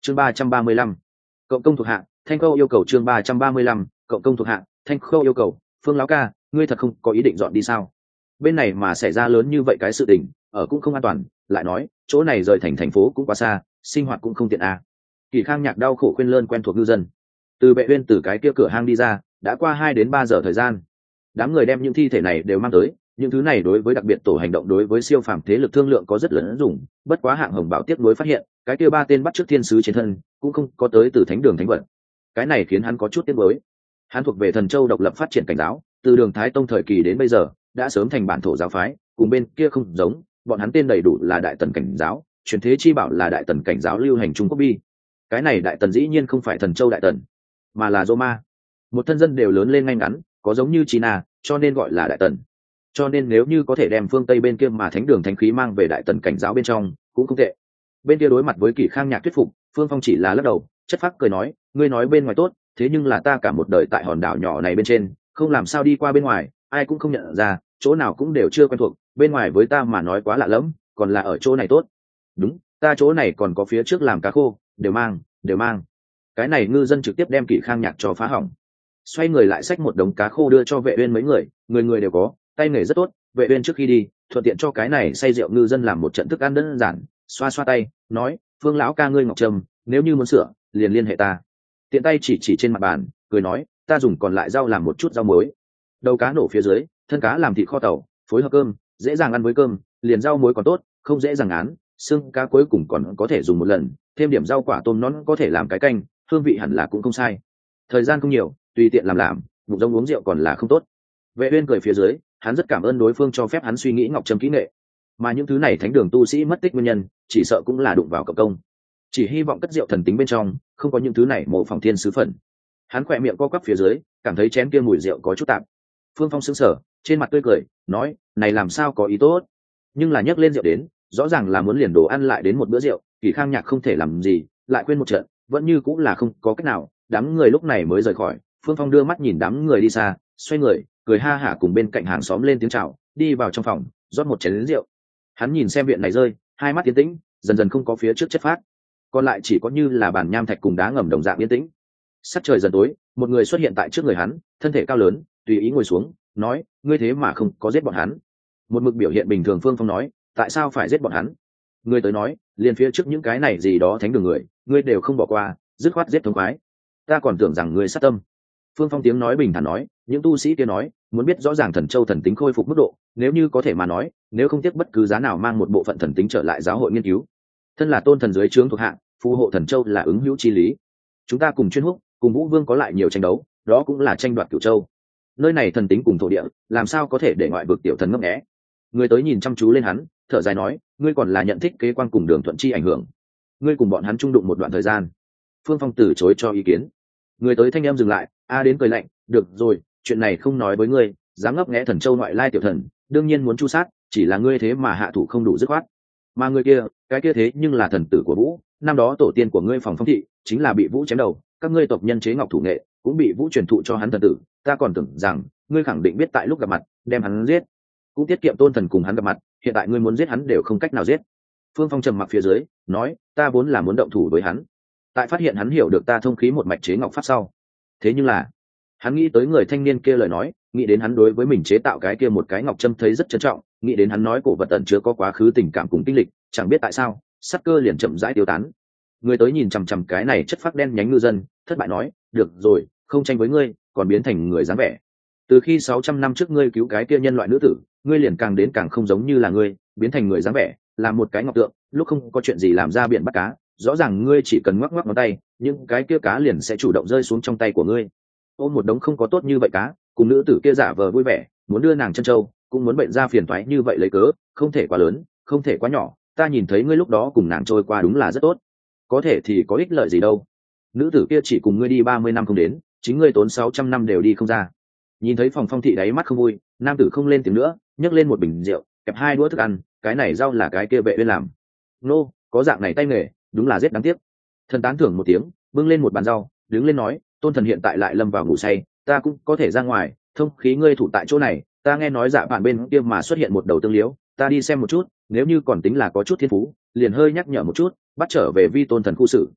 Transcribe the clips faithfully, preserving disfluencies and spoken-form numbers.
chương ba trăm ba mươi lăm cộng công thuộc hạ thanh khâu yêu cầu chương ba trăm ba mươi lăm cộng công thuộc hạ thanh khâu yêu cầu Phương lão ca, ngươi thật không có ý định dọn đi sao? Bên này mà xảy ra lớn như vậy cái sự tình, ở cũng không an toàn, lại nói chỗ này rời thành thành phố cũng quá xa, sinh hoạt cũng không tiện à. Kỳ Khang Nhạc đau khổ khuyên lơn quen thuộc ngư dân. Từ Bệ Uyên từ cái kia cửa hang đi ra, đã qua hai đến ba giờ thời gian. Đám người đem những thi thể này đều mang tới, những thứ này đối với đặc biệt tổ hành động đối với siêu phàm thế lực thương lượng có rất lớn dùng, bất quá hạng Hồng Bảo tiếp nối phát hiện, cái kia ba tên bắt chước thiên sứ trên thân, cũng không có tới từ thánh đường thánh vật. Cái này khiến hắn có chút tiếc nuối. Hắn thuộc về Thần Châu độc lập phát triển cảnh giáo, từ Đường Thái Tông thời kỳ đến bây giờ, đã sớm thành bản thổ giáo phái, cùng bên kia không giống, bọn hắn tên đầy đủ là Đại Tần cảnh giáo, truyền thế chi bảo là Đại Tần cảnh giáo lưu hành Trung Quốc bi. Cái này Đại Tần dĩ nhiên không phải Thần Châu Đại Tần, mà là Roma. Một thân dân đều lớn lên ngay ngắn, có giống như China, cho nên gọi là Đại Tần. Cho nên nếu như có thể đem phương Tây bên kia mà thánh đường thánh khí mang về Đại Tần cảnh giáo bên trong, cũng không tệ. Bên kia đối mặt với Kỷ Khang Nhạc thuyết phục, Phương Phong chỉ là lắc đầu, chất phác cười nói, ngươi nói bên ngoài tốt, thế nhưng là ta cả một đời tại hòn đảo nhỏ này bên trên, không làm sao đi qua bên ngoài, ai cũng không nhận ra, chỗ nào cũng đều chưa quen thuộc, bên ngoài với ta mà nói quá lạ lẫm, còn là ở chỗ này tốt. Đúng, ta chỗ này còn có phía trước làm cá khô, đều mang, đều mang. Cái này ngư dân trực tiếp đem Kỷ Khang Nhạc cho phá hỏng. Xoay người lại xách một đống cá khô đưa cho Vệ Uyên mấy người, người người đều có, tay nghề rất tốt. Vệ Uyên trước khi đi, thuận tiện cho cái này say rượu ngư dân làm một trận thức ăn đơn giản, xoa xoa tay, nói, Phương lão ca ngươi ngọc trầm, nếu như muốn sửa, liền liên hệ ta. Tiện tay chỉ chỉ trên mặt bàn, cười nói, ta dùng còn lại rau làm một chút rau muối. Đầu cá nổ phía dưới, thân cá làm thịt kho tàu, phối hợp cơm, dễ dàng ăn với cơm, liền rau muối còn tốt, không dễ dàng án, xương cá cuối cùng còn có thể dùng một lần, thêm điểm rau quả tôm nón có thể làm cái canh, hương vị hẳn là cũng không sai. Thời gian không nhiều, tùy tiện làm làm, bụng rông uống rượu còn là không tốt. Vệ Uyên cười phía dưới, hắn rất cảm ơn đối phương cho phép hắn suy nghĩ ngọc trầm kỹ nghệ, mà những thứ này thánh đường tu sĩ mất tích nguyên nhân, chỉ sợ cũng là đụng vào cộng công. Chỉ hy vọng cất rượu thần tính bên trong không có những thứ này mộ phỏng thiên sứ phần. Hắn khỏe miệng co quắp phía dưới, cảm thấy chén kia mùi rượu có chút tạp. Phương Phong sững sờ, trên mặt tươi cười, nói, này làm sao có ý tốt, nhưng là nhấc lên rượu đến, rõ ràng là muốn liền đồ ăn lại đến một bữa rượu. Kỷ Khang Nhạc không thể làm gì, lại quên một trận, vẫn như cũng là không có cách nào. Đám người lúc này mới rời khỏi. Phương Phong đưa mắt nhìn đám người đi xa, xoay người, cười ha hả cùng bên cạnh hàng xóm lên tiếng chào, đi vào trong phòng, rót một chén rượu. Hắn nhìn xem viện này rơi, hai mắt tiến tĩnh, dần dần không có phía trước chất phát, còn lại chỉ có như là bàn nham thạch cùng đá ngầm đồng dạng yên tĩnh. Sắc trời dần tối, một người xuất hiện tại trước người hắn, thân thể cao lớn, tùy ý ngồi xuống, nói, ngươi thế mà không có giết bọn hắn. Một mực biểu hiện bình thường Phương Phong nói, tại sao phải giết bọn hắn? Người tới nói, liền phía trước những cái này gì đó thánh đường người, ngươi đều không bỏ qua, dứt khoát giết thống khoái. Ta còn tưởng rằng ngươi sát tâm. Phương Phong tiếng nói bình thản nói, những tu sĩ kia nói, muốn biết rõ ràng Thần Châu thần tính khôi phục mức độ, nếu như có thể mà nói, nếu không tiếc bất cứ giá nào mang một bộ phận thần tính trở lại giáo hội nghiên cứu. Thân là tôn thần dưới trướng thuộc hạ, phù hộ Thần Châu là ứng hữu chi lý. Chúng ta cùng chuyên húc, cùng Vũ Vương có lại nhiều tranh đấu, đó cũng là tranh đoạt Cửu Châu. Nơi này thần tính cùng thổ địa, làm sao có thể để ngoại vực tiểu thần ngấp nghé? Người tới nhìn chăm chú lên hắn, thở dài nói, ngươi còn là nhận thích kế quan cùng Đường Thuận Chi ảnh hưởng. Ngươi cùng bọn hắn chung đụng một đoạn thời gian. Phương Phong từ chối cho ý kiến. Người tới thanh em dừng lại, a đến cười lạnh, được rồi, chuyện này không nói với ngươi, dám ngấp nghé Thần Châu ngoại lai tiểu thần, đương nhiên muốn chu sát, chỉ là ngươi thế mà hạ thủ không đủ dứt khoát. Mà người kia, cái kia thế nhưng là thần tử của Vũ, năm đó tổ tiên của ngươi Phòng Phong thị chính là bị Vũ chém đầu, các ngươi tộc nhân chế ngọc thủ nghệ cũng bị Vũ truyền thụ cho hắn thần tử, ta còn tưởng rằng ngươi khẳng định biết tại lúc gặp mặt đem hắn giết, cũng tiết kiệm tôn thần cùng hắn gặp mặt, hiện tại ngươi muốn giết hắn đều không cách nào giết. Phương Phong trầm mặc phía dưới, nói, ta vốn là muốn động thủ với hắn, tại phát hiện hắn hiểu được ta thông khí một mạch chế ngọc pháp sau. Thế nhưng là, hắn nghĩ tới người thanh niên kia lời nói, nghĩ đến hắn đối với mình chế tạo cái kia một cái ngọc trâm thấy rất trân trọng, nghĩ đến hắn nói cổ vật ẩn chứa có quá khứ tình cảm cùng kinh lịch, chẳng biết tại sao, sắc cơ liền chậm rãi tiêu tán. Người tới nhìn chằm chằm cái này chất phác đen nhánh ngư dân, thất bại nói, được rồi, không tranh với ngươi, còn biến thành người dáng vẻ. Từ khi sáu trăm năm trước ngươi cứu cái kia nhân loại nữ tử, ngươi liền càng đến càng không giống như là ngươi, biến thành người dáng vẻ, làm một cái ngọc tượng, lúc không có chuyện gì làm ra biển bắt cá, rõ ràng ngươi chỉ cần ngoắc ngoắc ngón tay, nhưng cái kia cá liền sẽ chủ động rơi xuống trong tay của ngươi. Ôm một đống không có tốt như vậy cá, cùng nữ tử kia giả vờ vui vẻ, muốn đưa nàng chân châu, cũng muốn bệnh ra phiền toái như vậy lấy cớ, không thể quá lớn, không thể quá nhỏ, ta nhìn thấy ngươi lúc đó cùng nàng trôi qua đúng là rất tốt. Có thể thì có ích lợi gì đâu. Nữ tử kia chỉ cùng ngươi đi ba mươi năm không đến, chính ngươi tốn sáu trăm năm đều đi không ra. Nhìn thấy Phòng Phong thị đáy mắt không vui, nam tử không lên tiếng nữa, nhấc lên một bình rượu, kẹp hai đũa thức ăn, cái này rau là cái kia Vệ Uyên làm. Nô, có dạng này tay nghề, đúng là rất đáng tiếc. Thần tán thưởng một tiếng, bưng lên một bàn rau, đứng lên nói, tôn thần hiện tại lại lâm vào ngủ say, ta cũng có thể ra ngoài, thông khí ngươi thủ tại chỗ này, ta nghe nói dạ bạn bên kia mà xuất hiện một đầu tương liễu, ta đi xem một chút, nếu như còn tính là có chút thiên phú, liền hơi nhắc nhở một chút, bắt trở về vi tôn thần khu xử.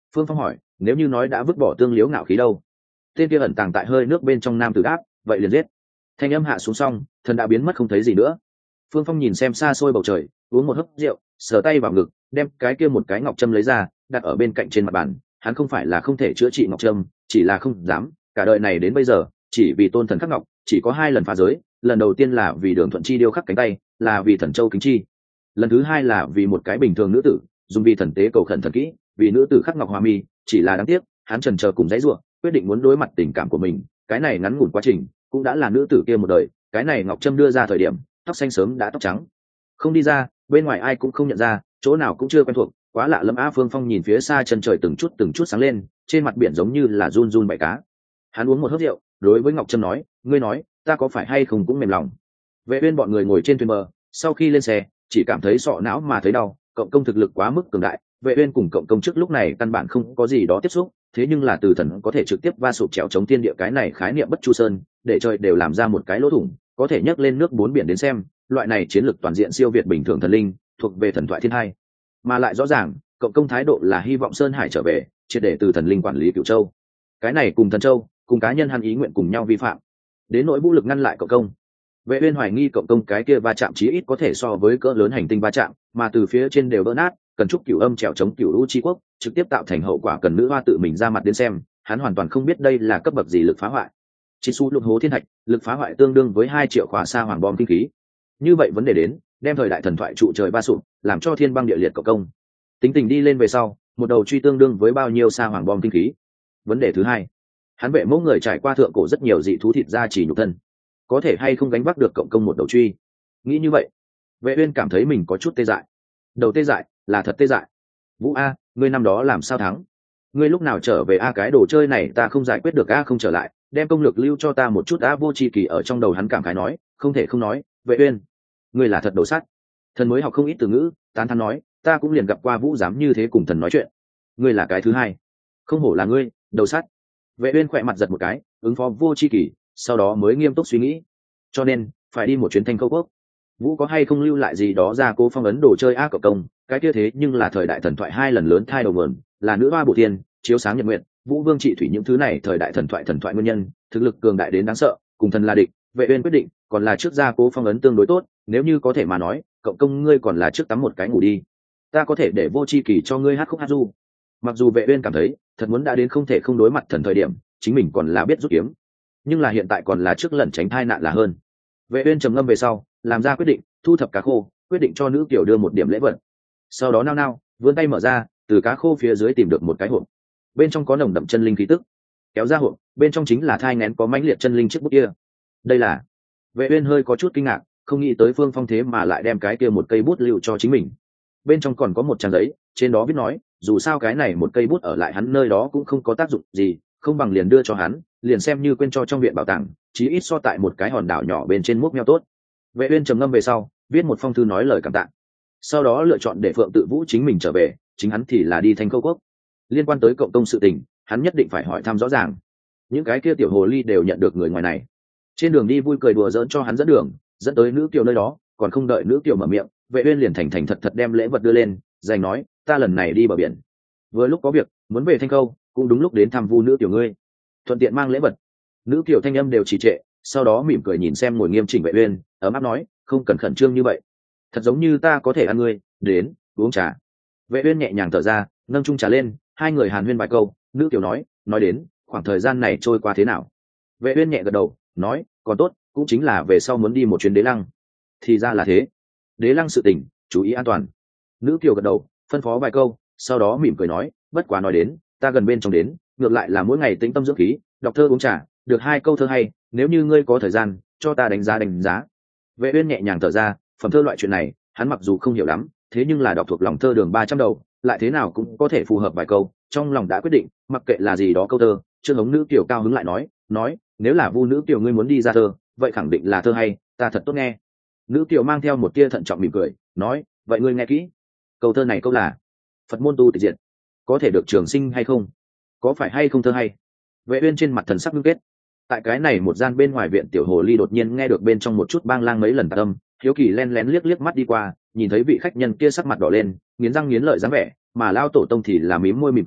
Phương Phong hỏi, nếu như nói đã vứt bỏ tương liếu ngạo khí đâu? Tên kia ẩn tàng tại hơi nước bên trong nam tử đáp, vậy liền giết. Thanh âm hạ xuống xong, thần đã biến mất không thấy gì nữa. Phương Phong nhìn xem xa xôi bầu trời, uống một hớp rượu, sờ tay vào ngực, đem cái kia một cái ngọc trâm lấy ra, đặt ở bên cạnh trên mặt bàn. Hắn không phải là không thể chữa trị ngọc trâm, chỉ là không dám. Cả đời này đến bây giờ, chỉ vì tôn thần khắc ngọc, chỉ có hai lần phá giới. Lần đầu tiên là vì Đường Thuận Chi điêu khắc cánh tay, là vì thần châu kính chi. Lần thứ hai là vì một cái bình thường nữ tử, dùng vì thần tế cầu khẩn thần kỹ, vì nữ tử khắc ngọc hoa mi. Chỉ là đáng tiếc, hắn chần chờ cùng dãy ruộng, quyết định muốn đối mặt tình cảm của mình. Cái này ngắn ngủn quá trình, cũng đã là nữ tử kia một đời. Cái này ngọc trâm đưa ra thời điểm, tóc xanh sớm đã tóc trắng, không đi ra, bên ngoài ai cũng không nhận ra, chỗ nào cũng chưa quen thuộc, quá lạ lẫm. Á Phương Phong nhìn phía xa chân trời từng chút từng chút sáng lên, trên mặt biển giống như là run run bãi cá. Hắn uống một hớp rượu, đối với Ngọc Trâm nói, ngươi nói, ta có phải hay không cũng mềm lòng. Vệ Uyên bọn người ngồi trên thuyền bờ, sau khi lên xe, chỉ cảm thấy sọ não mà thấy đau. Cộng công thực lực quá mức cường đại, Vệ Uyên cùng cộng công trước lúc này căn bản không có gì đó tiếp xúc, thế nhưng là từ thần có thể trực tiếp va sụp trèo chống thiên địa, cái này khái niệm bất chu sơn, để trời đều làm ra một cái lỗ thủng, có thể nhấc lên nước bốn biển đến xem. Loại này chiến lược toàn diện siêu việt bình thường thần linh, thuộc về thần thoại thiên hai, mà lại rõ ràng cộng công thái độ là hy vọng Sơn Hải trở về, triệt để từ thần linh quản lý Cửu Châu. Cái này cùng thần châu, cùng cá nhân hắn ý nguyện cùng nhau vi phạm, đến nỗi vũ lực ngăn lại cộng công. Vệ Uyên hoài nghi cộng công cái kia va chạm chí ít có thể so với cỡ lớn hành tinh va chạm, mà từ phía trên đều vỡ nát, cần trúc cửu âm trèo chống cửu u chi quốc, trực tiếp tạo thành hậu quả cần nữ hoa tự mình ra mặt đến xem, hắn hoàn toàn không biết đây là cấp bậc gì lực phá hoại. Chỉ số lục hố thiên thạch, lực phá hoại tương đương với hai triệu khỏa sa hoàng bom kinh khí. Như vậy vấn đề đến, đem thời đại thần thoại trụ trời ba sụp, làm cho thiên băng địa liệt cộng công. Tính tình đi lên về sau, một đầu truy tương đương với bao nhiêu sa hoàng bom kinh khí. Vấn đề thứ hai, hắn vệ mẫu người trải qua thượng cổ rất nhiều dị thú thịt da chỉ nhục thân, có thể hay không gánh vác được cộng công một đầu truy. Nghĩ như vậy, Vệ Uyên cảm thấy mình có chút tê dại. Đầu tê dại, là thật tê dại. Vũ A, ngươi năm đó làm sao thắng? Ngươi lúc nào trở về A? Cái đồ chơi này ta không giải quyết được A, không trở lại, đem công lược lưu cho ta một chút A. Vô Chi Kỳ ở trong đầu hắn cảm khái nói, không thể không nói, Vệ Uyên, ngươi là thật đồ sắt. Thần mới học không ít từ ngữ, tán thán nói, ta cũng liền gặp qua Vũ dám như thế cùng thần nói chuyện. Ngươi là cái thứ hai, không hổ là ngươi, đầu sắt. Vệ Uyên khỏe mặt giật một cái, ứng phó Vô Chi Kỳ, sau đó mới nghiêm túc suy nghĩ, cho nên phải đi một chuyến Thanh Khâu Quốc. Vũ có hay không lưu lại gì đó ra cố phong ấn đồ chơi A cộng công, cái kia thế nhưng là thời đại thần thoại hai lần lớn thai đầu nguồn, là nữ hoa bổ thiên, chiếu sáng nhật nguyện, Vũ vương trị thủy, những thứ này thời đại thần thoại thần thoại nguyên nhân, thực lực cường đại đến đáng sợ, cùng thần là địch. Vệ Uyên quyết định, còn là trước ra cố phong ấn tương đối tốt, nếu như có thể mà nói, cộng công ngươi còn là trước tắm một cái ngủ đi, ta có thể để Vô Chi Kỳ cho ngươi hát khúc hát du. Mặc dù Vệ Uyên cảm thấy, thật muốn đã đến không thể không đối mặt thần thời điểm, chính mình còn là biết rút kiếm, nhưng là hiện tại còn là trước lẩn tránh tai nạn là hơn. Vệ Uyên trầm ngâm về sau, làm ra quyết định, thu thập cá khô, quyết định cho nữ tiểu đưa một điểm lễ vật. Sau đó nao nao, vươn tay mở ra, từ cá khô phía dưới tìm được một cái hộp, bên trong có nồng đậm chân linh khí tức. Kéo ra hộp, bên trong chính là thai nghén có mãnh liệt chân linh chiếc bút kia. Đây là... Vệ Uyên hơi có chút kinh ngạc, không nghĩ tới Phương Phong thế mà lại đem cái kia một cây bút lưu cho chính mình. Bên trong còn có một trang giấy, trên đó viết nói, dù sao cái này một cây bút ở lại hắn nơi đó cũng không có tác dụng gì, không bằng liền đưa cho hắn, liền xem như quên cho trong viện bảo tàng, chí ít so tại một cái hòn đảo nhỏ bên trên múc meo tốt. Vệ Uyên trầm ngâm về sau, viết một phong thư nói lời cảm tạ, sau đó lựa chọn để Phượng Tự Vũ chính mình trở về, chính hắn thì là đi Thanh Khâu Quốc. Liên quan tới cộng công sự tình, hắn nhất định phải hỏi thăm rõ ràng. Những cái kia tiểu hồ ly đều nhận được người ngoài này, trên đường đi vui cười đùa giỡn cho hắn dẫn đường, dẫn tới nữ kiều nơi đó, còn không đợi nữ kiều mở miệng, Vệ Uyên liền thành thành thật thật đem lễ vật đưa lên, dành nói, ta lần này đi bờ biển, vừa lúc có việc muốn về Thanh Khâu, cũng đúng lúc đến thăm Vu nữ tiểu ngươi, thuận tiện mang lễ vật. Nữ kiều thanh âm đều trì trệ, sau đó mỉm cười nhìn xem ngồi nghiêm chỉnh Vệ Uyên, ấm áp nói, không cần khẩn trương như vậy, thật giống như ta có thể ăn ngươi, đến uống trà. Vệ Uyên nhẹ nhàng thở ra, nâng chung trà lên, hai người hàn huyên vài câu. Nữ kiều nói, nói đến khoảng thời gian này trôi qua thế nào. Vệ Uyên nhẹ gật đầu, nói, còn tốt, cũng chính là về sau muốn đi một chuyến Đế Lăng. Thì ra là thế, Đế Lăng sự tình, chú ý an toàn. Nữ kiều gật đầu, phân phó vài câu, sau đó mỉm cười nói, bất quá nói đến, ta gần bên trong đến, ngược lại là mỗi ngày tĩnh tâm dưỡng khí, đọc thơ uống trà, được hai câu thơ hay, nếu như ngươi có thời gian, cho ta đánh giá đánh giá. Vệ Uyên nhẹ nhàng thở ra, phẩm thơ loại chuyện này, hắn mặc dù không hiểu lắm, thế nhưng là đọc thuộc lòng thơ đường ba trăm đầu, lại thế nào cũng có thể phù hợp vài câu, trong lòng đã quyết định, mặc kệ là gì đó câu thơ. Trương Hống nữ kiều cao hứng lại nói, nói, nếu là Vu nữ kiều ngươi muốn đi ra thơ, vậy khẳng định là thơ hay, ta thật tốt nghe. Nữ kiều mang theo một tia thận trọng mỉm cười, nói, vậy ngươi nghe kỹ, câu thơ này câu là, Phật môn tu tịch diệt, có thể được trường sinh hay không, có phải hay không thơ hay. Vệ Uyên trên mặt thần sắc ngưng kết. Tại cái này một gian bên ngoài viện, tiểu hồ ly đột nhiên nghe được bên trong một chút bang lang mấy lần tạc âm, hiếu kỳ len lén liếc liếc mắt đi qua, nhìn thấy vị khách nhân kia sắc mặt đỏ lên, nghiến răng nghiến lợi dáng vẻ, mà lao tổ tông thì là mím môi mỉm cười,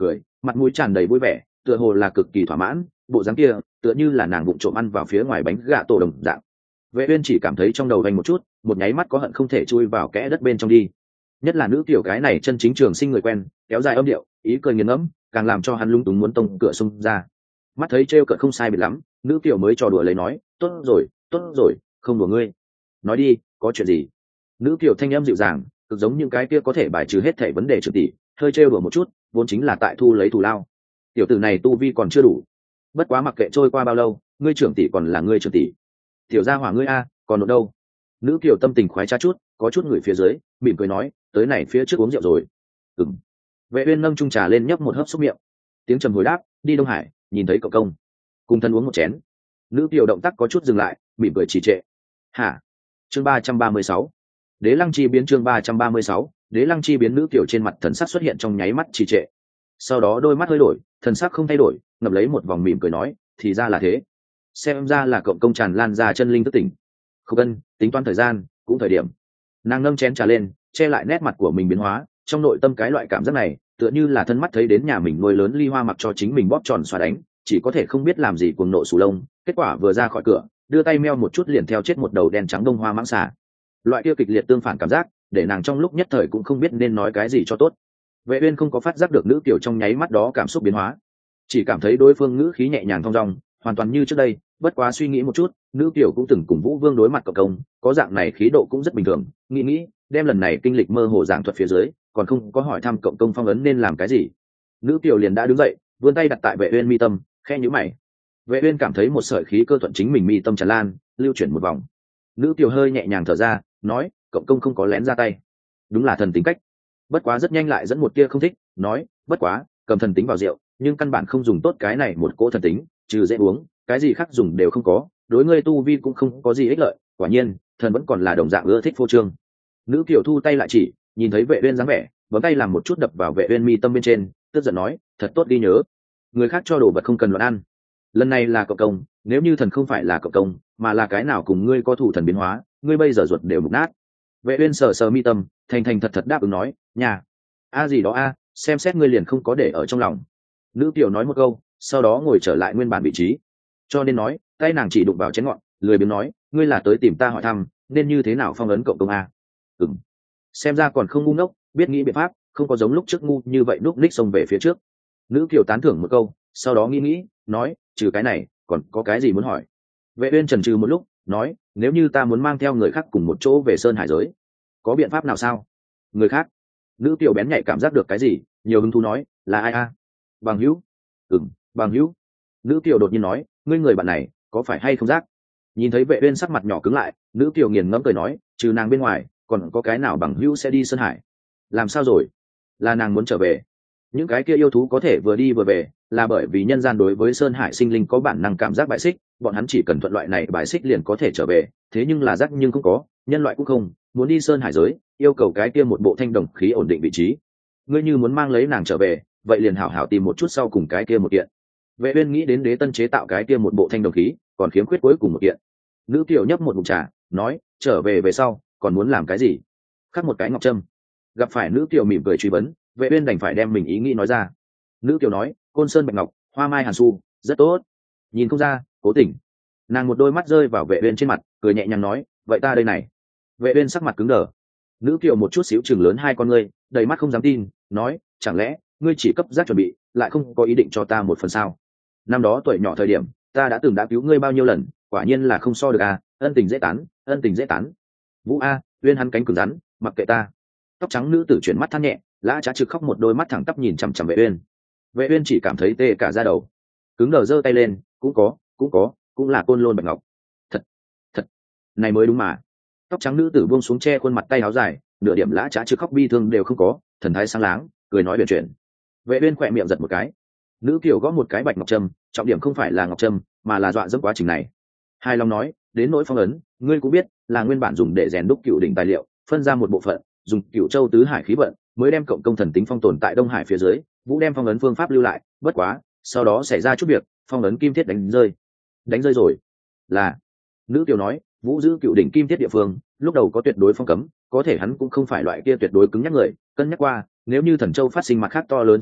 mặt mũi tràn đầy vui vẻ, tựa hồ là cực kỳ thỏa mãn, bộ dáng kia tựa như là nàng vụng trộm ăn vào phía ngoài bánh gà tổ đồng dạng. Vệ uyên chỉ cảm thấy trong đầu vành một chút, một nháy mắt có hận không thể chui vào kẽ đất bên trong đi. Nhất là nữ tiểu cái này chân chính trường sinh người quen, kéo dài âm điệu, ý cười nghiền ngẫm, càng làm cho hắn lung túng muốn tông cửa xông ra. Mắt thấy trêu cợt không sai biệt lắm, nữ tiểu mới trò đùa lấy nói, tốt rồi, tốt rồi, không đùa ngươi. Nói đi, có chuyện gì? Nữ tiểu thanh âm dịu dàng, cực giống những cái kia có thể bài trừ hết thảy vấn đề trưởng tỷ, hơi trêu đùa một chút, vốn chính là tại thu lấy thù lao. Tiểu tử này tu vi còn chưa đủ, bất quá mặc kệ trôi qua bao lâu, ngươi trưởng tỷ còn là ngươi trưởng tỷ. Tiểu gia hỏa ngươi a, còn ở đâu? Nữ kiều tâm tình khoái trá chút, có chút người phía dưới, mỉm cười nói, tới này phía trước uống rượu rồi. Ừm. Vệ uyên nâng chung trà lên nhấp một hớp xúc miệng. Tiếng trầm hồi đáp, đi Đông Hải, nhìn thấy cậu công, cùng thân uống một chén. Nữ kiều động tác có chút dừng lại, mỉm cười chỉ trệ. Hả? Chương ba trăm ba mươi sáu. Đế Lăng Chi biến chương ba trăm ba mươi sáu. Đế Lăng Chi biến nữ kiều trên mặt thần sắc xuất hiện trong nháy mắt trì trệ. Sau đó đôi mắt hơi đổi, thần sắc không thay đổi, ngập lấy một vòng mỉm cười nói, thì ra là thế. Xem ra là cậu công tràn lan ra chân linh thức tỉnh. Không cần, tính toán thời gian, cũng thời điểm. Nàng nâng chén trà lên, che lại nét mặt của mình biến hóa, trong nội tâm cái loại cảm giác này, tựa như là thân mắt thấy đến nhà mình nuôi lớn ly hoa mặc cho chính mình bóp tròn xoa đánh, chỉ có thể không biết làm gì cuồng nộ sù lông, kết quả vừa ra khỏi cửa, đưa tay meo một chút liền theo chết một đầu đen trắng đông hoa mãng xà. Loại kia kịch liệt tương phản cảm giác, để nàng trong lúc nhất thời cũng không biết nên nói cái gì cho tốt. Vệ uyên không có phát giác được nữ tiểu trong nháy mắt đó cảm xúc biến hóa, chỉ cảm thấy đối phương ngữ khí nhẹ nhàng thong dong, hoàn toàn như trước đây. Bất quá suy nghĩ một chút, nữ tiểu cũng từng cùng Vũ Vương đối mặt cộng công, có dạng này khí độ cũng rất bình thường. Nghĩ nghĩ, đem lần này kinh lịch mơ hồ giảng thuật phía dưới, còn không có hỏi thăm cộng công phong ấn nên làm cái gì. Nữ tiểu liền đã đứng dậy, vươn tay đặt tại Vệ uyên mi tâm, khẽ nhíu mày. Vệ uyên cảm thấy một sợi khí cơ thuận chính mình mi tâm tràn lan, lưu chuyển một vòng. Nữ tiểu hơi nhẹ nhàng thở ra, nói, cộng công không có lén ra tay, đúng là thần tính cách. Bất quá rất nhanh lại dẫn một tia không thích, nói, bất quá cầm thần tính vào rượu, nhưng căn bản không dùng tốt cái này một cỗ thần tính, trừ dễ uống, cái gì khác dùng đều không có, đối ngươi tu vi cũng không có gì ích lợi. Quả nhiên thần vẫn còn là đồng dạng ưa thích phô trương. Nữ kiều thu tay lại chỉ, nhìn thấy Vệ uyên dáng vẻ, bấm tay làm một chút đập vào Vệ uyên mi tâm bên trên, tức giận nói, thật tốt đi nhớ, người khác cho đồ vật không cần luận ăn. Lần này là cộng công, nếu như thần không phải là cộng công, mà là cái nào cùng ngươi có thủ thần biến hóa, ngươi bây giờ ruột đều mục nát. Vệ uyên sờ sờ mi tâm, thành thành thật thật đáp ứng nói, nhà a gì đó a, xem xét ngươi liền không có để ở trong lòng. Nữ tiểu nói một câu, sau đó ngồi trở lại nguyên bản vị trí. Cho nên nói, tay nàng chỉ đụng vào chén ngọn, lười biếng nói, ngươi là tới tìm ta hỏi thăm, nên như thế nào phong ấn cộng công a? Ừm, xem ra còn không ngu ngốc, biết nghĩ biện pháp, không có giống lúc trước ngu như vậy núp ních xông về phía trước. Nữ kiều tán thưởng một câu, sau đó nghĩ nghĩ, nói, trừ cái này, còn có cái gì muốn hỏi? Vệ uyên chần chừ một lúc, nói, nếu như ta muốn mang theo người khác cùng một chỗ về sơn hải giới, có biện pháp nào sao? Người khác? Nữ kiều bén nhạy cảm giác được cái gì, nhiều hứng thú nói, là ai a? Bằng hữu? Ừm, bằng hữu. Nữ kiều đột nhiên nói, ngươi người bạn này có phải hay không giác? Nhìn thấy Vệ uyên sắc mặt nhỏ cứng lại, nữ kiều nghiền ngẫm cười nói, trừ nàng bên ngoài, còn có cái nào bằng hữu sẽ đi sơn hải? Làm sao rồi? Là nàng muốn trở về. Những cái kia yêu thú có thể vừa đi vừa về, là bởi vì nhân gian đối với sơn hải sinh linh có bản năng cảm giác bại xích, bọn hắn chỉ cần thuận loại này bại xích liền có thể trở về. Thế nhưng là giác nhưng không có, nhân loại cũng không muốn đi sơn hải giới, yêu cầu cái kia một bộ thanh đồng khí ổn định vị trí. Ngươi như muốn mang lấy nàng trở về, vậy liền hảo hảo tìm một chút sau cùng cái kia một kiện. Vệ uyên nghĩ đến đế tân chế tạo cái kia một bộ thanh đồng khí, còn khiếm khuyết cuối cùng một kiện. Nữ kiều nhấp một ngụm trà, nói, trở về về sau còn muốn làm cái gì? Khắc một cái ngọc trâm. Gặp phải nữ kiều mỉm cười truy vấn, Vệ uyên đành phải đem mình ý nghĩ nói ra. Nữ kiều nói, côn sơn bạch ngọc, hoa mai hàn su, rất tốt. Nhìn không ra, cố tình. Nàng một đôi mắt rơi vào Vệ uyên trên mặt, cười nhẹ nhàng nói, vậy ta đây này. Vệ uyên sắc mặt cứng đờ. Nữ kiều một chút xíu chừng lớn hai con ngươi, đầy mắt không dám tin, nói, chẳng lẽ ngươi chỉ cấp giác chuẩn bị, lại không có ý định cho ta một phần sao? Năm đó tuổi nhỏ thời điểm, ta đã từng đã cứu ngươi bao nhiêu lần, quả nhiên là không so được à, ân tình dễ tán, ân tình dễ tán. Vũ a, uyên hắn cánh cứng rắn, mặc kệ ta. Tóc trắng nữ tử chuyển mắt than nhẹ, lã trá trực khóc một đôi mắt thẳng tắp nhìn chằm chằm Vệ uyên. Vệ uyên chỉ cảm thấy tê cả da đầu, cứng đờ giơ tay lên, cũng có, cũng có, cũng là côn lôn bạch ngọc. Thật, thật, này mới đúng mà. Tóc trắng nữ tử buông xuống che khuôn mặt tay áo dài, nửa điểm lã trá trực khóc bi thương đều không có, thần thái sáng láng, cười nói biển chuyện. Vệ uyên khỏe miệng giật một cái. Nữ kiều gõ một cái bạch ngọc trâm, trọng điểm không phải là ngọc trâm, mà là dọa dẫm quá trình này. Hai long nói, đến nỗi phong ấn, ngươi cũng biết, là nguyên bản dùng để rèn đúc cựu đỉnh tài liệu, phân ra một bộ phận, dùng cựu châu tứ hải khí vận, mới đem cộng công thần tính phong tồn tại đông hải phía dưới. Vũ đem phong ấn phương pháp lưu lại, bất quá, sau đó xảy ra chút việc, phong ấn kim thiết đánh rơi. Đánh rơi rồi? Là. Nữ kiều nói, Vũ giữ cựu đỉnh kim thiết địa phương, lúc đầu có tuyệt đối phong cấm, có thể hắn cũng không phải loại kia tuyệt đối cứng nhắc người, cân nhắc qua, nếu như thần châu phát sinh mặt khác to lớn chiến loạn,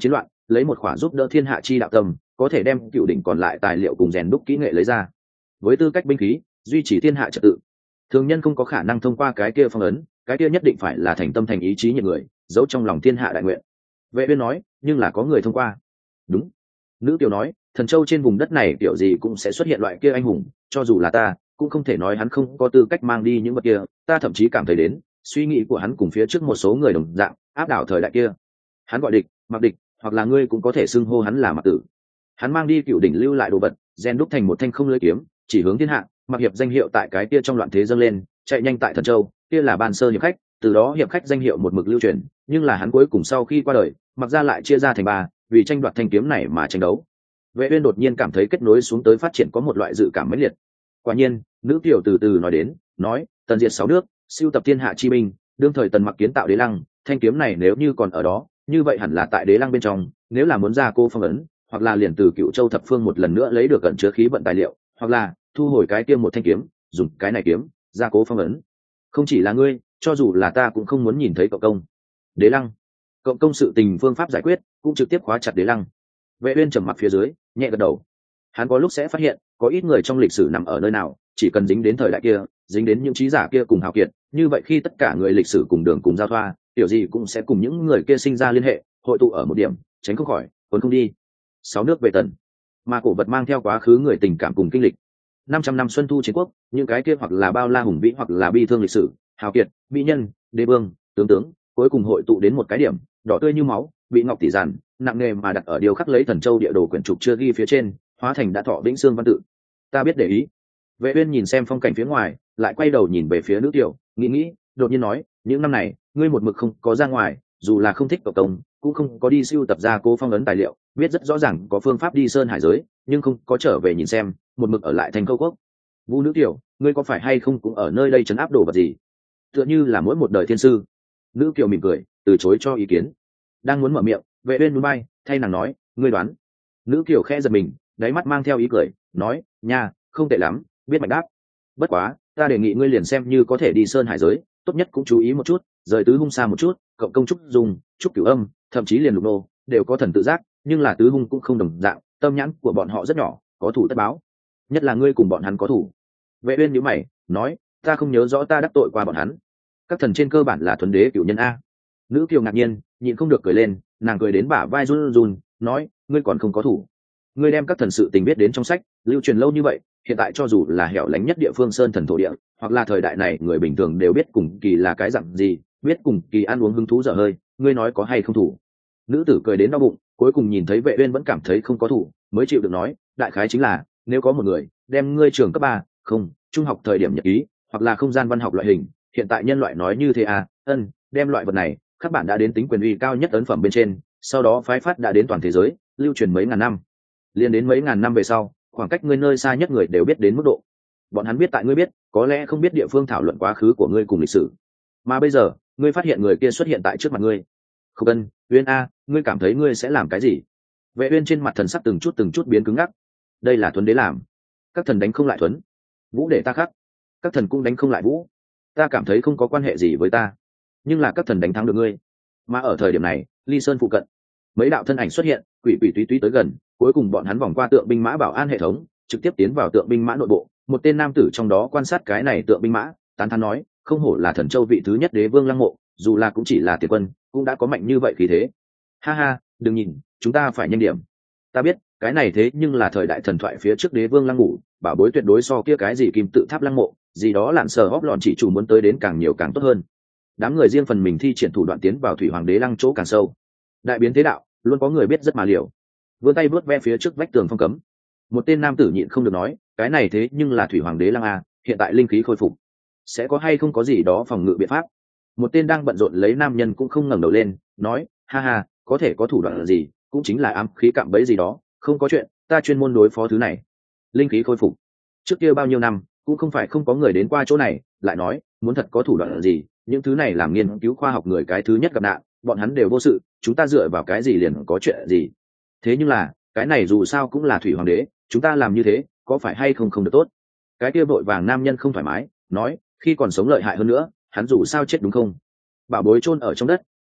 lấy một khỏa giúp đỡ thiên hạ chi đạo tâm, có thể đem cựu đỉnh còn lại tài liệu cùng rèn đúc kỹ nghệ lấy ra, với tư cách binh khí duy trì thiên hạ trật tự. Thường nhân không có khả năng thông qua cái kia phong ấn, cái kia nhất định phải là thành tâm thành ý chí những người giấu trong lòng thiên hạ đại nguyện. Vệ Uyên nói, nhưng là có người thông qua. Đúng. Nữ tiểu nói, Thần Châu trên vùng đất này kiểu gì cũng sẽ xuất hiện loại kia anh hùng, cho dù là ta cũng không thể nói hắn không có tư cách mang đi những vật kia. Ta thậm chí cảm thấy đến suy nghĩ của hắn cùng phía trước một số người đồng dạng, áp đảo thời đại kia. Hắn gọi địch, mặc địch, hoặc là ngươi cũng có thể xưng hô hắn là mặc tử. Hắn mang đi cựu đỉnh lưu lại đồ vật, gen đúc thành một thanh không lưỡi kiếm, chỉ hướng thiên hạ. Mặc hiệp danh hiệu tại cái kia trong loạn thế dâng lên, chạy nhanh tại Thần Châu, kia là ban sơ hiệp khách, từ đó hiệp khách danh hiệu một mực lưu truyền. Nhưng là hắn cuối cùng sau khi qua đời, mặc ra lại chia ra thành ba, vì tranh đoạt thanh kiếm này mà tranh đấu. Vệ Uyên đột nhiên cảm thấy kết nối xuống tới phát triển có một loại dự cảm mãnh liệt. Quả nhiên, nữ tiểu từ từ nói đến, nói, tần diệt sáu nước, siêu tập thiên hạ chi binh, đương thời tần mặc kiến tạo đế lăng, thanh kiếm này nếu như còn ở đó, như vậy hẳn là tại đế lăng bên trong, nếu là muốn ra cô phong ấn, hoặc là liền từ Cựu Châu thập phương một lần nữa lấy được cẩn chứa khí vận tài liệu, hoặc là thu hồi cái kia một thanh kiếm, dùng cái này kiếm ra cố phong ấn. Không chỉ là ngươi, cho dù là ta cũng không muốn nhìn thấy cậu công. Đế lăng, cộng công sự tình phương pháp giải quyết cũng trực tiếp khóa chặt đế lăng. Vệ Uyên trầm mặc phía dưới, nhẹ gật đầu. Hắn có lúc sẽ phát hiện, có ít người trong lịch sử nằm ở nơi nào, chỉ cần dính đến thời đại kia, dính đến những trí giả kia cùng hào kiệt, như vậy khi tất cả người lịch sử cùng đường cùng giao thoa, tiểu gì cũng sẽ cùng những người kia sinh ra liên hệ, hội tụ ở một điểm, tránh không khỏi, cuốn không đi. Sáu nước về tần, mà cổ vật mang theo quá khứ người tình cảm cùng kinh lịch. năm trăm năm xuân thu chiến quốc, những cái kia hoặc là bao la hùng vĩ hoặc là bi thương lịch sử, hào kiệt, mỹ nhân, đế vương, tướng tướng, cuối cùng hội tụ đến một cái điểm, đỏ tươi như máu, bị ngọc tỷ giản, nặng nề mà đặt ở điều khắc lấy Thần Châu địa đồ quyển trục chưa ghi phía trên, hóa thành đã thọ vĩnh xương văn tự. Ta biết để ý. Vệ Uyên nhìn xem phong cảnh phía ngoài, lại quay đầu nhìn về phía nữ tiểu, nghĩ nghĩ, đột nhiên nói, những năm này, ngươi một mực không có ra ngoài, dù là không thích cậu công, cũng không có đi siêu tập ra cố phong ấn tài liệu, biết rất rõ ràng có phương pháp đi sơn hải giới, nhưng không có trở về nhìn xem, một mực ở lại thành câu quốc. Vu nữ tiểu, ngươi có phải hay không cũng ở nơi đây trấn áp đồ vật gì? Tựa như là mỗi một đời thiên sư. Nữ kiều mỉm cười, từ chối cho ý kiến. Đang muốn mở miệng, Vệ Uyên núi bay, thay nàng nói, ngươi đoán. Nữ kiều khẽ giật mình, đáy mắt mang theo ý cười, nói, nha, không tệ lắm, biết mạnh đáp. Bất quá, ta đề nghị ngươi liền xem như có thể đi sơn hải giới, tốt nhất cũng chú ý một chút, rời tứ hung xa một chút, cộng công trúc dùng, trúc cửu âm, thậm chí liền lục nô, đều có thần tự giác, nhưng là tứ hung cũng không đồng dạng, tâm nhãn của bọn họ rất nhỏ, có thủ tất báo. Nhất là ngươi cùng bọn hắn có thủ. Vệ Uyên nhíu mày, nói, ta không nhớ rõ ta đắc tội qua bọn hắn. Các thần trên cơ bản là thuần đế cửu nhân a. Nữ kiều ngạc nhiên, nhịn không được cười lên, nàng cười đến bả vai run run, nói, ngươi còn không có thủ. Ngươi đem các thần sự tình biết đến trong sách, lưu truyền lâu như vậy, hiện tại cho dù là hẻo lánh nhất địa phương sơn thần thổ địa, hoặc là thời đại này người bình thường đều biết cùng kỳ là cái dạng gì, biết cùng kỳ ăn uống hứng thú dở hơi, ngươi nói có hay không thủ? Nữ tử cười đến đau bụng, cuối cùng nhìn thấy Vệ Uyên vẫn cảm thấy không có thủ, mới chịu được nói, đại khái chính là, nếu có một người đem ngươi trường cấp ba, không, trung học thời điểm nhật ký, hoặc là không gian văn học loại hình, hiện tại nhân loại nói như thế à, ân, đem loại vật này, các bạn đã đến tính quyền uy cao nhất ấn phẩm bên trên, sau đó phái phát đã đến toàn thế giới, lưu truyền mấy ngàn năm. Liên đến mấy ngàn năm về sau, khoảng cách ngươi nơi xa nhất người đều biết đến mức độ. Bọn hắn biết tại ngươi biết, có lẽ không biết địa phương thảo luận quá khứ của ngươi cùng lịch sử. Mà bây giờ, ngươi phát hiện người kia xuất hiện tại trước mặt ngươi. Không cần, Uyên a, ngươi cảm thấy ngươi sẽ làm cái gì? Vệ Uyên trên mặt thần sắc từng chút từng chút biến cứng ngắc. Đây là thuấn đế làm. Các thần đánh không lại thuấn, vũ để ta khắc. Các thần cũng đánh không lại vũ. Ta cảm thấy không có quan hệ gì với ta. Nhưng là các thần đánh thắng được ngươi. Mà ở thời điểm này, Ly Sơn phụ cận, mấy đạo thân ảnh xuất hiện, quỷ quỷ túy túy tới gần, cuối cùng bọn hắn vòng qua tượng binh mã bảo an hệ thống, trực tiếp tiến vào tượng binh mã nội bộ. Một tên nam tử trong đó quan sát cái này tượng binh mã, tán thán nói, không hổ là Thần Châu vị thứ nhất đế vương lăng mộ, dù là cũng chỉ là tiền quân, cũng đã có mạnh như vậy khí thế. Ha ha, đừng nhìn, chúng ta phải nhanh điểm. Ta biết, cái này thế nhưng là thời đại thần thoại phía trước đế vương lăng ngủ, bảo bối tuyệt đối so kia cái gì kim tự tháp lăng mộ, gì đó lạn sờ hóp lọn chỉ chủ muốn tới đến càng nhiều càng tốt hơn. Đám người riêng phần mình thi triển thủ đoạn tiến vào thủy hoàng đế lăng chỗ càng sâu. Đại biến thế đạo, luôn có người biết rất mà liều. Vươn tay vớt ve phía trước vách tường phong cấm. Một tên nam tử nhịn không được nói, cái này thế nhưng là thủy hoàng đế lăng a, hiện tại linh khí khôi phục, sẽ có hay không có gì đó phòng ngự biện pháp? Một tên đang bận rộn lấy nam nhân cũng không ngẩng đầu lên, nói, ha ha, có thể có thủ đoạn là gì, cũng chính là ám khí cạm bẫy gì đó, không có chuyện, ta chuyên môn đối phó thứ này. Linh khí khôi phục, trước kia bao nhiêu năm cũng không phải không có người đến qua chỗ này, lại nói, muốn thật có thủ đoạn là gì, những thứ này làm nghiên cứu khoa học người cái thứ nhất gặp nạn, bọn hắn đều vô sự, chúng ta dựa vào cái gì liền có chuyện gì? Thế nhưng là, cái này dù sao cũng là thủy hoàng đế, chúng ta làm như thế, có phải hay không không được tốt? Cái kia vội vàng nam nhân không thoải mái, nói, khi còn sống lợi hại hơn nữa, hắn dù sao chết đúng không? Bảo bối chôn ở trong đất,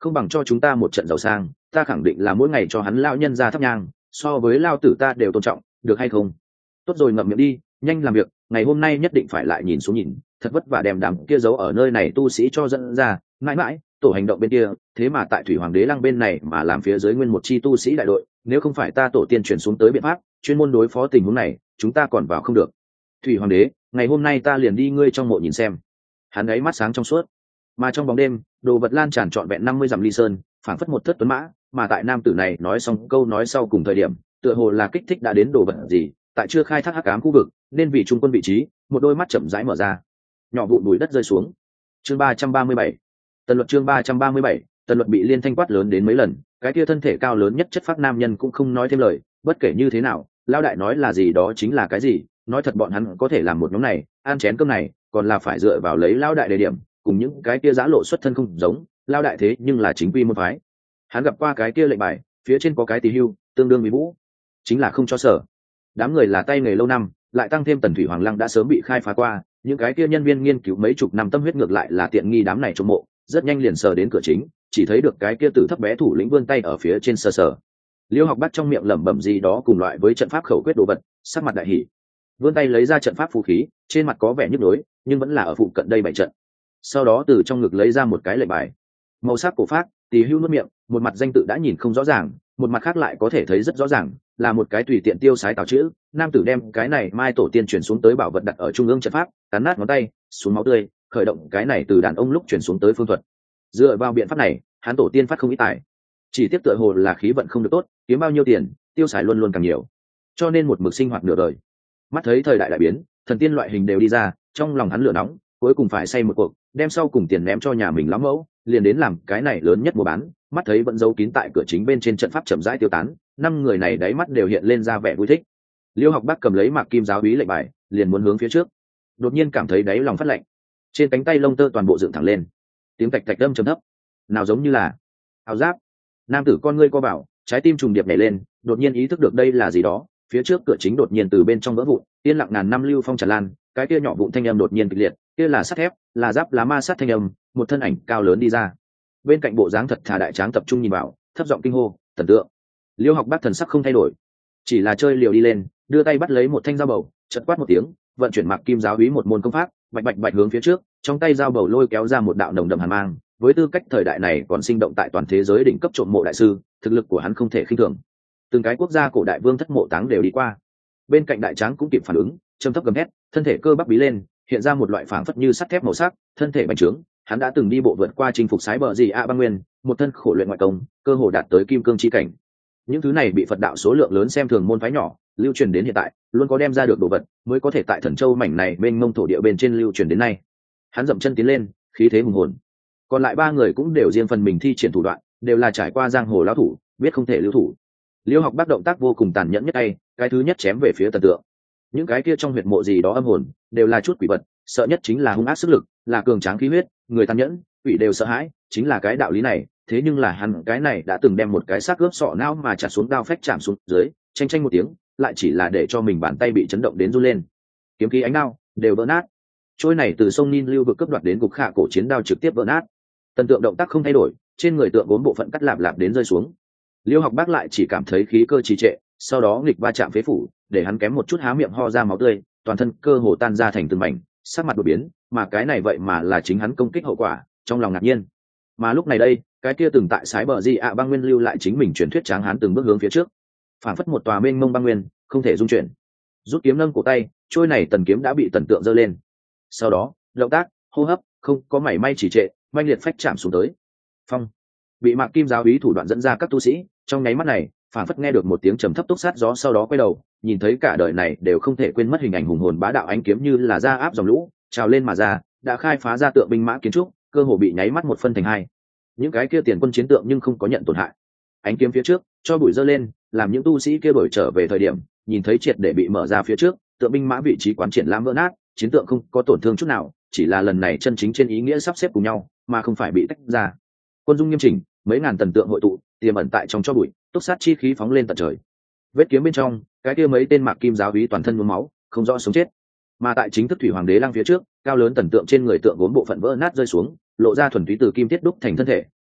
không bằng cho chúng ta một trận giàu sang, ta khẳng định là mỗi ngày cho hắn lao nhân ra thắp nhang, so với lao tử ta đều tôn trọng, được hay không? Tốt rồi, ngậm miệng đi, nhanh làm việc, ngày hôm nay nhất định phải lại nhìn xuống nhìn, thật vất vả đem đám kia giấu ở nơi này tu sĩ cho dẫn ra, mãi mãi tổ hành động bên kia, thế mà tại Thủy Hoàng đế lăng bên này mà làm phía dưới nguyên một chi tu sĩ đại đội, nếu không phải ta tổ tiên truyền xuống tới biện pháp chuyên môn đối phó tình huống này, chúng ta còn vào không được. Thủy Hoàng đế, ngày hôm nay ta liền đi ngươi trong mộ nhìn xem. Hắn ấy mắt sáng trong suốt, mà trong bóng đêm, đồ vật lan tràn trọn vẹn năm mươi dặm ly sơn, phảng phất một thất tuấn mã, mà tại nam tử này nói xong câu nói sau cùng thời điểm, tựa hồ là kích thích đã đến đồ vật gì, tại chưa khai thác hắc ám khu vực, nên vì trung quân vị trí, một đôi mắt chậm rãi mở ra, nhỏ vụn bụi đất rơi xuống. Chương ba trăm ba mươi bảy, Tần Luật chương ba trăm ba mươi bảy, Tần Luật bị liên thanh quát lớn đến mấy lần, cái kia thân thể cao lớn nhất chất phác nam nhân cũng không nói thêm lời, bất kể như thế nào, lao đại nói là gì đó chính là cái gì, nói thật bọn hắn có thể làm một nhóm này, ăn chén cơm này, còn là phải dựa vào lấy lao đại đề điểm, cùng những cái kia giã lộ xuất thân không giống, lao đại thế nhưng là chính quy môn phái. Hắn gặp qua cái kia lệnh bài, phía trên có cái tỳ hưu, tương đương với vũ, chính là không cho sở. Đám người là tay nghề lâu năm, lại tăng thêm Tần Thủy Hoàng Lăng đã sớm bị khai phá qua, những cái kia nhân viên nghiên cứu mấy chục năm tâm huyết ngược lại là tiện nghi đám này trong mộ, rất nhanh liền sờ đến cửa chính, chỉ thấy được cái kia tử thấp bé thủ lĩnh vươn tay ở phía trên sờ sờ. Liêu Học Bác trong miệng lẩm bẩm gì đó cùng loại với trận pháp khẩu quyết đồ vật, sắc mặt đại hỉ, vươn tay lấy ra trận pháp phù khí, trên mặt có vẻ nhức nhối, nhưng vẫn là ở phụ cận đây bảy trận. Sau đó từ trong ngực lấy ra một cái lệnh bài, màu sắc cổ phác, tỳ hưu nuốt miệng, một mặt danh tự đã nhìn không rõ ràng, một mặt khác lại có thể thấy rất rõ ràng, là một cái tùy tiện tiêu sái tào chữ. Nam tử đem cái này mai tổ tiên chuyển xuống tới bảo vật đặt ở trung ương trận pháp, cắn nát ngón tay, xuống máu tươi, khởi động cái này từ đàn ông lúc chuyển xuống tới phương thuật. Dựa vào biện pháp này, hắn tổ tiên phát không ít tài, chỉ tiếp tựa hồ là khí vận không được tốt, kiếm bao nhiêu tiền, tiêu xài luôn luôn càng nhiều, cho nên một mực sinh hoạt nửa đời. Mắt thấy thời đại đại biến, thần tiên loại hình đều đi ra, trong lòng hắn lửa nóng, cuối cùng phải xây một cuộc, đem sau cùng tiền ném cho nhà mình lắm mẫu, liền đến làm cái này lớn nhất mua bán. Mắt thấy vẫn giấu kín tại cửa chính bên trên trận pháp chậm rãi tiêu tán, năm người này đáy mắt đều hiện lên ra vẻ vui thích. Liêu Học Bác cầm lấy Mạc Kim giáo úy lệnh bài, liền muốn hướng phía trước, đột nhiên cảm thấy đáy lòng phát lạnh, trên cánh tay lông tơ toàn bộ dựng thẳng lên, tiếng tạch tạch đâm trầm thấp, nào giống như là áo giáp. Nam tử con ngươi co bảo, trái tim trùng điệp nhảy lên, đột nhiên ý thức được đây là gì đó. Phía trước cửa chính đột nhiên từ bên trong vỡ vụn, yên lặng ngàn năm lưu phong tràn lan, cái kia nhỏ vụn thanh âm đột nhiên kịch liệt, kia là sắt thép, là giáp lá ma sát thanh âm, một thân ảnh cao lớn đi ra. Bên cạnh bộ dáng thật thà đại tráng tập trung nhìn vào, thấp giọng kinh hô, thần tượng. Liêu Học Bác thần sắc không thay đổi, chỉ là chơi liều đi lên, đưa tay bắt lấy một thanh dao bầu, chợt quát một tiếng, vận chuyển Mạc Kim giáo úy một môn công pháp, bạch bạch bạch hướng phía trước, trong tay dao bầu lôi kéo ra một đạo nồng đậm hàn mang. Với tư cách thời đại này còn sinh động tại toàn thế giới đỉnh cấp trộm mộ đại sư, thực lực của hắn không thể khinh thường. Từng cái quốc gia cổ đại vương thất mộ táng đều đi qua. Bên cạnh đại tráng cũng kịp phản ứng, trầm thấp gầm hét, thân thể cơ bắp bí lên, hiện ra một loại phảng phất như sắt thép màu sắc, thân thể bành trướng. Hắn đã từng đi bộ vượt qua chinh phục sái bờ gì a băng nguyên, một thân khổ luyện ngoại công, cơ hồ đạt tới kim cương chi cảnh. Những thứ này bị Phật đạo số lượng lớn xem thường môn phái nhỏ, lưu truyền đến hiện tại, luôn có đem ra được đồ vật, mới có thể tại Thần Châu mảnh này bên ngông thổ địa bên trên lưu truyền đến nay. Hắn dậm chân tiến lên, khí thế hùng hồn. Còn lại ba người cũng đều riêng phần mình thi triển thủ đoạn, đều là trải qua giang hồ lão thủ, biết không thể lưu thủ. Liêu Học Bác động tác vô cùng tàn nhẫn nhất tay, cái thứ nhất chém về phía Tần Tượng. Những cái kia trong huyệt mộ gì đó âm hồn, đều là chút quỷ vật, sợ nhất chính là hung ác sức lực, là cường tráng khí huyết, người tàn nhẫn, quỷ đều sợ hãi, chính là cái đạo lý này. Thế nhưng là hắn cái này đã từng đem một cái xác cướp sọ não mà chặt xuống đao phách chạm xuống dưới, tranh tranh một tiếng, lại chỉ là để cho mình bàn tay bị chấn động đến run lên. Kiếm khí ánh đao đều vỡ nát. Trôi này từ sông Nin lưu vực cướp đoạt đến cục khả cổ chiến đao trực tiếp vỡ nát. Tần Tượng động tác không thay đổi, trên người tượng bốn bộ phận cắt lạp lạp đến rơi xuống. Liêu Học Bác lại chỉ cảm thấy khí cơ trì trệ, sau đó nghịch va chạm phế phủ, để hắn kém một chút há miệng ho ra máu tươi, toàn thân cơ hồ tan ra thành từng mảnh, sắc mặt đột biến, mà cái này vậy mà là chính hắn công kích hậu quả, trong lòng ngạc nhiên. Mà lúc này đây, cái kia từng tại sái bờ gì ạ băng nguyên lưu lại chính mình truyền thuyết tráng hán từng bước hướng phía trước, phản phất một tòa mênh mông băng nguyên, không thể dung chuyển. Rút kiếm nâng cổ tay, trôi này tần kiếm đã bị Tần Tượng giơ lên. Sau đó, động tác, hô hấp, không có mảy may chỉ trệ, manh liệt phách chạm xuống tới. Phong, bị Mạc Kim giáo úy thủ đoạn dẫn ra các tu sĩ, trong nháy mắt này, phản phất nghe được một tiếng trầm thấp túc sát gió, sau đó quay đầu, nhìn thấy cả đời này đều không thể quên mất hình ảnh hùng hồn bá đạo ánh kiếm như là ra áp dòng lũ, trào lên mà ra, đã khai phá ra tượng binh mã kiến trúc, cơ hồ bị nháy mắt một phân thành hai. Những cái kia tiền quân chiến tượng nhưng không có nhận tổn hại. Ánh kiếm phía trước, cho bụi dơ lên, làm những tu sĩ kia đổi trở về thời điểm, nhìn thấy triệt để bị mở ra phía trước, tượng binh mã vị trí quán triển lãm vỡ nát, chiến tượng không có tổn thương chút nào, chỉ là lần này chân chính trên ý nghĩa sắp xếp cùng nhau, mà không phải bị tách ra. Quân dung nghiêm chỉnh, mấy ngàn tần tượng hội tụ, tiềm ẩn tại trong cho bụi, túc sát chi khí phóng lên tận trời. Vết kiếm bên trong, cái kia mấy tên Mạc Kim giáo úy toàn thân nhuốm máu, không rõ sống chết. Mà tại chính thức Thủy Hoàng đế lăng phía trước, cao lớn tần tượng trên người tượng vốn bộ phận vỡ nát rơi xuống, lộ ra thuần túy từ kim thiết đúc thành thân thể,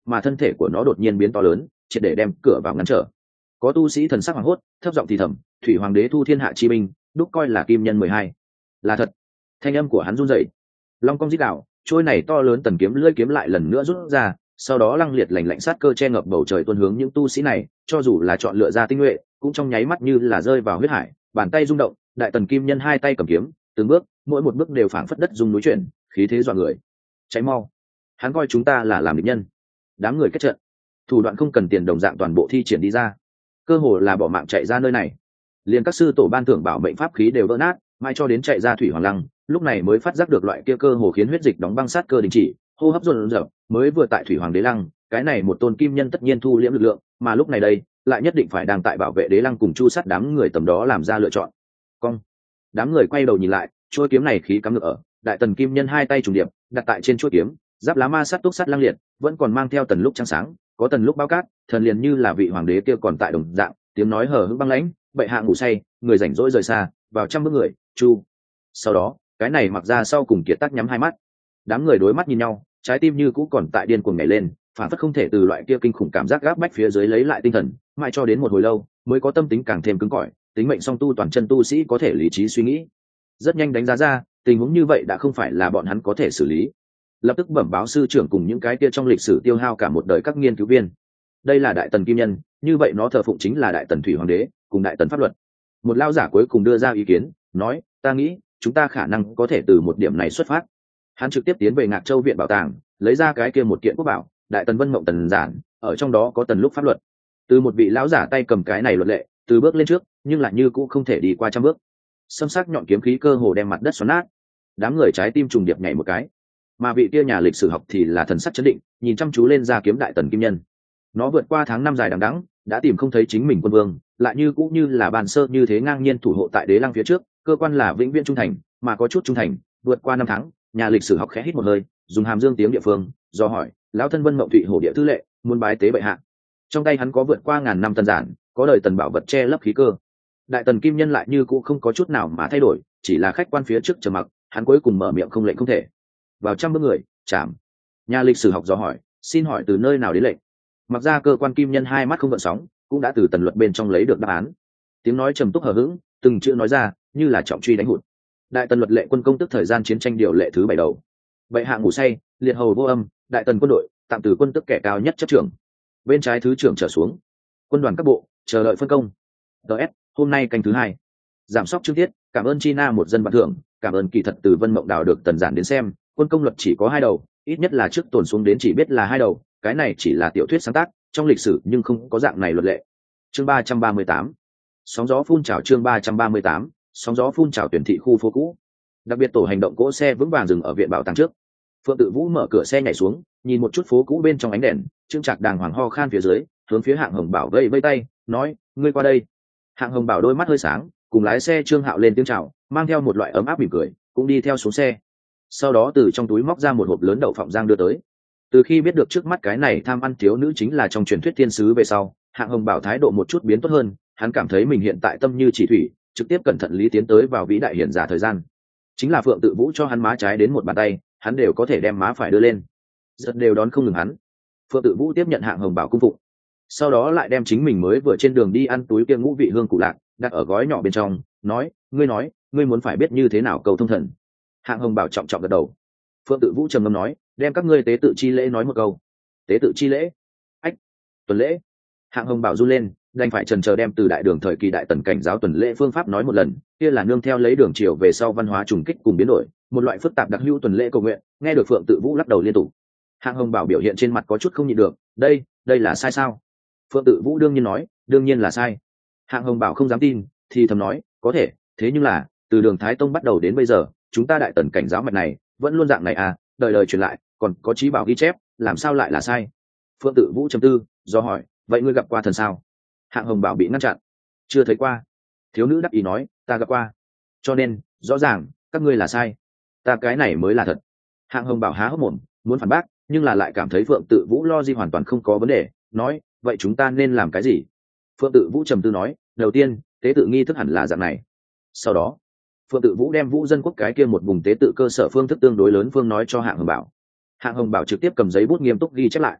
mà thân thể của nó đột nhiên biến to lớn, triệt để đem cửa vào ngăn trở. Có tu sĩ thần sắc hoảng hốt, thấp giọng thì thầm, thủy hoàng đế thu thiên hạ chi binh, đúc coi là kim nhân mười hai. Là thật. Thanh âm của hắn run rẩy. Long cong rít đạo, trôi này to lớn tần kiếm lưỡi kiếm lại lần nữa rút ra, sau đó lăng liệt lạnh lạnh sát cơ che ngập bầu trời tuôn hướng những tu sĩ này, cho dù là chọn lựa ra tinh nhuệ, cũng trong nháy mắt như là rơi vào huyết hải, bàn tay rung động, đại tần kim nhân hai tay cầm kiếm, từng bước, mỗi một bước đều phảng phất đất rung núi chuyển, khí thế dọa người. Cháy mau. Hắn coi chúng ta là làm địch nhân. Đám người kết trận, thủ đoạn không cần tiền đồng dạng toàn bộ thi triển đi ra, cơ hồ là bỏ mạng chạy ra nơi này. Liền các sư tổ ban thưởng bảo mệnh pháp khí đều vỡ nát, mai cho đến chạy ra thủy hoàng lăng, lúc này mới phát giác được loại kia cơ hồ khiến huyết dịch đóng băng sát cơ đình chỉ, hô hấp dồn dập, mới vừa tại thủy hoàng đế lăng, cái này một tôn kim nhân tất nhiên thu liễm lực lượng, mà lúc này đây lại nhất định phải đang tại bảo vệ đế lăng cùng chu sát đám người tầm đó làm ra lựa chọn. Cong. Đám người quay đầu nhìn lại, chuôi kiếm này khí cắm ngược ở, đại tần kim nhân hai tay trùng điệp đặt tại trên chuôi kiếm, giáp lá ma sát túc sắt lăng liệt, vẫn còn mang theo tần lúc trăng sáng, có tần lúc bao cát, thần liền như là vị hoàng đế kia còn tại đồng dạng, tiếng nói hờ hững băng lãnh, bệ hạ ngủ say, người rảnh rỗi rời xa, vào trăm bước người, chu. Sau đó, cái này mặc ra sau cùng kiệt tác nhắm hai mắt. Đám người đối mắt nhìn nhau, trái tim như cũ còn tại điên cuồng nhảy lên, phản phất không thể từ loại kia kinh khủng cảm giác gáp bách phía dưới lấy lại tinh thần, mãi cho đến một hồi lâu mới có tâm tính càng thêm cứng cỏi, tính mệnh song tu toàn chân tu sĩ có thể lý trí suy nghĩ. Rất nhanh đánh giá ra, tình huống như vậy đã không phải là bọn hắn có thể xử lý. Lập tức bẩm báo sư trưởng cùng những cái kia trong lịch sử tiêu hao cả một đời các nghiên cứu viên. Đây là đại tần kim nhân, như vậy nó thờ phụng chính là đại tần thủy hoàng đế cùng đại tần pháp luật. Một lao giả cuối cùng đưa ra ý kiến, nói, ta nghĩ chúng ta khả năng có thể từ một điểm này xuất phát. Hắn trực tiếp tiến về Ngạc Châu viện bảo tàng, lấy ra cái kia một kiện quốc bảo, đại tần vân mộng tần giản, ở trong đó có tần lúc pháp luật. Từ một vị lão giả tay cầm cái này luật lệ, từ bước lên trước, nhưng lại như cũng không thể đi qua trăm bước. Xâm sắc nhọn kiếm khí cơ hồ đem mặt đất xoắn nát. Đám người trái tim trùng điệp nhảy một cái, mà vị kia nhà lịch sử học thì là thần sắc chấn định, nhìn chăm chú lên ra kiếm đại tần kim nhân. Nó vượt qua tháng năm dài đằng đẵng, đã tìm không thấy chính mình quân vương, lại như cũng như là bàn sơ như thế ngang nhiên thủ hộ tại đế lăng phía trước, cơ quan là vĩnh viễn trung thành, mà có chút trung thành, vượt qua năm tháng. Nhà lịch sử học khẽ hít một hơi, dùng hàm dương tiếng địa phương do hỏi, lão thân vân mộng thụy hổ địa thư lệ, muốn bái tế bệ hạ. Trong tay hắn có vượt qua ngàn năm tần giản, có đời tần bảo vật che lấp khí cơ. Đại tần kim nhân lại như cũ không có chút nào mà thay đổi, chỉ là khách quan phía trước trầm mặc, hắn cuối cùng mở miệng không lệnh không thể. Vào trăm bước người, chạm. Nhà lịch sử học do hỏi, xin hỏi từ nơi nào đến lệnh? Mặc ra cơ quan kim nhân hai mắt không gợn sóng, cũng đã từ tần luật bên trong lấy được đáp án. Tiếng nói trầm túc hờ hững, từng chữ nói ra như là trọng truy đánh hụt. Đại tần luật lệ quân công tức thời gian chiến tranh điều lệ thứ bảy đầu. Bệ hạ ngủ say, liệt hầu vô âm, đại tần quân đội tạm từ quân tức kẻ cao nhất chấp trưởng. Bên trái thứ trưởng trở xuống. Quân đoàn các bộ chờ đợi phân công. ts hôm nay canh thứ hai. Giảm sóc chương tiết, cảm ơn China một dân bạn thưởng, cảm ơn kỳ thật từ Vân Mộng Đào được tần giản đến xem, quân công luật chỉ có hai đầu, ít nhất là trước tồn xuống đến chỉ biết là hai đầu, cái này chỉ là tiểu thuyết sáng tác, trong lịch sử nhưng không có dạng này luật lệ. Chương ba trăm ba mươi tám. Sóng gió phun trào chương ba trăm ba mươi tám. Sóng gió phun trào tuyển thị khu phố cũ. Đặc biệt tổ hành động cỗ xe vững vàng dừng ở viện bảo tàng trước. Phượng Tự Vũ mở cửa xe nhảy xuống, nhìn một chút phố cũ bên trong ánh đèn, trương trạc đàng hoàng ho khan phía dưới, hướng phía Hạng Hồng Bảo vây vây tay, nói, ngươi qua đây. Hạng Hồng Bảo đôi mắt hơi sáng, cùng lái xe Trương Hạo lên tiếng chào, mang theo một loại ấm áp mỉm cười, cũng đi theo xuống xe. Sau đó từ trong túi móc ra một hộp lớn đậu phộng rang đưa tới. Từ khi biết được trước mắt cái này tham ăn thiếu nữ chính là trong truyền thuyết thiên sứ về sau, Hạng Hồng Bảo thái độ một chút biến tốt hơn, hắn cảm thấy mình hiện tại tâm như chỉ thủy, trực tiếp cẩn thận lý tiến tới vào vĩ đại hiển giả thời gian. Chính là Phượng Tự Vũ cho hắn má trái đến một bàn tay, hắn đều có thể đem má phải đưa lên, giật đều đón không ngừng hắn. Phượng Tự Vũ tiếp nhận Hạng Hồng Bảo cung phụng, sau đó lại đem chính mình mới vừa trên đường đi ăn túi kia ngũ vị hương cụ lạc đặt ở gói nhỏ bên trong, nói, ngươi nói, ngươi muốn phải biết như thế nào cầu thông thần. Hạng Hồng Bảo trọng trọng gật đầu. Phượng Tự Vũ trầm ngâm nói, đem các ngươi tế tự chi lễ nói một câu. Tế tự chi lễ? Ách, tuần lễ. Hạng Hồng Bảo run lên, đành phải trần chờ đem từ đại đường thời kỳ đại tần cảnh giáo tuần lễ phương pháp nói một lần, kia là nương theo lấy đường triều về sau văn hóa trùng kích cùng biến đổi, một loại phức tạp đặc hữu tuần lễ cầu nguyện. Nghe được Phượng Tự Vũ lắc đầu liên tục. Hạng Hồng Bảo biểu hiện trên mặt có chút không nhịn được, đây, đây là sai sao? Phượng Tự Vũ đương nhiên nói, đương nhiên là sai. Hạng Hồng Bảo không dám tin, thì thầm nói, có thể, thế nhưng là từ đường Thái Tông bắt đầu đến bây giờ, chúng ta đại tần cảnh giáo mạch này vẫn luôn dạng này à, đời đời truyền lại, còn có chí bảo ghi chép, làm sao lại là sai? Phượng Tự Vũ trầm tư, do hỏi, vậy ngươi gặp qua thần sao? Hạng Hồng Bảo bị ngăn chặn, chưa thấy qua. Thiếu nữ đắc ý nói, ta gặp qua, cho nên rõ ràng các ngươi là sai, ta cái này mới là thật. Hạng Hồng Bảo há hốc mồm, muốn phản bác, nhưng là lại cảm thấy Phượng Tự Vũ lo gì hoàn toàn không có vấn đề, nói, vậy chúng ta nên làm cái gì? Phượng Tự Vũ trầm tư nói, đầu tiên, tế tự nghi thức hẳn là dạng này. Sau đó, Phượng Tự Vũ đem Vũ Dân Quốc cái kia một vùng tế tự cơ sở phương thức tương đối lớn phương nói cho Hạng Hồng Bảo. Hạng Hồng Bảo trực tiếp cầm giấy bút nghiêm túc ghi chép lại.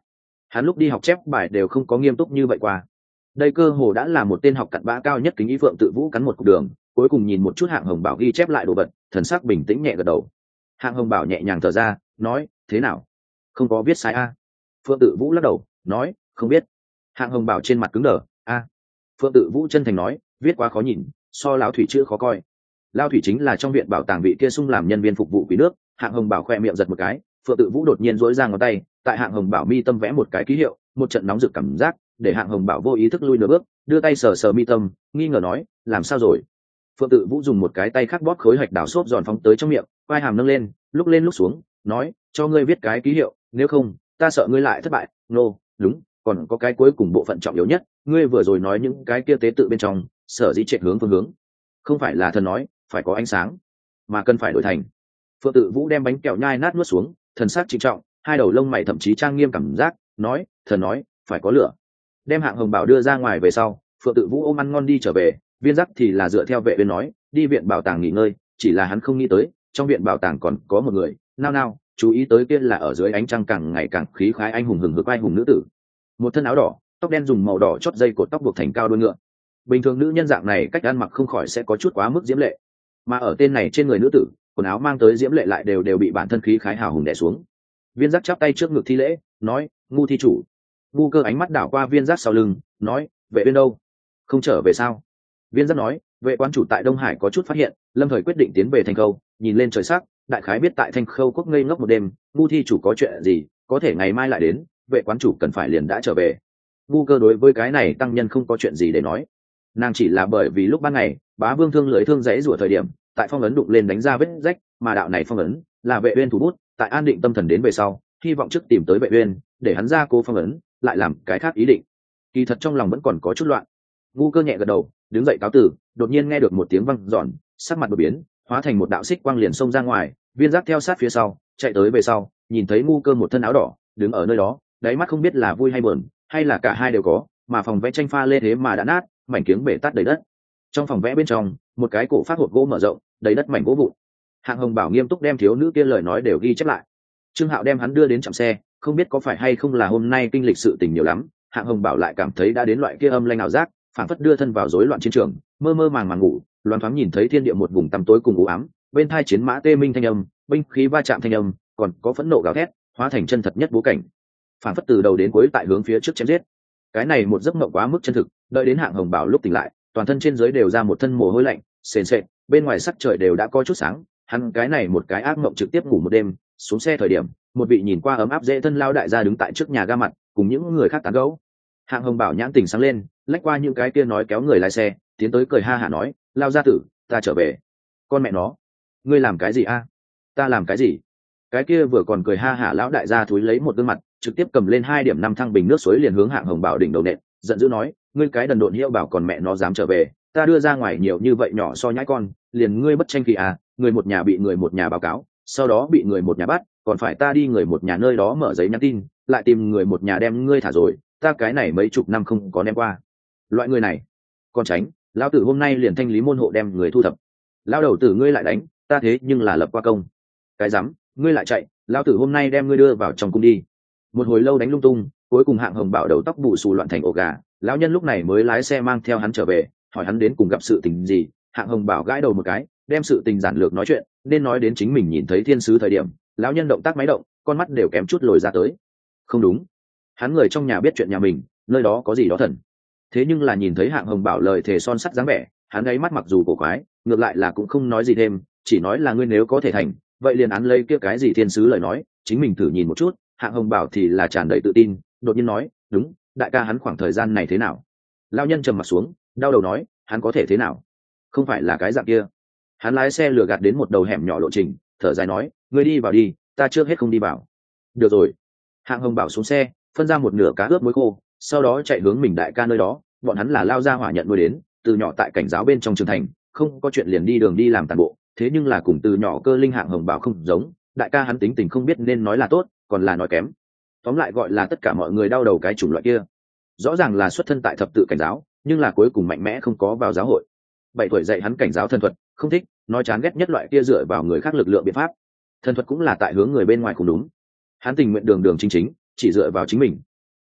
hắn lúc đi học chép bài đều không có nghiêm túc như vậy qua. Đây cơ hồ đã là một tên học cặn bã cao nhất kính ý. Phượng Tự Vũ cắn một cục đường, cuối cùng nhìn một chút Hạng Hồng Bảo ghi chép lại đồ vật, thần sắc bình tĩnh nhẹ gật đầu. Hạng Hồng Bảo nhẹ nhàng thở ra, nói, thế nào, không có viết sai a? Phượng Tự Vũ lắc đầu, nói, không biết. Hạng Hồng Bảo trên mặt cứng đờ, a. Phượng Tự Vũ chân thành nói, viết quá khó nhìn, so lão thủy chữ khó coi. Lao thủy chính là trong viện bảo tàng vị kia sung làm nhân viên phục vụ quý nước. Hạng Hồng Bảo khoe miệng giật một cái, Phượng Tự Vũ đột nhiên duỗi ra ngón tay, tại Hạng Hồng Bảo mi tâm vẽ một cái ký hiệu, một trận nóng rực cảm giác để Hạng Hồng Bảo vô ý thức lui nửa bước, đưa tay sờ sờ mi tâm, nghi ngờ nói, làm sao rồi? Phượng Tự Vũ dùng một cái tay khác bóp khối hạch đào xốp giòn phóng tới trong miệng, vai hàm nâng lên, lúc lên lúc xuống, nói, cho ngươi viết cái ký hiệu, nếu không ta sợ ngươi lại thất bại. Nô, đúng, còn có cái cuối cùng bộ phận trọng yếu nhất, ngươi vừa rồi nói những cái kia tế tự bên trong sở dĩ chạy hướng phương hướng, không phải là thần nói phải có ánh sáng, mà cần phải đổi thành. Phượng Tự Vũ đem bánh kẹo nhai nát nuốt xuống, thần sắc trịnh trọng, hai đầu lông mày thậm chí trang nghiêm cảm giác, nói, thần nói phải có lửa. Đem Hạng Hồng Bảo đưa ra ngoài về sau, Phượng Tự Vũ ôm ăn ngon đi trở về. Viên Giác thì là dựa theo vệ viên nói, đi viện bảo tàng nghỉ ngơi, chỉ là hắn không nghĩ tới trong viện bảo tàng còn có một người. Nao nao chú ý tới kia là ở dưới ánh trăng càng ngày càng khí khái anh hùng hừng hực vai hùng nữ tử, một thân áo đỏ, tóc đen dùng màu đỏ chót dây cột tóc buộc thành cao đuôi ngựa. Bình thường nữ nhân dạng này cách ăn mặc không khỏi sẽ có chút quá mức diễm lệ, mà ở tên này trên người nữ tử, quần áo mang tới diễm lệ lại đều đều bị bản thân khí khái hào hùng đè xuống. Viên Giác chắp tay trước ngực thi lễ, nói, ngu thi chủ. Ngu Cơ ánh mắt đảo qua Viên Giác sau lưng, nói, vệ viên đâu, không trở về sao? Viên Giác nói, vệ quán chủ tại Đông Hải có chút phát hiện, lâm thời quyết định tiến về Thanh Khâu, nhìn lên trời sắc, đại khái biết tại Thanh Khâu quốc ngây ngốc một đêm, ngu thi chủ có chuyện gì, có thể ngày mai lại đến, vệ quán chủ cần phải liền đã trở về. Ngu Cơ đối với cái này tăng nhân không có chuyện gì để nói, nàng chỉ là bởi vì lúc ban ngày Bá Vương thương lưỡi thương rẽ rủa thời điểm, tại phong ấn đụng lên đánh ra vết rách, mà đạo này phong ấn là vệ uyên thủ bút, tại an định tâm thần đến về sau, hy vọng trước tìm tới vệ uyên để hắn ra cố phong ấn, lại làm cái khác ý định. Kỳ thật trong lòng vẫn còn có chút loạn. Ngu Cơ nhẹ gật đầu, đứng dậy cáo từ, đột nhiên nghe được một tiếng vang giòn, sắc mặt đột biến, hóa thành một đạo xích quang liền xông ra ngoài. Viên Giác theo sát phía sau, chạy tới về sau, nhìn thấy Ngu Cơ một thân áo đỏ đứng ở nơi đó, đáy mắt không biết là vui hay buồn, hay là cả hai đều có, mà phòng vẽ tranh pha lê thế mà đã nát, mảnh kiếng bể tát đầy đất. Trong phòng vẽ bên trong, một cái cổ phát hộp gỗ mở rộng, đầy đất mảnh gỗ vụn. Hạng Hồng Bảo nghiêm túc đem thiếu nữ kia lời nói đều ghi chép lại. Trương Hạo đem hắn đưa đến trạm xe, không biết có phải hay không là hôm nay kinh lịch sự tình nhiều lắm, Hạng Hồng Bảo lại cảm thấy đã đến loại kia âm lanh ảo giác, phảng phất đưa thân vào rối loạn chiến trường, mơ mơ màng màng ngủ, loáng thoáng nhìn thấy thiên địa một vùng tăm tối cùng u ám, bên tai chiến mã tê minh thanh âm, binh khí va chạm thanh âm, còn có phẫn nộ gào thét, hóa thành chân thật nhất bố cảnh, phảng phất từ đầu đến cuối tại hướng phía trước chém giết. Cái này một giấc mộng quá mức chân thực, đợi đến Hạng Hồng Bảo lúc tỉnh lại, toàn thân trên dưới đều ra một thân mồ hôi lạnh, sền sệt, bên ngoài sắc trời đều đã có chút sáng. Hắn cái này một cái ác mộng trực tiếp ngủ một đêm. Xuống xe thời điểm, một vị nhìn qua ấm áp dễ thân lao đại gia đứng tại trước nhà ga mặt, cùng những người khác tán gẫu. Hạng Hồng Bảo nhãn tỉnh sáng lên, lách qua những cái kia nói kéo người lái xe, tiến tới cười ha hả nói, lao gia tử, ta trở về. Con mẹ nó, ngươi làm cái gì a? Ta làm cái gì? Cái kia vừa còn cười ha hả lão đại gia thúi lấy một gương mặt, trực tiếp cầm lên hai điểm năm thăng bình nước suối liền hướng Hạng Hồng Bảo đỉnh đầu nện, giận dữ nói, ngươi cái đần độn hiệu bảo còn mẹ nó dám trở về, ta đưa ra ngoài nhiều như vậy nhỏ so nhãi con, liền ngươi bất tranh khí à? Người một nhà bị người một nhà báo cáo, sau đó bị người một nhà bắt, còn phải ta đi người một nhà nơi đó mở giấy nhắn tin, lại tìm người một nhà đem ngươi thả rồi, ta cái này mấy chục năm không có đem qua. Loại người này, con tránh, lão tử hôm nay liền thanh lý môn hộ đem người thu thập. Lão đầu tử ngươi lại đánh, ta thế nhưng là lập qua công. Cái rắm, ngươi lại chạy, lão tử hôm nay đem ngươi đưa vào trong cung đi. Một hồi lâu đánh lung tung, cuối cùng Hạng Hồng Bảo đầu tóc bù xù loạn thành ổ gà, lão nhân lúc này mới lái xe mang theo hắn trở về, hỏi hắn đến cùng gặp sự tình gì. Hạng Hồng Bảo gãi đầu một cái, đem sự tình giản lược nói chuyện, nên nói đến chính mình nhìn thấy thiên sứ thời điểm, lão nhân động tác máy động, con mắt đều kém chút lồi ra tới. Không đúng, hắn người trong nhà biết chuyện nhà mình, nơi đó có gì đó thần. Thế nhưng là nhìn thấy Hạng Hồng Bảo lời thề son sắt dáng vẻ, hắn ấy mắt mặc dù cổ quái, ngược lại là cũng không nói gì thêm, chỉ nói là ngươi nếu có thể thành, vậy liền án lấy kia cái gì thiên sứ lời nói, chính mình thử nhìn một chút. Hạng Hồng Bảo thì là tràn đầy tự tin, đột nhiên nói, đúng, đại ca hắn khoảng thời gian này thế nào? Lão nhân trầm mặt xuống, đau đầu nói, hắn có thể thế nào? Không phải là cái dạng kia. Hắn lái xe lừa gạt đến một đầu hẻm nhỏ lộ trình, thở dài nói, ngươi đi vào đi, ta trước hết không đi vào. Được rồi. Hạng Hồng Bảo xuống xe, phân ra một nửa cá ướp muối khô, sau đó chạy hướng mình đại ca nơi đó. Bọn hắn là lao ra hỏa nhận nuôi đến, từ nhỏ tại cảnh giáo bên trong trường thành, không có chuyện liền đi đường đi làm tàn bộ. Thế nhưng là cùng từ nhỏ cơ linh Hạng Hồng Bảo không giống, đại ca hắn tính tình không biết nên nói là tốt, còn là nói kém. Tóm lại gọi là tất cả mọi người đau đầu cái chủng loại kia. Rõ ràng là xuất thân tại thập tự cảnh giáo, nhưng là cuối cùng mạnh mẽ không có vào giáo hội. Bảy tuổi dạy hắn cảnh giáo thần thuật, không thích, nói chán ghét nhất loại kia dựa vào người khác lực lượng biện pháp. Thần thuật cũng là tại hướng người bên ngoài cũng đúng. Hắn tình nguyện đường đường chính chính, chỉ dựa vào chính mình.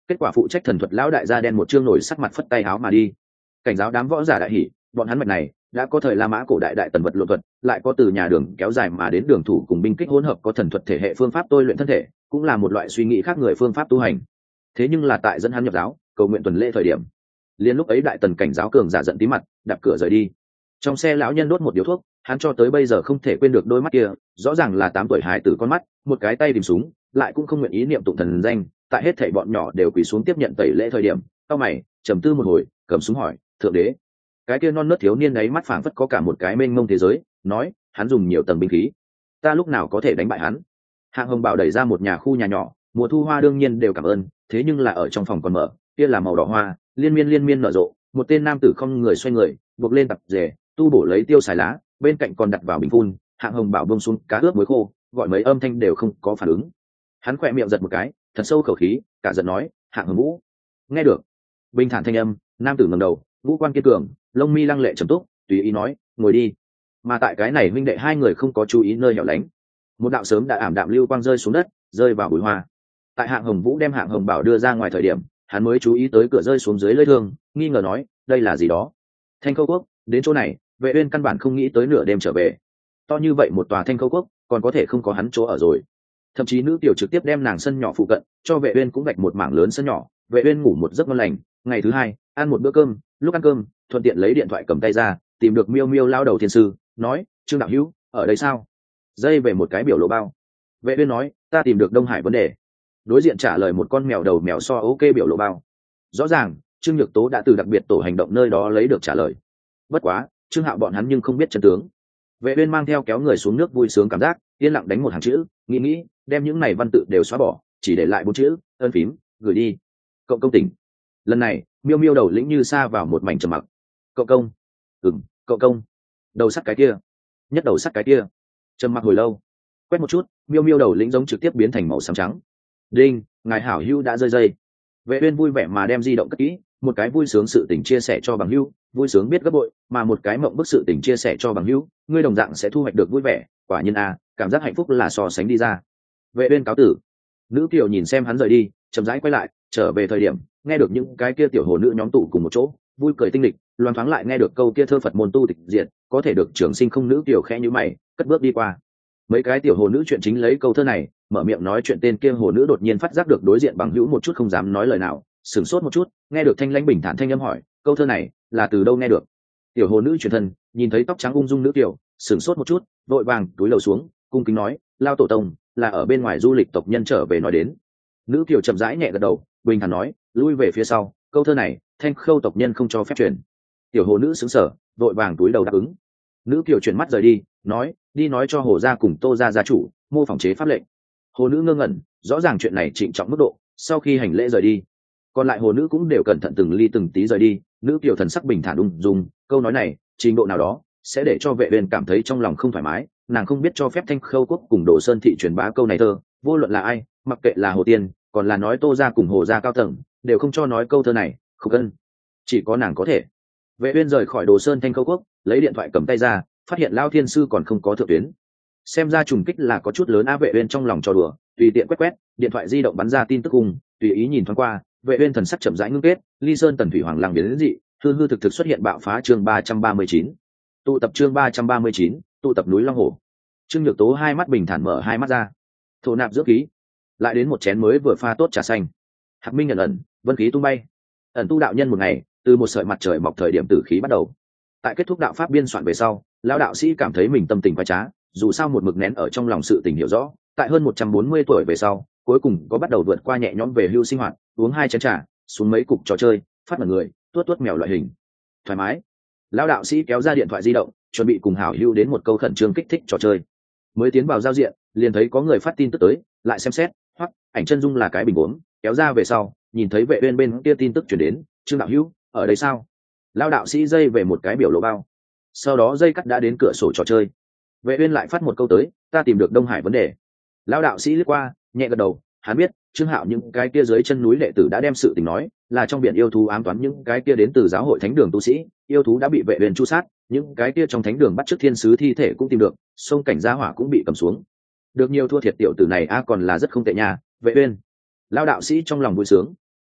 kết quả phụ trách thần thuật lão đại gia đen một chương nổi sắc mặt phất tay áo mà đi. Cảnh giáo đám võ giả đại hỉ, bọn hắn mạch này đã có thời La Mã cổ đại đại tần vật lộ thuật, lại có từ nhà đường kéo dài mà đến đường thủ cùng binh kích hỗn hợp, có thần thuật thể hệ phương pháp tôi luyện thân thể, cũng là một loại suy nghĩ khác người phương pháp tu hành. Thế nhưng là tại dẫn hắn nhập giáo, cầu nguyện tuần lễ thời điểm, liền lúc ấy đại tần cảnh giáo cường giả giận tí mặt, đạp cửa rời đi. Trong xe lão nhân đốt một điếu thuốc, hắn cho tới bây giờ không thể quên được đôi mắt kia, rõ ràng là tám tuổi hài tử con mắt, một cái tay tìm súng, lại cũng không nguyện ý niệm tụng thần danh, tại hết thảy bọn nhỏ đều quỳ xuống tiếp nhận tẩy lễ thời điểm, cau mày, trầm tư một hồi, cầm súng hỏi, thượng đế. Cái kia non nớt thiếu niên ấy mắt phảng phất có cả một cái mênh mông thế giới, nói, hắn dùng nhiều tầng binh khí, ta lúc nào có thể đánh bại hắn? Hạng Hồng Bảo đẩy ra một nhà khu nhà nhỏ, mùa thu hoa đương nhiên đều cảm ơn, thế nhưng là ở trong phòng còn mở, kia là màu đỏ hoa, liên miên liên miên nở rộ, một tên nam tử không người xoay người, buộc lên tập rể, tu bổ lấy tiêu xài lá, bên cạnh còn đặt vào bình phun. Hạng Hồng Bảo buông xuống cá ướp muối khô, gọi mấy âm thanh đều không có phản ứng. Hắn khỏe miệng giật một cái, thật sâu khẩu khí, cả giận nói, Hạng Hồng Vũ. Nghe được bình thản thanh âm, nam tử ngẩng đầu, ngũ quan kiên cường, lông mi lăng lệ trầm túc, tùy ý nói, ngồi đi. Mà tại cái này huynh đệ hai người không có chú ý nơi hẻo lánh, một đạo sớm đã ảm đạm lưu quang rơi xuống đất, rơi vào bụi hoa. Tại Hạng Hồng Vũ đem Hạng Hồng Bảo đưa ra ngoài thời điểm, hắn mới chú ý tới cửa rơi xuống dưới lưỡi thương, nghi ngờ nói, đây là gì đó? Thanh Khâu Quốc, đến chỗ này, Vệ Uyên căn bản không nghĩ tới nửa đêm trở về. To như vậy một tòa Thanh Khâu Quốc, còn có thể không có hắn chỗ ở rồi. Thậm chí nữ tiểu trực tiếp đem nàng sân nhỏ phụ cận, cho Vệ Uyên cũng vạch một mảng lớn sân nhỏ. Vệ Uyên ngủ một giấc ngon lành, ngày thứ hai, ăn một bữa cơm, lúc ăn cơm, thuận tiện lấy điện thoại cầm tay ra, tìm được Miêu Miêu lao đầu thiên sư, nói, Trương đạo hữu, ở đây sao? Dây về một cái biểu lộ bao. Vệ Uyên nói, ta tìm được Đông Hải vấn đề. Đối diện trả lời một con mèo đầu mèo so ok biểu lộ bao. Rõ ràng, Trương Nhược Tố đã từ đặc biệt tổ hành động nơi đó lấy được trả lời. Bất quá, Trương Hạo bọn hắn nhưng không biết chân tướng. Vệ Uyên mang theo kéo người xuống nước vui sướng cảm giác, yên lặng đánh một hàng chữ, nghĩ nghĩ, đem những này văn tự đều xóa bỏ, chỉ để lại bốn chữ, ân phím, gửi đi. Cộng công tỉnh. Lần này, Miêu Miêu đầu lĩnh như sa vào một mảnh trầm mặc. Cộng công. Ừm, cộng công. Đầu sắt cái kia. Nhất đầu sắt cái kia. Trầm mặc hồi lâu. Quét một chút, Miêu Miêu đầu lĩnh giống trực tiếp biến thành màu xám trắng. Đinh, ngài hảo hữu đã rơi dây. Vệ Uyên vui vẻ mà đem di động cất kỹ, một cái vui sướng sự tình chia sẻ cho bằng hữu, vui sướng biết gấp bội, mà một cái mộng bức sự tình chia sẻ cho bằng hữu, ngươi đồng dạng sẽ thu hoạch được vui vẻ, quả nhiên a, cảm giác hạnh phúc là so sánh đi ra. Vệ Uyên cáo tử. Nữ kiều nhìn xem hắn rời đi, chậm rãi quay lại, trở về thời điểm, nghe được những cái kia tiểu hồ nữ nhóm tụ cùng một chỗ, vui cười tinh lịch, loan thoáng lại nghe được câu kia thơ Phật môn tu tịch diệt, có thể được trường sinh không nữ kiều khẽ như mày, cất bước đi qua. Mấy cái tiểu hồ nữ chuyện chính lấy câu thơ này, mở miệng nói chuyện, tên kia hồ nữ đột nhiên phát giác được đối diện bằng hữu một chút không dám nói lời nào, sửng sốt một chút, nghe được thanh lãnh bình thản thanh âm hỏi, câu thơ này là từ đâu nghe được? Tiểu hồ nữ chuyển thân, nhìn thấy tóc trắng ung dung nữ tiểu, sửng sốt một chút, vội vàng túi lầu xuống, cung kính nói, lao tổ tông là ở bên ngoài du lịch tộc nhân trở về nói đến. Nữ tiểu chậm rãi nhẹ gật đầu, bình thản nói, lui về phía sau, câu thơ này Thanh Khâu tộc nhân không cho phép truyền. Tiểu hồ nữ sững sờ, vội vàng túi đầu đáp ứng. Nữ kiều chuyển mắt rời đi, nói, đi nói cho hồ gia cùng Tô gia gia chủ mô phỏng chế pháp lệnh. Hồ nữ ngơ ngẩn, rõ ràng chuyện này trịnh trọng mức độ, sau khi hành lễ rời đi. Còn lại hồ nữ cũng đều cẩn thận từng ly từng tí rời đi. Nữ kiều thần sắc bình thản ung dung, câu nói này trình độ nào đó sẽ để cho Vệ Uyên cảm thấy trong lòng không thoải mái. Nàng không biết cho phép Thanh Khâu quốc cùng Đồ Sơn thị truyền bá câu này thơ, vô luận là ai, mặc kệ là Hồ Tiên, còn là nói Tô gia cùng Hồ gia cao tầng, đều không cho nói câu thơ này, không cần, chỉ có nàng có thể. Vệ Uyên rời khỏi Đồ Sơn Thanh Khâu quốc, lấy điện thoại cầm tay ra, phát hiện Lão Thiên sư còn không có thượng tuyến. Xem ra trùng kích là có chút lớn a. Vệ Uyên trong lòng trò đùa, tùy tiện quét quét, điện thoại di động bắn ra tin tức cùng, tùy ý nhìn thoáng qua, Vệ Uyên thần sắc chậm rãi ngưng kết, Ly Sơn Tần Thủy Hoàng Lăng biến đến dị, hư hư thực thực xuất hiện bạo phá chương ba trăm ba mươi chín. Tụ tập chương ba trăm ba mươi chín, tụ tập núi Long Hổ. Trương Nhược Tố hai mắt bình thản mở hai mắt ra. Thổ nạp dưỡng khí, lại đến một chén mới vừa pha tốt trà xanh. Hạc Minh ẩn ẩn, vân khí tung bay. Ẩn tu đạo nhân một ngày, từ một sợi mặt trời mọc thời điểm tử khí bắt đầu. Tại kết thúc đạo pháp biên soạn về sau, lão đạo sĩ cảm thấy mình tâm tình quái trá, dù sao một mực nén ở trong lòng sự tình hiểu rõ, tại hơn một trăm bốn mươi tuổi về sau, cuối cùng có bắt đầu vượt qua nhẹ nhõm về hưu sinh hoạt, uống hai chén trà, xuống mấy cục trò chơi, phát mật người, tuốt tuốt mèo loại hình, thoải mái. Lão đạo sĩ kéo ra điện thoại di động, chuẩn bị cùng hảo hưu đến một câu khẩn trương kích thích trò chơi. Mới tiến vào giao diện, liền thấy có người phát tin tức tới, lại xem xét, hoặc ảnh chân dung là cái bình uống, kéo ra về sau, nhìn thấy Vệ Uyên bên kia tin tức chuyển đến, Trương đạo hữu ở đây sao? Lão đạo sĩ dây về một cái biểu lộ bao, sau đó dây cắt đã đến cửa sổ trò chơi. Vệ Uyên lại phát một câu tới, ta tìm được Đông Hải vấn đề. Lão đạo sĩ liếc qua, nhẹ gật đầu, hắn biết Trương Hạo những cái kia dưới chân núi đệ tử đã đem sự tình nói, là trong biển yêu thú ám toán những cái kia đến từ giáo hội thánh đường tu sĩ, yêu thú đã bị Vệ Uyên chu sát, những cái kia trong thánh đường bắt chước thiên sứ thi thể cũng tìm được, sông cảnh gia hỏa cũng bị cầm xuống. Được nhiều thua thiệt tiểu tử này a, còn là rất không tệ nha, Vệ Uyên. Lão đạo sĩ trong lòng vui sướng.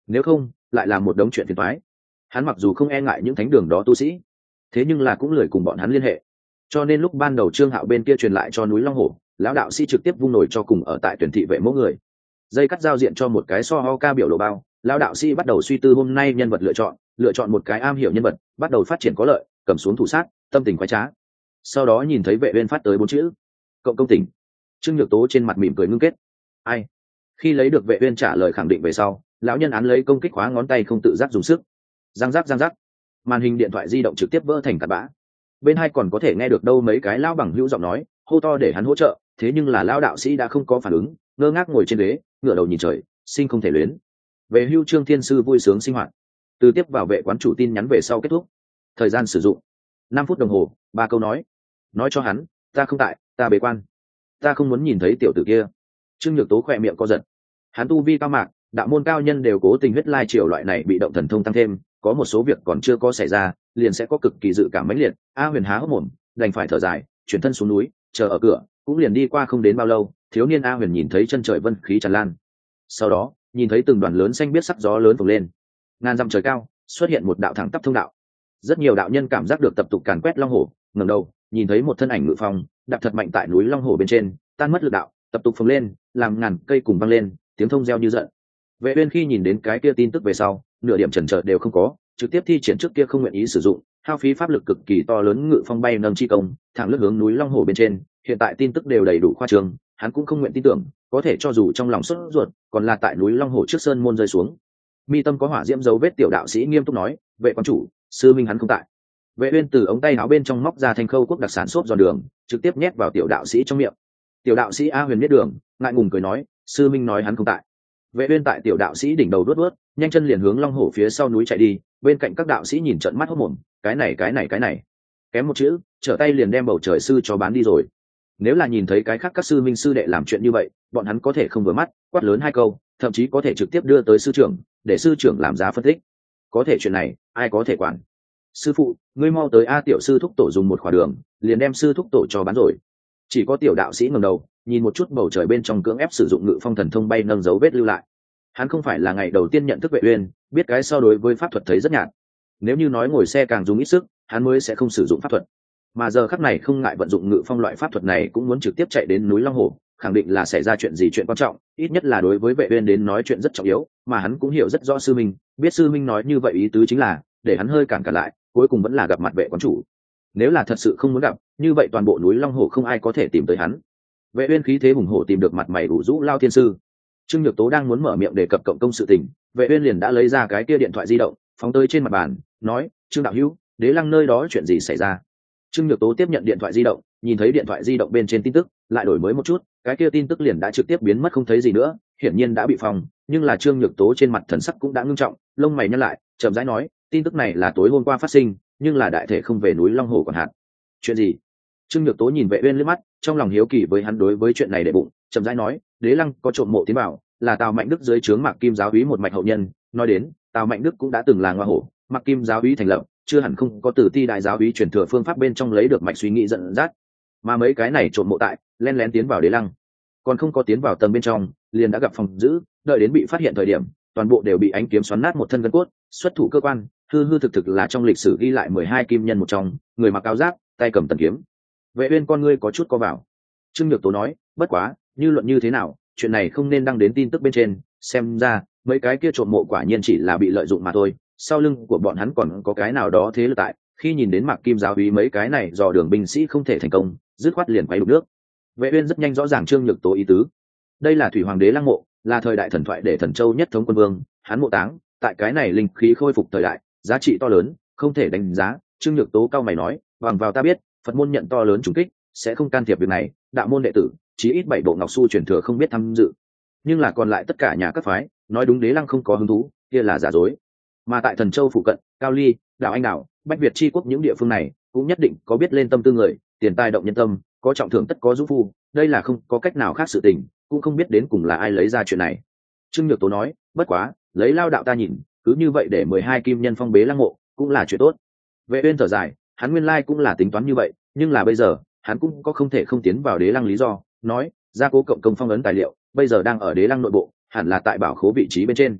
nếu không lại là một đống chuyện phiền toái. Hắn mặc dù không e ngại những thánh đường đó tu sĩ, thế nhưng là cũng lười cùng bọn hắn liên hệ, cho nên lúc ban đầu Trương Hạo bên kia truyền lại cho núi Long Hổ, lão đạo sĩ trực tiếp vung nổi cho cùng ở tại tuyển thị vệ mẫu người, dây cắt giao diện cho một cái so ho ca biểu đồ bao. Lão đạo sĩ bắt đầu suy tư hôm nay nhân vật lựa chọn, lựa chọn một cái am hiểu nhân vật, bắt đầu phát triển có lợi, cầm xuống thủ sát, tâm tình khoái trá. Sau đó nhìn thấy vệ uyên phát tới bốn chữ cộng công tình, Trương Nhược Tố trên mặt mỉm cười ngưng kết. Ai? Khi lấy được vệ uyên trả lời khẳng định về sau, lão nhân án lấy công kích khóa ngón tay không tự giác dùng sức, răng rắc răng rắc, màn hình điện thoại di động trực tiếp vỡ thành cát bã. Bên hai còn có thể nghe được đâu mấy cái lão bằng hữu giọng nói hô to để hắn hỗ trợ, thế nhưng là lão đạo sĩ đã không có phản ứng, ngơ ngác ngồi trên ghế, ngửa đầu nhìn trời, sinh không thể luyến. Về hưu Trương Thiên Sư vui sướng sinh hoạt. Từ tiếp vào vệ quán chủ tin nhắn về sau kết thúc. Thời gian sử dụng năm phút đồng hồ, ba câu nói. Nói cho hắn, ta không tại, ta bế quan, ta không muốn nhìn thấy tiểu tử kia. Trương Nhược Tố khỏe miệng co giật. Hắn tu vi cao mạc, đạo môn cao nhân đều cố tình huyết lai triều loại này bị động thần thông tăng thêm, có một số việc còn chưa có xảy ra, liền sẽ có cực kỳ dự cảm mãnh liệt. A Huyền há hốc mồm, đành phải thở dài, chuyển thân xuống núi, chờ ở cửa, cũng liền đi qua không đến bao lâu, thiếu niên A Huyền nhìn thấy chân trời vân khí tràn lan. Sau đó, nhìn thấy từng đoàn lớn xanh biết sắc gió lớn phồng lên, ngàn dặm trời cao xuất hiện một đạo thẳng tắp thông đạo. Rất nhiều đạo nhân cảm giác được tập tục càn quét long hổ, ngẩng đầu nhìn thấy một thân ảnh ngự phong đạp thật mạnh tại núi long hổ bên trên, tan mất lực đạo, tập tục phồng lên, làm ngàn cây cùng vang lên, tiếng thông reo như giận. Vệ uyên khi nhìn đến cái kia tin tức về sau, nửa điểm chần chờ đều không có, trực tiếp thi triển trước kia không nguyện ý sử dụng, hao phí pháp lực cực kỳ to lớn ngự phong bay nâng chi công, thẳng lướt hướng núi long hổ bên trên. Hiện tại tin tức đều đầy đủ khoa trương, hắn cũng không nguyện tin tưởng, có thể cho dù trong lòng sốt ruột, còn là tại núi long hổ trước sơn môn rơi xuống. Mi tâm có hỏa diễm dấu vết, tiểu đạo sĩ nghiêm túc nói, vệ quan chủ, sư minh hắn không tại. Vệ uyên từ ống tay áo bên trong móc ra thanh khâu quốc đặc sản xốp giòn đường, trực tiếp nhét vào tiểu đạo sĩ trong miệng. Tiểu đạo sĩ A Huyền biết đường, ngại ngùng cười nói, sư minh nói hắn không tại. Vệ uyên tại tiểu đạo sĩ đỉnh đầu đuốt đuốt, nhanh chân liền hướng long hổ phía sau núi chạy đi. Bên cạnh các đạo sĩ nhìn trợn mắt hốt mồm, cái này cái này cái này, kém một chữ, trở tay liền đem bầu trời sư cho bán đi rồi. Nếu là nhìn thấy cái khác các sư minh sư đệ làm chuyện như vậy, bọn hắn có thể không vừa mắt, quát lớn hai câu, thậm chí có thể trực tiếp đưa tới sư trưởng, để sư trưởng làm giá phân tích. Có thể chuyện này, ai có thể quản? Sư phụ, ngươi mau tới a, tiểu sư thúc tổ dùng một khỏa đường, liền đem sư thúc tổ cho bán rồi. Chỉ có tiểu đạo sĩ ngẩng đầu, nhìn một chút bầu trời bên trong, cưỡng ép sử dụng ngự phong thần thông bay nâng dấu vết lưu lại. Hắn không phải là ngày đầu tiên nhận thức Vệ Uyên, biết cái so đối với pháp thuật thấy rất nhạt. Nếu như nói ngồi xe càng dùng ít sức, hắn mới sẽ không sử dụng pháp thuật. Mà giờ khắc này không ngại vận dụng ngự phong loại pháp thuật này, cũng muốn trực tiếp chạy đến núi Long Hổ, khẳng định là xảy ra chuyện gì, chuyện quan trọng, ít nhất là đối với Vệ Uyên đến nói chuyện rất trọng yếu, mà hắn cũng hiểu rất rõ sư minh, biết sư minh nói như vậy ý tứ chính là để hắn hơi cản cả lại, cuối cùng vẫn là gặp mặt vệ quán chủ. Nếu là thật sự không muốn gặp, như vậy toàn bộ núi Long Hổ không ai có thể tìm tới hắn. Vệ Uyên khí thế hùng hổ tìm được mặt mày ủ rũ Lao Thiên sư. Trương Nhược Tố đang muốn mở miệng đề cập cộng công sự tình, Vệ Uyên liền đã lấy ra cái kia điện thoại di động, phóng tới trên mặt bàn, nói, Trương đạo hữu, Đế Lăng nơi đó chuyện gì xảy ra? Trương Nhược Tố tiếp nhận điện thoại di động, nhìn thấy điện thoại di động bên trên tin tức, lại đổi mới một chút, cái kia tin tức liền đã trực tiếp biến mất không thấy gì nữa, hiển nhiên đã bị phòng. Nhưng là Trương Nhược Tố trên mặt thần sắc cũng đã ngưng trọng, lông mày nhăn lại, chậm rãi nói, tin tức này là tối hôm qua phát sinh, nhưng là đại thể không về núi Long Hổ còn hạn. Chuyện gì? Trương Nhược Tố nhìn Vệ Uyên liếc mắt, trong lòng hiếu kỳ với hắn đối với chuyện này để bụng, chậm rãi nói, Đế Lăng có trộm mộ tiến vào, là Tào Mạnh Đức dưới trướng Mạc Kim giáo úy một mạch hậu nhân. Nói đến, Tào Mạnh Đức cũng đã từng là Ngoa Hổ, Mạc Kim giáo úy thành lập, chưa hẳn không có từ Ti đại giáo úy truyền thừa phương pháp bên trong lấy được mạch suy nghĩ dẫn dắt. Mà mấy cái này trộm mộ tại, lén lén tiến vào Đế Lăng, còn không có tiến vào tầng bên trong, liền đã gặp phòng giữ, đợi đến bị phát hiện thời điểm, toàn bộ đều bị ánh kiếm xoắn nát một thân gân cốt, xuất thủ cơ quan, hư hư thực thực là trong lịch sử ghi lại mười hai kim nhân một trong, người mặc áo giáp, tay cầm tần kiếm. Vệ Uyên con ngươi có chút co vào. Trương Nhược Tố nói, bất quá, như luận như thế nào, chuyện này không nên đăng đến tin tức bên trên, xem ra mấy cái kia trộm mộ quả nhiên chỉ là bị lợi dụng mà thôi, sau lưng của bọn hắn còn có cái nào đó thế lực tại. Khi nhìn đến Mạc Kim giáo úy mấy cái này dò đường binh sĩ không thể thành công, dứt khoát liền quay đục nước. Vệ Uyên rất nhanh rõ ràng Trương Nhược Tố ý tứ. Đây là Thủy Hoàng đế Lăng mộ, là thời đại thần thoại để thần châu nhất thống quân vương, hắn mộ táng tại cái này linh khí khôi phục thời đại, giá trị to lớn, không thể đánh giá. Trương Nhược Tố cao mày nói, bằng vào ta biết, Phật môn nhận to lớn trùng kích, sẽ không can thiệp việc này, đạo môn đệ tử chí ít bảy bộ ngọc su truyền thừa không biết tham dự, nhưng là còn lại tất cả nhà các phái nói đúng Đế Lăng không có hứng thú, kia là giả dối. Mà tại thần châu phụ cận, Cao Ly, Đạo Anh Đạo, Bách Việt chi quốc những địa phương này cũng nhất định có biết lên tâm tư người, tiền tài động nhân tâm, có trọng thưởng tất có dũng phu, đây là không có cách nào khác sự tình, cũng không biết đến cùng là ai lấy ra chuyện này. Trương Nhược Tố nói, bất quá, lấy Lao đạo ta nhìn, cứ như vậy để mười hai kim nhân phong bế Lăng mộ, cũng là chuyện tốt. Vệ Uyên thở dài, hắn nguyên lai cũng là tính toán như vậy, nhưng là bây giờ, hắn cũng có không thể không tiến vào Đế Lăng lý do, nói, gia cố cộng công phong ấn tài liệu, bây giờ đang ở Đế Lăng nội bộ, hẳn là tại bảo khố vị trí bên trên.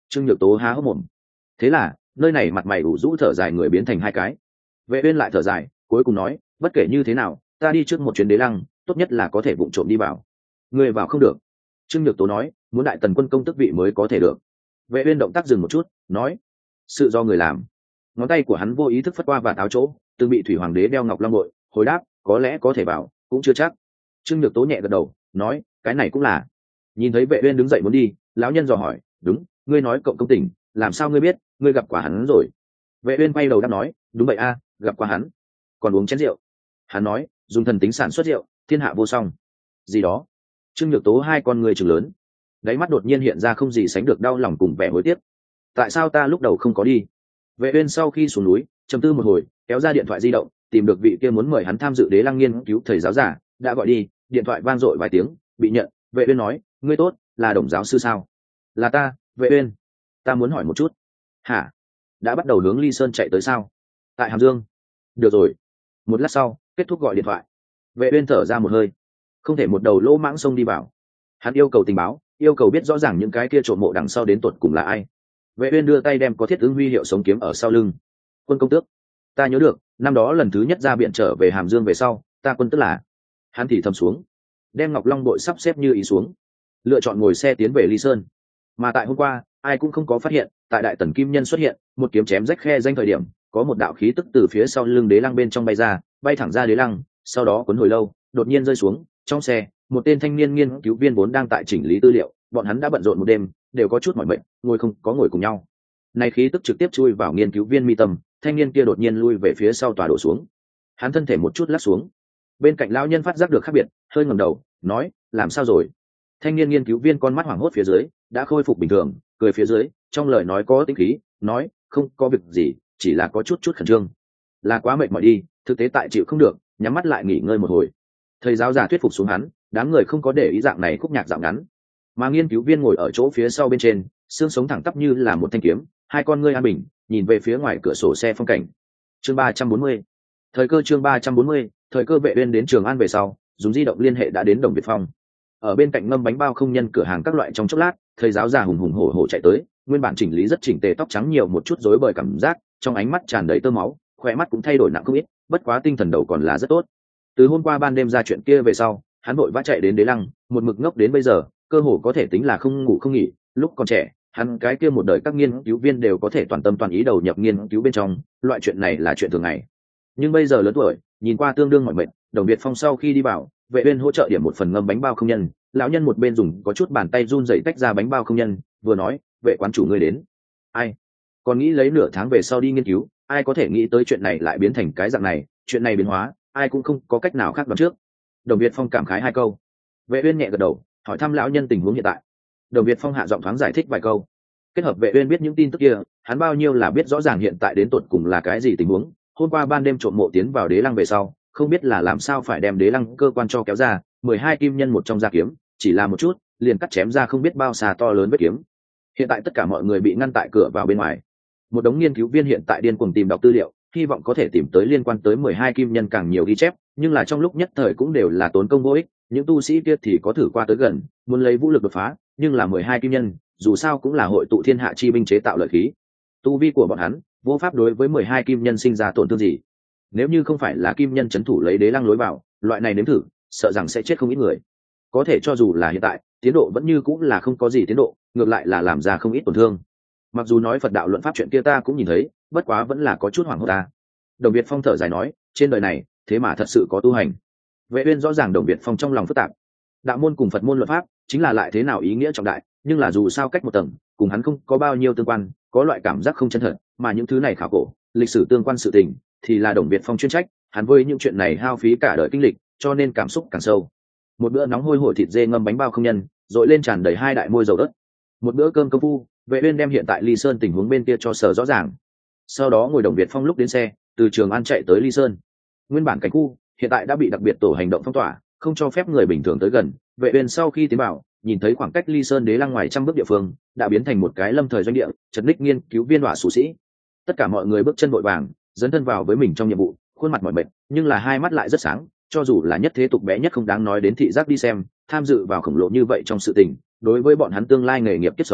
Trương Nhược Tố há hốc mồm. Thế là nơi này mặt mày ủ rũ thở dài người biến thành hai cái. Vệ Uyên lại thở dài, cuối cùng nói, bất kể như thế nào, ta đi trước một chuyến đế lăng, tốt nhất là có thể vụng trộm đi vào. Người vào không được. Trương Nhược Tố nói, muốn đại tần quân công tước vị mới có thể được. Vệ Uyên động tác dừng một chút, nói, sự do người làm. Ngón tay của hắn vô ý thức phất qua và tháo chỗ, từng bị thủy hoàng đế đeo ngọc long bội, hồi đáp, có lẽ có thể vào, cũng chưa chắc. Trương Nhược Tố nhẹ gật đầu, nói, cái này cũng là. Nhìn thấy Vệ Uyên đứng dậy muốn đi, lão nhân dò hỏi, đúng, ngươi nói cộng công tỉnh, làm sao ngươi biết, ngươi gặp quả hắn rồi? Vệ Uyên quay đầu đáp nói, đúng vậy a, gặp qua hắn. Còn uống chén rượu. Hắn nói, dùng thần tính sản xuất rượu, thiên hạ vô song. Gì đó? Trương Nhược Tố hai con người trừng lớn, đáy mắt đột nhiên hiện ra không gì sánh được đau lòng cùng vẻ hối tiếc. Tại sao ta lúc đầu không có đi? Vệ Uyên sau khi xuống núi, trầm tư một hồi, kéo ra điện thoại di động, tìm được vị kia muốn mời hắn tham dự đế lăng nghiên cứu thầy giáo giả, đã gọi đi, điện thoại vang dội vài tiếng, bị nhận. Vệ Uyên nói, ngươi tốt, là Đồng giáo sư sao? Là ta, Vệ Uyên. Ta muốn hỏi một chút. Hả? Đã bắt đầu hướng Ly Sơn chạy tới sao? Tại Hàm Dương. Được rồi. Một lát sau, kết thúc gọi điện thoại. Vệ Uyên thở ra một hơi, không thể một đầu lỗ mãng xông đi vào. Hắn yêu cầu tình báo, yêu cầu biết rõ ràng những cái kia trộm mộ đằng sau đến tuột cùng là ai. Vệ Uyên đưa tay đem có thiết ứng huy hiệu sống kiếm ở sau lưng. Quân công tước, ta nhớ được, năm đó lần thứ nhất ra biển trở về Hàm Dương về sau, ta quân tức là. Hắn thì thầm xuống, đem ngọc long bội sắp xếp như ý xuống, lựa chọn ngồi xe tiến về Ly Sơn. Mà tại hôm qua, ai cũng không có phát hiện, tại đại tần kim nhân xuất hiện, một kiếm chém rách khe danh thời điểm, có một đạo khí tức từ phía sau lưng đế lăng bên trong bay ra, bay thẳng ra đế lăng, sau đó cuốn hồi lâu, đột nhiên rơi xuống. Trong xe, một tên thanh niên nghiên cứu viên vốn đang tại chỉnh lý tư liệu, bọn hắn đã bận rộn một đêm, đều có chút mỏi mệt, ngồi không có ngồi cùng nhau. Này khí tức trực tiếp chui vào nghiên cứu viên mi tâm, thanh niên kia đột nhiên lui về phía sau tòa đổ xuống. Hắn thân thể một chút lắc xuống. Bên cạnh lão nhân phát giác được khác biệt, hơi ngẩng đầu, nói, làm sao rồi? Thanh niên nghiên cứu viên con mắt hoảng hốt phía dưới, đã khôi phục bình thường, cười phía dưới, trong lời nói có tinh khí, nói, không có việc gì, chỉ là có chút chút khẩn trương. Là quá mệt mỏi đi, thực tế tại chịu không được, nhắm mắt lại nghỉ ngơi một hồi. Thầy giáo giả thuyết phục xuống hắn, đám người không có để ý dạng này khúc nhạc dạo ngắn. Mà nghiên cứu viên ngồi ở chỗ phía sau bên trên, xương sống thẳng tắp như là một thanh kiếm, hai con ngươi an bình, nhìn về phía ngoài cửa sổ xe phong cảnh. Chương ba trăm bốn mươi. Thời cơ chương ba trăm bốn mươi, thời cơ Vệ Uyên đến Trường An về sau, dùng di động liên hệ đã đến Đồng Việt Phong. Ở bên cạnh ngâm bánh bao không nhân cửa hàng các loại trong chốc lát, thầy giáo già hùng hùng hổ hổ chạy tới, nguyên bản chỉnh lý rất chỉnh tề tóc trắng nhiều một chút rối bời cảm giác, trong ánh mắt tràn đầy tơ máu, khóe mắt cũng thay đổi nặng không ít, bất quá tinh thần đầu còn là rất tốt. Từ hôm qua ban đêm ra chuyện kia về sau, hắn vội vã chạy đến Đế Lăng, một mực ngốc đến bây giờ, cơ hồ có thể tính là không ngủ không nghỉ. Lúc còn trẻ, hắn cái kia một đời các nghiên cứu viên đều có thể toàn tâm toàn ý đầu nhập nghiên cứu bên trong, loại chuyện này là chuyện thường ngày. Nhưng bây giờ lớn tuổi, nhìn qua tương đương mỏi mệt, Đồng Việt Phong sau khi đi vào, Vệ Uyên hỗ trợ điểm một phần ngâm bánh bao không nhân, lão nhân một bên dùng có chút bàn tay run rẩy tách ra bánh bao không nhân, vừa nói, vệ quán chủ ngươi đến. Ai? Còn nghĩ lấy nửa tháng về sau đi nghiên cứu, ai có thể nghĩ tới chuyện này lại biến thành cái dạng này, chuyện này biến hóa, ai cũng không có cách nào khác đoán trước. Đồng Việt Phong cảm khái hai câu. Vệ Uyên nhẹ gật đầu, hỏi thăm lão nhân tình huống hiện tại. Đồng Việt Phong hạ giọng thoáng giải thích vài câu. Kết hợp Vệ Uyên biết những tin tức kia, hắn bao nhiêu là biết rõ ràng hiện tại đến tột cùng là cái gì tình huống. Hôm qua ban đêm trộm mộ tiến vào Đế Lăng về sau, không biết là làm sao phải đem Đế Lăng cơ quan cho kéo ra, mười hai kim nhân một trong gia kiếm, chỉ là một chút, liền cắt chém ra không biết bao xa to lớn vết kiếm. Hiện tại tất cả mọi người bị ngăn tại cửa vào bên ngoài. Một đống nghiên cứu viên hiện tại điên cuồng tìm đọc tư liệu, hy vọng có thể tìm tới liên quan tới mười hai kim nhân càng nhiều ghi chép, nhưng là trong lúc nhất thời cũng đều là tốn công vô ích. Những tu sĩ kia thì có thử qua tới gần, muốn lấy vũ lực đột phá, nhưng là mười hai kim nhân, dù sao cũng là hội tụ thiên hạ chi binh chế tạo lợi khí. Tu vi của bọn hắn, vô pháp đối với mười hai kim nhân sinh ra tổn thương gì. Nếu như không phải là kim nhân chấn thủ lấy Đế Lăng lối vào, loại này nếm thử, sợ rằng sẽ chết không ít người. Có thể cho dù là hiện tại, tiến độ vẫn như cũng là không có gì tiến độ, ngược lại là làm ra không ít tổn thương. Mặc dù nói Phật đạo luận pháp chuyện kia ta cũng nhìn thấy, bất quá vẫn là có chút hoảng hốt ta. Đồng Việt Phong thở dài nói, trên đời này, thế mà thật sự có tu hành. Vệ Uyên rõ ràng Đồng Việt Phong trong lòng phức tạp. Đạo môn cùng Phật môn luận pháp, chính là lại thế nào ý nghĩa trọng đại, nhưng là dù sao cách một tầng, cùng hắn không có bao nhiêu tương quan, có loại cảm giác không chân thật, mà những thứ này khảo cổ, lịch sử tương quan sự tình, thì là Đồng Việt Phong chuyên trách, hắn với những chuyện này hao phí cả đời kinh lịch, cho nên cảm xúc càng sâu. Một bữa nóng hôi hổi thịt dê ngâm bánh bao không nhân, dội lên tràn đầy hai đại môi dầu đất. Một bữa cơm công phu, Vệ Uyên đem hiện tại Ly Sơn tình huống bên kia cho sở rõ ràng. Sau đó ngồi Đồng Việt Phong lúc đến xe, từ Trường An chạy tới Ly Sơn. Nguyên bản cảnh khu hiện tại đã bị đặc biệt tổ hành động phong tỏa, không cho phép người bình thường tới gần. Vệ Uyên sau khi tiến vào, nhìn thấy khoảng cách Ly Sơn Đế Lăng ngoài trăm bước địa phương, đã biến thành một cái lâm thời doanh địa, chật ních nghiên cứu viên hỏa sủ sĩ. Tất cả mọi người bước chân vội vàng, dấn thân vào với mình trong nhiệm vụ, khuôn mặt mỏi mệt, nhưng là hai mắt lại rất sáng. Cho dù là nhất thế tục bé nhất không đáng nói đến thị giác đi xem, tham dự vào khổng lồ như vậy trong sự tình, đối với bọn hắn tương lai nghề nghiệp kiếp sống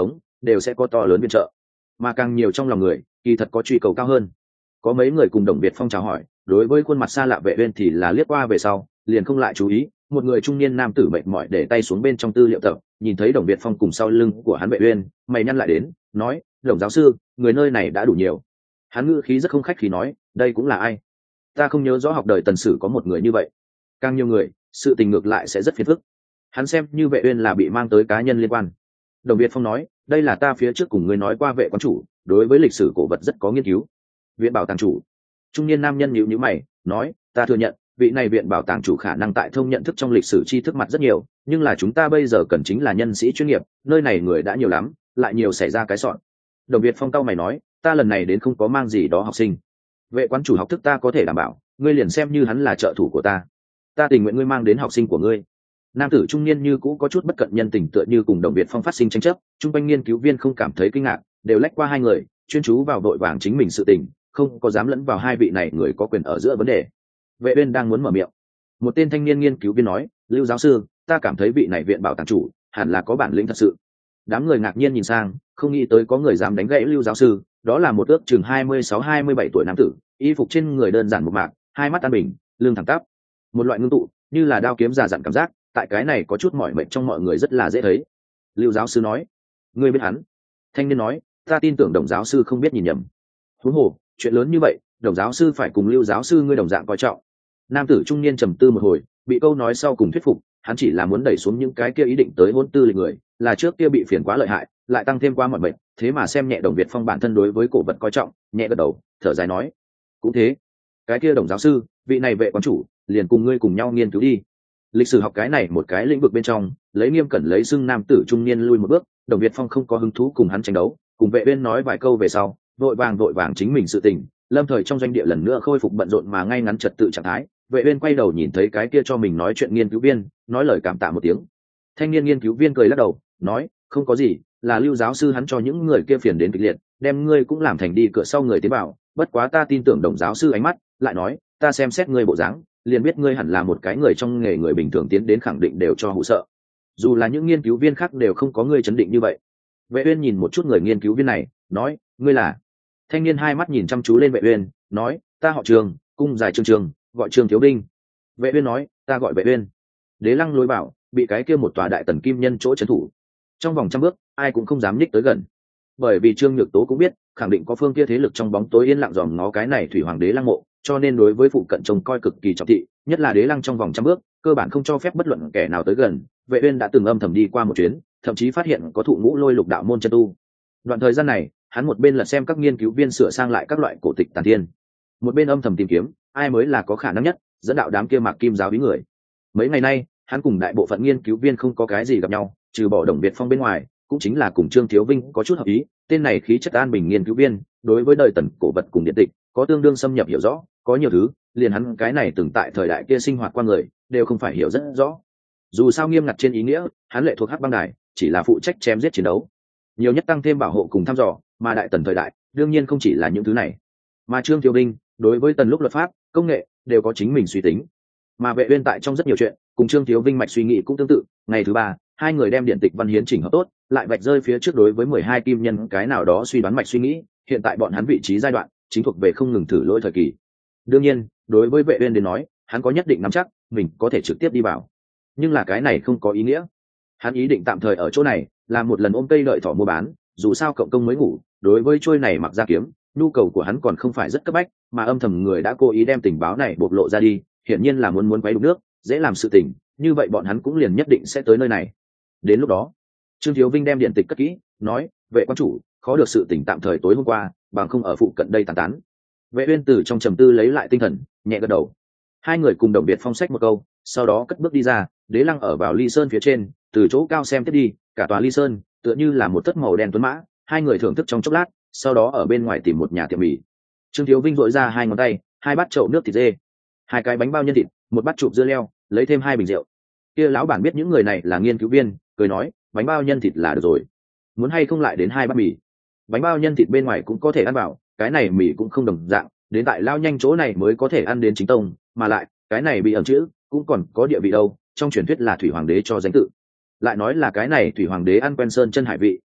đều sẽ có to lớn viện trợ, mà càng nhiều trong lòng người kỳ thật có truy cầu cao hơn. Có mấy người cùng Đồng Việt Phong chào hỏi, đối với khuôn mặt xa lạ Vệ Uyên thì là liếc qua về sau liền không lại chú ý. Một người trung niên nam tử mệt mỏi để tay xuống bên trong tư liệu tập, nhìn thấy Đồng Việt Phong cùng sau lưng của hắn Vệ Uyên, mày nhăn lại đến, nói: Đồng giáo sư, người nơi này đã đủ nhiều. Hắn ngữ khí rất không khách khí nói: đây cũng là ai? Ta không nhớ rõ học đời Tần Sử có một người như vậy. Càng nhiều người, sự tình ngược lại sẽ rất phiền phức. Hắn xem như Vệ Uyên là bị mang tới cá nhân liên quan. Đồng Việt Phong nói: đây là ta phía trước cùng ngươi nói qua Vệ quán chủ, đối với lịch sử cổ vật rất có nghiên cứu. Viện bảo tàng chủ. Trung niên nam nhân nhíu nhíu mày, nói: ta thừa nhận, vị này viện bảo tàng chủ khả năng tại thông nhận thức trong lịch sử tri thức mặt rất nhiều, nhưng là chúng ta bây giờ cần chính là nhân sĩ chuyên nghiệp, nơi này người đã nhiều lắm, lại nhiều xảy ra cái sọn. Đồng Việt Phong cau mày nói: ta lần này đến không có mang gì đó học sinh. Vệ quán chủ học thức ta có thể đảm bảo, ngươi liền xem như hắn là trợ thủ của ta, ta tình nguyện ngươi mang đến học sinh của ngươi. Nam tử trung niên như cũ có chút bất cận nhân tình, tựa như cùng Đồng Việt Phong phát sinh tranh chấp. Trung quanh nghiên cứu viên không cảm thấy kinh ngạc, đều lách qua hai người, chuyên chú vào đội vàng chính mình sự tình, không có dám lẫn vào hai vị này người có quyền ở giữa vấn đề. Vệ Uyên đang muốn mở miệng, một tên thanh niên nghiên cứu viên nói: Lưu giáo sư, ta cảm thấy vị này viện bảo tàng chủ hẳn là có bản lĩnh thật sự. Đám người ngạc nhiên nhìn sang, không nghĩ tới có người dám đánh gãy Lưu giáo sư. Đó là một ước chừng hai mươi sáu hai mươi bảy tuổi nam tử, y phục trên người đơn giản một mạc, hai mắt an bình, lưng thẳng tắp, một loại ngưng tụ như là đao kiếm già dặn cảm giác, tại cái này có chút mỏi mệt trong mọi người rất là dễ thấy. Lưu giáo sư nói: ngươi biết hắn? Thanh niên nói: ta tin tưởng Đồng giáo sư không biết nhìn nhầm. Huống hồ, chuyện lớn như vậy, Đồng giáo sư phải cùng Lưu giáo sư ngươi đồng dạng coi trọng. Nam tử trung niên trầm tư một hồi, bị câu nói sau cùng thuyết phục. Hắn chỉ là muốn đẩy xuống những cái kia ý định tới hôn tư lịch người, là trước kia bị phiền quá lợi hại, lại tăng thêm quá mỏi mệt, thế mà xem nhẹ Đồng Việt Phong bản thân đối với cổ vật coi trọng, nhẹ gật đầu, thở dài nói: cũng thế. Cái kia Đồng giáo sư, vị này vệ quán chủ, liền cùng ngươi cùng nhau nghiên cứu đi. Lịch sử học cái này một cái lĩnh vực bên trong, lấy nghiêm cẩn lấy xưng nam tử trung niên lui một bước. Đồng Việt Phong không có hứng thú cùng hắn tranh đấu, cùng Vệ Uyên nói vài câu về sau, vội vàng vội vàng chính mình sự tình. Lâm thời trong doanh địa lần nữa khôi phục bận rộn mà ngay ngắn trật tự trạng thái. Vệ Uyên quay đầu nhìn thấy cái kia cho mình nói chuyện nghiên cứu viên, nói lời cảm tạ một tiếng. Thanh niên nghiên cứu viên cười lắc đầu, nói: không có gì, là Lưu giáo sư hắn cho những người kia phiền đến kịch liệt, đem ngươi cũng làm thành đi cửa sau người tế bào. Bất quá ta tin tưởng Đồng giáo sư ánh mắt, lại nói: ta xem xét ngươi bộ dáng, liền biết ngươi hẳn là một cái người trong nghề, người bình thường tiến đến khẳng định đều cho hụ sợ. Dù là những nghiên cứu viên khác đều không có ngươi chấn định như vậy. Vệ Uyên nhìn một chút người nghiên cứu viên này, nói: ngươi là? Thanh niên hai mắt nhìn chăm chú lên Vệ Uyên, nói: ta họ Trường, cung dài Trường Trường, gọi Trường Thiếu Binh. Vệ Uyên nói: ta gọi Vệ Uyên. Đế Lăng lối bảo bị cái kia một tòa đại tần kim nhân chỗ trấn thủ, trong vòng trăm bước ai cũng không dám nhích tới gần, bởi vì Trương Nhược Tố cũng biết khẳng định có phương kia thế lực trong bóng tối yên lặng dòm ngó cái này thủy hoàng đế lăng mộ, cho nên đối với phụ cận trông coi cực kỳ trọng thị, nhất là Đế Lăng trong vòng trăm bước cơ bản không cho phép bất luận kẻ nào tới gần. Vệ Uyên đã từng âm thầm đi qua một chuyến, thậm chí phát hiện có thụ ngũ lôi lục đạo môn chân tu. Đoạn thời gian này, hắn một bên lật xem các nghiên cứu viên sửa sang lại các loại cổ tịch tàn thiên, một bên âm thầm tìm kiếm ai mới là có khả năng nhất dẫn đạo đám kia Mạc Kim giáo bí người. Mấy ngày nay, hắn cùng đại bộ phận nghiên cứu viên không có cái gì gặp nhau, trừ bỏ Đồng Việt Phong bên ngoài, cũng chính là cùng Trương Thiếu Vinh có chút hợp ý. Tên này khí chất an bình nghiên cứu viên, đối với đời tần cổ vật cùng điện tịch có tương đương xâm nhập hiểu rõ, có nhiều thứ liền hắn cái này từng tại thời đại kia sinh hoạt qua người đều không phải hiểu rất rõ. Dù sao nghiêm ngặt trên ý nghĩa, hắn lệ thuộc Hắc Bang Đài, chỉ là phụ trách chém giết chiến đấu, nhiều nhất tăng thêm bảo hộ cùng thăm dò, mà đại tần thời đại đương nhiên không chỉ là những thứ này. Mà Trương Thiếu Vinh đối với tần lúc luật pháp, công nghệ đều có chính mình suy tính, mà Vệ Uyên tại trong rất nhiều chuyện cùng Trương Thiếu Vinh mạch suy nghĩ cũng tương tự. Ngày thứ ba, hai người đem điện tịch văn hiến chỉnh hợp tốt, lại vạch rơi phía trước đối với mười hai kim nhân cái nào đó suy đoán mạch suy nghĩ. Hiện tại bọn hắn vị trí giai đoạn chính thuộc về không ngừng thử lỗi thời kỳ. Đương nhiên, đối với Vệ Uyên đến nói, hắn có nhất định nắm chắc mình có thể trực tiếp đi vào, nhưng là cái này không có ý nghĩa. Hắn ý định tạm thời ở chỗ này làm một lần ôm cây đợi thỏ mua bán, dù sao cộng công mới ngủ, đối với trôi này mặc ra kiếm, nhu cầu của hắn còn không phải rất cấp bách, mà âm thầm người đã cố ý đem tình báo này bộc lộ ra đi, hiển nhiên là muốn muốn quấy đục nước, dễ làm sự tình, như vậy bọn hắn cũng liền nhất định sẽ tới nơi này. Đến lúc đó, Trương Thiếu Vinh đem điện tịch cất kỹ, nói: Vệ quan chủ, khó được sự tình tạm thời tối hôm qua, bằng không ở phụ cận đây tán tán. Vệ Uyên từ trong trầm tư lấy lại tinh thần, nhẹ gật đầu. Hai người cùng Đồng Biệt Phong sách một câu, sau đó cất bước đi ra. Đế Lăng ở vào ly sơn phía trên, từ chỗ cao xem tiếp đi, cả tòa ly sơn tựa như là một tất màu đen tuấn mã. Hai người thưởng thức trong chốc lát, sau đó ở bên ngoài tìm một nhà tiệm mì. Trương Thiếu Vinh dội ra hai ngón tay, hai bát chậu nước thịt dê, hai cái bánh bao nhân thịt, một bát chụp dưa leo, lấy thêm hai bình rượu. Kia lão bản biết những người này là nghiên cứu viên, cười nói: bánh bao nhân thịt là được rồi, muốn hay không lại đến hai bát mì. Bánh bao nhân thịt bên ngoài cũng có thể ăn vào, cái này mì cũng không đồng dạng, đến tại lao nhanh chỗ này mới có thể ăn đến chính tông, mà lại cái này bị ẩn chữ cũng còn có địa vị đâu, trong truyền thuyết là thủy hoàng đế cho danh tự. Lại nói là cái này thủy hoàng đế ăn quen sơn chân hải vị,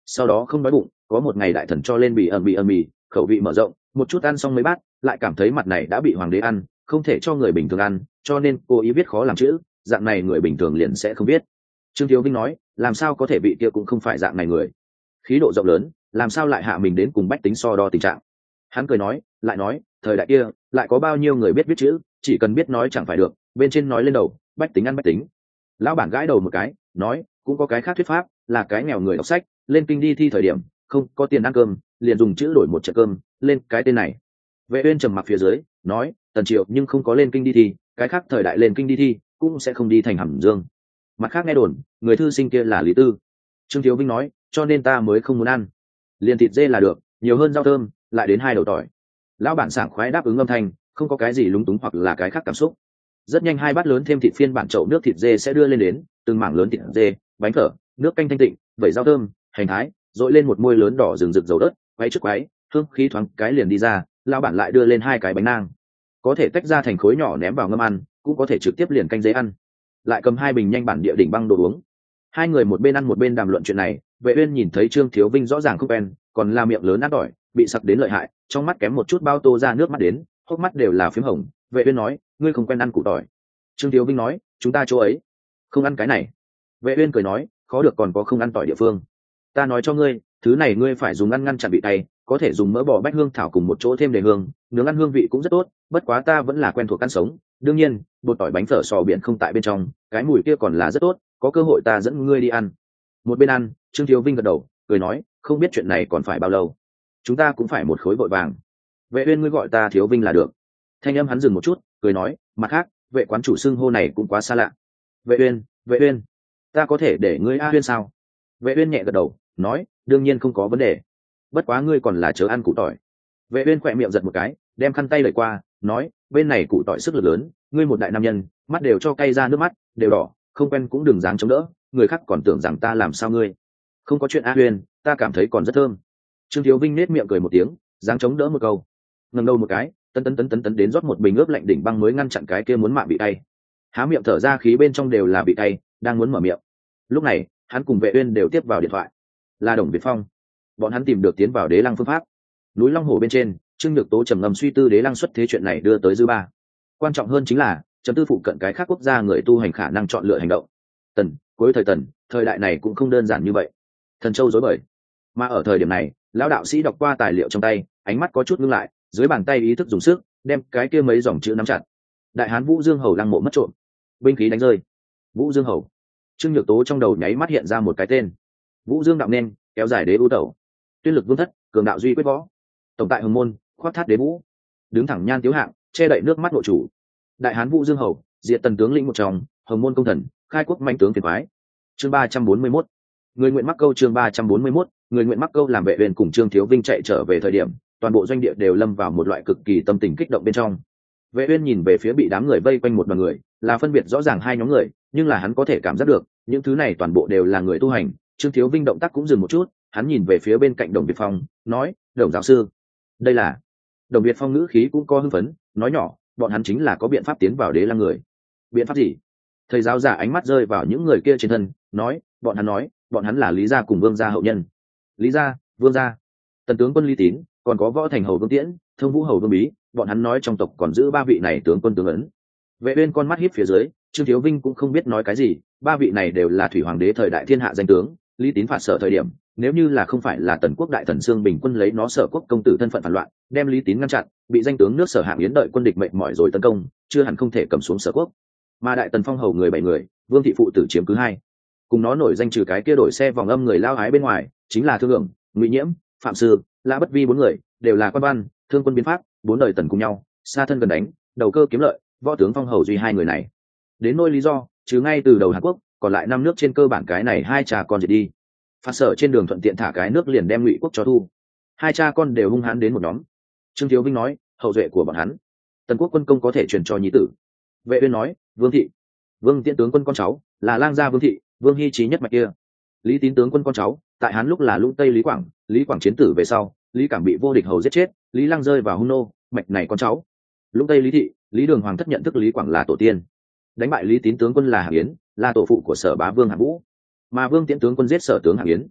sau đó không đói bụng. Có một ngày đại thần cho lên bì ẩm bì ẩm mì, khẩu vị mở rộng, một chút ăn xong mấy bát, lại cảm thấy mặt này đã bị hoàng đế ăn, không thể cho người bình thường ăn, cho nên cố ý viết khó làm chữ, dạng này người bình thường liền sẽ không biết. Trương Thiếu Vinh nói, làm sao có thể vị kia cũng không phải dạng này người, khí độ rộng lớn, làm sao lại hạ mình đến cùng bách tính so đo tình trạng. Hắn cười nói, lại nói, thời đại kia lại có bao nhiêu người biết viết chữ, chỉ cần biết nói chẳng phải được, bên trên nói lên đầu, bách tính ăn bách tính. Lão bản gãi đầu một cái, nói, cũng có cái khác thuyết pháp, là cái nghèo người đọc sách, lên kinh đi thi thời điểm không có tiền ăn cơm, liền dùng chữ đổi một trận cơm, lên cái tên này. Vệ Uyên trầm mặc phía dưới, nói, Tần Triệu nhưng không có lên kinh đi thi, cái khác thời đại lên kinh đi thi cũng sẽ không đi thành Hàm Dương. Mặt khác nghe đồn, người thư sinh kia là Lý Tư. Trương Thiếu Vinh nói, cho nên ta mới không muốn ăn, liền thịt dê là được, nhiều hơn rau thơm, lại đến hai đầu tỏi. Lão bản sảng khoái đáp ứng âm thanh, không có cái gì lúng túng hoặc là cái khác cảm xúc. Rất nhanh hai bát lớn thêm thịt phiên bản chậu nước thịt dê sẽ đưa lên đến, từng mảng lớn thịt dê, bánh phở, nước canh thanh tịnh, vẩy rau thơm, hành thái, dội lên một môi lớn đỏ rừng rực dầu đất, quay trước quấy, hương khí thoáng cái liền đi ra. Lão bản lại đưa lên hai cái bánh nang, có thể tách ra thành khối nhỏ ném vào ngâm ăn, cũng có thể trực tiếp liền canh dế ăn. Lại cầm hai bình nhanh bản địa đỉnh băng đồ uống. Hai người một bên ăn một bên đàm luận chuyện này. Vệ Uyên nhìn thấy Trương Thiếu Vinh rõ ràng không quen, còn la miệng lớn ăn đỏi, bị sặc đến lợi hại, trong mắt kém một chút bao tô ra nước mắt đến, hốc mắt đều là phím hồng. Vệ Uyên nói, ngươi không quen ăn củ tỏi. Trương Thiếu Vinh nói, chúng ta chỗ ấy không ăn cái này. Vệ Uyên cười nói, khó được còn có không ăn tỏi địa phương. Ta nói cho ngươi, thứ này ngươi phải dùng ăn ngăn chặn vị tay, có thể dùng mỡ bò bách hương thảo cùng một chỗ thêm để hương, nướng ăn hương vị cũng rất tốt. Bất quá ta vẫn là quen thuộc ăn sống, đương nhiên bột tỏi bánh phở sò biển không tại bên trong, cái mùi kia còn là rất tốt, có cơ hội ta dẫn ngươi đi ăn. Một bên ăn, Trương Thiếu Vinh gật đầu, cười nói, không biết chuyện này còn phải bao lâu, chúng ta cũng phải một khối vội vàng. Vệ Uyên, ngươi gọi ta Thiếu Vinh là được. Thanh âm hắn dừng một chút, cười nói, mặt khác, vệ quán chủ xưng hô này cũng quá xa lạ. Vệ Uyên, Vệ Uyên, ta có thể để ngươi A Uyên sao? Vệ Uyên nhẹ gật đầu, nói, đương nhiên không có vấn đề. Bất quá ngươi còn là chớ ăn củ tỏi. Vệ Uyên khỏe miệng giật một cái, đem khăn tay đẩy qua, nói, bên này củ tỏi sức lực lớn, ngươi một đại nam nhân, mắt đều cho cay ra nước mắt, đều đỏ, không quen cũng đừng dáng chống đỡ, người khác còn tưởng rằng ta làm sao ngươi. Không có chuyện A Uyên, ta cảm thấy còn rất thơm. Trương Thiếu Vinh nét miệng cười một tiếng, dáng chống đỡ một câu, ngẩng đầu một cái, tấn tấn tấn tấn tấn đến rót một bình ướp lạnh đỉnh băng mới ngăn chặn cái kia muốn mạng bị cay. Há miệng thở ra khí bên trong đều là bị cay, đang muốn mở miệng. Lúc này, hắn cùng Vệ Uyên đều tiếp vào điện thoại, là Đồng Việt Phong. Bọn hắn tìm được tiến vào Đế Lăng phương pháp. Núi Long Hồ bên trên, Trương Nhược Tố trầm ngâm suy tư Đế Lăng xuất thế chuyện này đưa tới dư ba. Quan trọng hơn chính là chấm tư phụ cận cái khác quốc gia người tu hành khả năng chọn lựa hành động. Tần, cuối thời Tần, thời đại này cũng không đơn giản như vậy. Thần châu rối bời. Mà ở thời điểm này, lão đạo sĩ đọc qua tài liệu trong tay, ánh mắt có chút ngưng lại, dưới bàn tay ý thức dùng sức, đem cái kia mấy dòng chữ nắm chặt. Đại Hán Vũ Dương Hầu lăng mộ mất trộm, binh khí đánh rơi. Vũ Dương Hầu. Trương Nhược Tố trong đầu nháy mắt hiện ra một cái tên. Vũ Dương đạo nên, kéo dài đế ưu tẩu. Tuyên lực vương thất, cường đạo duy quyết võ. Tổng tại Hồng Môn, khoác thát đế vũ. Đứng thẳng nhan tiếu hạng, che đậy nước mắt nội chủ. Đại Hán Vũ Dương Hầu, diệt Tần tướng lĩnh một trong, Hồng Môn công thần, khai quốc manh tướng phiền phái. Chương ba trăm bốn mươi mốt. Người nguyện mắc câu chương ba trăm bốn mươi mốt, người nguyện mắc câu làm Vệ Uyên cùng Trương Thiếu Vinh chạy trở về thời điểm, toàn bộ doanh địa đều lâm vào một loại cực kỳ tâm tình kích động bên trong. Vệ Uyên nhìn về phía bị đám người vây quanh một đoàn người, là phân biệt rõ ràng hai nhóm người, nhưng là hắn có thể cảm giác được, những thứ này toàn bộ đều là người tu hành. Trương Thiếu Vinh động tác cũng dừng một chút, hắn nhìn về phía bên cạnh Đồng Việt Phong, nói, Đồng giáo sư, đây là. Đồng Việt Phong ngữ khí cũng có hưng phấn, nói nhỏ, bọn hắn chính là có biện pháp tiến vào Đế Lăng người. Biện pháp gì? Thầy giáo giả ánh mắt rơi vào những người kia trên thân, nói, bọn hắn nói, bọn hắn là Lý gia cùng Vương gia hậu nhân. Lý gia, Vương gia, Tần tướng quân Lý Tín, còn có Võ Thành hầu Vương Tiễn, Thông Vũ hầu Vương Bí, bọn hắn nói trong tộc còn giữ ba vị này tướng quân tướng ấn. Vệ Uyên con mắt híp phía dưới, Trương Thiếu Vinh cũng không biết nói cái gì, ba vị này đều là thủy hoàng đế thời đại thiên hạ danh tướng. Lý Tín phạt Sở thời điểm, nếu như là không phải là Tần quốc đại thần Dương Bình quân lấy nó Sở quốc công tử thân phận phản loạn, đem Lý Tín ngăn chặn, bị danh tướng nước Sở hạng yến đợi quân địch mệt mỏi rồi tấn công, chưa hẳn không thể cầm xuống Sở quốc. Mà đại Tần phong hầu người bảy người, Vương thị phụ tử chiếm cứ hai, cùng nó nổi danh trừ cái kia đổi xe vòng âm người lao hái bên ngoài, chính là Thương Lượng, Ngụy Nhiễm, Phạm Sư, Lã Bất Vi bốn người, đều là quan văn, thương quân biến pháp, bốn đời Tần cùng nhau, xa thân gần đánh, đầu cơ kiếm lợi, võ tướng phong hầu duy hai người này. Đến nỗi lý do, chứ ngay từ đầu Hàn Quốc, còn lại năm nước trên cơ bản cái này hai cha con diệt đi. Phạt Sở trên đường thuận tiện thả cái nước liền đem Ngụy quốc cho thu. Hai cha con đều hung hãn đến một nhóm. Trương Thiếu Vinh nói, hậu duệ của bọn hắn, Tần quốc quân công có thể truyền cho nhi tử. Vệ Uyên nói, Vương thị, Vương Tiễn tướng quân con cháu, là lang gia Vương thị, Vương Hy trí nhất mạch kia. Lý Tín tướng quân con cháu, tại Hán lúc là Lũng Tây Lý Quảng, Lý Quảng chiến tử về sau, Lý Cảm bị vô địch hầu giết chết, Lý Lăng rơi vào hung nô, mạch này con cháu. Lũng Tây Lý thị, Lý Đường Hoàng thất nhận thức Lý Quảng là tổ tiên, đánh bại Lý Tín tướng quân là Hạng Yến, là tổ phụ của Sở bá vương Hạng Vũ, mà Vương Tiễn tướng quân giết Sở tướng Hạng Yến.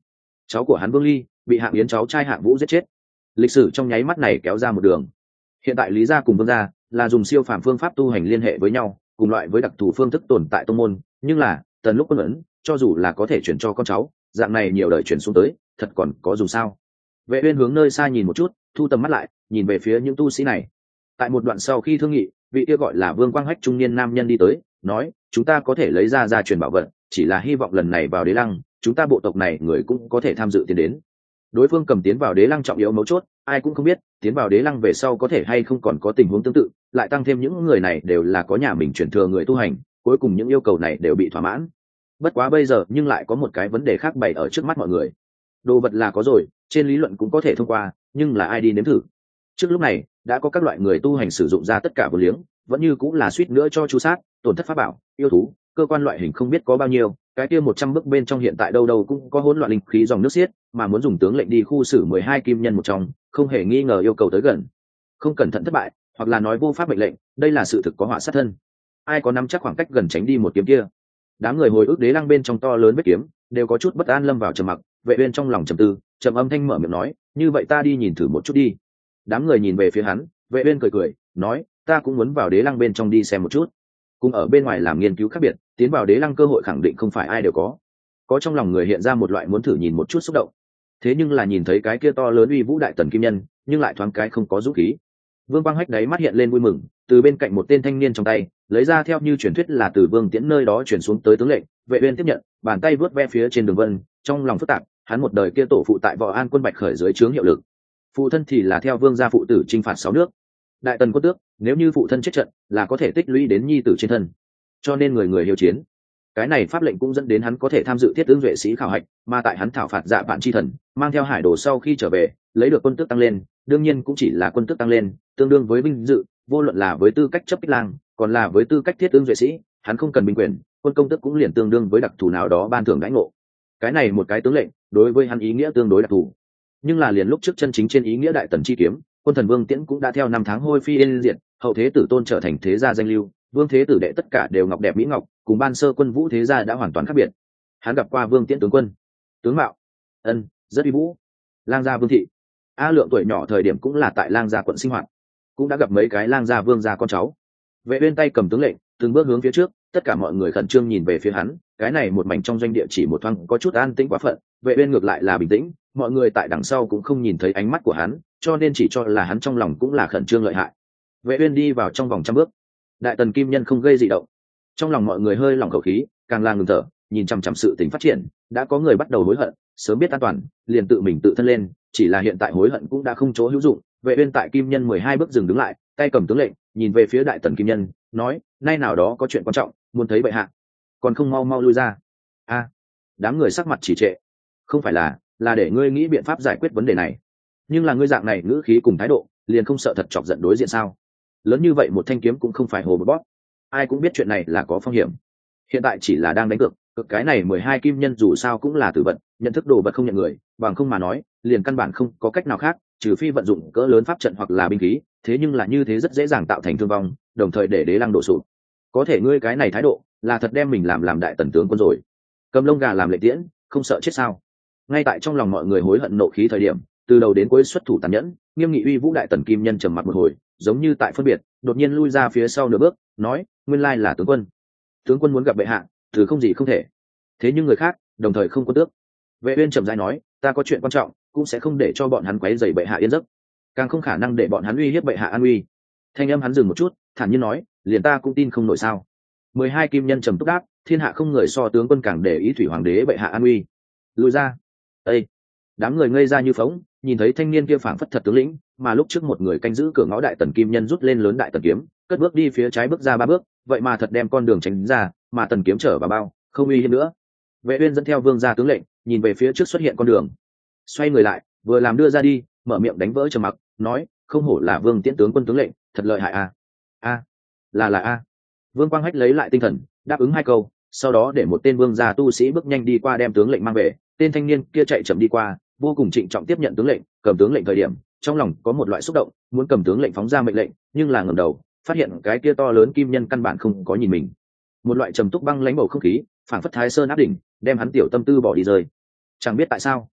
cháu của hắn Vương Ly bị Hạng Yến cháu trai Hạng Vũ giết chết. Lịch sử trong nháy mắt này kéo ra một đường. Hiện tại Lý gia cùng Vương gia là dùng siêu phàm phương pháp tu hành liên hệ với nhau, cùng loại với đặc thù phương thức tồn tại tông môn, nhưng là tần lúc quân ấn cho dù là có thể chuyển cho con cháu, dạng này nhiều đời chuyển xuống tới thật còn có dùng sao? Vệ Uyên hướng nơi xa nhìn một chút, thu tầm mắt lại nhìn về phía những tu sĩ này. Tại một đoạn sau khi thương nghị, vị kia gọi là Vương Quang Hách trung niên nam nhân đi tới, nói: chúng ta có thể lấy ra gia truyền bảo vật, chỉ là hy vọng lần này vào đế lăng chúng ta bộ tộc này người cũng có thể tham dự tiến đến. Đối phương cầm tiến vào đế lăng trọng yếu mấu chốt, ai cũng không biết tiến vào đế lăng về sau có thể hay không còn có tình huống tương tự, lại tăng thêm những người này đều là có nhà mình truyền thừa người tu hành, cuối cùng những yêu cầu này đều bị thỏa mãn. Bất quá bây giờ nhưng lại có một cái vấn đề khác bày ở trước mắt mọi người. Đồ vật là có rồi, trên lý luận cũng có thể thông qua, nhưng là ai đi nếm thử? Trước lúc này đã có các loại người tu hành sử dụng ra tất cả vô liếng, vẫn như cũng là suýt nữa cho chu sát, tổn thất pháp bảo, yêu thú, cơ quan loại hình không biết có bao nhiêu, cái kia một trăm bước bên trong hiện tại đâu đâu cũng có hỗn loạn linh khí dòng nước xiết, mà muốn dùng tướng lệnh đi khu xử mười hai kim nhân một trong, không hề nghi ngờ yêu cầu tới gần. Không cẩn thận thất bại, hoặc là nói vô pháp mệnh lệnh, đây là sự thực có họa sát thân. Ai có nắm chắc khoảng cách gần tránh đi một kiếm kia? Đám người hồi ức đế lăng bên trong to lớn vết kiếm, đều có chút bất an lâm vào trầm mặc. Vệ Uyên trong lòng trầm tư, trầm âm thanh mở miệng nói: "Như vậy ta đi nhìn thử một chút đi." Đám người nhìn về phía hắn, Vệ Uyên cười cười, nói: "Ta cũng muốn vào đế lăng bên trong đi xem một chút." Cùng ở bên ngoài làm nghiên cứu khác biệt, tiến vào đế lăng cơ hội khẳng định không phải ai đều có. Có trong lòng người hiện ra một loại muốn thử nhìn một chút xúc động. Thế nhưng là nhìn thấy cái kia to lớn uy vũ đại tần kim nhân, nhưng lại thoáng cái không có dũng khí. Vương Quang Hách đáy mắt hiện lên vui mừng, từ bên cạnh một tên thanh niên trong tay lấy ra theo như truyền thuyết là từ Vương Tiễn nơi đó truyền xuống tới tướng lệnh. Vệ Uyên tiếp nhận, bàn tay vớt ve phía trên đường vân, trong lòng phức tạp, hắn một đời kia tổ phụ tại Võ An quân Bạch khởi dưới trướng hiệu lực, phụ thân thì là theo Vương gia phụ tử chinh phạt sáu nước, đại tần quân tước, nếu như phụ thân chết trận là có thể tích lũy đến nhi tử trên thân, cho nên người người hiếu chiến. Cái này pháp lệnh cũng dẫn đến hắn có thể tham dự thiết tướng duệ sĩ khảo hạch, mà tại hắn thảo phạt dạ vạn chi thần, mang theo hải đồ sau khi trở về lấy được quân tước tăng lên, đương nhiên cũng chỉ là quân tước tăng lên, tương đương với vinh dự, vô luận là với tư cách chấp kích lang, còn là với tư cách thiết tướng duệ sĩ, hắn không cần binh quyền, quân công tước cũng liền tương đương với đặc thù nào đó ban thưởng đãi ngộ. Cái này một cái tướng lệnh đối với hắn ý nghĩa tương đối đặc thù, nhưng là liền lúc trước chân chính trên ý nghĩa đại tần chi kiếm, quân thần Vương Tiễn cũng đã theo năm tháng hôi phi yên diệt, hậu thế tử tôn trở thành thế gia danh lưu, vương thế tử đệ tất cả đều ngọc đẹp mỹ ngọc, cùng ban sơ quân vũ thế gia đã hoàn toàn khác biệt. Hắn gặp qua Vương Tiễn tướng quân, tướng mạo ân rất uy vũ. Lang gia Vương thị, A Lượng tuổi nhỏ thời điểm cũng là tại Lang gia quận sinh hoạt, cũng đã gặp mấy cái Lang gia vương gia con cháu. Vệ Uyên tay cầm tướng lệnh, từng bước hướng phía trước, tất cả mọi người khẩn trương nhìn về phía hắn. Cái này một mảnh trong doanh địa chỉ một thoáng có chút an tĩnh quá phận, Vệ Uyên ngược lại là bình tĩnh, mọi người tại đằng sau cũng không nhìn thấy ánh mắt của hắn, cho nên chỉ cho là hắn trong lòng cũng là khẩn trương lợi hại. Vệ Uyên đi vào trong vòng trăm bước, đại tần kim nhân không gây dị động, trong lòng mọi người hơi lỏng khẩu khí, càng là ngừng thở, nhìn chăm chăm sự tình phát triển. Đã có người bắt đầu hối hận, sớm biết an toàn liền tự mình tự thân lên, chỉ là hiện tại hối hận cũng đã không chỗ hữu dụng. Vệ Uyên tại kim nhân mười hai bước dừng đứng lại, tay cầm tướng lệnh, nhìn về phía đại tần kim nhân, nói: nay nào đó có chuyện quan trọng, muốn thấy bệ hạ, còn không mau mau lui ra. A, đám người sắc mặt chỉ trệ. Không phải là là để ngươi nghĩ biện pháp giải quyết vấn đề này, nhưng là ngươi dạng này ngữ khí cùng thái độ, liền không sợ thật chọc giận đối diện sao? Lớn như vậy một thanh kiếm cũng không phải hồ bóp, ai cũng biết chuyện này là có phong hiểm. Hiện tại chỉ là đang đánh cược, cực cái này mười hai kim nhân dù sao cũng là tử vật, nhận thức đồ vật không nhận người, bằng không mà nói, liền căn bản không có cách nào khác, trừ phi vận dụng cỡ lớn pháp trận hoặc là binh khí, thế nhưng là như thế rất dễ dàng tạo thành thương vong, đồng thời để đế lăng đổ sụp. Có thể ngươi cái này thái độ, là thật đem mình làm làm đại tần tướng quân rồi. Cầm lông gà làm lệ tiễn, không sợ chết sao? Ngay tại trong lòng mọi người hối hận nộ khí thời điểm, từ đầu đến cuối xuất thủ tàn nhẫn, nghiêm nghị uy vũ đại tần kim nhân trầm mặc một hồi, giống như tại phân biệt, đột nhiên lui ra phía sau nửa bước, nói: nguyên lai là tướng quân. Tướng quân muốn gặp bệ hạ, từ không gì không thể. Thế nhưng người khác, đồng thời không có tước. Vệ Uyên trầm rãi nói: ta có chuyện quan trọng, cũng sẽ không để cho bọn hắn quấy rầy bệ hạ yên giấc, càng không khả năng để bọn hắn uy hiếp bệ hạ an uy. Thanh âm hắn dừng một chút, thản nhiên nói: liền ta cũng tin không nổi sao? mười hai kim nhân trầm túc đáp: thiên hạ không người so tướng quân càng để ý thủy hoàng đế bệ hạ an uy. Lùi ra. Ê! Đám người ngây ra như phóng, nhìn thấy thanh niên kia phảng phất thật tướng lĩnh, mà lúc trước một người canh giữ cửa ngõ đại tần kim nhân rút lên lớn đại tần kiếm, cất bước đi phía trái bước ra ba bước, vậy mà thật đem con đường tránh ra, mà tần kiếm trở vào bao, không uy hiếp nữa. Vệ Uyên dẫn theo vương gia tướng lệnh, nhìn về phía trước xuất hiện con đường, xoay người lại, vừa làm đưa ra đi, mở miệng đánh vỡ trầm mặc, nói: không hổ là Vương Tiễn tướng quân tướng lệnh, thật lợi hại a. A, là là a. Vương Quang Hách lấy lại tinh thần, đáp ứng hai câu, sau đó để một tên vương gia tu sĩ bước nhanh đi qua đem tướng lệnh mang về. Tên thanh niên kia chạy chậm đi qua, vô cùng trịnh trọng tiếp nhận tướng lệnh, cầm tướng lệnh thời điểm, trong lòng có một loại xúc động, muốn cầm tướng lệnh phóng ra mệnh lệnh, nhưng là ngẩng đầu, phát hiện cái kia to lớn kim nhân căn bản không có nhìn mình. Một loại trầm túc băng lãnh bầu không khí, phảng phất Thái Sơn áp đỉnh, đem hắn tiểu tâm tư bỏ đi rơi. Chẳng biết tại sao,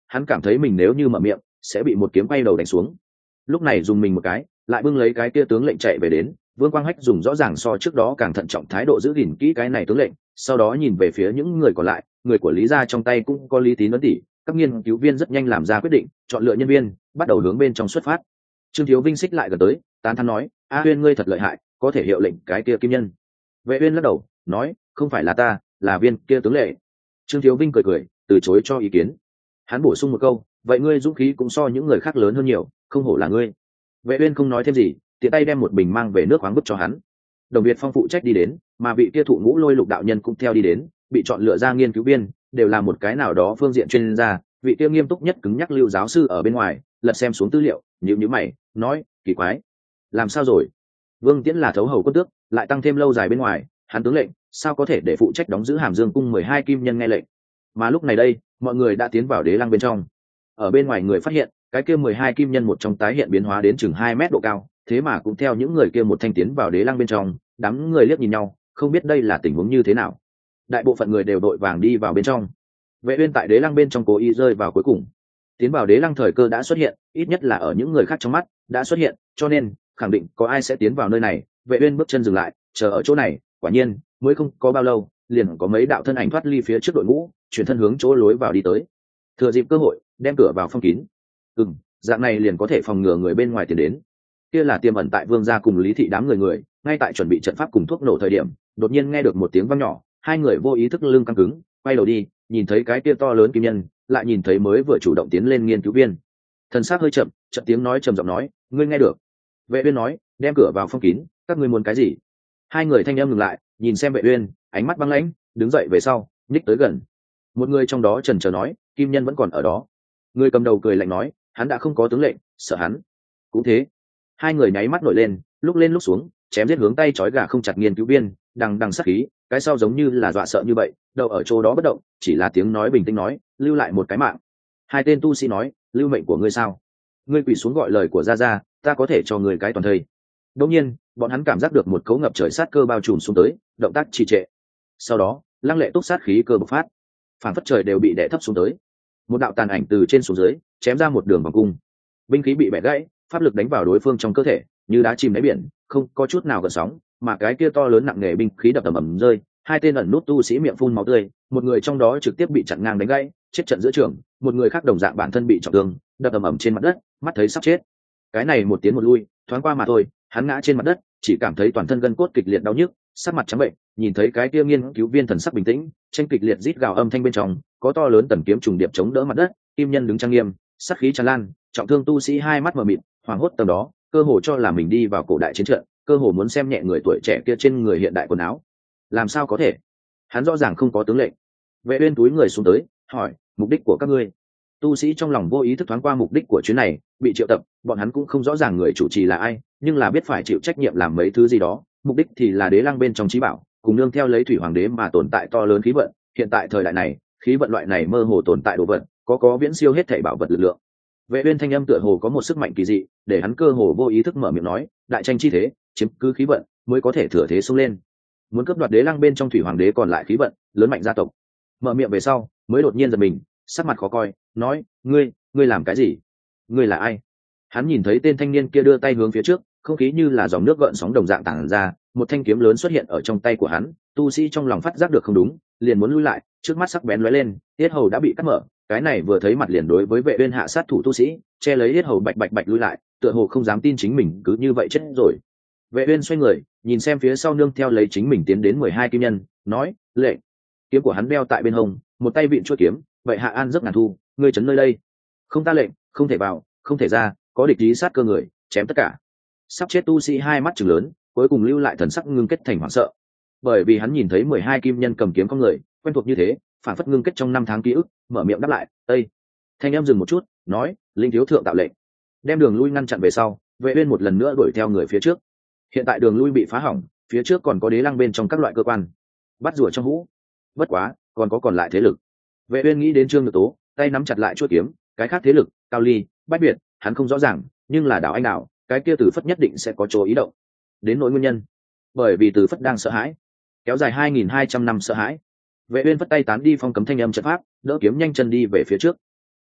hắn cảm thấy mình nếu như mở miệng sẽ bị một kiếm quay đầu đánh xuống. Lúc này dùng mình một cái, lại bưng lấy cái kia tướng lệnh chạy về đến. Vương Quang Hách dùng rõ ràng so trước đó càng thận trọng thái độ giữ gìn kỹ cái này tướng lệnh, sau đó nhìn về phía những người còn lại, người của Lý gia trong tay cũng có Lý Tín ấn tỷ, các nghiên cứu viên rất nhanh làm ra quyết định, chọn lựa nhân viên, bắt đầu hướng bên trong xuất phát. Trương Thiếu Vinh xích lại gần tới, tán thán nói: "A Uyên ngươi thật lợi hại, có thể hiệu lệnh cái kia kim nhân." Vệ Uyên lắc đầu, nói: "Không phải là ta, là viên kia tướng lệ." Trương Thiếu Vinh cười cười, từ chối cho ý kiến. Hắn bổ sung một câu: "Vậy ngươi dũng khí cũng so những người khác lớn hơn nhiều, không hổ là ngươi." Vệ Uyên không nói thêm gì, tiện tay đem một bình mang về nước khoáng vứt cho hắn. Đồng Việt Phong phụ trách đi đến, mà vị kia thụ ngũ lôi lục đạo nhân cũng theo đi đến, bị chọn lựa ra nghiên cứu viên đều là một cái nào đó phương diện chuyên gia. Vị kia nghiêm túc nhất cứng nhắc lưu giáo sư ở bên ngoài lật xem xuống tư liệu, nhíu nhíu mày, nói: "Kỳ quái, làm sao rồi?" Vương Tiễn là thấu hầu quân tước, lại tăng thêm lâu dài bên ngoài, hắn tướng lệnh sao có thể để phụ trách đóng giữ Hàm Dương cung mười hai kim nhân nghe lệnh. Mà lúc này đây, mọi người đã tiến vào đế lăng bên trong. Ở bên ngoài người phát hiện, cái kia mười hai kim nhân một trong tái hiện biến hóa đến chừng hai mét độ cao, thế mà cũng theo những người kia một thanh tiến vào đế lăng bên trong, đám người liếc nhìn nhau, không biết đây là tình huống như thế nào. Đại bộ phận người đều đội vàng đi vào bên trong. Vệ Uyên tại đế lăng bên trong cố ý rơi vào cuối cùng. Tiến vào đế lăng thời cơ đã xuất hiện, ít nhất là ở những người khác trong mắt đã xuất hiện, cho nên khẳng định có ai sẽ tiến vào nơi này. Vệ Uyên bước chân dừng lại, chờ ở chỗ này, quả nhiên, mới không có bao lâu, liền có mấy đạo thân ảnh thoát ly phía trước đội ngũ, chuyển thân hướng chỗ lối vào đi tới. Thừa dịp cơ hội, đem cửa vào phong kín. Ừm, dạng này liền có thể phòng ngừa người bên ngoài tiến đến. Kia là tiềm ẩn tại Vương gia cùng Lý thị đám người người, ngay tại chuẩn bị trận pháp cùng thuốc nổ thời điểm, đột nhiên nghe được một tiếng vang nhỏ, hai người vô ý thức lưng căng cứng, quay đầu đi, nhìn thấy cái kia to lớn kim nhân, lại nhìn thấy mới vừa chủ động tiến lên nghiên cứu viên. Thần sắc hơi chậm, chợt tiếng nói trầm giọng nói: "Ngươi nghe được?" Vệ Uyên nói: "Đem cửa vào phong kín, các ngươi muốn cái gì?" Hai người thanh âm ngừng lại, nhìn xem Vệ Uyên, ánh mắt băng lãnh, đứng dậy về sau, nhích tới gần. Một người trong đó chần chờ nói: "Kim nhân vẫn còn ở đó." Người cầm đầu cười lạnh nói: "Hắn đã không có tướng lệnh, sợ hắn." Cũng thế. Hai người nháy mắt nổi lên, lúc lên lúc xuống, chém giết hướng tay trói gà không chặt nghiên cứu viên, đằng đằng sát khí, cái sau giống như là dọa sợ như vậy, đầu ở chỗ đó bất động, chỉ là tiếng nói bình tĩnh nói: "Lưu lại một cái mạng." Hai tên tu sĩ nói: "Lưu mệnh của ngươi sao? Ngươi quỳ xuống gọi lời của gia gia, ta có thể cho ngươi cái toàn thây." Đột nhiên, bọn hắn cảm giác được một cấu ngập trời sát cơ bao trùm xuống tới, động tác trì trệ. Sau đó, lăng lệ túc sát khí cơ bộc phát, phản phất trời đều bị đè thấp xuống tới. Một đạo tàn ảnh từ trên xuống dưới, chém ra một đường vòng cung. Binh khí bị bẻ gãy, pháp lực đánh vào đối phương trong cơ thể, như đá chìm đáy biển, không có chút nào gợn sóng, mà cái kia to lớn nặng nề binh khí đập ầm ầm rơi, hai tên ẩn nút tu sĩ miệng phun máu tươi, một người trong đó trực tiếp bị chặn ngang đánh gãy, chết trận giữa trường, một người khác đồng dạng bản thân bị trọng thương, đập ầm ầm trên mặt đất, mắt thấy sắp chết. Cái này một tiến một lui, thoáng qua mà thôi, hắn ngã trên mặt đất, chỉ cảm thấy toàn thân gân cốt kịch liệt đau nhức, sắc mặt trắng bệnh, nhìn thấy cái kia nghiên cứu viên thần sắc bình tĩnh, tranh kịch liệt rít gào âm thanh bên trong, có to lớn tần kiếm trùng điệp chống đỡ mặt đất, kim nhân đứng trang nghiêm, sát khí tràn lan, trọng thương tu sĩ hai mắt mở mịt, hoảng hốt tầm đó, cơ hồ cho là mình đi vào cổ đại chiến trận, cơ hồ muốn xem nhẹ người tuổi trẻ kia trên người hiện đại quần áo. Làm sao có thể? Hắn rõ ràng không có tướng lệnh. Vệ Uyên túi người xuống tới, hỏi: "Mục đích của các ngươi?" Tu sĩ trong lòng vô ý thức thoáng qua mục đích của chuyến này, bị triệu tập, bọn hắn cũng không rõ ràng người chủ trì là ai, nhưng là biết phải chịu trách nhiệm làm mấy thứ gì đó, mục đích thì là đế lăng bên trong trí bảo, cùng nương theo lấy thủy hoàng đế mà tồn tại to lớn khí vận, hiện tại thời đại này, khí vận loại này mơ hồ tồn tại đồ vật, có có viễn siêu hết thảy bảo vật lực lượng. Vệ Uyên thanh âm tựa hồ có một sức mạnh kỳ dị, để hắn cơ hồ vô ý thức mở miệng nói: "Đại tranh chi thế, chiếm cứ khí vận, mới có thể thừa thế xông lên. Muốn cướp đoạt đế lăng bên trong thủy hoàng đế còn lại khí vận, lớn mạnh gia tộc." Mở miệng về sau, mới đột nhiên giật mình, sắc mặt khó coi, nói: "Ngươi, ngươi làm cái gì? Ngươi là ai?" Hắn nhìn thấy tên thanh niên kia đưa tay hướng phía trước, không khí như là dòng nước gợn sóng đồng dạng tản ra, một thanh kiếm lớn xuất hiện ở trong tay của hắn, tu sĩ trong lòng phát giác được không đúng, liền muốn lui lại, trước mắt sắc bén lóe lên, yết hầu đã bị cắt mở, cái này vừa thấy mặt liền đối với Vệ Uyên hạ sát thủ tu sĩ, che lấy yết hầu bạch bạch bạch lui lại, tựa hồ không dám tin chính mình cứ như vậy chết rồi. Vệ Uyên xoay người, nhìn xem phía sau nương theo lấy chính mình tiến đến mười hai kim nhân, nói: "Lệnh." Kiếm của hắn đeo tại bên hông, một tay vịn chuôi kiếm, "Vậy hạ an giấc ngàn thu, ngươi trấn nơi đây." "Không ta lệnh, không thể vào, không thể ra, có địch ý sát cơ người, chém tất cả." Sắp chết tu sĩ hai mắt trừng lớn, cuối cùng lưu lại thần sắc ngưng kết thành hoảng sợ, bởi vì hắn nhìn thấy mười hai kim nhân cầm kiếm con người, quen thuộc như thế, phản phất ngưng kết trong năm tháng ký ức, mở miệng đáp lại: "Ây." Thanh em dừng một chút, nói: "Linh thiếu thượng tạo lệnh." Đem đường lui ngăn chặn về sau, Vệ Uyên một lần nữa đuổi theo người phía trước. Hiện tại đường lui bị phá hỏng, phía trước còn có đế lăng bên trong các loại cơ quan, bắt rùa trong hũ. Bất quá, còn có còn lại thế lực. Vệ Uyên nghĩ đến Trương Nhược Tố, tay nắm chặt lại chuôi kiếm, cái khác thế lực, Cao Ly, Bách Biệt, hắn không rõ ràng, nhưng là đảo anh đảo, cái kia Từ Phất nhất định sẽ có chỗ ý động. Đến nỗi nguyên nhân, bởi vì Từ Phất đang sợ hãi, kéo dài hai nghìn hai trăm năm sợ hãi. Vệ Uyên vất tay tán đi phong cấm thanh âm trận pháp, đỡ kiếm nhanh chân đi về phía trước.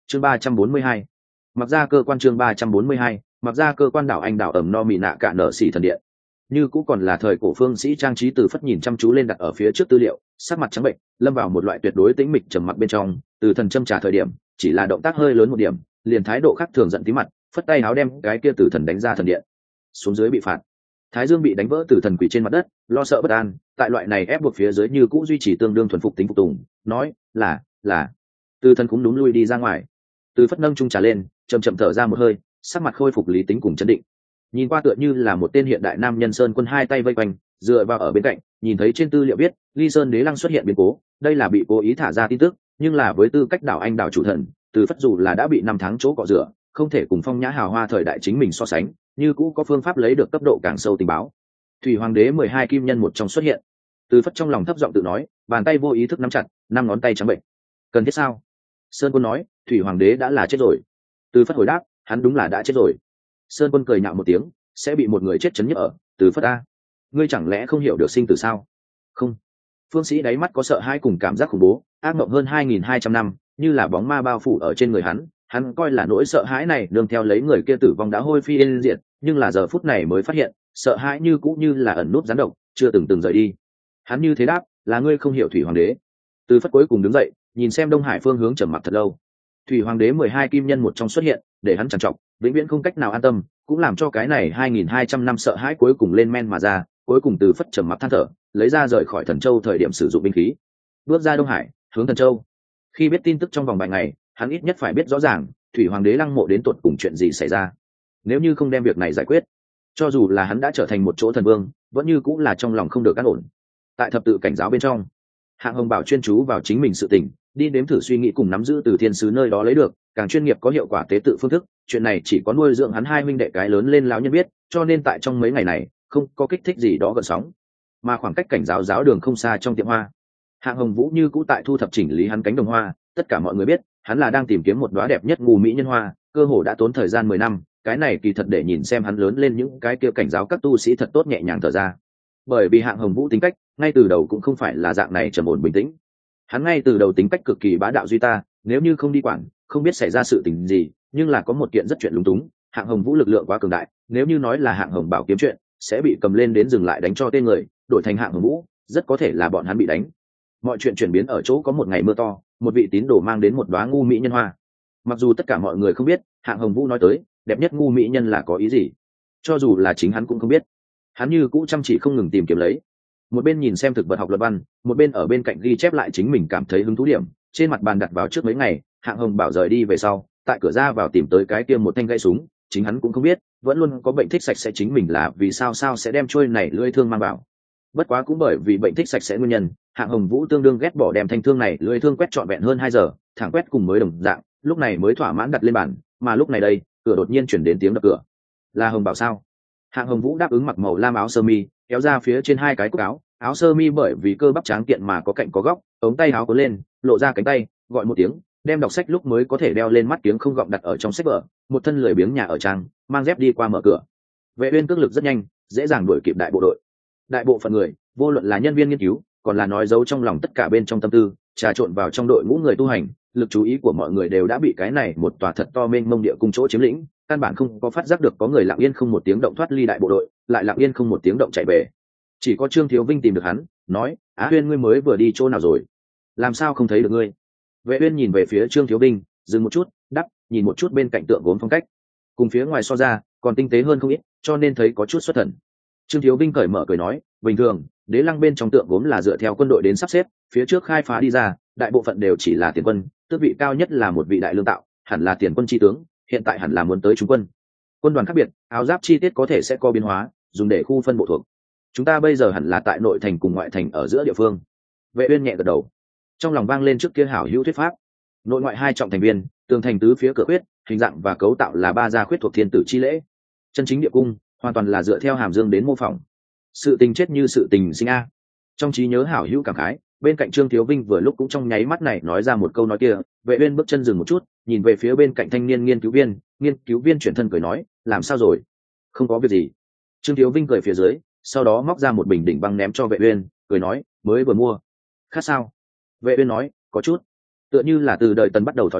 chương ba trăm bốn mươi hai, mặc ra cơ quan chương ba trăm bốn mươi hai, mặc ra cơ quan đảo anh đảo ẩm no mị nạ cả nở xỉ thần điện. Như cũng còn là thời cổ phương sĩ trang trí Từ Phất nhìn chăm chú lên đặt ở phía trước tư liệu, sắc mặt trắng bệnh, lâm vào một loại tuyệt đối tĩnh mịch trầm mặc bên trong. Từ thần châm trả thời điểm, chỉ là động tác hơi lớn một điểm, liền thái độ khác thường giận tí mặt, phất tay áo đem cái kia Tử thần đánh ra thần điện. Xuống dưới bị phạt. Thái Dương bị đánh vỡ, Tử thần quỳ trên mặt đất, lo sợ bất an, tại loại này ép buộc phía dưới như cũ duy trì tương đương thuần phục tính phục tùng, nói, "Là, là." Từ thần cũng đúng lui đi ra ngoài. Từ Phất nâng chung trà lên, chậm chậm thở ra một hơi, sắc mặt khôi phục lý tính cùng chấn định. Nhìn qua tựa như là một tên hiện đại nam nhân Sơn Quân hai tay vây quanh, dựa vào ở bên cạnh, nhìn thấy trên tư liệu viết, Ly Sơn Đế Lăng xuất hiện biến cố, đây là bị cố ý thả ra tin tức, nhưng là với tư cách đảo anh đảo chủ thần, Từ Phất dù là đã bị năm tháng chỗ cọ rửa, không thể cùng phong nhã hào hoa thời đại chính mình so sánh, như cũ có phương pháp lấy được cấp độ càng sâu tình báo. Thủy Hoàng đế mười hai kim nhân một trong xuất hiện. Từ Phất trong lòng thấp giọng tự nói, bàn tay vô ý thức nắm chặt, năm ngón tay trắng bệnh. Cần thiết sao? Sơn Quân nói, Thủy Hoàng đế đã là chết rồi. Từ Phất hồi đáp, hắn đúng là đã chết rồi. Sơn Quân cười nhạo một tiếng, sẽ bị một người chết chấn nhức ở. Từ Phất a, ngươi chẳng lẽ không hiểu được sinh tử sao? Không. Phương Sĩ đáy mắt có sợ hãi cùng cảm giác khủng bố, ác mộng hơn hai nghìn hai trăm năm, như là bóng ma bao phủ ở trên người hắn. Hắn coi là nỗi sợ hãi này nương theo lấy người kia tử vong đã hôi phi yên diệt, nhưng là giờ phút này mới phát hiện, sợ hãi như cũ như là ẩn nút rắn độc, chưa từng từng rời đi. Hắn như thế đáp, là ngươi không hiểu Thủy Hoàng đế. Từ Phất cuối cùng đứng dậy, nhìn xem Đông Hải phương hướng trầm mặc thật lâu. Thủy Hoàng đế mười hai kim nhân một trong xuất hiện, để hắn trằn trọc, vĩnh viễn không cách nào an tâm, cũng làm cho cái này hai nghìn hai trăm năm sợ hãi cuối cùng lên men mà ra. Cuối cùng Từ Phất trầm mặc than thở, lấy ra rời khỏi Thần Châu thời điểm sử dụng binh khí, bước ra Đông Hải, hướng Thần Châu. Khi biết tin tức trong vòng vài ngày, hắn ít nhất phải biết rõ ràng Thủy Hoàng đế lăng mộ đến tột cùng chuyện gì xảy ra. Nếu như không đem việc này giải quyết, cho dù là hắn đã trở thành một chỗ thần vương, vẫn như cũng là trong lòng không được an ổn. Tại thập tự cảnh giáo bên trong, Hạng Hồng Bảo chuyên chú vào chính mình sự tình, đi đếm thử suy nghĩ cùng nắm giữ từ thiên sứ nơi đó lấy được càng chuyên nghiệp có hiệu quả tế tự phương thức. Chuyện này chỉ có nuôi dưỡng hắn hai huynh đệ cái lớn lên lão nhân biết, cho nên tại trong mấy ngày này không có kích thích gì đó gợn sóng. Mà khoảng cách cảnh giáo giáo đường không xa, trong tiệm hoa, Hạng Hồng Vũ như cũ tại thu thập chỉnh lý hắn cánh đồng hoa. Tất cả mọi người biết hắn là đang tìm kiếm một đóa đẹp nhất ngu mỹ nhân hoa, cơ hồ đã tốn thời gian mười năm. Cái này kỳ thật để nhìn xem hắn lớn lên những cái kia cảnh giáo các tu sĩ thật tốt nhẹ nhàng thở ra, bởi vì Hạng Hồng Vũ tính cách ngay từ đầu cũng không phải là dạng này trầm ổn bình tĩnh. Hắn ngay từ đầu tính cách cực kỳ bá đạo duy ta, nếu như không đi quản, không biết xảy ra sự tình gì. Nhưng là có một kiện rất chuyện lúng túng, Hạng Hồng Vũ lực lượng quá cường đại, nếu như nói là Hạng Hồng Bảo kiếm chuyện, sẽ bị cầm lên đến dừng lại đánh cho tên người, đổi thành Hạng Hồng Vũ, rất có thể là bọn hắn bị đánh. Mọi chuyện chuyển biến ở chỗ có một ngày mưa to, một vị tín đồ mang đến một đóa ngu mỹ nhân hoa. Mặc dù tất cả mọi người không biết Hạng Hồng Vũ nói tới đẹp nhất ngu mỹ nhân là có ý gì, cho dù là chính hắn cũng không biết, hắn như cũ chăm chỉ không ngừng tìm kiếm lấy. Một bên nhìn xem thực vật học luật văn, một bên ở bên cạnh ghi chép lại chính mình cảm thấy hứng thú điểm. Trên mặt bàn đặt vào trước mấy ngày Hạng Hồng Bảo rời đi về sau, tại cửa ra vào tìm tới cái kia một thanh gậy súng, chính hắn cũng không biết, vẫn luôn có bệnh thích sạch sẽ chính mình là vì sao sao sẽ đem trôi này lưỡi thương mang vào. Bất quá cũng bởi vì bệnh thích sạch sẽ nguyên nhân, Hạng Hồng Vũ tương đương ghét bỏ đem thanh thương này lưỡi thương quét trọn vẹn hơn hai giờ, thẳng quét cùng mới đồng dạng, lúc này mới thỏa mãn đặt lên bàn. Mà lúc này đây, cửa đột nhiên chuyển đến tiếng đập cửa. Là Hồng Bảo sao? Hạng Hồng Vũ đáp ứng, mặc màu lam áo sơ mi, kéo ra phía trên hai cái cúc áo, áo sơ mi bởi vì cơ bắp tráng kiện mà có cạnh có góc, ống tay áo cuốn lên, lộ ra cánh tay, gọi một tiếng, đem đọc sách lúc mới có thể đeo lên mắt kiếng không gọng đặt ở trong sách vở, một thân lười biếng nhà ở trang, mang dép đi qua mở cửa. Vệ Uyên cước lực rất nhanh, dễ dàng đuổi kịp đại bộ đội. Đại bộ phận người, vô luận là nhân viên nghiên cứu, còn là nói giấu trong lòng tất cả bên trong tâm tư, trà trộn vào trong đội ngũ người tu hành, lực chú ý của mọi người đều đã bị cái này một tòa thật to mênh mông địa cung chỗ chiếm lĩnh, căn bản không có phát giác được có người lặng yên không một tiếng động thoát ly đại bộ đội, lại lặng yên không một tiếng động chạy về. Chỉ có Trương Thiếu Vinh tìm được hắn, nói: "Á Uyên, ngươi mới vừa đi chỗ nào rồi? Làm sao không thấy được ngươi?" Vệ Uyên nhìn về phía Trương Thiếu Vinh, dừng một chút, đắp, nhìn một chút bên cạnh tượng gốm phong cách, cùng phía ngoài so ra, còn tinh tế hơn không ít, cho nên thấy có chút xuất thần. Trương Thiếu Vinh cởi mở cười nói: "Bình thường, đế lăng bên trong tượng gốm là dựa theo quân đội đến sắp xếp, phía trước khai phá đi ra, đại bộ phận đều chỉ là tiền quân, tước vị cao nhất là một vị đại lương tạo, hẳn là tiền quân chi tướng, hiện tại hẳn là muốn tới trung quân. Quân đoàn khác biệt, áo giáp chi tiết có thể sẽ có biến hóa, dùng để khu phân bộ thuộc. Chúng ta bây giờ hẳn là tại nội thành cùng ngoại thành ở giữa địa phương." Vệ Uyên nhẹ gật đầu, trong lòng vang lên trước kia hảo hữu thuyết pháp: nội ngoại hai trọng thành viên, tường thành tứ phía cửa khuyết, hình dạng và cấu tạo là ba gia khuyết thuộc thiên tử chi lễ. Chân chính địa cung hoàn toàn là dựa theo hàm dương đến mô phỏng. Sự tình chết như sự tình sinh a. Trong trí nhớ hảo hữu cảm khái, bên cạnh Trương Thiếu Vinh vừa lúc cũng trong nháy mắt này nói ra một câu nói kia. Vệ Uyên bước chân dừng một chút, nhìn về phía bên cạnh thanh niên nghiên cứu viên, nghiên cứu viên chuyển thân cười nói: "Làm sao rồi?" "Không có việc gì." Trương Thiếu Vinh cười phía dưới, sau đó móc ra một bình đỉnh băng ném cho Vệ Uyên, cười nói: "Mới vừa mua. Khát sao?" Vệ Uyên nói: "Có chút." Tựa như là từ đời Tần bắt đầu thói quen,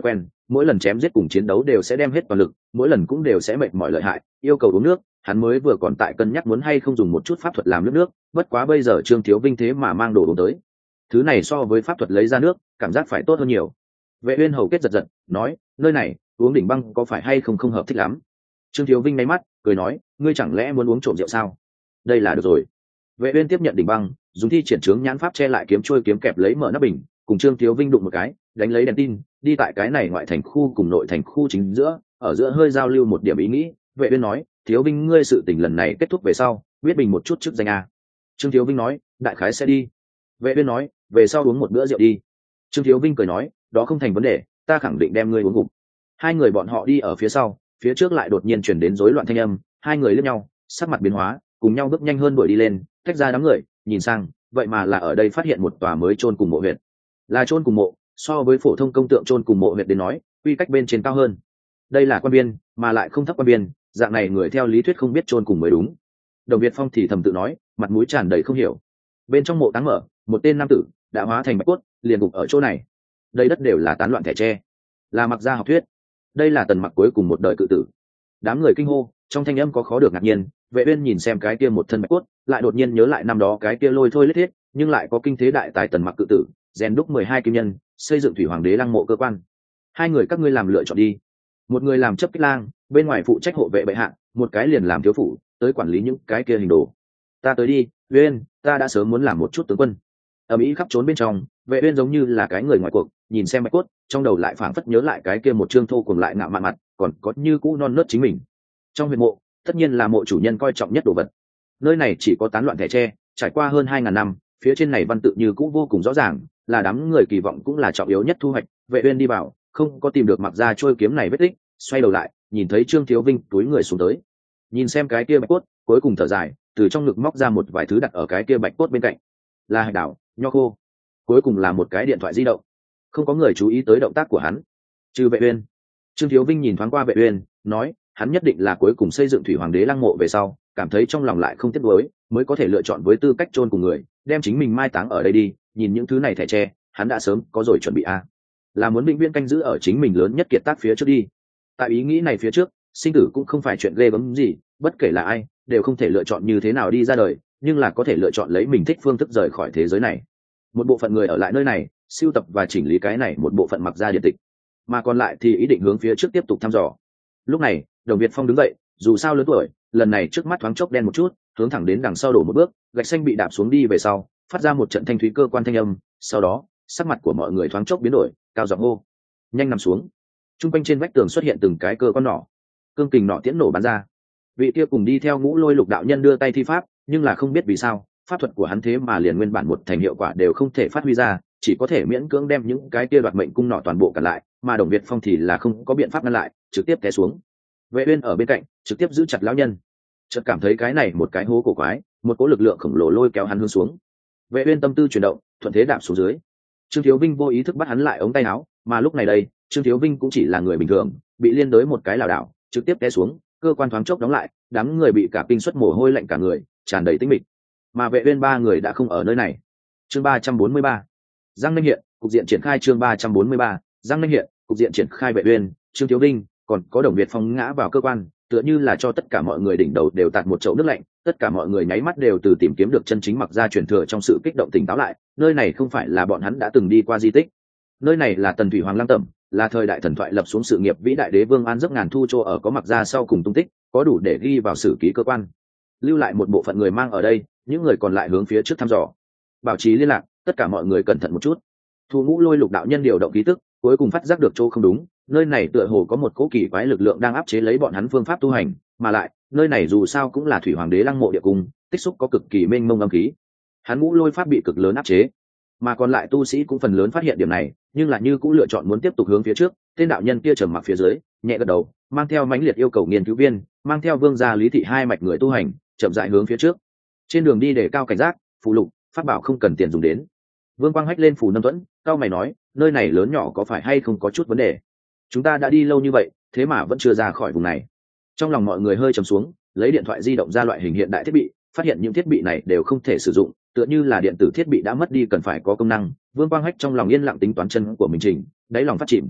mỗi lần chém giết cùng chiến đấu đều sẽ đem hết toàn lực, mỗi lần cũng đều sẽ mệt mỏi lợi hại, yêu cầu uống nước. Hắn mới vừa còn tại cân nhắc muốn hay không dùng một chút pháp thuật làm nước nước, bất quá bây giờ Trương Thiếu Vinh thế mà mang đồ uống tới, thứ này so với pháp thuật lấy ra nước cảm giác phải tốt hơn nhiều. Vệ Uyên hầu kết giật giật nói, nơi này uống đỉnh băng có phải hay không không hợp thích lắm. Trương Thiếu Vinh nháy mắt cười nói, ngươi chẳng lẽ muốn uống trộm rượu sao? Đây là được rồi. Vệ Uyên tiếp nhận đỉnh băng, dùng thi triển trướng nhãn pháp che lại kiếm trôi kiếm kẹp lấy mở nắp bình, cùng Trương Thiếu Vinh đụng một cái, đánh lấy đèn tin, đi tại cái này ngoại thành khu cùng nội thành khu chính giữa, ở giữa hơi giao lưu một điểm ý nghĩ. Vệ Uyên nói, Thiếu Vinh ngươi sự tình lần này kết thúc về sau, biết bình một chút trước danh a. Trương Thiếu Vinh nói, đại khái sẽ đi. Vệ Uyên nói, về sau uống một bữa rượu đi. Trương Thiếu Vinh cười nói, đó không thành vấn đề, ta khẳng định đem ngươi uống gục. Hai người bọn họ đi ở phía sau, phía trước lại đột nhiên chuyển đến rối loạn thanh âm, hai người liếc nhau, sắc mặt biến hóa, cùng nhau bước nhanh hơn đuổi đi lên, tách ra đám người, nhìn sang, vậy mà là ở đây phát hiện một tòa mới chôn cùng mộ huyệt. Là chôn cùng mộ, so với phổ thông công tượng chôn cùng mộ huyệt đến nói, quy cách bên trên cao hơn. Đây là quan biên, mà lại không thấp quan biên, dạng này người theo lý thuyết không biết chôn cùng mới đúng. Đồng Việt Phong thì thầm tự nói, mặt mũi tràn đầy không hiểu. Bên trong mộ táng mở, một tên nam tử đã hóa thành bạch cốt, liền gục ở chỗ này. Đây đất đều là tán loạn thẻ tre, là Mặc Gia học thuyết. Đây là Tần Mặc cuối cùng một đời cự tử. Đám người kinh hô, trong thanh âm có khó được ngạc nhiên. Vệ Uyên nhìn xem cái kia một thân bạch cốt, lại đột nhiên nhớ lại năm đó cái kia lôi thôi lết thiết, nhưng lại có kinh thế đại tài Tần Mặc cự tử, rèn đúc mười hai kim nhân, xây dựng thủy hoàng đế lăng mộ cơ quan. Hai người các ngươi làm lựa chọn đi. Một người làm chấp kích lang, bên ngoài phụ trách hộ vệ bệ hạ, một cái liền làm thiếu phụ, tới quản lý những cái kia hình đồ. Ta tới đi, Uyên, ta đã sớm muốn làm một chút tướng quân. Ầm ĩ khắp trốn bên trong, Vệ Uyên giống như là cái người ngoài cuộc, nhìn xem bạch cốt, trong đầu lại phảng phất nhớ lại cái kia một trương thô cùng lại ngạo mạn mặt, còn có như cũ non nớt chính mình. Trong huyệt mộ, tất nhiên là mộ chủ nhân coi trọng nhất đồ vật. Nơi này chỉ có tán loạn thẻ tre, trải qua hơn hai ngàn năm, phía trên này văn tự như cũ vô cùng rõ ràng, là đám người kỳ vọng cũng là trọng yếu nhất thu hoạch. Vệ Uyên đi vào, không có tìm được Mặc Gia trôi kiếm này vết tích, xoay đầu lại, nhìn thấy Trương Thiếu Vinh túi người xuống tới, nhìn xem cái kia bạch cốt, cuối cùng thở dài, từ trong ngực móc ra một vài thứ đặt ở cái kia bạch cốt bên cạnh, là hạch đảo, nho khô, cuối cùng là một cái điện thoại di động. Không có người chú ý tới động tác của hắn, trừ Vệ Uyên. Trương Thiếu Vinh nhìn thoáng qua Vệ Uyên, nói, hắn nhất định là cuối cùng xây dựng thủy hoàng đế lăng mộ về sau, cảm thấy trong lòng lại không tiếc nuối, mới có thể lựa chọn với tư cách chôn cùng người, đem chính mình mai táng ở đây đi. Nhìn những thứ này thẻ tre, hắn đã sớm có rồi chuẩn bị a, à. Là muốn vĩnh viễn canh giữ ở chính mình lớn nhất kiệt tác phía trước đi. Tại ý nghĩ này phía trước, sinh tử cũng không phải chuyện ghê gớm gì, bất kể là ai, đều không thể lựa chọn như thế nào đi ra đời, nhưng là có thể lựa chọn lấy mình thích phương thức rời khỏi thế giới này. Một bộ phận người ở lại nơi này, sưu tập và chỉnh lý cái này một bộ phận Mặc Gia điện tịch, mà còn lại thì ý định hướng phía trước tiếp tục thăm dò. Lúc này, Đồng Việt Phong đứng dậy, dù sao lớn tuổi, lần này trước mắt thoáng chốc đen một chút, hướng thẳng đến đằng sau đổ một bước, gạch xanh bị đạp xuống đi về sau, phát ra một trận thanh thúy cơ quan thanh âm, sau đó, sắc mặt của mọi người thoáng chốc biến đổi, cao giọng hô, nhanh nằm xuống. Trung quanh trên vách tường xuất hiện từng cái cơ quan nỏ, cương kình nỏ tiễn nổ bắn ra. Vị kia cùng đi theo Ngũ Lôi Lục đạo nhân đưa tay thi pháp, nhưng là không biết vì sao, pháp thuật của hắn thế mà liền nguyên bản một thành hiệu quả đều không thể phát huy ra, chỉ có thể miễn cưỡng đem những cái kia đoạt mệnh cung nỏ toàn bộ cản lại, mà Đồng Việt Phong thì là không có biện pháp ngăn lại, trực tiếp té xuống. Vệ Uyên ở bên cạnh, trực tiếp giữ chặt lão nhân. Chợt cảm thấy cái này một cái hố cổ quái, một cỗ lực lượng khổng lồ lôi kéo hắn hướng xuống. Vệ Uyên tâm tư chuyển động, thuận thế đạp xuống dưới. Trương Thiếu Vinh vô ý thức bắt hắn lại ống tay áo, mà lúc này đây, Trương Thiếu Vinh cũng chỉ là người bình thường, bị liên đới một cái lảo đảo, trực tiếp té xuống, cơ quan thoáng chốc đóng lại, đám người bị cả kinh suất mồ hôi lạnh cả người, tràn đầy tĩnh mịch. Mà Vệ Uyên ba người đã không ở nơi này. Chương ba trăm bốn mươi ba, Giang Ninh hiện, cục diện triển khai. Chương ba trăm bốn mươi ba, Giang Ninh hiện, cục diện triển khai. Vệ Uyên, Trương Thiếu Vinh, còn có Đồng Việt Phong ngã vào cơ quan, tựa như là cho tất cả mọi người đỉnh đầu đều tạt một chậu nước lạnh, tất cả mọi người nháy mắt đều từ tìm kiếm được chân chính Mặc Gia truyền thừa trong sự kích động tỉnh táo lại. Nơi này không phải là bọn hắn đã từng đi qua di tích, nơi này là Tần Thủy Hoàng Lăng Tẩm, là thời đại thần thoại lập xuống sự nghiệp vĩ đại đế vương An Giấc Ngàn Thu Châu ở có Mặc Gia sau cùng tung tích, có đủ để ghi vào sử ký cơ quan. Lưu lại một bộ phận người mang ở đây, những người còn lại hướng phía trước thăm dò, bảo trì liên lạc, tất cả mọi người cẩn thận một chút. Thu Ngũ Lôi Lục đạo nhân điều động khí tức, cuối cùng phát giác được chỗ không đúng, nơi này tựa hồ có một cỗ kỳ quái lực lượng đang áp chế lấy bọn hắn phương pháp tu hành, mà lại, nơi này dù sao cũng là Thủy Hoàng đế lăng mộ địa cung, tích xúc có cực kỳ mênh mông âm khí. Hắn Ngũ Lôi pháp bị cực lớn áp chế, mà còn lại tu sĩ cũng phần lớn phát hiện điểm này, nhưng là như cũng lựa chọn muốn tiếp tục hướng phía trước. Tên đạo nhân kia trầm mặc phía dưới, nhẹ gật đầu, mang theo mãnh liệt yêu cầu nghiên cứu viên, mang theo Vương gia Lý thị hai mạch người tu hành, chậm rãi hướng phía trước. Trên đường đi để cao cảnh giác, phù lục, pháp bảo không cần tiền dùng đến. Vương Quang hách lên phù nâm thuẫn, cao mày nói, nơi này lớn nhỏ có phải hay không có chút vấn đề? Chúng ta đã đi lâu như vậy, thế mà vẫn chưa ra khỏi vùng này. Trong lòng mọi người hơi trầm xuống, lấy điện thoại di động ra loại hình hiện đại thiết bị, phát hiện những thiết bị này đều không thể sử dụng, tựa như là điện tử thiết bị đã mất đi cần phải có công năng. Vương Quang hách trong lòng yên lặng tính toán chân của mình trình, đáy lòng phát chìm.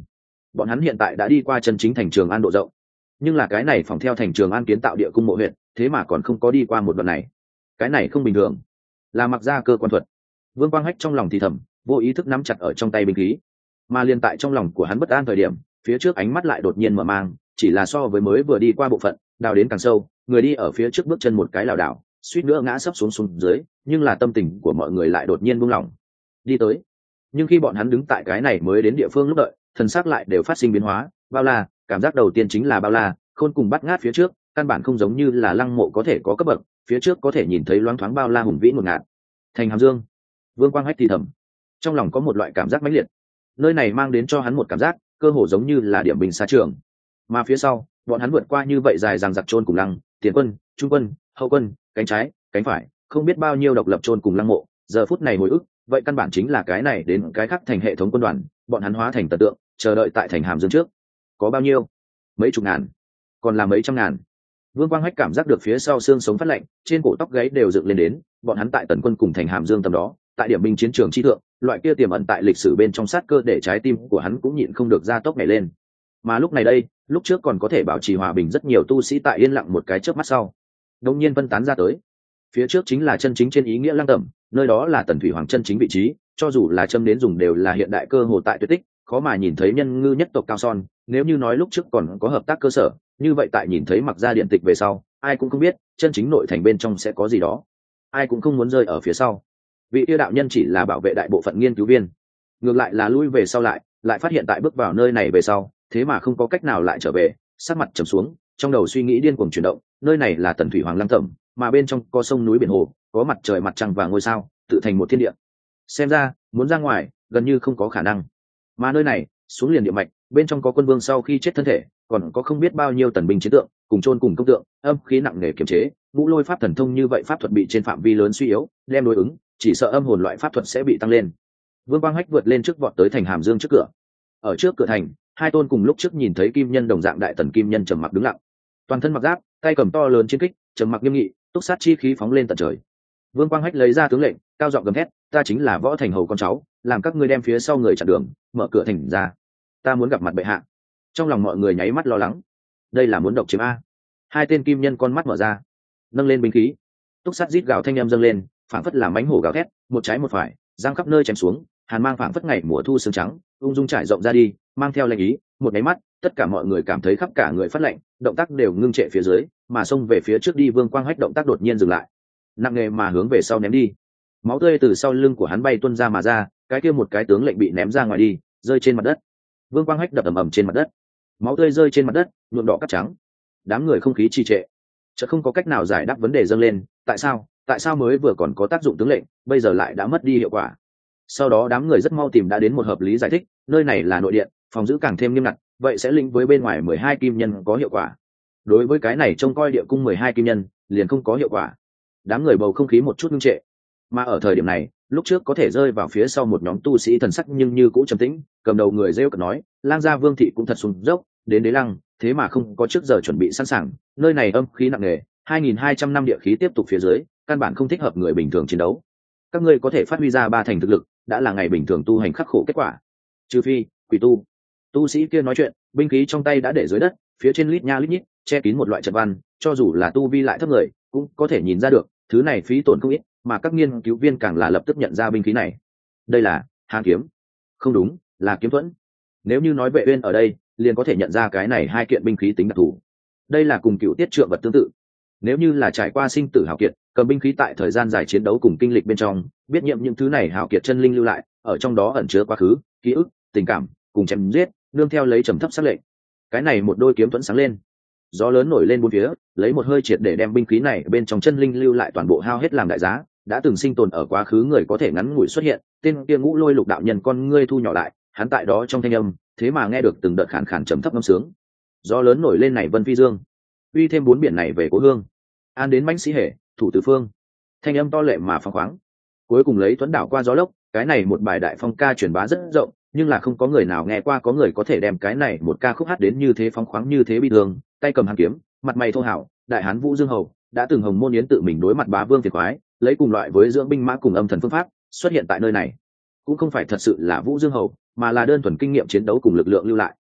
bọn hắn hiện tại đã đi qua chân chính thành Trường An độ rộng, nhưng là cái này phòng theo thành Trường An kiến tạo địa cung mộ huyện, thế mà còn không có đi qua một đoạn này. Cái này không bình thường, là mặc ra cơ quan thuật. Vương Quang Hách trong lòng thì thầm, vô ý thức nắm chặt ở trong tay binh khí. Mà liên tại trong lòng của hắn bất an thời điểm, phía trước ánh mắt lại đột nhiên mở mang, chỉ là so với mới vừa đi qua bộ phận, đào đến càng sâu, người đi ở phía trước bước chân một cái lảo đảo, suýt nữa ngã sấp xuống xuống dưới, nhưng là tâm tình của mọi người lại đột nhiên buông lỏng. Đi tới. Nhưng khi bọn hắn đứng tại cái này mới đến địa phương lúc đợi, thần sắc lại đều phát sinh biến hóa, bao la, cảm giác đầu tiên chính là bao la, khôn cùng bắt ngát phía trước, căn bản không giống như là lăng mộ có thể có cấp bậc, phía trước có thể nhìn thấy loáng thoáng bao la hùng vĩ ngột ngạt. Thành Hàm Dương. Vương Quang Hách thì thầm, trong lòng có một loại cảm giác mãnh liệt. Nơi này mang đến cho hắn một cảm giác, cơ hồ giống như là điểm bình xa trường. Mà phía sau, bọn hắn vượt qua như vậy dài dằng dặc chôn cùng lăng, tiền quân, trung quân, hậu quân, cánh trái, cánh phải, không biết bao nhiêu độc lập chôn cùng lăng mộ, giờ phút này hồi ức, vậy căn bản chính là cái này đến cái khác thành hệ thống quân đoàn, bọn hắn hóa thành tần tượng, chờ đợi tại thành Hàm Dương trước. Có bao nhiêu? Mấy chục ngàn, còn là mấy trăm ngàn. Vương Quang Hách cảm giác được phía sau xương sống phát lạnh, trên cổ tóc gáy đều dựng lên đến, bọn hắn tại tần quân cùng thành Hàm Dương tầm đó, tại điểm binh chiến trường chi thượng, loại kia tiềm ẩn tại lịch sử bên trong sát cơ để trái tim của hắn cũng nhịn không được ra tốc nhảy lên. Mà lúc này đây, lúc trước còn có thể bảo trì hòa bình rất nhiều tu sĩ tại yên lặng một cái chớp mắt sau, đột nhiên phân tán ra tới. Phía trước chính là chân chính trên ý nghĩa lăng tẩm, nơi đó là tần thủy hoàng chân chính vị trí, cho dù là châm đến dùng đều là hiện đại cơ hồ tại tuyệt tích, khó mà nhìn thấy nhân ngư nhất tộc cao son. Nếu như nói lúc trước còn có hợp tác cơ sở, như vậy tại nhìn thấy mặc ra điện tịch về sau, ai cũng không biết chân chính nội thành bên trong sẽ có gì đó, ai cũng không muốn rơi ở phía sau. Vị tiêu đạo nhân chỉ là bảo vệ đại bộ phận nghiên cứu viên, ngược lại là lui về sau lại, lại phát hiện tại bước vào nơi này về sau, thế mà không có cách nào lại trở về, sắc mặt trầm xuống, trong đầu suy nghĩ điên cuồng chuyển động. Nơi này là tần thủy hoàng lăng tẩm, mà bên trong có sông núi biển hồ, có mặt trời mặt trăng và ngôi sao, tự thành một thiên địa. Xem ra muốn ra ngoài gần như không có khả năng. Mà nơi này xuống liền địa mạch, bên trong có quân vương sau khi chết thân thể, còn có không biết bao nhiêu tần binh chiến tượng cùng chôn cùng công tượng, âm khí nặng nề kiềm chế. Ngũ lôi pháp thần thông như vậy pháp thuật bị trên phạm vi lớn suy yếu, đem đối ứng, chỉ sợ âm hồn loại pháp thuật sẽ bị tăng lên. Vương Quang Hách vượt lên trước vọt tới thành Hàm Dương trước cửa. Ở trước cửa thành, hai tôn cùng lúc trước nhìn thấy kim nhân đồng dạng đại tần kim nhân trầm mặc đứng lặng, toàn thân mặc giáp, tay cầm to lớn chiến kích, trầm mặc nghiêm nghị, túc sát chi khí phóng lên tận trời. Vương Quang Hách lấy ra tướng lệnh, cao giọng gầm thét, ta chính là Võ Thành hầu con cháu, làm các ngươi đem phía sau người chặn đường, mở cửa thành ra, ta muốn gặp mặt bệ hạ. Trong lòng mọi người nháy mắt lo lắng, đây là muốn độc chiếm a. Hai tên kim nhân con mắt mở ra, nâng lên binh khí, túc sát rít gào thanh em dâng lên, phảng phất là mánh hổ gào thét, một trái một phải, giang khắp nơi chém xuống, hàn mang phảng phất ngày mùa thu sương trắng, ung dung trải rộng ra đi, mang theo lệnh ý. Một cái mắt, tất cả mọi người cảm thấy khắp cả người phát lạnh, động tác đều ngưng trệ phía dưới, mà xông về phía trước đi. Vương Quang Hách động tác đột nhiên dừng lại, nặng nề mà hướng về sau ném đi. Máu tươi từ sau lưng của hắn bay tuôn ra mà ra, cái kia một cái tướng lệnh bị ném ra ngoài đi, rơi trên mặt đất. Vương Quang Hách đập ầm ầm trên mặt đất, máu tươi rơi trên mặt đất, nhuộm đỏ cắt trắng. Đám người không khí trì trệ, chợt không có cách nào giải đáp vấn đề dâng lên, tại sao tại sao mới vừa còn có tác dụng tướng lệnh, bây giờ lại đã mất đi hiệu quả. Sau đó đám người rất mau tìm đã đến một hợp lý giải thích, nơi này là nội điện, phòng giữ càng thêm nghiêm ngặt, vậy sẽ lĩnh với bên ngoài mười hai kim nhân có hiệu quả. Đối với cái này trông coi địa cung mười hai kim nhân liền không có hiệu quả. Đám người bầu không khí một chút ngưng trệ. Mà ở thời điểm này, lúc trước có thể rơi vào phía sau một nhóm tu sĩ thần sắc nhưng như cũ trầm tĩnh, cầm đầu người rêu cợt nói, lang gia Vương thị cũng thật sung dốc, đến đế lăng, thế mà không có trước giờ chuẩn bị sẵn sàng, nơi này âm khí nặng nề, hai nghìn hai trăm năm địa khí tiếp tục phía dưới, căn bản không thích hợp người bình thường chiến đấu. Các ngươi có thể phát huy ra ba thành thực lực, đã là ngày bình thường tu hành khắc khổ kết quả. Trừ phi quỷ tu. Tu sĩ kia nói chuyện, binh khí trong tay đã để dưới đất, phía trên lít nha lít nhít che kín một loại trận văn, cho dù là tu vi lại thấp người cũng có thể nhìn ra được, thứ này phí tổn không ít, mà các nghiên cứu viên càng là lập tức nhận ra binh khí này. Đây là hàn kiếm. Không đúng, là kiếm thuẫn. Nếu như nói Vệ Uyên ở đây, liền có thể nhận ra cái này hai kiện binh khí tính đặc thù. Đây là cùng cựu tiết trượng vật tương tự. Nếu như là trải qua sinh tử hào kiệt, cầm binh khí tại thời gian dài chiến đấu cùng kinh lịch bên trong, biết nhiệm những thứ này hào kiệt chân linh lưu lại, ở trong đó ẩn chứa quá khứ, ký ức, tình cảm, cùng chém giết, nương theo lấy trầm thấp sắc lệnh. Cái này một đôi kiếm thuẫn sáng lên, gió lớn nổi lên bốn phía, lấy một hơi triệt để đem binh khí này bên trong chân linh lưu lại toàn bộ hao hết làm đại giá. Đã từng sinh tồn ở quá khứ người có thể ngắn ngủi xuất hiện, tên kia Ngũ Lôi Lục đạo nhân con ngươi thu nhỏ lại, hắn tại đó trong thanh âm, thế mà nghe được từng đợt khàn khàn trầm thấp ngâm sướng. Gió lớn nổi lên này vân phi dương, uy thêm bốn biển này về cố hương, an đến mãnh sĩ hệ, thủ tứ phương. Thanh âm to lệ mà phóng khoáng, cuối cùng lấy thuẫn đảo qua gió lốc. Cái này một bài đại phong ca truyền bá rất rộng, nhưng là không có người nào nghe qua có người có thể đem cái này một ca khúc hát đến như thế phóng khoáng, như thế bi thương. Tay cầm hàn kiếm, mặt mày thô hảo, đại hán Vũ Dương Hầu đã từng hồng môn yến tự mình đối mặt bá vương phiền khoái, lấy cùng loại với dưỡng binh mã cùng âm thần phương pháp xuất hiện tại nơi này. Cũng không phải thật sự là Vũ Dương Hầu, mà là đơn thuần kinh nghiệm chiến đấu cùng lực lượng lưu lại.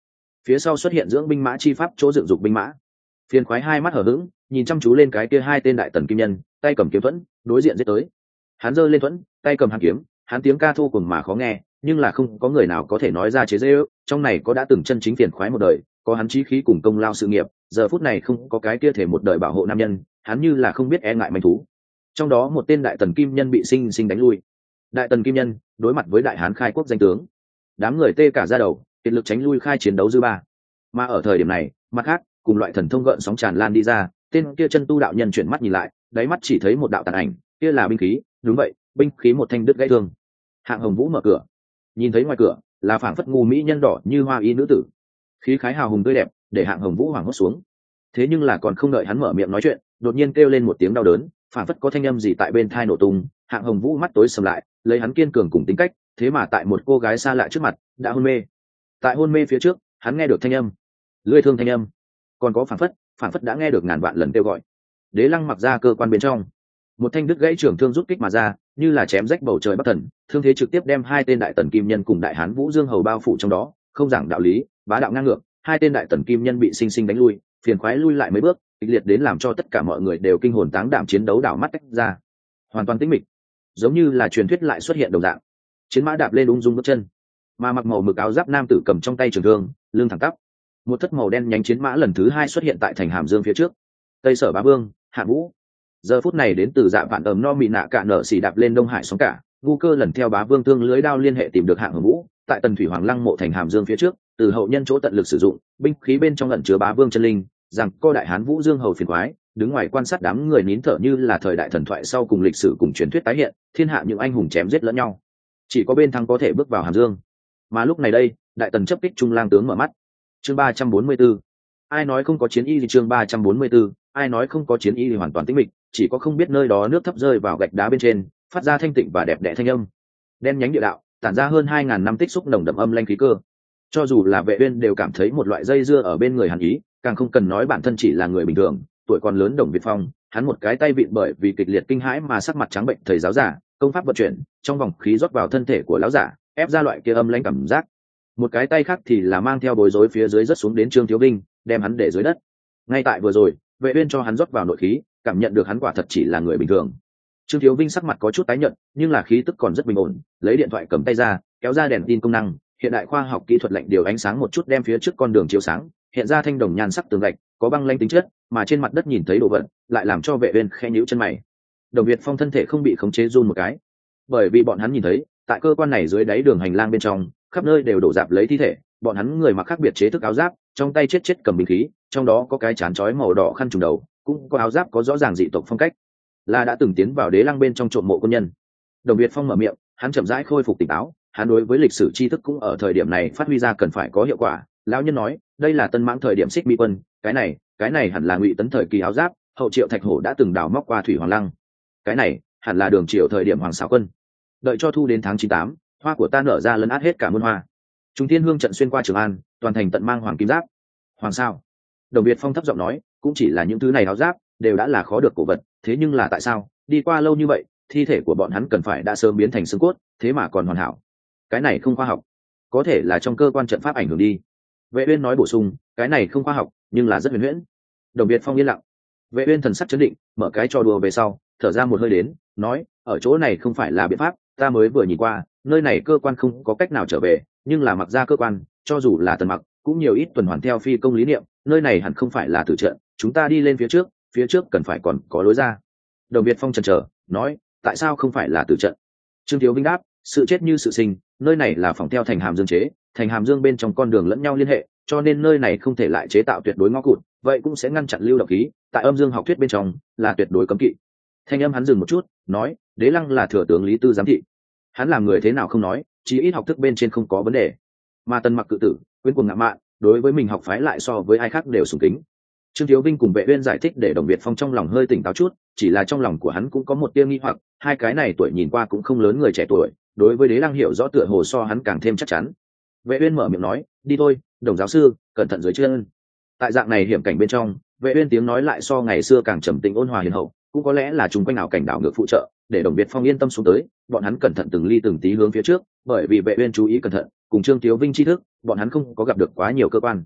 phía sau xuất hiện dưỡng binh mã chi pháp chỗ dựng dục binh mã. Phiền khoái hai mắt hở hững nhìn chăm chú lên cái kia hai tên đại tần kim nhân, tay cầm kiếm thuẫn đối diện giết tới. Hắn giơ lên thuẫn, tay cầm hàn kiếm, hắn tiếng ca thô cùng mà khó nghe, nhưng là không có người nào có thể nói ra chế dễ ước. Trong này có đã từng chân chính phiền khoái một đời, có hắn chí khí cùng công lao sự nghiệp, giờ phút này không có cái kia thể một đời bảo hộ nam nhân, hắn như là không biết e ngại manh thú. Trong đó một tên đại tần kim nhân bị sinh sinh đánh lui. Đại tần kim nhân đối mặt với đại hán khai quốc danh tướng, đám người tê cả ra đầu, kiệt lực tránh lui khai chiến đấu dư ba. Mà ở thời điểm này, mặt khác cùng loại thần thông gợn sóng tràn lan đi ra, tên kia chân tu đạo nhân chuyển mắt nhìn lại, đáy mắt chỉ thấy một đạo tàn ảnh, kia là binh khí. Đúng vậy, binh khí một thanh đứt gãy thương. Hạng Hồng Vũ mở cửa, nhìn thấy ngoài cửa là phảng phất ngu mỹ nhân đỏ như hoa y nữ tử, khí khái hào hùng tươi đẹp, để Hạng Hồng Vũ hoảng hốt xuống. Thế nhưng là còn không đợi hắn mở miệng nói chuyện, đột nhiên kêu lên một tiếng đau đớn, phảng phất có thanh âm gì tại bên tai nổ tung. Hạng Hồng Vũ mắt tối sầm lại, lấy hắn kiên cường cùng tính cách, thế mà tại một cô gái xa lạ trước mặt đã hôn mê. Tại hôn mê phía trước, hắn nghe được thanh âm, lưỡi thương thanh âm, còn có phảng phất, phảng phất đã nghe được ngàn vạn lần kêu gọi. Đế Lăng mặc ra cơ quan bên trong, một thanh đứt gãy trường thương rút kích mà ra, như là chém rách bầu trời bắc thần, thương thế trực tiếp đem hai tên đại tần kim nhân cùng đại hán Vũ Dương hầu bao phủ trong đó, không giảng đạo lý, bá đạo ngang ngược, hai tên đại tần kim nhân bị sinh sinh đánh lui, phiền khoái lui lại mấy bước, kịch liệt đến làm cho tất cả mọi người đều kinh hồn táng đảm, chiến đấu đảo mắt tách ra, hoàn toàn tĩnh mịch, giống như là truyền thuyết lại xuất hiện đồng dạng. Chiến mã đạp lên ung dung bước chân, mà mặc màu mực áo giáp nam tử cầm trong tay trường thương, lưng thẳng tắp, một thất màu đen nhánh chiến mã lần thứ hai xuất hiện tại thành Hàm Dương phía trước. Tây Sở Bá Vương Hạ Vũ giờ phút này đến từ dạ vạn ẩm no mị nạ cả nở xỉ đạp lên đông hải sóng cả, ngu cơ lần theo Bá Vương thương lưới đao liên hệ tìm được Hạng Hồng Vũ tại tần thủy hoàng lăng mộ thành Hàm Dương phía trước, từ hậu nhân chỗ tận lực sử dụng binh khí bên trong ẩn chứa Bá Vương chân linh, rằng co đại hán Vũ Dương hầu phiền khoái đứng ngoài quan sát, đám người nín thở như là thời đại thần thoại sau cùng lịch sử cùng truyền thuyết tái hiện, thiên hạ những anh hùng chém giết lẫn nhau, chỉ có bên thắng có thể bước vào Hàm Dương. Mà lúc này đây, đại tần chấp kích trung lang tướng mở mắt. Chương ba trăm bốn mươi 4. Ai nói không có chiến y thì chương ba trăm bốn mươi 4, ai nói không có chiến y thì hoàn toàn tĩnh mịch, chỉ có không biết nơi đó nước thấp rơi vào gạch đá bên trên, phát ra thanh tịnh và đẹp đẽ thanh âm. Đen nhánh địa đạo, tản ra hơn hai ngàn năm tích xúc nồng đậm âm lanh khí cơ. Cho dù là Vệ Uyên đều cảm thấy một loại dây dưa ở bên người hắn ý, càng không cần nói bản thân chỉ là người bình thường, tuổi còn lớn Đồng Việt Phong, hắn một cái tay vịn bởi vì kịch liệt kinh hãi mà sắc mặt trắng bệnh thầy giáo giả, công pháp vận chuyển, trong vòng khí rót vào thân thể của lão giả, ép ra loại kia âm lãnh cảm giác. Một cái tay khác thì là mang theo bối rối phía dưới rất xuống đến Trương Thiếu Vinh, đem hắn để dưới đất. Ngay tại vừa rồi, Vệ Uyên cho hắn rót vào nội khí, cảm nhận được hắn quả thật chỉ là người bình thường. Trương Thiếu Vinh sắc mặt có chút tái nhợt, nhưng là khí tức còn rất bình ổn, lấy điện thoại cầm tay ra, kéo ra đèn tin công năng, hiện đại khoa học kỹ thuật lệnh điều ánh sáng một chút đem phía trước con đường chiếu sáng, hiện ra thanh đồng nhan sắc tường gạch, có băng lãnh tính chất, mà trên mặt đất nhìn thấy đồ vật, lại làm cho Vệ Uyên khẽ nhíu chân mày. Đồng Việt Phong thân thể không bị khống chế run một cái, bởi vì bọn hắn nhìn thấy, tại cơ quan này dưới đáy đường hành lang bên trong, khắp nơi đều đổ rạp lấy thi thể, bọn hắn người mặc khác biệt chế thức áo giáp, trong tay chết chết cầm binh khí, trong đó có cái chán chói màu đỏ khăn trùm đầu, cũng có áo giáp có rõ ràng dị tộc phong cách, là đã từng tiến vào Đế Lăng bên trong trộm mộ quân nhân. Đồng Việt Phong mở miệng, hắn chậm rãi khôi phục tỉnh táo, hắn đối với lịch sử tri thức cũng ở thời điểm này phát huy ra cần phải có hiệu quả. Lão nhân nói, đây là Tân Mãng thời điểm Xích Mỹ quân, cái này, cái này hẳn là Ngụy Tấn thời kỳ áo giáp, hậu Triệu Thạch Hổ đã từng đào móc qua Thủy Hoàng Lăng. Cái này, hẳn là Đường Triều thời điểm Hoàng Xảo quân. Đợi cho thu đến tháng chín tám, hoa của ta nở ra lấn át hết cả muôn hoa. Trung Thiên Hương trận xuyên qua Trường An, toàn thành tận mang hoàng kim giáp. Hoàng sao? Đồng Việt Phong thấp giọng nói, cũng chỉ là những thứ này áo giáp, đều đã là khó được cổ vật, thế nhưng là tại sao, đi qua lâu như vậy, thi thể của bọn hắn cần phải đã sớm biến thành xương cốt, thế mà còn hoàn hảo. Cái này không khoa học, có thể là trong cơ quan trận pháp ảnh hưởng đi. Vệ Uyên nói bổ sung, cái này không khoa học, nhưng là rất huyền huyễn. Đồng Việt Phong yên lặng. Vệ Uyên thần sắc chấn định, mở cái trò đùa về sau, thở ra một hơi đến, nói, ở chỗ này không phải là biện pháp, ta mới vừa nhìn qua, nơi này cơ quan không có cách nào trở về, nhưng là mặc ra cơ quan, cho dù là Tần Mặc, cũng nhiều ít tuần hoàn theo phi công lý niệm, nơi này hẳn không phải là tử trận, chúng ta đi lên phía trước, phía trước cần phải còn có lối ra. Đồng Việt Phong chần chờ, nói, tại sao không phải là tử trận? Trương Thiếu Vinh đáp, sự chết như sự sinh, nơi này là phòng theo thành Hàm Dương chế, thành Hàm Dương bên trong con đường lẫn nhau liên hệ, cho nên nơi này không thể lại chế tạo tuyệt đối ngõ cụt, vậy cũng sẽ ngăn chặn lưu động khí, tại âm dương học thuyết bên trong là tuyệt đối cấm kỵ. Thanh âm hắn dừng một chút, nói, Đế Lăng là thừa tướng Lý Tư giám thị, hắn làm người thế nào không nói, chí ít học thức bên trên không có vấn đề. Mà Tần Mặc cự tử, quyến cuồng ngạo mạn, đối với mình học phái lại so với ai khác đều sùng kính. Trương Thiếu Vinh cùng Vệ Uyên giải thích để Đồng Việt Phong trong lòng hơi tỉnh táo chút, chỉ là trong lòng của hắn cũng có một tia nghi hoặc, hai cái này tuổi nhìn qua cũng không lớn người trẻ tuổi, đối với Đế Lăng hiểu rõ tựa hồ so hắn càng thêm chắc chắn. Vệ Uyên mở miệng nói, đi thôi, Đồng giáo sư, cẩn thận dưới chân. Tại dạng này hiểm cảnh bên trong, Vệ Uyên tiếng nói lại so ngày xưa càng trầm tĩnh ôn hòa hiền hậu, cũng có lẽ là chúng quanh ảo cảnh đảo ngược phụ trợ, để Đồng Việt Phong yên tâm xuống tới, bọn hắn cẩn thận từng ly từng tí hướng phía trước, bởi vì Vệ Uyên chú ý cẩn thận, cùng Trương Thiếu Vinh tri thức, bọn hắn không có gặp được quá nhiều cơ quan,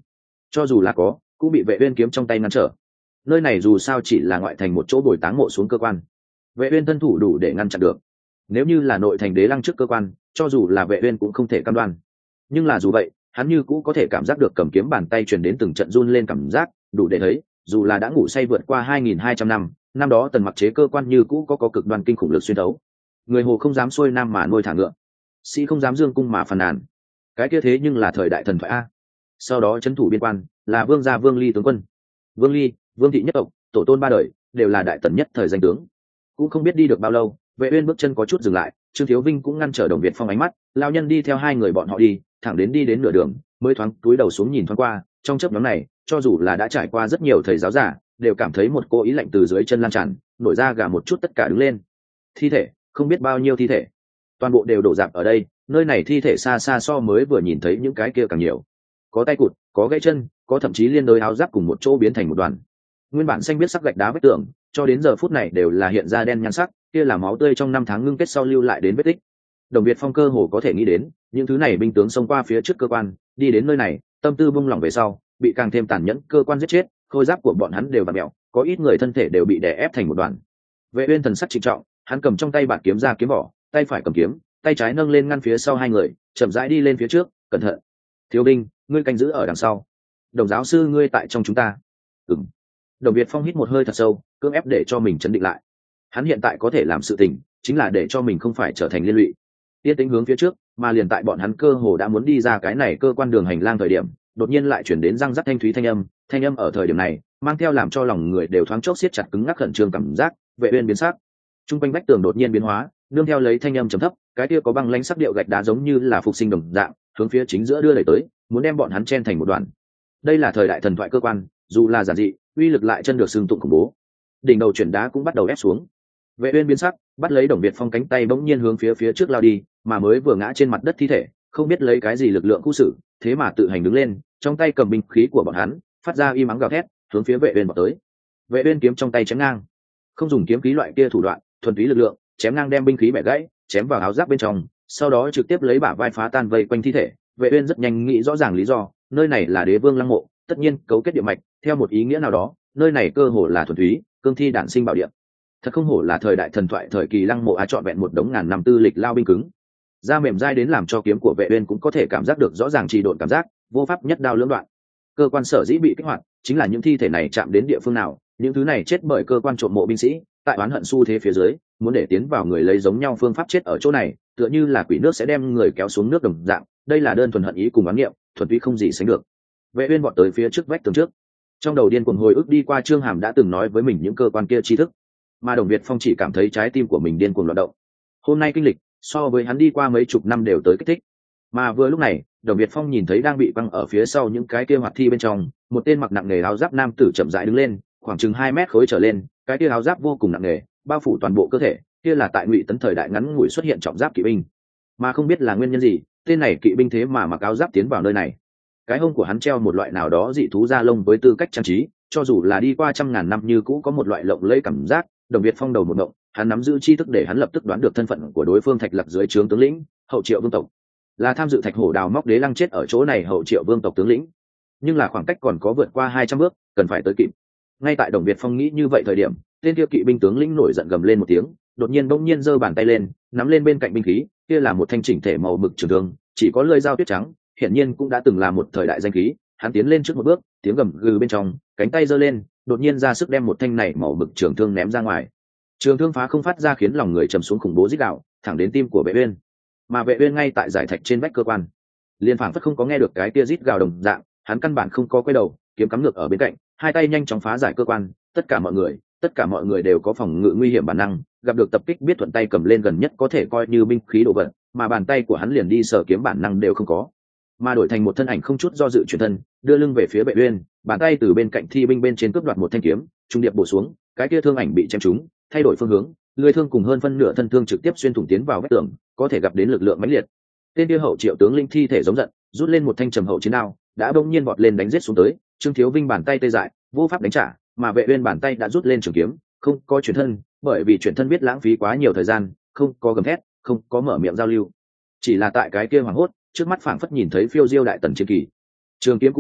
cho dù là có cũng bị vệ uyên kiếm trong tay ngăn trở. Nơi này dù sao chỉ là ngoại thành một chỗ bồi táng mộ xuống cơ quan, vệ uyên thân thủ đủ để ngăn chặn được. Nếu như là nội thành đế lăng trước cơ quan, cho dù là vệ uyên cũng không thể cam đoan. Nhưng là dù vậy, hắn như cũ có thể cảm giác được cầm kiếm bàn tay truyền đến từng trận run lên cảm giác, đủ để thấy, dù là đã ngủ say vượt qua hai nghìn hai trăm năm, năm đó tần mặc chế cơ quan như cũ có có cực đoan kinh khủng lực xuyên thấu. Người hồ không dám xuôi nam mà nuôi thả ngựa, sĩ không dám dương cung mà phàn nàn. Cái kia thế nhưng là thời đại thần thoại a. Sau đó trấn thủ biên quan là vương gia Vương Ly tướng quân. Vương Ly, Vương thị nhất tộc, tổ tôn ba đời đều là đại tần nhất thời danh tướng. Cũng không biết đi được bao lâu, vệ uyên bước chân có chút dừng lại, Trương Thiếu Vinh cũng ngăn trở Đồng Việt Phong ánh mắt, lão nhân đi theo hai người bọn họ đi, thẳng đến đi đến nửa đường, mới thoáng cúi đầu xuống nhìn thoáng qua. Trong chớp nhoáng này, cho dù là đã trải qua rất nhiều thầy giáo giả, đều cảm thấy một cô ý lạnh từ dưới chân lan tràn, nổi da gà một chút tất cả đứng lên. Thi thể, không biết bao nhiêu thi thể, toàn bộ đều đổ rạp ở đây. Nơi này thi thể xa xa so mới vừa nhìn thấy những cái kia càng nhiều, có tay cụt, có gãy chân, có thậm chí liên đôi áo giáp cùng một chỗ biến thành một đoàn. Nguyên bản xanh biết sắc gạch đá vách tường, cho đến giờ phút này đều là hiện ra đen nhăn sắc, kia là máu tươi trong năm tháng ngưng kết sau lưu lại đến vết tích. Đồng Việt Phong cơ hồ có thể nghĩ đến, những thứ này binh tướng xông qua phía trước cơ quan, đi đến nơi này, tâm tư bung lỏng về sau, bị càng thêm tàn nhẫn cơ quan giết chết, khôi giáp của bọn hắn đều vặn mèo, có ít người thân thể đều bị đè ép thành một đoàn. Vệ Uyên thần sắc trịnh trọng, hắn cầm trong tay bạt kiếm ra kiếm vỏ, tay phải cầm kiếm, tay trái nâng lên ngăn phía sau hai người, chậm rãi đi lên phía trước, cẩn thận. Thiếu binh, ngươi canh giữ ở đằng sau. Đồng giáo sư ngươi tại trong chúng ta. Ừm. Đồng Việt Phong hít một hơi thật sâu, cưỡng ép để cho mình chấn định lại. Hắn hiện tại có thể làm sự tình, chính là để cho mình không phải trở thành liên lụy. Tiên tính hướng phía trước, mà liền tại bọn hắn cơ hồ đã muốn đi ra cái này cơ quan đường hành lang thời điểm, đột nhiên lại chuyển đến răng rắc thanh thúy thanh âm, thanh âm ở thời điểm này, mang theo làm cho lòng người đều thoáng chốc siết chặt cứng ngắc khẩn trương cảm giác. Vệ Uyên biến sắc. Trung quanh vách tường đột nhiên biến hóa, nương theo lấy thanh âm trầm thấp, cái kia có băng lãnh sắc điệu gạch đá giống như là phục sinh đồng dạng, hướng phía chính giữa đưa đẩy tới, muốn đem bọn hắn chen thành một đoàn. Đây là thời đại thần thoại cơ quan, dù là giản dị, uy lực lại chân được xưng tụng khủng bố. Đỉnh đầu chuyển đá cũng bắt đầu ép xuống. Vệ Uyên biến sắc, bắt lấy Đồng Việt Phong cánh tay bỗng nhiên hướng phía phía trước lao đi, mà mới vừa ngã trên mặt đất thi thể, không biết lấy cái gì lực lượng khu xử, thế mà tự hành đứng lên, trong tay cầm binh khí của bọn hắn, phát ra y mắng gào thét, hướng phía Vệ Uyên vọt tới. Vệ Uyên kiếm trong tay chém ngang, không dùng kiếm khí loại kia thủ đoạn, thuần túy lực lượng, chém ngang đem binh khí bẻ gãy, chém vào áo giáp bên trong, sau đó trực tiếp lấy bả vai phá tan vây quanh thi thể. Vệ Uyên rất nhanh nghĩ rõ ràng lý do, nơi này là Đế Vương lăng mộ, tất nhiên cấu kết địa mạch, theo một ý nghĩa nào đó, nơi này cơ hồ là thuần túy cương thi đản sinh bảo địa. Thật không hổ là thời đại thần thoại thời kỳ lăng mộ á trọn vẹn một đống ngàn năm tư lịch lao binh cứng. Da mềm dai đến làm cho kiếm của Vệ Uyên cũng có thể cảm giác được rõ ràng trì độn cảm giác, vô pháp nhất đao lưỡng đoạn. Cơ quan sở dĩ bị kích hoạt, chính là những thi thể này chạm đến địa phương nào, những thứ này chết bởi cơ quan trộm mộ binh sĩ, tại oán hận xu thế phía dưới, muốn để tiến vào người lấy giống nhau phương pháp chết ở chỗ này, tựa như là quỷ nước sẽ đem người kéo xuống nước đồng dạng, đây là đơn thuần hận ý cùng oán niệm, thuần túy không gì sánh được. Vệ Uyên vọt tới phía trước vách tường trước, trong đầu điên cuồng hồi ức đi qua Trương Hàm đã từng nói với mình những cơ quan kia tri thức, mà Đồng Việt Phong chỉ cảm thấy trái tim của mình điên cuồng loạn động. Hôm nay kinh lịch, so với hắn đi qua mấy chục năm đều tới kích thích. Mà vừa lúc này, Đồng Việt Phong nhìn thấy đang bị băng ở phía sau những cái kia hoạt thi bên trong, một tên mặc nặng nề áo giáp nam tử chậm rãi đứng lên, khoảng chừng hai mét khối trở lên, cái kia áo giáp vô cùng nặng nề, bao phủ toàn bộ cơ thể, kia là tại Ngụy Tấn thời đại ngắn ngủi xuất hiện trọng giáp kỵ binh. Mà không biết là nguyên nhân gì, tên này kỵ binh thế mà mặc áo giáp tiến vào nơi này. Cái hông của hắn treo một loại nào đó dị thú da lông với tư cách trang trí, cho dù là đi qua trăm ngàn năm như cũ có một loại lộng lẫy cảm giác. Đồng Việt Phong đầu một động, hắn nắm giữ tri thức để hắn lập tức đoán được thân phận của đối phương Thạch Lạc dưới trướng tướng lĩnh, Hậu Triệu vương tộc, là tham dự Thạch Hổ đào móc đế lăng chết ở chỗ này Hậu Triệu vương tộc tướng lĩnh. Nhưng là khoảng cách còn có vượt qua hai trăm bước, cần phải tới kịp. Ngay tại Đồng Việt Phong nghĩ như vậy thời điểm, tên kia kỵ binh tướng lĩnh nổi giận gầm lên một tiếng, đột nhiên bỗng nhiên giơ bàn tay lên, nắm lên bên cạnh binh khí, kia là một thanh chỉnh thể màu mực trường thương, chỉ có lưỡi dao tuyết trắng, hiển nhiên cũng đã từng là một thời đại danh khí. Hắn tiến lên trước một bước, tiếng gầm gừ bên trong, cánh tay giơ lên, đột nhiên ra sức đem một thanh này màu mực trường thương ném ra ngoài. Trường thương phá không phát ra khiến lòng người trầm xuống khủng bố rít gào, thẳng đến tim của Vệ Uyên. Mà Vệ Uyên ngay tại giải thạch trên vách cơ quan, liên phảng phất không có nghe được cái tia rít gào đồng dạng, hắn căn bản không có quay đầu, kiếm cắm ngược ở bên cạnh, hai tay nhanh chóng phá giải cơ quan. Tất cả mọi người, tất cả mọi người đều có phòng ngự nguy hiểm bản năng, gặp được tập kích biết thuận tay cầm lên gần nhất có thể coi như binh khí đồ vật, mà bàn tay của hắn liền đi sờ kiếm bản năng đều không có, mà đổi thành một thân ảnh không chút do dự chuyển thân, đưa lưng về phía Vệ Uyên, bàn tay từ bên cạnh thi binh bên trên cướp đoạt một thanh kiếm, trung điệp bổ xuống, cái kia thương ảnh bị chém trúng, thay đổi phương hướng, lưỡi thương cùng hơn phân nửa thân thương trực tiếp xuyên thủng tiến vào vách tường, có thể gặp đến lực lượng mãnh liệt. Tên kia Hậu Triệu tướng linh thi thể giống giận, rút lên một thanh trầm hậu chiến đao, đã bỗng nhiên vọt lên đánh giết xuống tới. Trương Thiếu Vinh bàn tay tê dại, vô pháp đánh trả, mà Vệ Uyên bàn tay đã rút lên trường kiếm, không có chuyển thân, bởi vì chuyển thân biết lãng phí quá nhiều thời gian, không có gầm thét, không có mở miệng giao lưu, chỉ là tại cái kia hoảng hốt, trước mắt phảng phất nhìn thấy phiêu diêu đại tần chiến kỳ, trường kiếm cũng cầm,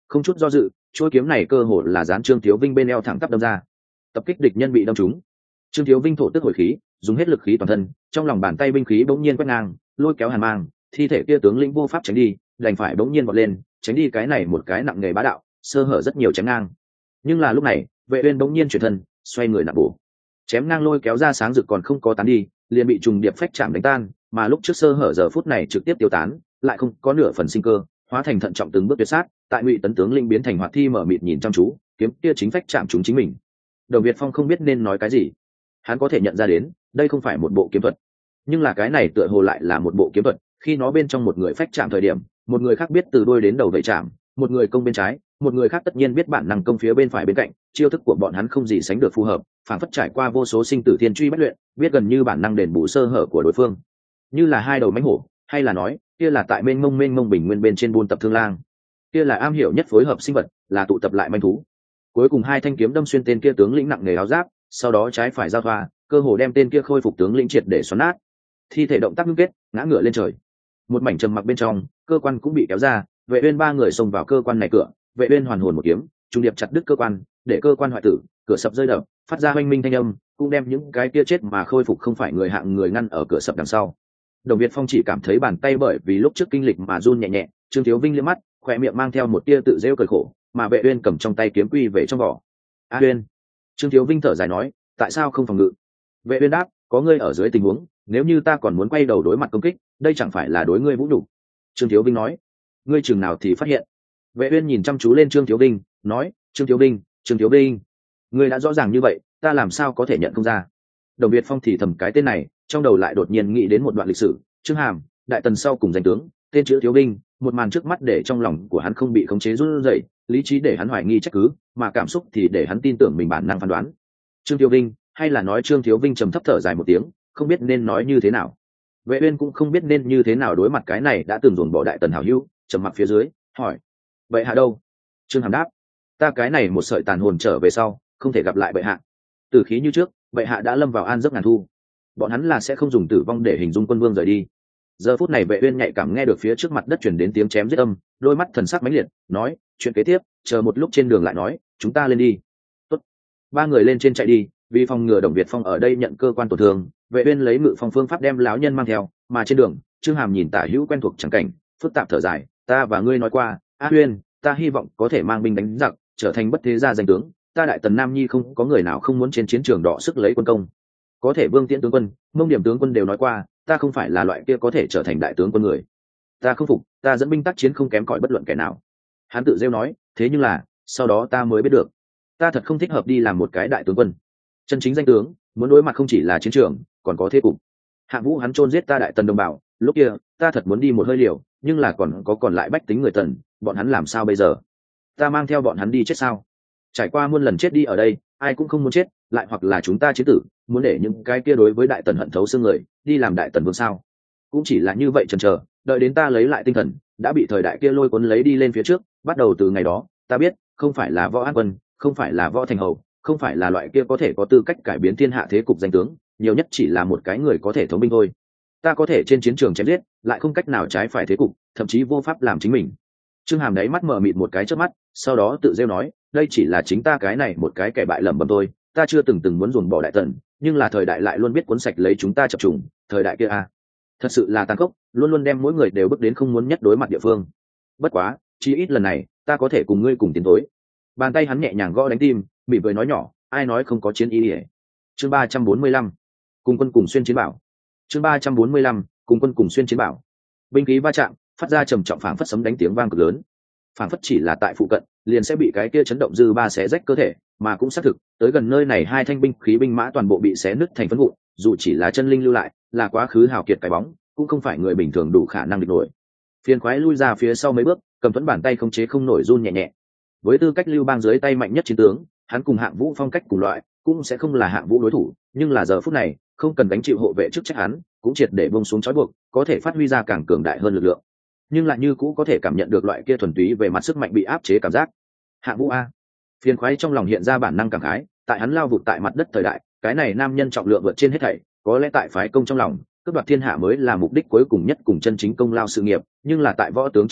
không chút do dự, chuôi kiếm này cơ hồ là dán Trương Thiếu Vinh bên eo thẳng tắp đâm ra. Tập kích địch nhân bị đâm trúng. Trương Thiếu Vinh thổ tức hồi khí, dùng hết lực khí toàn thân, trong lòng bàn tay binh khí bỗng nhiên quét ngang, lôi kéo hàn mang, thi thể kia tướng lĩnh vô pháp tránh đi, đành phải bỗng nhiên vọt lên, tránh đi cái này một cái nặng nghề bá đạo, sơ hở rất nhiều chém ngang. Nhưng là lúc này, Vệ Uyên bỗng nhiên chuyển thân, xoay người nạp bổ. Chém ngang lôi kéo ra sáng rực còn không có tán đi, liền bị trùng điệp phách chạm đánh tan, mà lúc trước sơ hở giờ phút này trực tiếp tiêu tán, lại không có nửa phần sinh cơ, hóa thành thận trọng từng bước tuyệt sát, tại Ngụy Tấn tướng linh biến thành hoạt thi mở mịt nhìn chăm chú, kiếm kia chính phách chạm chúng chính mình. Đồng Việt Phong không biết nên nói cái gì. Hắn có thể nhận ra đến, đây không phải một bộ kiếm thuật, nhưng là cái này tựa hồ lại là một bộ kiếm thuật, khi nó bên trong một người phách chạm thời điểm, một người khác biết từ đuôi đến đầu vậy chạm, một người công bên trái, một người khác tất nhiên biết bản năng công phía bên phải bên cạnh, chiêu thức của bọn hắn không gì sánh được phù hợp, phản phất trải qua vô số sinh tử thiên truy bất luyện, biết gần như bản năng đền bù sơ hở của đối phương. Như là hai đầu mãnh hổ, hay là nói, kia là tại mênh mông mênh mông bình nguyên bên trên buôn tập thương lang, kia là am hiểu nhất phối hợp sinh vật, là tụ tập lại manh thú. Cuối cùng hai thanh kiếm đâm xuyên tên kia tướng lĩnh nặng nề áo giáp, sau đó trái phải giao thoa, cơ hồ đem tên kia khôi phục tướng lĩnh triệt để xoắn nát. Thi thể động tác ngưng kết, ngã ngửa lên trời. Một mảnh trầm mặc bên trong, cơ quan cũng bị kéo ra, Vệ Uyên ba người xông vào cơ quan này cửa, Vệ Uyên hoàn hồn một kiếm, trung điệp chặt đứt cơ quan, để cơ quan hoại tử, cửa sập rơi đập, phát ra oanh minh thanh âm, cũng đem những cái kia chết mà khôi phục không phải người hạng người ngăn ở cửa sập đằng sau. Đồng Việt Phong chỉ cảm thấy bàn tay bởi vì lúc trước kinh lịch mà run nhẹ nhẹ, Trương Thiếu Vinh liếc mắt, khóe miệng mang theo một tia tự giễu cười khổ, mà Vệ Uyên cầm trong tay kiếm quy về trong vỏ. "A Uyên." Trương Thiếu Vinh thở dài nói, "Tại sao không phòng ngự?" Vệ Uyên đáp, "Có ngươi ở dưới tình huống, nếu như ta còn muốn quay đầu đối mặt công kích, đây chẳng phải là đối ngươi vũ nhục." Trương Thiếu Vinh nói, "Ngươi chừng nào thì phát hiện?" Vệ Uyên nhìn chăm chú lên Trương Thiếu Vinh, nói, "Trương Thiếu Vinh, Trương Thiếu Vinh, ngươi đã rõ ràng như vậy, ta làm sao có thể nhận không ra?" Đồng Việt Phong thì thầm cái tên này, trong đầu lại đột nhiên nghĩ đến một đoạn lịch sử, Trương Hàm, đại tần sau cùng danh tướng, tên chữ Thiếu Vinh, một màn trước mắt để trong lòng của hắn không bị khống chế run rẩy, lý trí để hắn hoài nghi trách cứ, mà cảm xúc thì để hắn tin tưởng mình bản năng phán đoán. Trương Thiếu Vinh, hay là nói Trương Thiếu Vinh trầm thấp thở dài một tiếng, không biết nên nói như thế nào. Vệ Uyên cũng không biết nên như thế nào đối mặt cái này đã từng dồn bỏ đại tần hảo hữu, trầm mặc phía dưới, hỏi: "Vậy hạ đâu?" Trương Hàm đáp: "Ta cái này một sợi tàn hồn trở về sau, không thể gặp lại bệ hạ. Tử khí như trước, bệ hạ đã lâm vào an giấc ngàn thu. Bọn hắn là sẽ không dùng tử vong để hình dung quân vương rời đi." Giờ phút này Vệ Uyên nhạy cảm nghe được phía trước mặt đất truyền đến tiếng chém giết âm, đôi mắt thần sắc mãnh liệt, nói: "Chuyện kế tiếp, chờ một lúc trên đường lại nói, chúng ta lên đi." Tốt. Ba người lên trên chạy đi, vì phòng ngừa Đồng Việt Phong ở đây nhận cơ quan tổn thương, Vệ Uyên lấy ngự phong phương pháp đem lão nhân mang theo, mà trên đường, Trương Hàm nhìn tả hữu quen thuộc chẳng cảnh, phức tạp thở dài, "Ta và ngươi nói qua, A Uyên, ta hy vọng có thể mang binh đánh giặc, trở thành bất thế gia danh tướng, ta đại tần Nam Nhi không có người nào không muốn trên chiến trường đọ sức lấy quân công. Có thể Vương Tiễn tướng quân, Mông Điểm tướng quân đều nói qua, ta không phải là loại kia có thể trở thành đại tướng quân người. Ta không phục, ta dẫn binh tác chiến không kém cỏi bất luận kẻ nào." Hắn tự rêu nói, "Thế nhưng là, sau đó ta mới biết được, ta thật không thích hợp đi làm một cái đại tướng quân. Chân chính danh tướng, muốn đối mặt không chỉ là chiến trường, còn có thế cục. Hạng Vũ hắn chôn giết ta đại tần đồng bào, lúc kia, ta thật muốn đi một hơi liều, nhưng là còn có còn lại bách tính người tần, bọn hắn làm sao bây giờ? Ta mang theo bọn hắn đi chết sao? Trải qua muôn lần chết đi ở đây, ai cũng không muốn chết, lại hoặc là chúng ta chiến tử, muốn để những cái kia đối với đại tần hận thấu xương người, đi làm đại tần vương sao? Cũng chỉ là như vậy chần chờ, đợi đến ta lấy lại tinh thần, đã bị thời đại kia lôi cuốn lấy đi lên phía trước, bắt đầu từ ngày đó, ta biết, không phải là Võ An Quân, không phải là Võ Thành Hầu, không phải là loại kia có thể có tư cách cải biến thiên hạ thế cục danh tướng, nhiều nhất chỉ là một cái người có thể thống binh thôi. Ta có thể trên chiến trường chém giết, lại không cách nào trái phải thế cục, thậm chí vô pháp làm chính mình." Trương Hàm đáy mắt mở mịt một cái chớp mắt, sau đó tự rêu nói, "Đây chỉ là chính ta cái này một cái kẻ bại lầm bầm thôi, ta chưa từng từng muốn dồn bỏ đại tần, nhưng là thời đại lại luôn biết cuốn sạch lấy chúng ta chập trùng, thời đại kia à, thật sự là tàn khốc, luôn luôn đem mỗi người đều bước đến không muốn nhất đối mặt địa phương. Bất quá, chí ít lần này, ta có thể cùng ngươi cùng tiến tối." Bàn tay hắn nhẹ nhàng gõ đánh tim, mỉm cười nói nhỏ, "Ai nói không có chiến ý ỉa." Chương ba trăm bốn mươi lăm, cùng quân cùng xuyên chiến bảo. Chương ba trăm bốn mươi lăm, cùng quân cùng xuyên chiến bảo. Binh khí va chạm, phát ra trầm trọng phảng phất sấm đánh tiếng vang cực lớn. Phảng phất chỉ là tại phụ cận, liền sẽ bị cái kia chấn động dư ba xé rách cơ thể, mà cũng xác thực, tới gần nơi này hai thanh binh khí binh mã toàn bộ bị xé nứt thành phấn vụn, dù chỉ là chân linh lưu lại, là quá khứ hào kiệt cái bóng, cũng không phải người bình thường đủ khả năng địch nổi. Phiền khoái lui ra phía sau mấy bước, cầm thuẫn bàn tay không chế không nổi run nhẹ nhẹ. Với tư cách Lưu Bang dưới tay mạnh nhất chiến tướng, hắn cùng Hạng Vũ phong cách cùng loại, cũng sẽ không là Hạng Vũ đối thủ, nhưng là giờ phút này, không cần gánh chịu hộ vệ chức trách hắn, cũng triệt để buông xuống trói buộc, có thể phát huy ra càng cường đại hơn lực lượng. Nhưng lại như cũ có thể cảm nhận được loại kia thuần túy về mặt sức mạnh bị áp chế cảm giác. Hạng Vũ a. Phiền khoái trong lòng hiện ra bản năng cảm khái, tại hắn lao vụt tại mặt đất thời đại, cái này nam nhân trọng lượng vượt trên hết thảy, có lẽ tại phái công trong lòng, cướp đoạt thiên hạ mới là mục đích cuối cùng nhất cùng chân chính công lao sự nghiệp, nhưng là tại võ tướng trong mắt,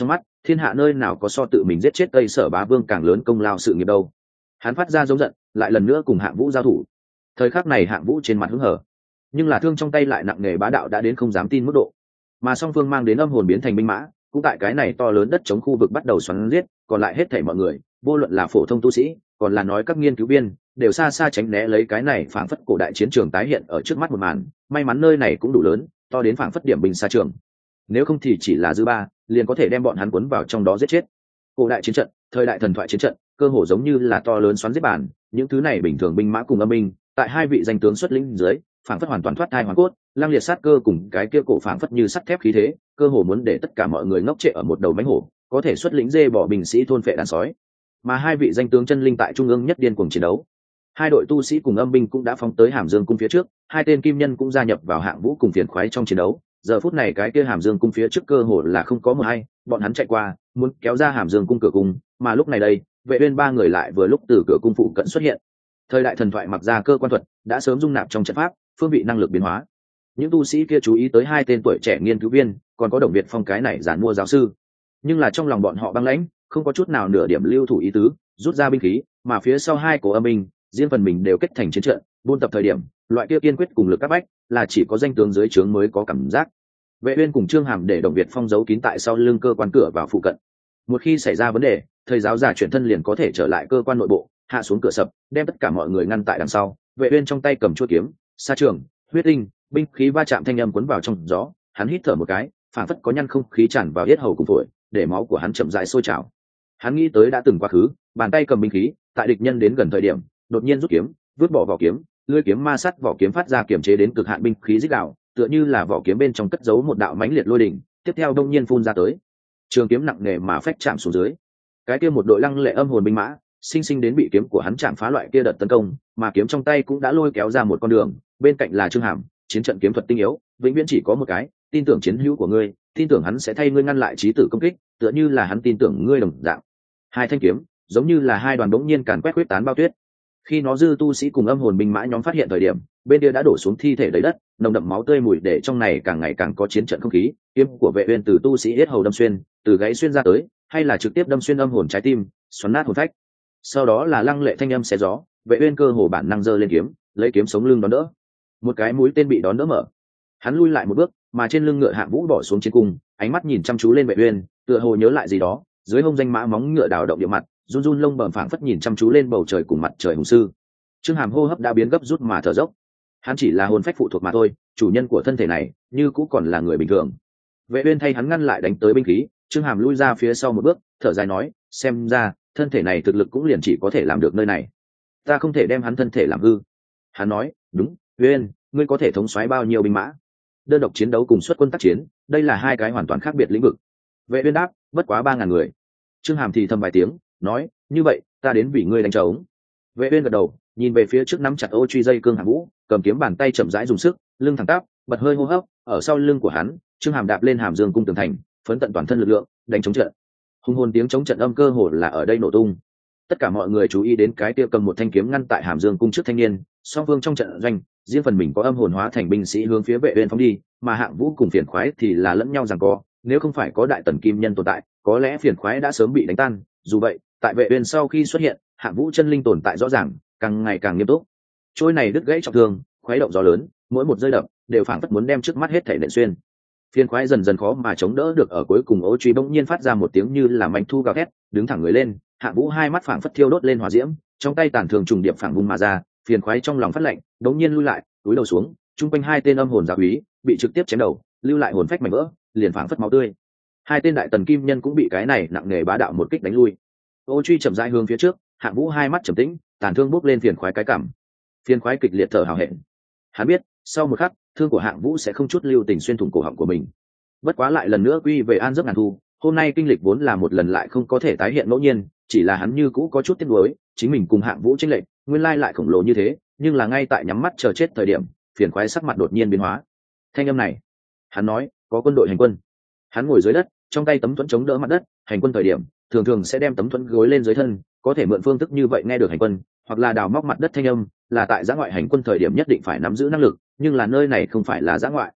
thiên hạ nơi nào có so tự mình giết chết tây sở bá vương càng lớn công lao sự nghiệp đâu. Hắn phát ra giống giận, lại lần nữa cùng Hạng Vũ giao thủ. Thời khắc này Hạng Vũ trên mặt hứng hở, nhưng là thương trong tay lại nặng nề bá đạo đã đến không dám tin mức độ. Mà song phương mang đến âm hồn biến thành binh mã, cũng tại cái này to lớn đất chống khu vực bắt đầu xoắn giết, còn lại hết thảy mọi người, vô luận là phổ thông tu sĩ, còn là nói các nghiên cứu viên, đều xa xa tránh né lấy cái này phảng phất cổ đại chiến trường tái hiện ở trước mắt một màn. May mắn nơi này cũng đủ lớn, to đến phảng phất điểm bình xa trường. Nếu không thì chỉ là dư ba, liền có thể đem bọn hắn cuốn vào trong đó giết chết. Cổ đại chiến trận, thời đại thần thoại chiến trận, cơ hồ giống như là to lớn xoắn giết bàn, những thứ này bình thường binh mã cùng âm binh, tại hai vị danh tướng xuất lĩnh dưới, phảng phất hoàn toàn thoát thai hoàn cốt, lang liệt sát cơ cùng cái kia cổ phảng phất như sắt thép khí thế, cơ hồ muốn để tất cả mọi người ngốc trệ ở một đầu mánh hổ, có thể xuất lĩnh dê bỏ binh sĩ thôn phệ đàn sói. Mà hai vị danh tướng chân linh tại trung ương nhất điên cuồng chiến đấu. Hai đội tu sĩ cùng âm binh cũng đã phóng tới Hàm Dương cung phía trước, hai tên kim nhân cũng gia nhập vào Hạng Vũ cùng Phiền Khoái trong chiến đấu. Giờ phút này cái kia Hàm Dương cung phía trước cơ hồ là không có một ai, bọn hắn chạy qua, muốn kéo ra Hàm Dương cung cửa cung, mà lúc này đây, Vệ Uyên ba người lại vừa lúc từ cửa cung phụ cận xuất hiện. Thời đại thần thoại mặc ra cơ quan thuật đã sớm dung nạp trong trận pháp, phương vị năng lực biến hóa. Những tu sĩ kia chú ý tới hai tên tuổi trẻ nghiên cứu viên, còn có Đồng Việt Phong cái này giản mua giáo sư, nhưng là trong lòng bọn họ băng lãnh, không có chút nào nửa điểm lưu thủ ý tứ, rút ra binh khí, mà phía sau hai cổ âm binh, riêng phần mình đều kết thành chiến trận, buôn tập thời điểm, loại kia kiên quyết cùng lực các bách, là chỉ có danh tướng dưới trướng mới có cảm giác. Vệ Uyên cùng Trương Hàm để Đồng Việt Phong giấu kín tại sau lưng cơ quan cửa vào phụ cận. Một khi xảy ra vấn đề, thầy giáo giả chuyển thân liền có thể trở lại cơ quan nội bộ, hạ xuống cửa sập, đem tất cả mọi người ngăn tại đằng sau. Vệ Uyên trong tay cầm chuôi kiếm, sa trường, huyết tinh, binh khí va chạm thanh âm cuốn vào trong gió, hắn hít thở một cái, phảng phất có nhăn không khí tràn vào yết hầu cùng phổi, để máu của hắn chậm rãi sôi trào. Hắn nghĩ tới đã từng quá khứ, bàn tay cầm binh khí, tại địch nhân đến gần thời điểm, đột nhiên rút kiếm, vứt bỏ vỏ kiếm, lưỡi kiếm ma sát vỏ kiếm phát ra kiểm chế đến cực hạn binh khí rít đạo, tựa như là vỏ kiếm bên trong cất giấu một đạo mãnh liệt lôi đỉnh, tiếp theo đông nhiên phun ra tới. Trường kiếm nặng nề mà phách chạm xuống dưới. Cái kia một đội lăng lệ âm hồn binh mã, sinh sinh đến bị kiếm của hắn chạm phá loại kia đợt tấn công, mà kiếm trong tay cũng đã lôi kéo ra một con đường, bên cạnh là Trương Hàm, chiến trận kiếm thuật tinh yếu, vĩnh viễn chỉ có một cái, tin tưởng chiến hữu của ngươi, tin tưởng hắn sẽ thay ngươi ngăn lại chí tử công kích, tựa như là hắn tin tưởng ngươi đồng dạng. Hai thanh kiếm, giống như là hai đoàn đống nhiên càn quét huyết tán bao tuyết. Khi nó dư tu sĩ cùng âm hồn binh mã nhóm phát hiện thời điểm, bên kia đã đổ xuống thi thể đầy đất, nồng đậm máu tươi mùi để trong này càng ngày càng có chiến trận không khí. Kiếm của Vệ Uyên từ tu sĩ yết hầu đâm xuyên, từ gáy xuyên ra tới, hay là trực tiếp đâm xuyên âm hồn trái tim, xoắn nát hồn phách. Sau đó là lăng lệ thanh âm xé gió, Vệ Uyên cơ hồ bản năng giơ lên kiếm, lấy kiếm sống lưng đón đỡ. Một cái mũi tên bị đón đỡ mở, hắn lui lại một bước, mà trên lưng ngựa Hạng Vũ bỏ xuống chiến cung, ánh mắt nhìn chăm chú lên Vệ Uyên, tựa hồ nhớ lại gì đó, dưới hông danh mã móng ngựa đào động địa mặt, run run lông bẩm phảng phất nhìn chăm chú lên bầu trời cùng mặt trời hùng sư. Trương Hàm hô hấp đã biến gấp rút mà thở dốc. Hắn chỉ là hồn phách phụ thuộc mà thôi, chủ nhân của thân thể này như cũng còn là người bình thường. Vệ Uyên thay hắn ngăn lại đánh tới binh khí, Trương Hàm lui ra phía sau một bước, thở dài nói, xem ra thân thể này thực lực cũng liền chỉ có thể làm được nơi này. Ta không thể đem hắn thân thể làm hư. Hắn nói, đúng, Uyên, ngươi có thể thống soái bao nhiêu binh mã? Đơn độc chiến đấu cùng xuất quân tác chiến, đây là hai cái hoàn toàn khác biệt lĩnh vực. Vệ Uyên đáp, bất quá ba ngàn người. Trương Hàm thì thầm vài tiếng, nói, như vậy, ta đến vì ngươi đánh trống. Vệ Uyên gật đầu, nhìn về phía trước nắm chặt ô truy dây cương Hạng Vũ, cầm kiếm bàn tay chậm rãi dùng sức, lưng thẳng tắp, bật hơi hô hấp, ở sau lưng của hắn, Trương Hàm đạp lên Hàm Dương cung tường thành, phấn tận toàn thân lực lượng, đánh chống trận. Hùng hồn tiếng chống trận âm cơ hồ là ở đây nổ tung. Tất cả mọi người chú ý đến cái kia cầm một thanh kiếm ngăn tại Hàm Dương cung trước thanh niên, song phương trong trận doanh, riêng phần mình có âm hồn hóa thành binh sĩ hướng phía Vệ Uyên phóng đi, mà Hạng Vũ cùng Phiền Khoái thì là lẫn nhau giằng co, nếu không phải có đại tần kim nhân tồn tại, có lẽ Phiền Khoái đã sớm bị đánh tan. Dù vậy, tại Vệ Uyên sau khi xuất hiện, Hạng Vũ chân linh tồn tại rõ ràng, càng ngày càng nghiêm túc. Trôi này đứt gãy trọng thương, khuấy động gió lớn, mỗi một rơi đập đều phảng phất muốn đem trước mắt hết thảy nện xuyên. Phiền Khoái dần dần khó mà chống đỡ được, ở cuối cùng ô truy bỗng nhiên phát ra một tiếng như là mãnh thu gào thét, đứng thẳng người lên. Hạng Vũ hai mắt phảng phất thiêu đốt lên hỏa diễm, trong tay tàn thường trùng điệp phảng vung mà ra. Phiền Khoái trong lòng phát lạnh, đống nhiên lui lại, túi đầu xuống, trung quanh hai tên âm hồn giáo úy bị trực tiếp chém đầu, lưu lại hồn phách mảnh vỡ, liền phảng phất máu tươi. Hai tên đại tần kim nhân cũng bị cái này nặng nề bá đạo một kích đánh lui. Ô truy chậm rãi hướng phía trước, Hạng Vũ hai mắt trầm tĩnh, tàn thương bốc lên Phiền Khoái cái cằm. Phiền Khoái kịch liệt thở hào hẹn. Hắn biết, sau một khắc, thương của Hạng Vũ sẽ không chút lưu tình xuyên thủng cổ họng của mình. Bất quá lại lần nữa quy về an giấc ngàn thu, hôm nay kinh lịch vốn là một lần lại không có thể tái hiện ngẫu nhiên, chỉ là hắn như cũ có chút tiếc nuối, chính mình cùng Hạng Vũ chênh lệch, nguyên lai lại khổng lồ như thế, nhưng là ngay tại nhắm mắt chờ chết thời điểm, Phiền Khoái sắc mặt đột nhiên biến hóa. Thanh âm này, hắn nói, có quân đội hành quân. Hắn ngồi dưới đất, trong tay tấm thuẫn chống đỡ mặt đất, hành quân thời điểm, thường thường sẽ đem tấm thuẫn gối lên dưới thân, có thể mượn phương thức như vậy nghe được hành quân, hoặc là đào móc mặt đất thanh âm, là tại giã ngoại hành quân thời điểm nhất định phải nắm giữ năng lực, nhưng là nơi này không phải là giã ngoại.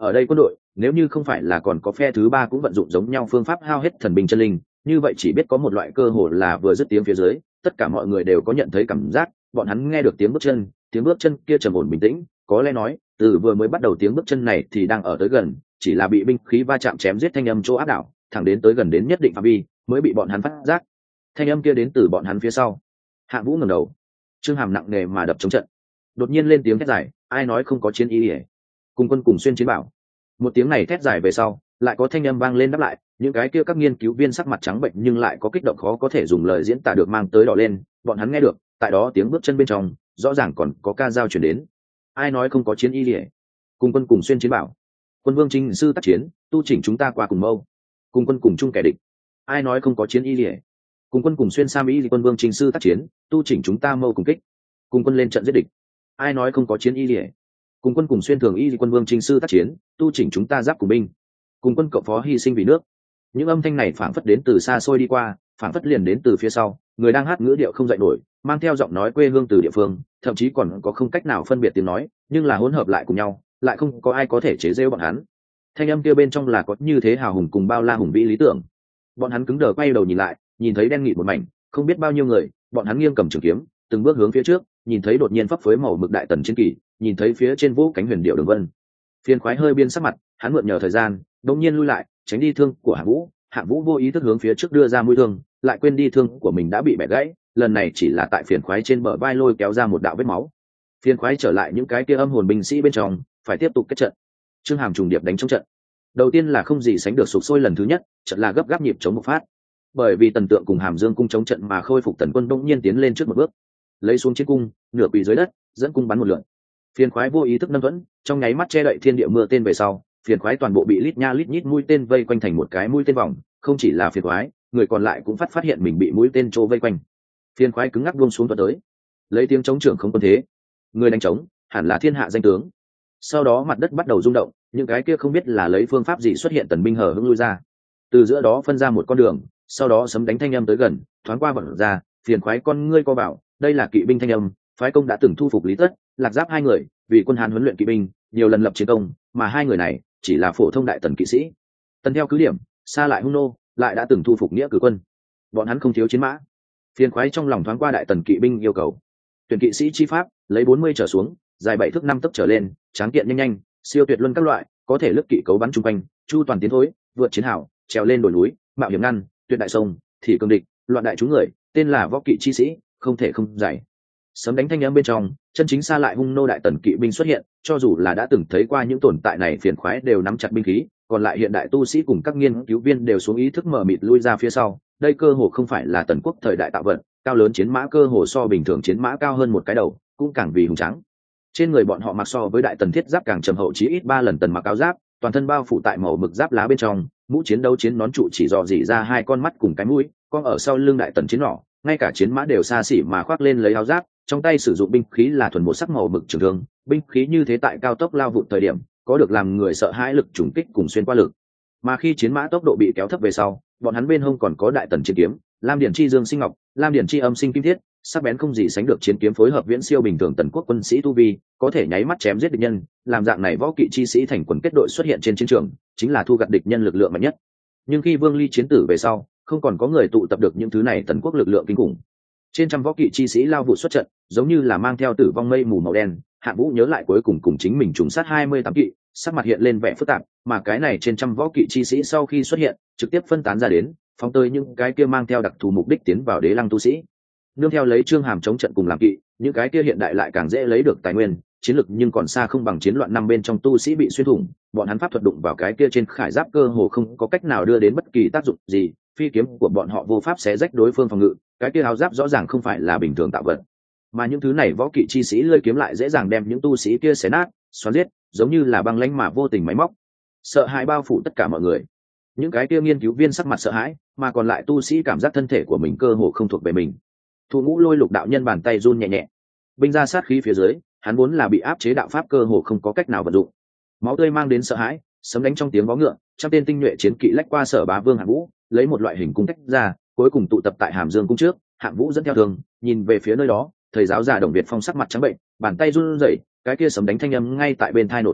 ở đây quân đội nếu như không phải là còn có phe thứ ba cũng vận dụng giống nhau phương pháp hao hết thần binh chân linh, như vậy chỉ biết có một loại cơ hội là vừa dứt tiếng phía dưới tất cả mọi người đều có nhận thấy cảm giác bọn hắn nghe được tiếng bước chân, tiếng bước chân kia trầm ổn bình tĩnh, có lẽ nói từ vừa mới bắt đầu tiếng bước chân này thì đang ở tới gần, chỉ là bị binh khí va chạm chém giết thanh âm chỗ áp đảo thẳng đến tới gần đến nhất định phạm vi mới bị bọn hắn phát giác. Thanh âm kia đến từ bọn hắn phía sau. Hạng Vũ ngẩng đầu, Trương Hàm nặng nề mà đập chống trận, đột nhiên lên tiếng thét dài, ai nói không có chiến ý ỉa? Cùng quân cùng xuyên chiến bảo. Một tiếng này thét dài về sau lại có thanh âm vang lên đáp lại, những cái kia các nghiên cứu viên sắc mặt trắng bệnh nhưng lại có kích động khó có thể dùng lời diễn tả được mang tới đỏ lên, bọn hắn nghe được tại đó tiếng bước chân bên trong rõ ràng còn có ca dao chuyển đến. Ai nói không có chiến y lìa? Cùng quân cùng xuyên chiến bảo. Quân vương chính sư tác chiến, tu chỉnh chúng ta qua cùng mâu. Cùng quân cùng chung kẻ địch. Ai nói không có chiến y lìa? Cùng quân cùng xuyên sam y quân vương chính sư tác chiến, tu chỉnh chúng ta mâu cùng kích. Cùng quân lên trận giết địch. Ai nói không có chiến y lìa? Cùng quân cùng xuyên thường y quân vương chính sư tác chiến, tu chỉnh chúng ta giáp cùng binh. Cùng quân cộng phó hy sinh vì nước. Những âm thanh này phảng phất đến từ xa xôi đi qua, phảng phất liền đến từ phía sau, người đang hát ngữ điệu không dậy nổi, mang theo giọng nói quê hương từ địa phương, thậm chí còn có không cách nào phân biệt tiếng nói, nhưng là hỗn hợp lại cùng nhau, lại không có ai có thể chế giễu bọn hắn. Thanh âm kia bên trong là có như thế hào hùng cùng bao la hùng vĩ lý tưởng. Bọn hắn cứng đờ quay đầu nhìn lại, nhìn thấy đen nghịt một mảnh, không biết bao nhiêu người, bọn hắn nghiêng cầm trường kiếm, từng bước hướng phía trước, nhìn thấy đột nhiên phấp phới màu mực đại tần chiến kỳ, nhìn thấy phía trên vũ cánh huyền điệu đường vân. Phiên khoái hơi biên sắc mặt, hắn mượn nhờ thời gian, đột nhiên lui lại, tránh đi thương của Hạng Vũ. Hạng Vũ vô ý thức hướng phía trước đưa ra mũi thương, lại quên đi thương của mình đã bị bẻ gãy, lần này chỉ là tại phiền khoái trên bờ vai lôi kéo ra một đạo vết máu. Phiền khoái trở lại những cái kia âm hồn binh sĩ bên trong, phải tiếp tục kết trận. Trương Hàm trùng điệp đánh trong trận. Đầu tiên là không gì sánh được sục sôi lần thứ nhất, trận là gấp gáp nhịp chống một phát. Bởi vì Tần Tượng cùng Hàm Dương cung chống trận mà khôi phục Tần quân bỗng nhiên tiến lên trước một bước, lấy xuống chiến cung, nửa quỳ dưới đất, dẫn cung bắn một lượt. Phiền khoái vô ý thức nâng thuẫn, trong nháy mắt che đậy thiên địa mưa tên về sau, phiền khoái toàn bộ bị lít nha lít nhít mũi tên vây quanh thành một cái mũi tên vòng, không chỉ là phiền khoái, người còn lại cũng phát phát hiện mình bị mũi tên trô vây quanh. Phiền khoái cứng ngắc buông xuống tuột tới, lấy tiếng chống trưởng không quân thế, người đánh trống hẳn là thiên hạ danh tướng. Sau đó mặt đất bắt đầu rung động, những cái kia không biết là lấy phương pháp gì xuất hiện tần binh hở hững lui ra, từ giữa đó phân ra một con đường, sau đó sấm đánh thanh âm tới gần, thoáng qua bật ra, phiền khoái con ngươi co bảo, đây là kỵ binh thanh âm, phái công đã từng thu phục Lý Tất, Lạc Giáp hai người, vì quân Hán huấn luyện kỵ binh, nhiều lần lập chiến công, mà hai người này chỉ là phổ thông đại tần kỵ sĩ. Tần theo cứ điểm, xa lại hung nô, lại đã từng thu phục nghĩa cử quân, bọn hắn không thiếu chiến mã. Phiền khoái trong lòng thoáng qua đại tần kỵ binh yêu cầu, tuyển kỵ sĩ chi pháp, lấy bốn mươi trở xuống, dài bảy thước năm tấc trở lên, tráng kiện nhanh nhanh, siêu tuyệt luân các loại, có thể lướt kỵ cấu bắn trung quanh, chu toàn tiến thối, vượt chiến hào, trèo lên đồi núi, mạo hiểm ngăn, tuyệt đại sông, thì cường địch, loạn đại chúng người, tên là võ kỵ chi sĩ, không thể không giải. Sấm đánh thanh âm bên trong, chân chính xa lại hung nô đại tần kỵ binh xuất hiện, cho dù là đã từng thấy qua những tồn tại này phiền khoái đều nắm chặt binh khí, còn lại hiện đại tu sĩ cùng các nghiên cứu viên đều xuống ý thức mở mịt lui ra phía sau. Đây cơ hồ không phải là tần quốc thời đại tạo vận, cao lớn chiến mã cơ hồ so bình thường chiến mã cao hơn một cái đầu, cũng càng vì hùng tráng. Trên người bọn họ mặc so với đại tần thiết giáp càng trầm hậu chí ít ba lần tần mặc áo giáp, toàn thân bao phủ tại màu mực giáp lá bên trong, mũ chiến đấu chiến nón trụ chỉ dò dỉ ra hai con mắt cùng cái mũi, con ở sau lưng đại tần chiến nỏ, ngay cả chiến mã đều xa xỉ mà khoác lên lấy áo giáp, trong tay sử dụng binh khí là thuần một sắc màu mực trường thương, binh khí như thế tại cao tốc lao vụt thời điểm, có được làm người sợ hãi lực trùng kích cùng xuyên qua lực. Mà khi chiến mã tốc độ bị kéo thấp về sau, bọn hắn bên hông còn có đại tần chiến kiếm, lam điển chi dương sinh ngọc, lam điển chi âm sinh kim thiết, sắc bén không gì sánh được chiến kiếm phối hợp viễn siêu bình thường tần quốc quân sĩ tu vi, có thể nháy mắt chém giết địch nhân, làm dạng này võ kỵ chi sĩ thành quần kết đội xuất hiện trên chiến trường, chính là thu gặt địch nhân lực lượng mạnh nhất. Nhưng khi Vương Ly chiến tử về sau, không còn có người tụ tập được những thứ này tần quốc lực lượng kinh khủng. Trên trăm võ kỵ chi sĩ lao vụ xuất trận, giống như là mang theo tử vong mây mù màu đen. Hạng Vũ nhớ lại cuối cùng cùng chính mình trùng sát hai mươi tám kỵ, sắc mặt hiện lên vẻ phức tạp, mà cái này trên trăm võ kỵ chi sĩ sau khi xuất hiện, trực tiếp phân tán ra đến, phóng tới những cái kia mang theo đặc thù mục đích tiến vào đế lăng tu sĩ. Nương theo lấy Trương Hàm chống trận cùng làm kỵ, những cái kia hiện đại lại càng dễ lấy được tài nguyên, chiến lực nhưng còn xa không bằng chiến loạn năm bên trong tu sĩ bị xuyên thủng, bọn hắn pháp thuật đụng vào cái kia trên khải giáp cơ hồ không có cách nào đưa đến bất kỳ tác dụng gì, phi kiếm của bọn họ vô pháp xé rách đối phương phòng ngự, cái kia áo giáp rõ ràng không phải là bình thường tạo vật, mà những thứ này võ kỵ chi sĩ lơi kiếm lại dễ dàng đem những tu sĩ kia xé nát, xoắn giết, giống như là băng lãnh mà vô tình máy móc. Sợ hãi bao phủ tất cả mọi người. Những cái kia nghiên cứu viên sắc mặt sợ hãi, mà còn lại tu sĩ cảm giác thân thể của mình cơ hồ không thuộc về mình. Thu Ngũ Lôi Lục đạo nhân bàn tay run nhẹ nhẹ, binh ra sát khí phía dưới, hắn vốn là bị áp chế đạo pháp cơ hồ không có cách nào vận dụng. Máu tươi mang đến sợ hãi, sấm đánh trong tiếng vó ngựa, trăm tên tinh nhuệ chiến kỵ lách qua Sở Bá Vương Hạng Vũ, lấy một loại hình cung cách ra, cuối cùng tụ tập tại Hàm Dương cung trước. Hạng Vũ dẫn theo thường, nhìn về phía nơi đó, thầy giáo già Đồng Việt Phong sắc mặt trắng bệnh, bàn tay run rẩy, cái kia sấm đánh thanh âm ngay tại bên tai nổ tung,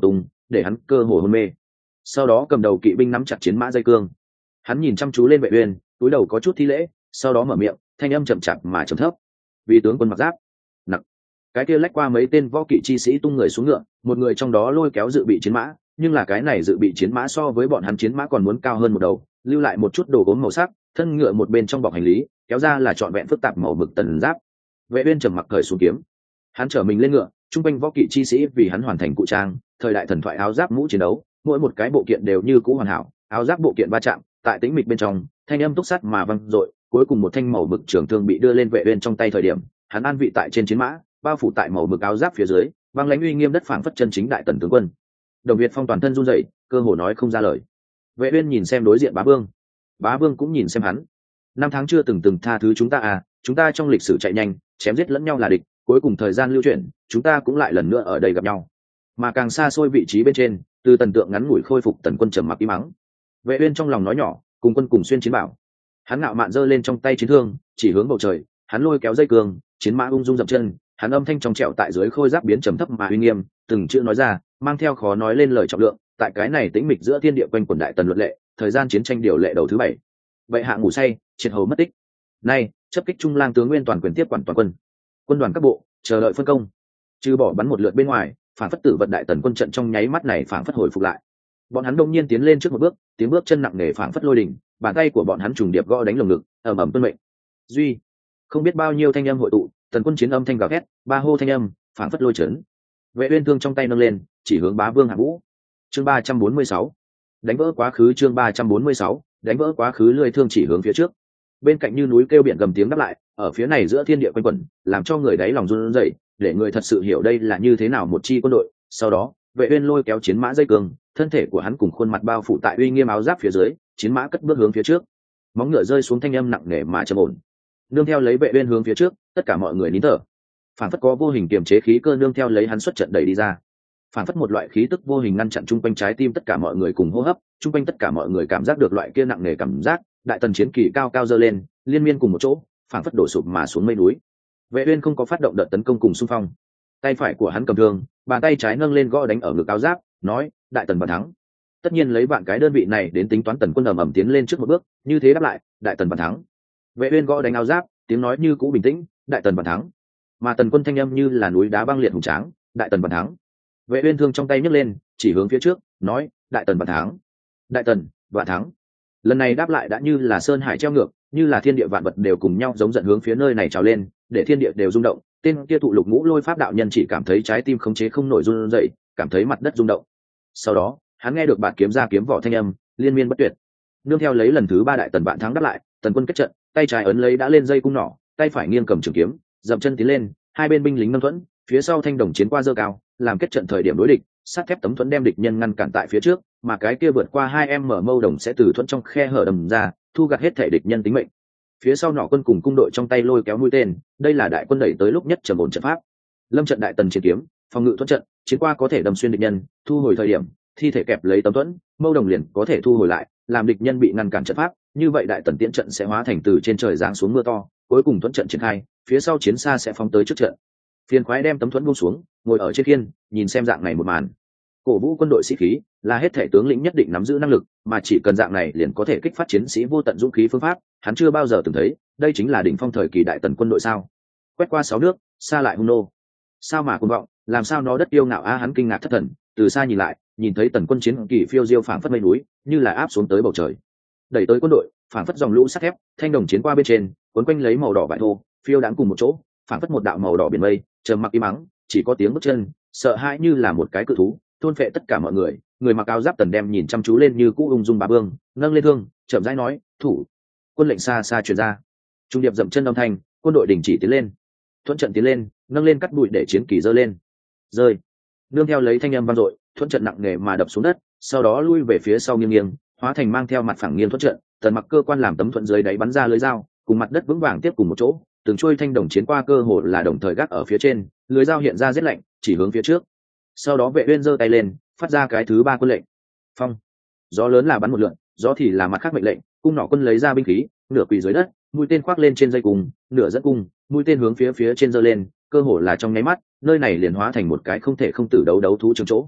để hắn cơ hồ hôn mê. Sau đó cầm đầu kỵ binh nắm chặt chiến mã dây cương, hắn nhìn chăm chú lên Vệ Uyên, túi đầu có chút thi lễ, sau đó mở miệng, thanh âm chậm chạp mà trầm thấp: vì tướng quân mặc giáp. Nặc. Cái kia lách qua mấy tên võ kỵ chi sĩ tung người xuống ngựa, một người trong đó lôi kéo dự bị chiến mã, nhưng là cái này dự bị chiến mã so với bọn hắn chiến mã còn muốn cao hơn một đầu, lưu lại một chút đồ gốm màu sắc, thân ngựa một bên trong bọc hành lý, kéo ra là trọn vẹn phức tạp màu mực tần giáp. Vệ Uyên trầm mặc cởi xuống kiếm, hắn trở mình lên ngựa, trung quanh võ kỵ chi sĩ vì hắn hoàn thành cụ trang, thời đại thần thoại áo giáp mũ chiến đấu, mỗi một cái bộ kiện đều như cũ hoàn hảo, áo giáp bộ kiện va chạm, tại tĩnh mịch bên trong, thanh âm túc sắt mà vang dội, cuối cùng một thanh màu mực trường thương bị đưa lên Vệ Uyên trong tay thời điểm, hắn an vị tại trên chiến mã, bao phủ tại màu mực áo giáp phía dưới, băng lãnh uy nghiêm đất phảng phất chân chính đại tần tướng quân. Đồng Việt Phong toàn thân run rẩy, cơ hồ nói không ra lời. Vệ Uyên nhìn xem đối diện Bá Vương, Bá Vương cũng nhìn xem hắn. Năm tháng chưa từng từng tha thứ chúng ta à, chúng ta trong lịch sử chạy nhanh, chém giết lẫn nhau là địch, cuối cùng thời gian lưu chuyển, chúng ta cũng lại lần nữa ở đây gặp nhau. Mà càng xa xôi vị trí bên trên, từ tần tượng ngắn ngủi khôi phục tần quân trầm mặc im mắng. Vệ Uyên trong lòng nói nhỏ, cùng quân cùng xuyên chiến bảo. Hắn ngạo mạn giơ lên trong tay chiến thương, chỉ hướng bầu trời, hắn lôi kéo dây cương, chiến mã ung dung dậm chân, hắn âm thanh trong trẻo tại dưới khôi giáp biến trầm thấp mà uy nghiêm, từng chữ nói ra, mang theo khó nói lên lời trọng lượng, tại cái này tĩnh mịch giữa thiên địa quanh quần đại tần luật lệ, thời gian chiến tranh điều lệ đầu thứ bảy. Bệ hạ ngủ say, triệt hầu mất tích. Nay, chấp kích trung lang tướng nguyên toàn quyền tiếp quản toàn quân. Quân đoàn các bộ, chờ đợi phân công. Trừ bỏ bắn một lượt bên ngoài, phản phất tử vận đại tần quân trận trong nháy mắt này phản phất hồi phục lại. Bọn hắn đông nhiên tiến lên trước một bước, tiếng bước chân nặng nề phản phất lôi đình, bàn tay của bọn hắn trùng điệp gõ đánh lồng ngực, ầm ầm tuân mệnh. Duy, không biết bao nhiêu thanh âm hội tụ, tần quân chiến âm thanh gào thét, ba hô thanh âm, phản phất lôi chấn. Vệ Uyên thương trong tay nâng lên, chỉ hướng Bá Vương Hạ Vũ. Chương ba trăm bốn mươi sáu, đánh vỡ quá khứ. Chương ba trăm bốn mươi sáu, đánh vỡ quá khứ. Lưỡi thương chỉ hướng phía trước. Bên cạnh như núi kêu biển gầm tiếng đáp lại, ở phía này giữa thiên địa quanh quẩn, làm cho người đáy lòng run rẩy, để người thật sự hiểu đây là như thế nào một chi quân đội. Sau đó, Vệ Uyên lôi kéo chiến mã dây cương, thân thể của hắn cùng khuôn mặt bao phủ tại uy nghiêm áo giáp phía dưới, chiến mã cất bước hướng phía trước. Móng ngựa rơi xuống thanh âm nặng nề mà trầm ổn. Nương theo lấy Vệ Uyên hướng phía trước, tất cả mọi người nín thở. Phản phất có vô hình kiềm chế khí cơ nương theo lấy hắn xuất trận đẩy đi ra. Phản phất một loại khí tức vô hình ngăn chặn chung quanh trái tim tất cả mọi người cùng hô hấp, chung quanh tất cả mọi người cảm giác được loại kia nặng nề cảm giác, đại tần chiến kỳ cao cao dơ lên, liên miên cùng một chỗ, phản phất đổ sụp mà xuống mây núi. Vệ Uyên không có phát động đợt tấn công cùng xung phong, tay phải của hắn cầm thương, bàn tay trái nâng lên gõ đánh ở ngực áo giáp, nói: đại tần bàn thắng. Tất nhiên lấy bạn cái đơn vị này đến tính toán tần quân ầm ầm tiến lên trước một bước, như thế đáp lại: đại tần bàn thắng. Vệ Uyên gõ đánh áo giáp, tiếng nói như cũ bình tĩnh: đại tần bàn thắng. Mà tần quân thanh âm như là núi đá băng liệt hùng tráng: đại tần bàn thắng. Vệ Uyên thương trong tay nhấc lên, chỉ hướng phía trước, nói: đại tần bàn thắng. Đại tần vạn thắng. Lần này đáp lại đã như là sơn hải treo ngược, như là thiên địa vạn vật đều cùng nhau giống giận hướng phía nơi này trào lên, để thiên địa đều rung động. Tên kia thụ lục ngũ lôi pháp đạo nhân chỉ cảm thấy trái tim khống chế không nổi run rẩy, cảm thấy mặt đất rung động. Sau đó, hắn nghe được bạt kiếm ra kiếm vỏ thanh âm, liên miên bất tuyệt. Nương theo lấy lần thứ ba đại tần vạn thắng đáp lại, tần quân kết trận, tay trái ấn lấy đã lên dây cung nỏ, tay phải nghiêng cầm trường kiếm, dậm chân tiến lên, hai bên binh lính nâng thuẫn, phía sau thanh đồng chiến qua dơ cao, làm kết trận thời điểm đối địch, sắt thép tấm thuẫn đem địch nhân ngăn cản tại phía trước, mà cái kia vượt qua hai em mở mâu đồng sẽ từ thuẫn trong khe hở đầm ra, thu gặt hết thể địch nhân tính mệnh. Phía sau nỏ quân cùng cung đội trong tay lôi kéo mũi tên, đây là đại quân đẩy tới lúc nhất trầm ổn trận pháp. Lâm trận đại tần chiến kiếm, phòng ngự thuẫn trận, chiến qua có thể đâm xuyên địch nhân, thu hồi thời điểm, thi thể kẹp lấy tấm thuẫn, mâu đồng liền có thể thu hồi lại, làm địch nhân bị ngăn cản trận pháp, như vậy đại tần tiễn trận sẽ hóa thành từ trên trời giáng xuống mưa to, cuối cùng thuẫn trận triển khai, phía sau chiến xa sẽ phóng tới trước trận. Phiền khoái đem tấm thuẫn buông xuống, ngồi ở trên khiên, nhìn xem dạng này một màn. Cổ vũ quân đội sĩ khí, là hết thể tướng lĩnh nhất định nắm giữ năng lực, mà chỉ cần dạng này liền có thể kích phát chiến sĩ vô tận dũng khí phương pháp, hắn chưa bao giờ từng thấy, đây chính là đỉnh phong thời kỳ đại tần quân đội sao? Quét qua sáu nước, xa lại hung nô. Sao mà cuồng vọng, làm sao nó đất yêu ngạo a, hắn kinh ngạc thất thần, từ xa nhìn lại, nhìn thấy tần quân chiến kỳ phiêu diêu phảng phất mây núi, như là áp xuống tới bầu trời. Đẩy tới quân đội, phảng phất dòng lũ sắt thép, thanh đồng chiến qua bên trên, cuốn quanh lấy màu đỏ vải thô, phiêu đãng cùng một chỗ, phảng phất một đạo màu đỏ biển mây, trầm mặc im mắng, chỉ có tiếng bước chân, sợ hãi như là một cái cự thú, thôn phệ tất cả mọi người. Người mặc áo giáp tần đem nhìn chăm chú lên như cũ ung dung Bá Vương, nâng lên thương, chậm rãi nói: thủ. Quân lệnh xa xa truyền ra, trung điệp dậm chân âm thanh, quân đội đình chỉ tiến lên. Thuận trận tiến lên, nâng lên cắt bụi để chiến kỳ giơ lên, rơi. Nương theo lấy thanh âm vang dội, thuận trận nặng nề mà đập xuống đất, sau đó lui về phía sau nghiêng nghiêng, hóa thành mang theo mặt phẳng nghiêng thuận trận. Tần mặc cơ quan làm tấm thuận dưới đáy bắn ra lưới dao, cùng mặt đất vững vàng tiếp cùng một chỗ, từng trôi thanh đồng chiến qua cơ hồ là đồng thời gác ở phía trên, lưới dao hiện ra rét lạnh, chỉ hướng phía trước. Sau đó Vệ Uyên giơ tay lên, phát ra cái thứ ba quân lệnh. Phong. Gió lớn là bắn một lượn, gió thì là mặt khác mệnh lệnh. Cung nỏ quân lấy ra binh khí, nửa quỳ dưới đất, mũi tên khoác lên trên dây cung, nửa dẫn cung, mũi tên hướng phía phía trên giơ lên, cơ hồ là trong nháy mắt, nơi này liền hóa thành một cái không thể không tử đấu đấu thú trường chỗ.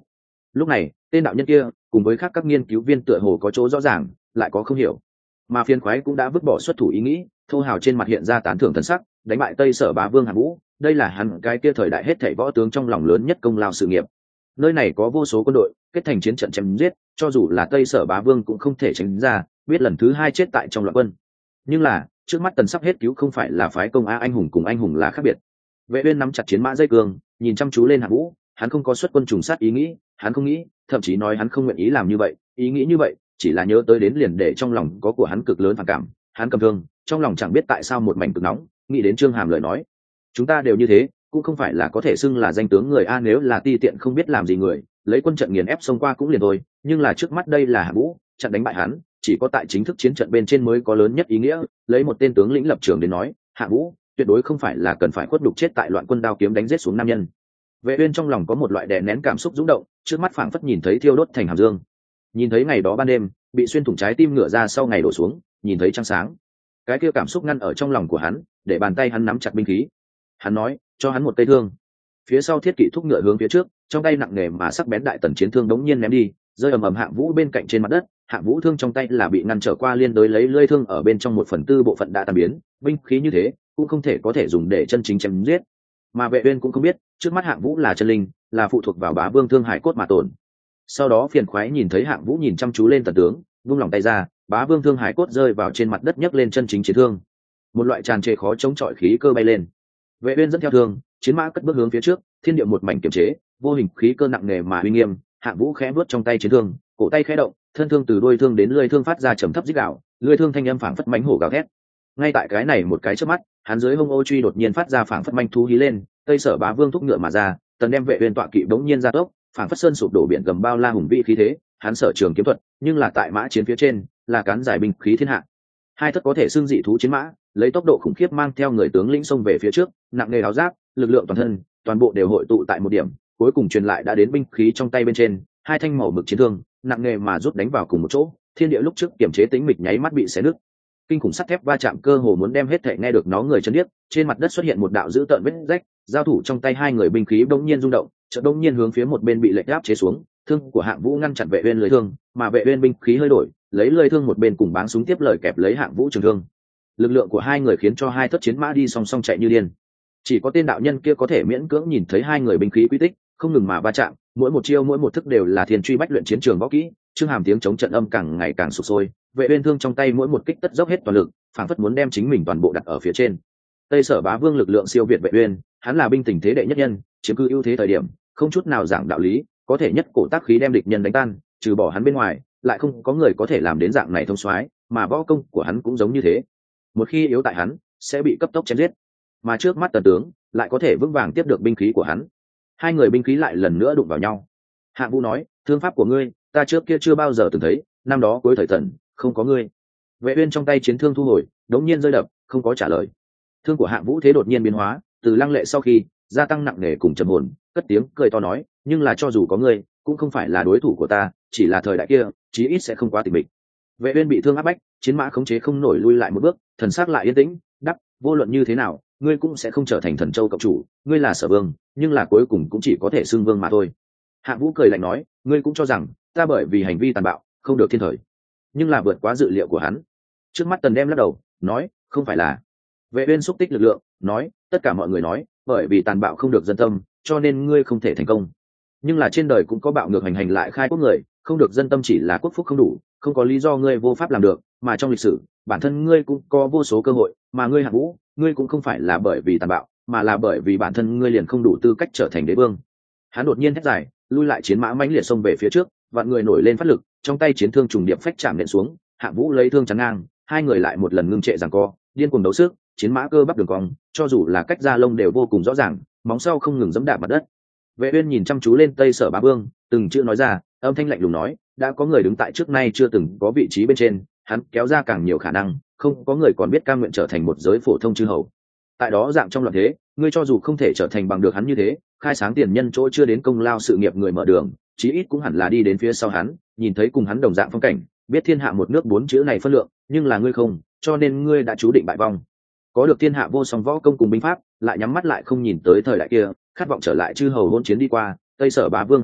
Lúc này tên đạo nhân kia cùng với khác các nghiên cứu viên tựa hồ có chỗ rõ ràng lại có không hiểu, mà phiền khoái cũng đã vứt bỏ xuất thủ ý nghĩ, thô hào trên mặt hiện ra tán thưởng thần sắc, đánh bại Tây Sở Bá Vương Hạng Vũ, đây là hắn cái kia thời đại hết thảy võ tướng trong lòng lớn nhất công lao sự nghiệp. Nơi này có vô số quân đội kết thành chiến trận chém giết, cho dù là Tây Sở Bá Vương cũng không thể tránh ra, biết lần thứ hai chết tại trong loạn quân. Nhưng là trước mắt tần sắp hết cứu không phải là phái công a anh hùng cùng anh hùng là khác biệt. Vệ Uyên nắm chặt chiến mã dây cương, nhìn chăm chú lên Hạng Vũ, hắn không có xuất quân trùng sát ý nghĩ, hắn không nghĩ, thậm chí nói hắn không nguyện ý làm như vậy, ý nghĩ như vậy chỉ là nhớ tới đến liền để trong lòng có của hắn cực lớn phản cảm. Hắn cầm thương, trong lòng chẳng biết tại sao một mảnh cực nóng, nghĩ đến Trương Hàm lời nói, chúng ta đều như thế, cũng không phải là có thể xưng là danh tướng người a, nếu là ti tiện không biết làm gì người, lấy quân trận nghiền ép xông qua cũng liền thôi, nhưng là trước mắt đây là Hạng Vũ, chặn đánh bại hắn, chỉ có tại chính thức chiến trận bên trên mới có lớn nhất ý nghĩa. Lấy một tên tướng lĩnh lập trường đến nói, Hạng Vũ tuyệt đối không phải là cần phải khuất đục chết tại loạn quân đao kiếm đánh giết xuống nam nhân. Vệ Uyên trong lòng có một loại đè nén cảm xúc dũng động, trước mắt phảng phất nhìn thấy thiêu đốt thành hàm dương, nhìn thấy ngày đó ban đêm bị xuyên thủng trái tim ngựa ra sau ngày đổ xuống, nhìn thấy trăng sáng, cái kia cảm xúc ngăn ở trong lòng của hắn, để bàn tay hắn nắm chặt binh khí. Hắn nói, cho hắn một cây thương. Phía sau thiết kỵ thúc ngựa hướng phía trước, trong tay nặng nề mà sắc bén đại tần chiến thương đống nhiên ném đi, rơi ầm ầm Hạng Vũ bên cạnh trên mặt đất. Hạng Vũ thương trong tay là bị ngăn trở qua liên đối lấy lưỡi thương ở bên trong một phần tư bộ phận đã tan biến, binh khí như thế cũng không thể có thể dùng để chân chính chém giết. Mà Vệ Uyên cũng không biết, trước mắt Hạng Vũ là chân linh, là phụ thuộc vào Bá Vương thương hải cốt mà tồn. Sau đó phiền khoái nhìn thấy Hạng Vũ nhìn chăm chú lên tần tướng, vung lòng tay ra, Bá Vương thương hải cốt rơi vào trên mặt đất nhấc lên chân chính chiến thương. Một loại tràn trề khó chống chọi khí cơ bay lên. Vệ Uyên dẫn theo thương, chiến mã cất bước hướng phía trước, thiên địa một mảnh kiềm chế, vô hình khí cơ nặng nề mà uy nghiêm. Hạng Vũ khẽ vuốt trong tay chiến thương, cổ tay khẽ động, thân thương từ đuôi thương đến lưỡi thương phát ra trầm thấp rít gào, lưỡi thương thanh âm phảng phất mãnh hổ gào thét. Ngay tại cái này một cái chớp mắt, hắn dưới hông ô truy đột nhiên phát ra phảng phất manh thú hí lên, Tây Sở Bá Vương thúc ngựa mà ra, tần đem Vệ Uyên tọa kỵ bỗng nhiên ra tốc, phảng phất sơn sụp đổ biển gầm bao la hùng vĩ khí thế. Hắn sở trường kiếm thuật, nhưng là tại mã chiến phía trên, là cán giải binh khí thiên hạ. Hai thất có thể xưng dị thú chiến mã, lấy tốc độ khủng khiếp mang theo người tướng lĩnh xông về phía trước, nặng nề áo giáp, lực lượng toàn thân, toàn bộ đều hội tụ tại một điểm, cuối cùng truyền lại đã đến binh khí trong tay bên trên, hai thanh màu mực chiến thương, nặng nề mà rút đánh vào cùng một chỗ, thiên địa lúc trước kiềm chế tĩnh mịch nháy mắt bị xé nứt. Kinh khủng sắt thép va chạm cơ hồ muốn đem hết thảy nghe được nó người chấn điếc, trên mặt đất xuất hiện một đạo dữ tợn vết rách, giao thủ trong tay hai người binh khí bỗng nhiên rung động, chợt bỗng nhiên hướng phía một bên bị lệch áp chế xuống, thương của Hạng Vũ ngăn chặn Vệ Uyên lưỡi thương, mà Vệ Uyên binh khí hơi đổi, lấy lưỡi thương một bên cùng báng súng tiếp lời kẹp lấy Hạng Vũ trường thương. Lực lượng của hai người khiến cho hai thất chiến mã đi song song chạy như điên. Chỉ có tên đạo nhân kia có thể miễn cưỡng nhìn thấy hai người binh khí quy tích, không ngừng mà va chạm, mỗi một chiêu mỗi một thức đều là thiên truy bách luyện chiến trường võ kỹ. Trương Hàm tiếng chống trận âm càng ngày càng sục sôi, Vệ Uyên thương trong tay mỗi một kích tất dốc hết toàn lực, phảng phất muốn đem chính mình toàn bộ đặt ở phía trên. Tây Sở Bá Vương lực lượng siêu việt Vệ Uyên, hắn là binh tình thế đệ nhất nhân, chiếm cứ ưu thế thời điểm, không chút nào giảng đạo lý, có thể nhất cổ tác khí đem địch nhân đánh tan, trừ bỏ hắn bên ngoài, lại không có người có thể làm đến dạng này thông soái, mà võ công của hắn cũng giống như thế. Một khi yếu tại hắn, sẽ bị cấp tốc chém giết. Mà trước mắt tần tướng, lại có thể vững vàng tiếp được binh khí của hắn. Hai người binh khí lại lần nữa đụng vào nhau. Hạng Vũ nói, thương pháp của ngươi, ta trước kia chưa bao giờ từng thấy, năm đó cuối thời thần, không có ngươi. Vệ Uyên trong tay chiến thương thu hồi, đống nhiên rơi đập, không có trả lời. Thương của Hạng Vũ thế đột nhiên biến hóa, từ lăng lệ sau khi gia tăng nặng nề cùng trầm hồn, cất tiếng cười to nói, nhưng là cho dù có ngươi, cũng không phải là đối thủ của ta, chỉ là thời đại kia, chí ít sẽ không quá tịch mịch. Vệ Uyên bị thương áp bách, chiến mã khống chế không nổi lui lại một bước, thần sắc lại yên tĩnh, đáp, vô luận như thế nào, ngươi cũng sẽ không trở thành Thần Châu cộng chủ, ngươi là Sở Vương, nhưng là cuối cùng cũng chỉ có thể xưng vương mà thôi. Hạng Vũ cười lạnh nói, ngươi cũng cho rằng ta bởi vì hành vi tàn bạo, không được thiên thời, nhưng là vượt quá dự liệu của hắn. Trước mắt Tần đem lắc đầu, nói, không phải là. Vệ Uyên xúc tích lực lượng, nói, tất cả mọi người nói, bởi vì tàn bạo không được dân tâm, cho nên ngươi không thể thành công. Nhưng là trên đời cũng có bạo ngược hành hành lại khai quốc người, không được dân tâm chỉ là quốc phúc không đủ, không có lý do ngươi vô pháp làm được, mà trong lịch sử, bản thân ngươi cũng có vô số cơ hội, mà ngươi Hạng Vũ, ngươi cũng không phải là bởi vì tàn bạo, mà là bởi vì bản thân ngươi liền không đủ tư cách trở thành đế vương. Hắn đột nhiên thét dài, lui lại chiến mã mãnh liệt xông về phía trước, vạn người nổi lên phát lực, trong tay chiến thương trùng điệp phách chạm nện xuống, Hạng Vũ lấy thương chắn ngang, hai người lại một lần ngưng trệ giằng co, điên cuồng đấu sức, chiến mã cơ bắp đường cong, cho dù là cách ra lông đều vô cùng rõ ràng, móng sau không ngừng giẫm đạp mặt đất. Vệ Uyên nhìn chăm chú lên Tây Sở Bá Vương, từng chữ nói ra, âm thanh lạnh lùng nói, đã có người đứng tại trước nay chưa từng có vị trí bên trên, hắn kéo ra càng nhiều khả năng, không có người còn biết cam nguyện trở thành một giới phổ thông chư hầu. Tại đó dạng trong loạn thế, ngươi cho dù không thể trở thành bằng được hắn như thế, khai sáng tiền nhân chỗ chưa đến công lao sự nghiệp người mở đường, chí ít cũng hẳn là đi đến phía sau hắn, nhìn thấy cùng hắn đồng dạng phong cảnh, biết thiên hạ một nước bốn chữ này phân lượng, nhưng là ngươi không, cho nên ngươi đã chú định bại vong. Có được thiên hạ vô song võ công cùng binh pháp, lại nhắm mắt lại không nhìn tới thời đại kia, khát vọng trở lại chư hầu hôn chiến đi qua, Tây Sở Bá Vương Hạng Vũ,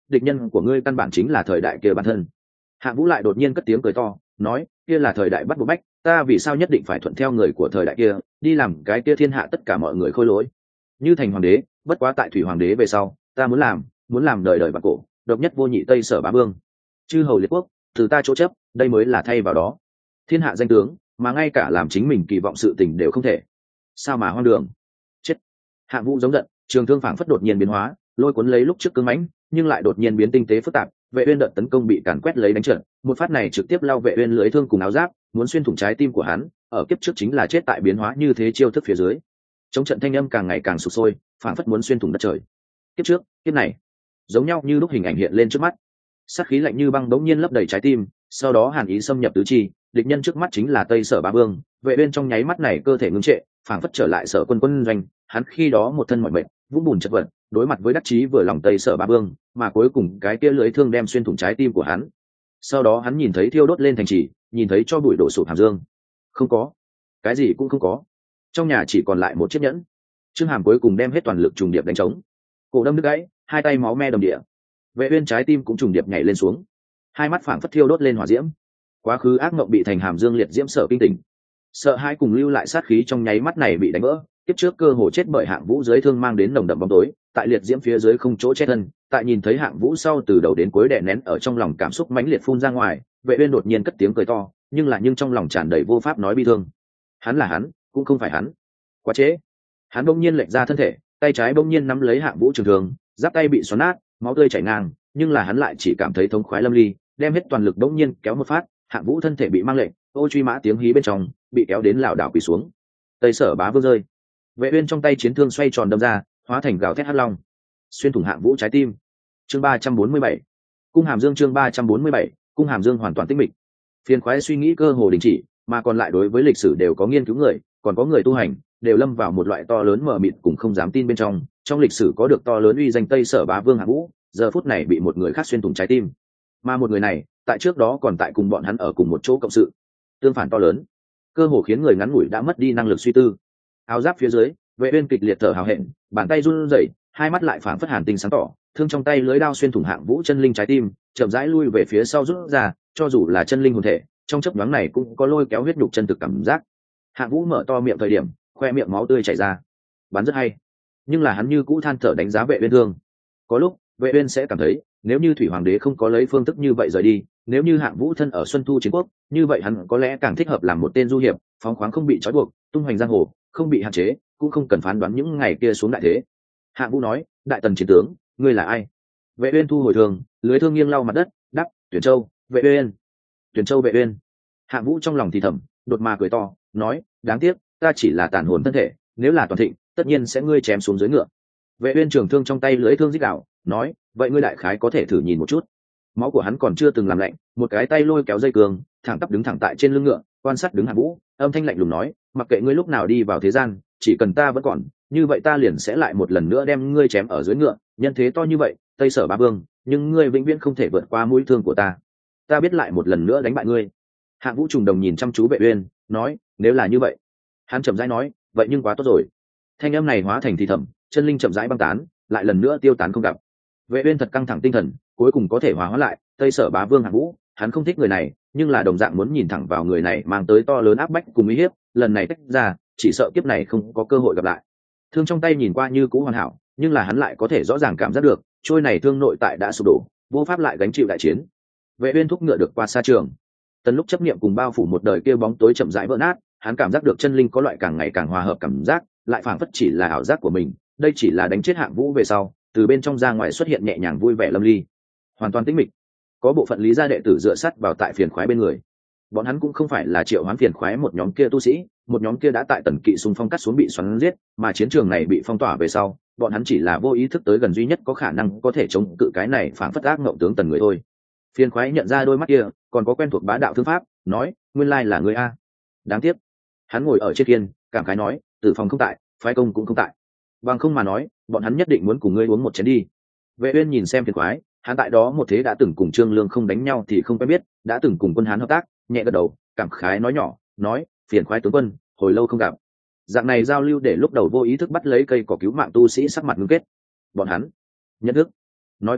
địch nhân của ngươi căn bản chính là thời đại kia bản thân. Hạng Vũ lại đột nhiên cất tiếng cười to, nói, kia là thời đại bắt buộc bách, ta vì sao nhất định phải thuận theo người của thời đại kia, đi làm cái kia thiên hạ tất cả mọi người khôi lỗi. Như thành hoàng đế, bất quá tại thủy hoàng đế về sau, ta muốn làm, muốn làm đời đời bạc cổ, độc nhất vô nhị Tây Sở Bá Vương. Chư hầu liệt quốc, từ ta chỗ chấp, đây mới là thay vào đó. Thiên hạ danh tướng, mà ngay cả làm chính mình kỳ vọng sự tình đều không thể. Sao mà hoang đường. Chết. Hạng Vũ giống giận, trường thương phảng phất đột nhiên biến hóa, lôi cuốn lấy lúc trước cứng mãnh, nhưng lại đột nhiên biến tinh tế phức tạp. Vệ Uyên đợt tấn công bị càn quét lấy đánh trận, một phát này trực tiếp lao Vệ Uyên lưới thương cùng áo giáp, muốn xuyên thủng trái tim của hắn, ở kiếp trước chính là chết tại biến hóa như thế chiêu thức phía dưới. Trong trận thanh âm càng ngày càng sụp sôi, phảng phất muốn xuyên thủng đất trời. Kiếp trước, kiếp này, giống nhau như lúc hình ảnh hiện lên trước mắt. Sát khí lạnh như băng bỗng nhiên lấp đầy trái tim, sau đó hàn ý xâm nhập tứ chi, địch nhân trước mắt chính là Tây Sở Bá Vương. Vệ Uyên trong nháy mắt này cơ thể ngưng trệ, phảng phất trở lại Sở Quân quân doanh, hắn khi đó một thân mỏi mệt, vũng bùn chật vật, đối mặt với đắc chí vừa lòng Tây Sở Bá Vương, mà cuối cùng cái kia lưỡi thương đem xuyên thủng trái tim của hắn. Sau đó hắn nhìn thấy thiêu đốt lên thành trì, nhìn thấy cho bụi đổ sụp Hàm Dương, không có, cái gì cũng không có, trong nhà chỉ còn lại một chiếc nhẫn. Trương Hàm cuối cùng đem hết toàn lực trùng điệp đánh trống, cổ đâm đứt gãy, hai tay máu me đầm địa. Vệ Uyên trái tim cũng trùng điệp nhảy lên xuống, hai mắt phảng phất thiêu đốt lên hỏa diễm. Quá khứ ác mộng bị thành Hàm Dương liệt diễm sợ kinh tỉnh, sợ hai cùng lưu lại sát khí trong nháy mắt này bị đánh vỡ. Tiếp trước cơ hồ chết bởi Hạng Vũ dưới thương mang đến nồng đậm bóng tối, tại liệt diễm phía dưới không chỗ che thân, tại nhìn thấy Hạng Vũ sau từ đầu đến cuối đè nén ở trong lòng cảm xúc mãnh liệt phun ra ngoài. Vệ Uyên đột nhiên cất tiếng cười to, nhưng là nhưng trong lòng tràn đầy vô pháp nói bi thương. Hắn là hắn, cũng không phải hắn. Quá trễ. Hắn bỗng nhiên lệch ra thân thể, tay trái bỗng nhiên nắm lấy Hạng Vũ trường thương, giáp tay bị xoắn nát, máu tươi chảy ngang, nhưng là hắn lại chỉ cảm thấy thống khoái lâm ly, đem hết toàn lực bỗng nhiên kéo một phát, Hạng Vũ thân thể bị mang lệnh, ô truy mã tiếng hí bên trong, bị kéo đến lảo đảo quỳ xuống. Tây Sở Bá Vương rơi. Vệ Uyên trong tay chiến thương xoay tròn đâm ra, hóa thành gào thét hắc long, xuyên thủng Hạng Vũ trái tim. Chương ba trăm bốn mươi bảy, cung Hàm Dương. Chương ba trăm bốn mươi bảy, cung Hàm Dương hoàn toàn tĩnh mịch. Phiền khoái suy nghĩ cơ hồ đình chỉ, mà còn lại đối với lịch sử đều có nghiên cứu người, còn có người tu hành, đều lâm vào một loại to lớn mờ mịt cùng không dám tin bên trong. Trong lịch sử có được to lớn uy danh Tây Sở Bá Vương Hạng Vũ, giờ phút này bị một người khác xuyên thủng trái tim, mà một người này, tại trước đó còn tại cùng bọn hắn ở cùng một chỗ cộng sự. Tương phản to lớn, cơ hồ khiến người ngắn ngủi đã mất đi năng lực suy tư. Áo giáp phía dưới, Vệ Uyên kịch liệt thở hào hẹn, bàn tay run rẩy, hai mắt lại phảng phất hàn tinh sáng tỏ, thương trong tay lưới đao xuyên thủng Hạng Vũ chân linh trái tim, chậm rãi lui về phía sau rút ra, cho dù là chân linh hồn thể, trong chớp nhoáng này cũng có lôi kéo huyết nhục chân thực cảm giác. Hạng Vũ mở to miệng thời điểm, khoe miệng máu tươi chảy ra. Bắn rất hay, nhưng là hắn như cũ than thở đánh giá Vệ Uyên thương. Có lúc, Vệ Uyên sẽ cảm thấy, nếu như Thủy Hoàng đế không có lấy phương thức như vậy rời đi, nếu như Hạng Vũ thân ở Xuân Thu chiến quốc, như vậy hắn có lẽ càng thích hợp làm một tên du hiệp, phóng khoáng không bị trói buộc, tung hoành giang hồ, không bị hạn chế, cũng không cần phán đoán những ngày kia xuống đại thế. Hạng Vũ nói, đại tần chiến tướng, ngươi là ai? Vệ Uyên thu hồi thường, lưới thương nghiêng lau mặt đất, đáp, Tuyển Châu, Vệ Uyên. Tuyển Châu Vệ Uyên. Hạng Vũ trong lòng thì thầm, đột mà cười to, nói, đáng tiếc, ta chỉ là tàn hồn thân thể, nếu là toàn thịnh, tất nhiên sẽ ngươi chém xuống dưới ngựa. Vệ Uyên trường thương trong tay lưới thương rít gào, nói, vậy ngươi đại khái có thể thử nhìn một chút. Máu của hắn còn chưa từng làm lạnh, một cái tay lôi kéo dây cương, thẳng tắp đứng thẳng tại trên lưng ngựa, quan sát đứng Hạng Vũ, âm thanh lạnh lùng nói, mặc kệ ngươi lúc nào đi vào thế gian, chỉ cần ta vẫn còn, như vậy ta liền sẽ lại một lần nữa đem ngươi chém ở dưới ngựa, nhân thế to như vậy, Tây Sở Bá Vương, nhưng ngươi vĩnh viễn không thể vượt qua mũi thương của ta. Ta biết lại một lần nữa đánh bại ngươi. Hạng Vũ trùng đồng nhìn chăm chú Vệ Uyên, nói, nếu là như vậy. Hắn chậm rãi nói, vậy nhưng quá tốt rồi. Thanh âm này hóa thành thì thầm, chân linh chậm rãi băng tán, lại lần nữa tiêu tán không gặp. Vệ Uyên thật căng thẳng tinh thần, cuối cùng có thể hòa hóa lại. Tây Sở Bá Vương Hạng Vũ, hắn không thích người này, nhưng là đồng dạng muốn nhìn thẳng vào người này mang tới to lớn áp bách cùng uy hiếp. Lần này tách ra, chỉ sợ kiếp này không có cơ hội gặp lại. Thương trong tay nhìn qua như cũ hoàn hảo, nhưng là hắn lại có thể rõ ràng cảm giác được, trôi này thương nội tại đã sụp đổ, vô pháp lại gánh chịu đại chiến. Vệ Uyên thúc ngựa được qua xa trường, tần lúc chấp niệm cùng bao phủ một đời kia bóng tối chậm rãi vỡ nát, hắn cảm giác được chân linh có loại càng ngày càng hòa hợp cảm giác, lại phảng phất chỉ là ảo giác của mình. Đây chỉ là đánh chết Hạng Vũ về sau, từ bên trong ra ngoài xuất hiện nhẹ nhàng vui vẻ lâm ly, hoàn toàn tĩnh mịch. Có bộ phận lý gia đệ tử dựa sát vào tại phiền khoái bên người, bọn hắn cũng không phải là triệu hoán phiền khoái một nhóm kia tu sĩ, một nhóm kia đã tại tần kỵ xung phong cắt xuống bị xoắn giết, mà chiến trường này bị phong tỏa về sau, bọn hắn chỉ là vô ý thức tới gần duy nhất có khả năng có thể chống cự cái này phảng phất ác ngộng tướng tần người thôi. Phiền khoái nhận ra đôi mắt kia, còn có quen thuộc bá đạo thương pháp, nói, nguyên lai là ngươi a. Đáng tiếc, hắn ngồi ở trên kiên, cảm khái nói, tử phòng không tại, phái công cũng không tại, bằng không mà nói, bọn hắn nhất định muốn cùng ngươi uống một chén đi. Vệ Uyên nhìn xem phiền khoái, hắn tại đó một thế đã từng cùng Trương Lương không đánh nhau thì không quen biết, đã từng cùng quân Hán hợp tác, nhẹ gật đầu, cảm khái nói nhỏ, nói, phiền khoái tướng quân, hồi lâu không gặp. Dạng này giao lưu để lúc đầu vô ý thức bắt lấy cây cỏ cứu mạng tu sĩ sắc mặt ngưng kết. Bọn hắn nhận thức, nói cách khác,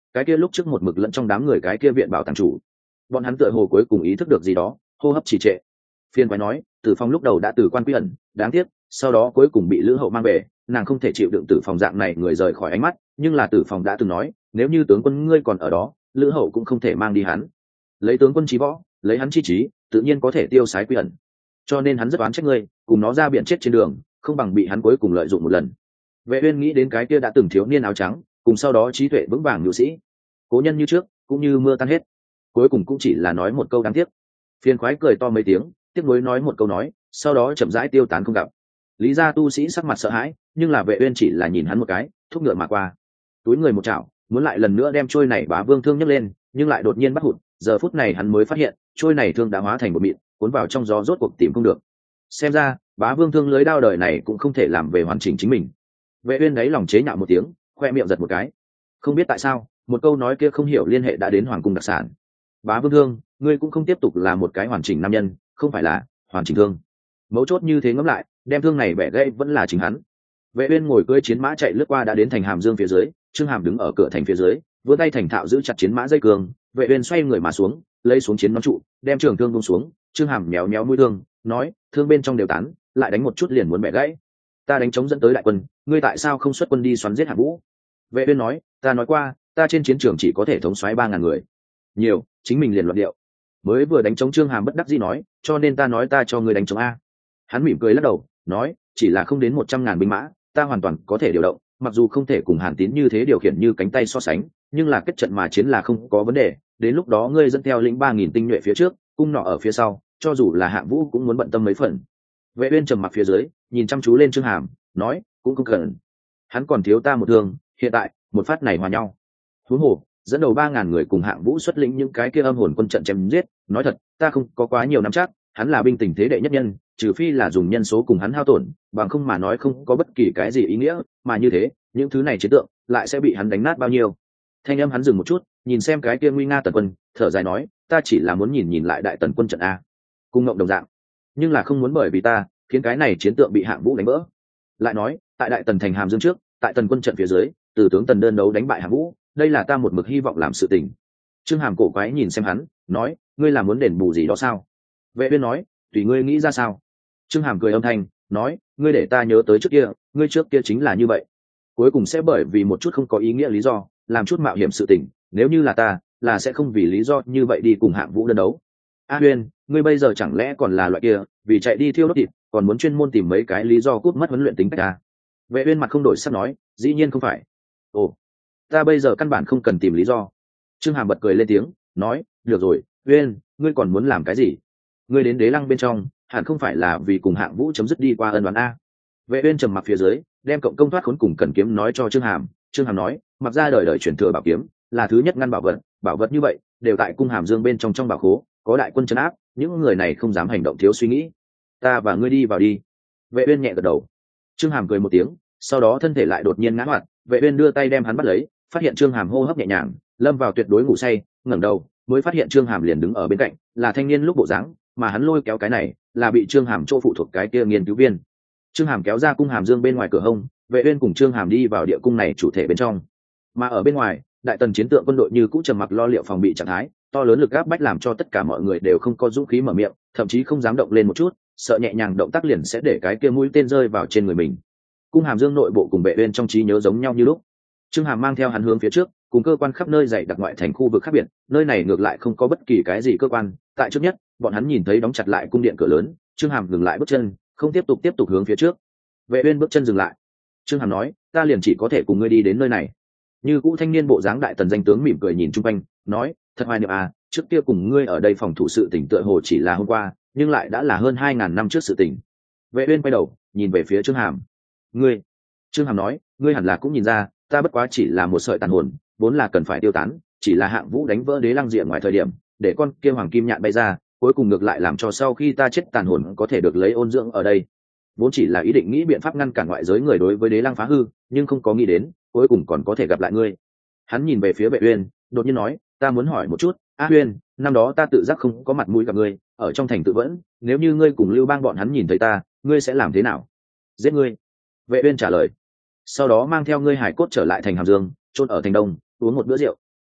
cái kia lúc trước một mực lẫn trong đám người cái kia viện bảo tàng chủ. Bọn hắn tựa hồ cuối cùng ý thức được gì đó, hô hấp trì trệ. Phiên quái nói, Tử Phong lúc đầu đã từ quan quy ẩn, đáng tiếc, sau đó cuối cùng bị Lữ Hậu mang về, nàng không thể chịu đựng Tử Phong dạng này người rời khỏi ánh mắt, nhưng là Tử Phong đã từng nói, nếu như tướng quân ngươi còn ở đó, Lữ Hậu cũng không thể mang đi hắn. Lấy tướng quân trí võ, lấy hắn chi trí, tự nhiên có thể tiêu sái quy ẩn. Cho nên hắn rất oán trách ngươi, cùng nó ra biển chết trên đường, không bằng bị hắn cuối cùng lợi dụng một lần. Vệ Uyên nghĩ đến cái kia đã từng thiếu niên áo trắng, cùng sau đó trí tuệ vững vàng nhu sĩ, cố nhân như trước, cũng như mưa tan hết, cuối cùng cũng chỉ là nói một câu đáng tiếc. Phiền khoái cười to mấy tiếng, tiếc nuối nói một câu nói, sau đó chậm rãi tiêu tán không gặp. Lý gia tu sĩ sắc mặt sợ hãi, nhưng là Vệ Uyên chỉ là nhìn hắn một cái, thúc ngựa mà qua. Túi người một chảo, muốn lại lần nữa đem trôi này bá vương thương nhấc lên, nhưng lại đột nhiên bắt hụt. Giờ phút này hắn mới phát hiện, trôi này thương đã hóa thành một mịn, cuốn vào trong gió rốt cuộc tìm không được. Xem ra, bá vương thương lưới đao đời này cũng không thể làm về hoàn chỉnh chính mình. Vệ Uyên đấy lòng chế nhạo một tiếng, khoe miệng giật một cái. Không biết tại sao, một câu nói kia không hiểu liên hệ đã đến hoàng cung đặc sản. Bá vương thương, ngươi cũng không tiếp tục là một cái hoàn chỉnh nam nhân, không phải là hoàn chỉnh thương. Mấu chốt như thế ngẫm lại, đem thương này bẻ gãy vẫn là chính hắn. Vệ Uyên ngồi cưỡi chiến mã chạy lướt qua đã đến thành Hàm Dương phía dưới, Trương Hàm đứng ở cửa thành phía dưới, vươn tay thành thạo giữ chặt chiến mã dây cương. Vệ Uyên xoay người mà xuống, lấy xuống chiến nón trụ, đem trường thương buông xuống. Trương Hàm méo méo mũi thương, nói, thương bên trong đều tán, lại đánh một chút liền muốn bẻ gãy. Ta đánh chống dẫn tới đại quân, ngươi tại sao không xuất quân đi xoắn giết Hạng Vũ? Vệ Uyên nói, ta nói qua, ta trên chiến trường chỉ có thể thống soái ba ngàn người, nhiều, chính mình liền loạn điệu. Mới vừa đánh chống Trương Hàm bất đắc dĩ nói, cho nên ta nói ta cho ngươi đánh chống a. Hắn mỉm cười lắc đầu, nói, chỉ là không đến một trăm ngàn binh mã, ta hoàn toàn có thể điều động, mặc dù không thể cùng Hàn Tín như thế điều khiển như cánh tay so sánh, nhưng là kết trận mà chiến là không có vấn đề. Đến lúc đó ngươi dẫn theo lĩnh ba nghìn tinh nhuệ phía trước, cung nọ ở phía sau, cho dù là Hạng Vũ cũng muốn bận tâm mấy phần. Vệ Uyên trầm mặc phía dưới, nhìn chăm chú lên Trương Hàm, nói, cũng không cần. Hắn còn thiếu ta một thương, hiện tại, một phát này hòa nhau. Huống hồ, dẫn đầu ba ngàn người cùng Hạng Vũ xuất lĩnh những cái kia âm hồn quân trận chém giết, nói thật, ta không có quá nhiều nắm chắc, hắn là binh tình thế đệ nhất nhân, trừ phi là dùng nhân số cùng hắn hao tổn, bằng không mà nói không có bất kỳ cái gì ý nghĩa, mà như thế, những thứ này chiến tượng lại sẽ bị hắn đánh nát bao nhiêu. Thanh âm hắn dừng một chút, nhìn xem cái kia nguy nga tần quân, thở dài nói, ta chỉ là muốn nhìn nhìn lại đại tần quân trận a, cung ngộng đồng dạng, nhưng là không muốn bởi vì ta khiến cái này chiến tượng bị Hạng Vũ đánh vỡ. Lại nói, tại đại tần thành Hàm Dương trước, tại tần quân trận phía dưới, từ tướng tần đơn đấu đánh bại Hạng Vũ, đây là ta một mực hy vọng làm sự tình. Trương Hàm cổ quái nhìn xem hắn, nói, ngươi là muốn đền bù gì đó sao? Vệ Uyên nói, tùy ngươi nghĩ ra sao. Trương Hàm cười âm thanh, nói, ngươi để ta nhớ tới trước kia, ngươi trước kia chính là như vậy, cuối cùng sẽ bởi vì một chút không có ý nghĩa lý do làm chút mạo hiểm sự tình, nếu như là ta, là sẽ không vì lý do như vậy đi cùng Hạng Vũ đơn đấu. A Uyên, ngươi bây giờ chẳng lẽ còn là loại kia vì chạy đi thiêu đốt thịt còn muốn chuyên môn tìm mấy cái lý do cút mất huấn luyện tính cách à? Vệ Uyên mặt không đổi sắc nói, dĩ nhiên không phải. Ồ, ta bây giờ căn bản không cần tìm lý do. Trương Hàm bật cười lên tiếng, nói, được rồi, Uyên, ngươi còn muốn làm cái gì? Ngươi đến Đế Lăng bên trong, hẳn không phải là vì cùng Hạng Vũ chấm dứt đi qua ân oán a? Vệ Uyên trầm mặc phía dưới, đem cộng công thoát khốn cùng cần kiếm nói cho Trương Hàm. Trương Hàm nói, mặc ra đời đời truyền thừa bảo kiếm, là thứ nhất ngăn bảo vật, bảo vật như vậy đều tại cung Hàm Dương bên trong trong bảo khố, có đại quân trấn áp, những người này không dám hành động thiếu suy nghĩ. Ta và ngươi đi vào đi. Vệ Uyên nhẹ gật đầu. Trương Hàm cười một tiếng, sau đó thân thể lại đột nhiên ngã hoạt. Vệ Uyên đưa tay đem hắn bắt lấy, phát hiện Trương Hàm hô hấp nhẹ nhàng, lâm vào tuyệt đối ngủ say, ngẩng đầu mới phát hiện Trương Hàm liền đứng ở bên cạnh, là thanh niên lúc bộ dáng, mà hắn lôi kéo cái này là bị Trương Hàm chỗ phụ thuộc cái kia nghiên cứu viên. Trương Hàm kéo ra cung Hàm Dương bên ngoài cửa hông, Vệ Uyên cùng Trương Hàm đi vào địa cung này chủ thể bên trong, mà ở bên ngoài, đại tần chiến tượng quân đội như cũ trầm mặc lo liệu phòng bị trạng thái, to lớn lực áp bách làm cho tất cả mọi người đều không có dũng khí mở miệng, thậm chí không dám động lên một chút, sợ nhẹ nhàng động tác liền sẽ để cái kia mũi tên rơi vào trên người mình. Cung Hàm Dương nội bộ cùng Vệ Uyên trong trí nhớ giống nhau như lúc. Trương Hàm mang theo hắn hướng phía trước, cùng cơ quan khắp nơi dày đặc ngoại thành khu vực khác biệt, nơi này ngược lại không có bất kỳ cái gì cơ quan. Tại trước nhất, bọn hắn nhìn thấy đóng chặt lại cung điện cửa lớn, Trương Hàm dừng lại bước chân, không tiếp tục tiếp tục hướng phía trước. Vệ Uyên bước chân dừng lại. Trương Hàm nói, ta liền chỉ có thể cùng ngươi đi đến nơi này. Như cũ thanh niên bộ dáng đại tần danh tướng mỉm cười nhìn chung quanh, nói, thật hoài niệm à, trước kia cùng ngươi ở đây phòng thủ sự tình tựa hồ chỉ là hôm qua, nhưng lại đã là hơn hai ngàn năm trước sự tình. Vệ Uyên quay đầu, nhìn về phía Trương Hàm. Ngươi? Trương Hàm nói, ngươi hẳn là cũng nhìn ra, ta bất quá chỉ là một sợi tàn hồn, vốn là cần phải tiêu tán, chỉ là Hạng Vũ đánh vỡ Đế Lăng diện ngoài thời điểm, để con kia hoàng kim nhạn bay ra, cuối cùng ngược lại làm cho sau khi ta chết tàn hồn có thể được lấy ôn dưỡng ở đây. Vốn chỉ là ý định nghĩ biện pháp ngăn cản ngoại giới người đối với Đế Lăng phá hư, nhưng không có nghĩ đến, cuối cùng còn có thể gặp lại ngươi. Hắn nhìn về phía Vệ Uyên, đột nhiên nói, ta muốn hỏi một chút, A Uyên, năm đó ta tự giác không có mặt mũi gặp ngươi, ở trong thành tự vẫn, nếu như ngươi cùng Lưu Bang bọn hắn nhìn thấy ta, ngươi sẽ làm thế nào? Giết ngươi. Vệ Uyên trả lời. Sau đó mang theo ngươi hải cốt trở lại thành Hàm Dương, chôn ở thành Đông, uống một bữa rượu.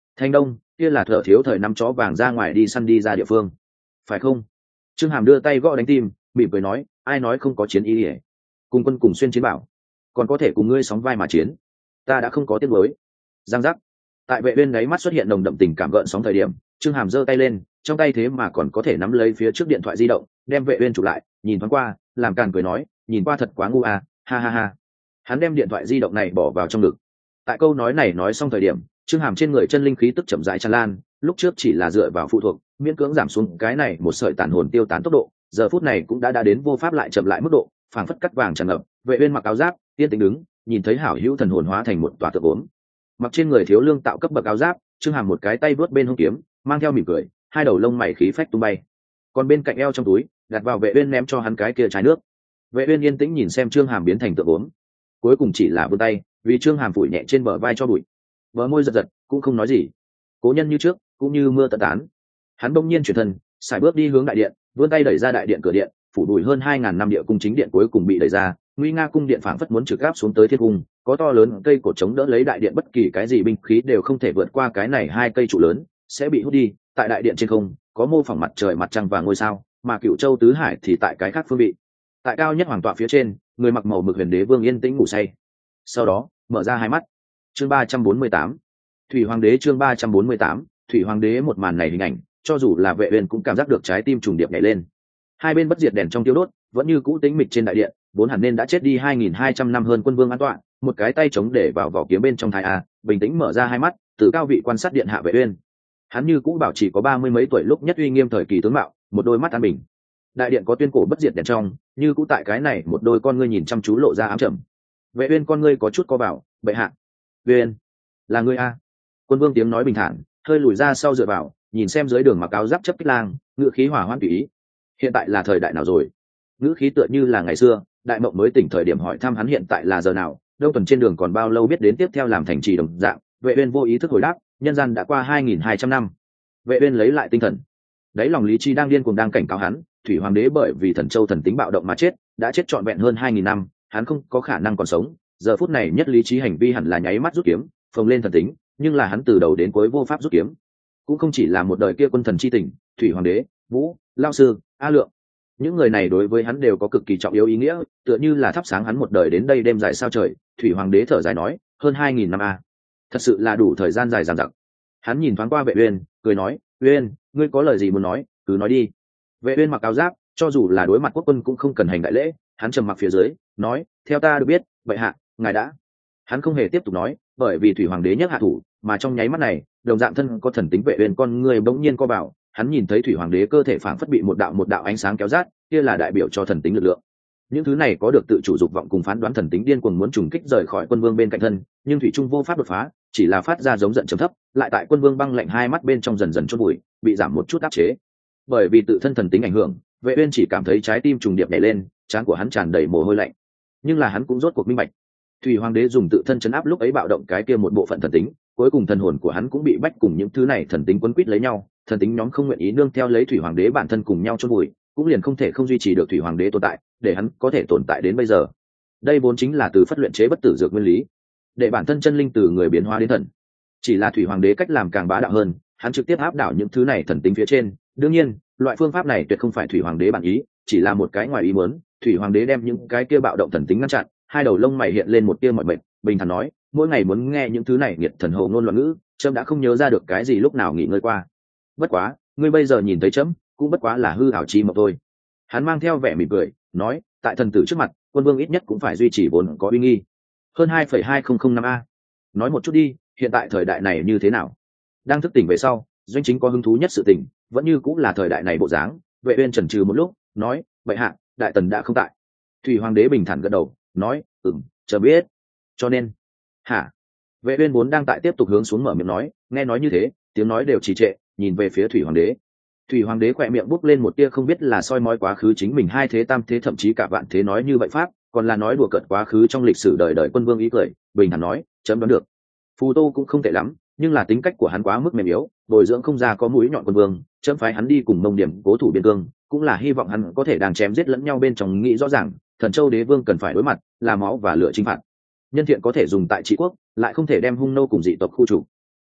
Thanh Đông, kia là thở thiếu thời năm chó vàng ra ngoài đi săn đi ra địa phương, phải không? Trương Hàm đưa tay gõ đánh tim, mỉm cười nói, ai nói không có chiến ý ỉa, cùng quân cùng xuyên chiến bảo, còn có thể cùng ngươi sóng vai mà chiến, ta đã không có tiếc nuối. Giang giác, tại Vệ Uyên đáy mắt xuất hiện nồng đậm tình cảm gợn sóng thời điểm, Trương Hàm giơ tay lên, trong tay thế mà còn có thể nắm lấy phía trước điện thoại di động, đem Vệ Uyên chụp lại, nhìn thoáng qua, làm càn cười nói, nhìn qua thật quá ngu à, ha ha ha. Hắn đem điện thoại di động này bỏ vào trong ngực. Tại câu nói này nói xong thời điểm, Trương Hàm trên người chân linh khí tức chậm rãi tràn lan, lúc trước chỉ là dựa vào phụ thuộc, miễn cưỡng giảm xuống cái này một sợi tàn hồn tiêu tán tốc độ, giờ phút này cũng đã đã đến vô pháp lại chậm lại mức độ, phảng phất cắt vàng tràn ngập. Vệ Uyên mặc áo giáp, tiên tính đứng, nhìn thấy hảo hữu thần hồn hóa thành một tòa tượng gốm. Mặc trên người thiếu lương tạo cấp bậc áo giáp, Trương Hàm một cái tay vớt bên hông kiếm, mang theo mỉm cười, hai đầu lông mày khí phách tung bay. Còn bên cạnh eo trong túi, đặt vào Vệ Uyên ném cho hắn cái kia chai nước. Vệ Uyên yên tĩnh nhìn xem Trương Hàm biến thành tượng gốm, cuối cùng chỉ là vươn tay, vì Trương Hàm phủi nhẹ trên bờ vai cho bụi, bờ môi giật giật, cũng không nói gì. Cố nhân như trước, cũng như mưa tận tán. Hắn bỗng nhiên chuyển thân, sải bước đi hướng đại điện, vươn tay đẩy ra đại điện cửa điện, phủ đùi hơn hai ngàn năm địa cung chính điện cuối cùng bị đẩy ra, nguy nga cung điện phảng phất muốn trực áp xuống tới thiên cung, có to lớn cây cột chống đỡ lấy đại điện, bất kỳ cái gì binh khí đều không thể vượt qua cái này hai cây trụ lớn, sẽ bị hút đi. Tại đại điện trên không, có mô phỏng mặt trời, mặt trăng và ngôi sao, mà Cựu Châu tứ hải thì tại cái khác phương vị. Tại cao nhất hoàng tọa phía trên, người mặc màu mực huyền đế vương yên tĩnh ngủ say. Sau đó, mở ra hai mắt. Chương ba trăm bốn mươi tám, Thủy Hoàng đế. Chương ba trăm bốn mươi tám, Thủy Hoàng đế. Một màn này hình ảnh, cho dù là Vệ Uyên cũng cảm giác được trái tim trùng điệp nhảy lên. Hai bên bất diệt đèn trong tiêu đốt, vẫn như cũ tĩnh mịch trên đại điện, vốn hẳn nên đã chết đi hai nghìn hai trăm năm hơn quân vương an tọa, một cái tay chống để vào vỏ kiếm bên trong thái a, bình tĩnh mở ra hai mắt, từ cao vị quan sát điện hạ Vệ Uyên. Hắn như cũ bảo chỉ có ba mươi mấy tuổi lúc nhất uy nghiêm thời kỳ tướng mạo, một đôi mắt an bình. Đại điện có tuyên cổ bất diệt đèn trong, như cũ tại cái này một đôi con ngươi nhìn chăm chú lộ ra ám trầm. Vệ Uyên con ngươi có chút co vào, bệ hạ. Uyên, là ngươi a? Quân vương tiếng nói bình thản, hơi lùi ra sau dựa vào, nhìn xem dưới đường mặc áo giáp chấp kích lang, ngữ khí hòa hoãn tùy ý. Hiện tại là thời đại nào rồi? Ngữ khí tựa như là ngày xưa, đại mộng mới tỉnh thời điểm hỏi thăm hắn hiện tại là giờ nào, đông tuần trên đường còn bao lâu biết đến tiếp theo làm thành trì đồng dạng. Vệ Uyên vô ý thức hồi đáp, nhân gian đã qua hai nghìn hai trăm năm. Vệ Uyên lấy lại tinh thần, đáy lòng lý trí đang điên cuồng đang cảnh cáo hắn, Thủy Hoàng đế bởi vì Thần Châu thần tính bạo động mà chết, đã chết trọn vẹn hơn hai nghìn năm, hắn không có khả năng còn sống. Giờ phút này nhất lý trí hành vi hẳn là nháy mắt rút kiếm, phồng lên thần tính, nhưng là hắn từ đầu đến cuối vô pháp rút kiếm. Cũng không chỉ là một đời kia quân thần chi tình, Thủy Hoàng đế, Vũ, Lão sư, A Lượng, những người này đối với hắn đều có cực kỳ trọng yếu ý nghĩa, tựa như là thắp sáng hắn một đời đến đây đêm dài sao trời. Thủy Hoàng đế thở dài nói, hơn hai nghìn năm a, thật sự là đủ thời gian dài dằng dặc. Hắn nhìn thoáng qua Vệ Uyên, cười nói, Uyên, ngươi có lời gì muốn nói, cứ nói đi. Vệ Uyên mặc áo giáp, cho dù là đối mặt quốc quân cũng không cần hành đại lễ, hắn trầm mặc phía dưới, nói, theo ta được biết, vậy hạ, ngài đã. Hắn không hề tiếp tục nói, bởi vì Thủy Hoàng đế nhấc hạ thủ, mà trong nháy mắt này, đồng dạng thân có thần tính Vệ Uyên con người bỗng nhiên co bảo, hắn nhìn thấy Thủy Hoàng đế cơ thể phảng phất bị một đạo một đạo ánh sáng kéo rát, kia là đại biểu cho thần tính lực lượng. Những thứ này có được tự chủ dục vọng cùng phán đoán thần tính điên cuồng muốn trùng kích rời khỏi quân vương bên cạnh thân, nhưng thủy trung vô pháp đột phá, chỉ là phát ra giống giận trầm thấp, lại tại quân vương băng lạnh hai mắt bên trong dần dần chôn bụi, bị giảm một chút áp chế. Bởi vì tự thân thần tính ảnh hưởng, Vệ Uyên chỉ cảm thấy trái tim trùng điệp nhảy lên, trán của hắn tràn đầy mồ hôi lạnh. Nhưng là hắn cũng rốt cuộc minh bạch, Thủy Hoàng đế dùng tự thân chấn áp lúc ấy bạo động cái kia một bộ phận thần tính, cuối cùng thần hồn của hắn cũng bị bách cùng những thứ này thần tính quấn quýt lấy nhau, thần tính nhóm không nguyện ý nương theo lấy Thủy Hoàng đế bản thân cùng nhau chôn bụi, cũng liền không thể không duy trì được Thủy Hoàng đế tồn tại, để hắn có thể tồn tại đến bây giờ. Đây vốn chính là từ phất luyện chế bất tử dược nguyên lý, để bản thân chân linh từ người biến hóa đến thần. Chỉ là Thủy Hoàng đế cách làm càng bá đạo hơn, hắn trực tiếp áp đảo những thứ này thần tính phía trên. Đương nhiên, loại phương pháp này tuyệt không phải Thủy Hoàng đế bản ý, chỉ là một cái ngoài ý muốn. Thủy Hoàng đế đem những cái kia bạo động thần tính ngăn chặn, hai đầu lông mày hiện lên một tia mọi mệt, bình thản nói, mỗi ngày muốn nghe những thứ này nghiệt thần hồ ngôn loạn ngữ, trẫm đã không nhớ ra được cái gì lúc nào nghỉ ngơi qua. Bất quá, ngươi bây giờ nhìn thấy trẫm, cũng bất quá là hư ảo chi mộng thôi. Hắn mang theo vẻ mỉm cười, nói, tại thần tử trước mặt, quân vương ít nhất cũng phải duy trì vốn có uy nghi. Hơn hai phẩy hai không không năm a. Nói một chút đi, hiện tại thời đại này như thế nào? Đang thức tỉnh về sau, doanh chính có hứng thú nhất sự tình, vẫn như cũng là thời đại này bộ dáng. Vệ Uyên chần chừ một lúc, nói, vậy hạ, đại tần đã không tại. Thủy Hoàng đế bình thản gật đầu, nói, ừm, chờ biết. Cho nên, hả? Vệ Uyên vốn đang tại tiếp tục hướng xuống mở miệng nói, nghe nói như thế, tiếng nói đều trì trệ, nhìn về phía Thủy Hoàng đế. Thủy Hoàng đế khỏe miệng bốc lên một tia không biết là soi mói quá khứ chính mình hai thế tam thế thậm chí cả vạn thế nói như vậy pháp, còn là nói đùa cợt quá khứ trong lịch sử đời đời quân vương ý cười, bình thản nói, chấm đoán được. Phù Tô cũng không tệ lắm, nhưng là tính cách của hắn quá mức mềm yếu, bồi dưỡng không ra có mũi nhọn quân vương, chấm phái hắn đi cùng Mông Điểm cố thủ biên cương, cũng là hy vọng hắn có thể đang chém giết lẫn nhau bên trong, nghĩ rõ ràng, Thần Châu đế vương cần phải đối mặt là máu và lửa chinh phạt. Nhân thiện có thể dùng tại trị quốc, lại không thể đem hung nô cùng dị tộc khu trục.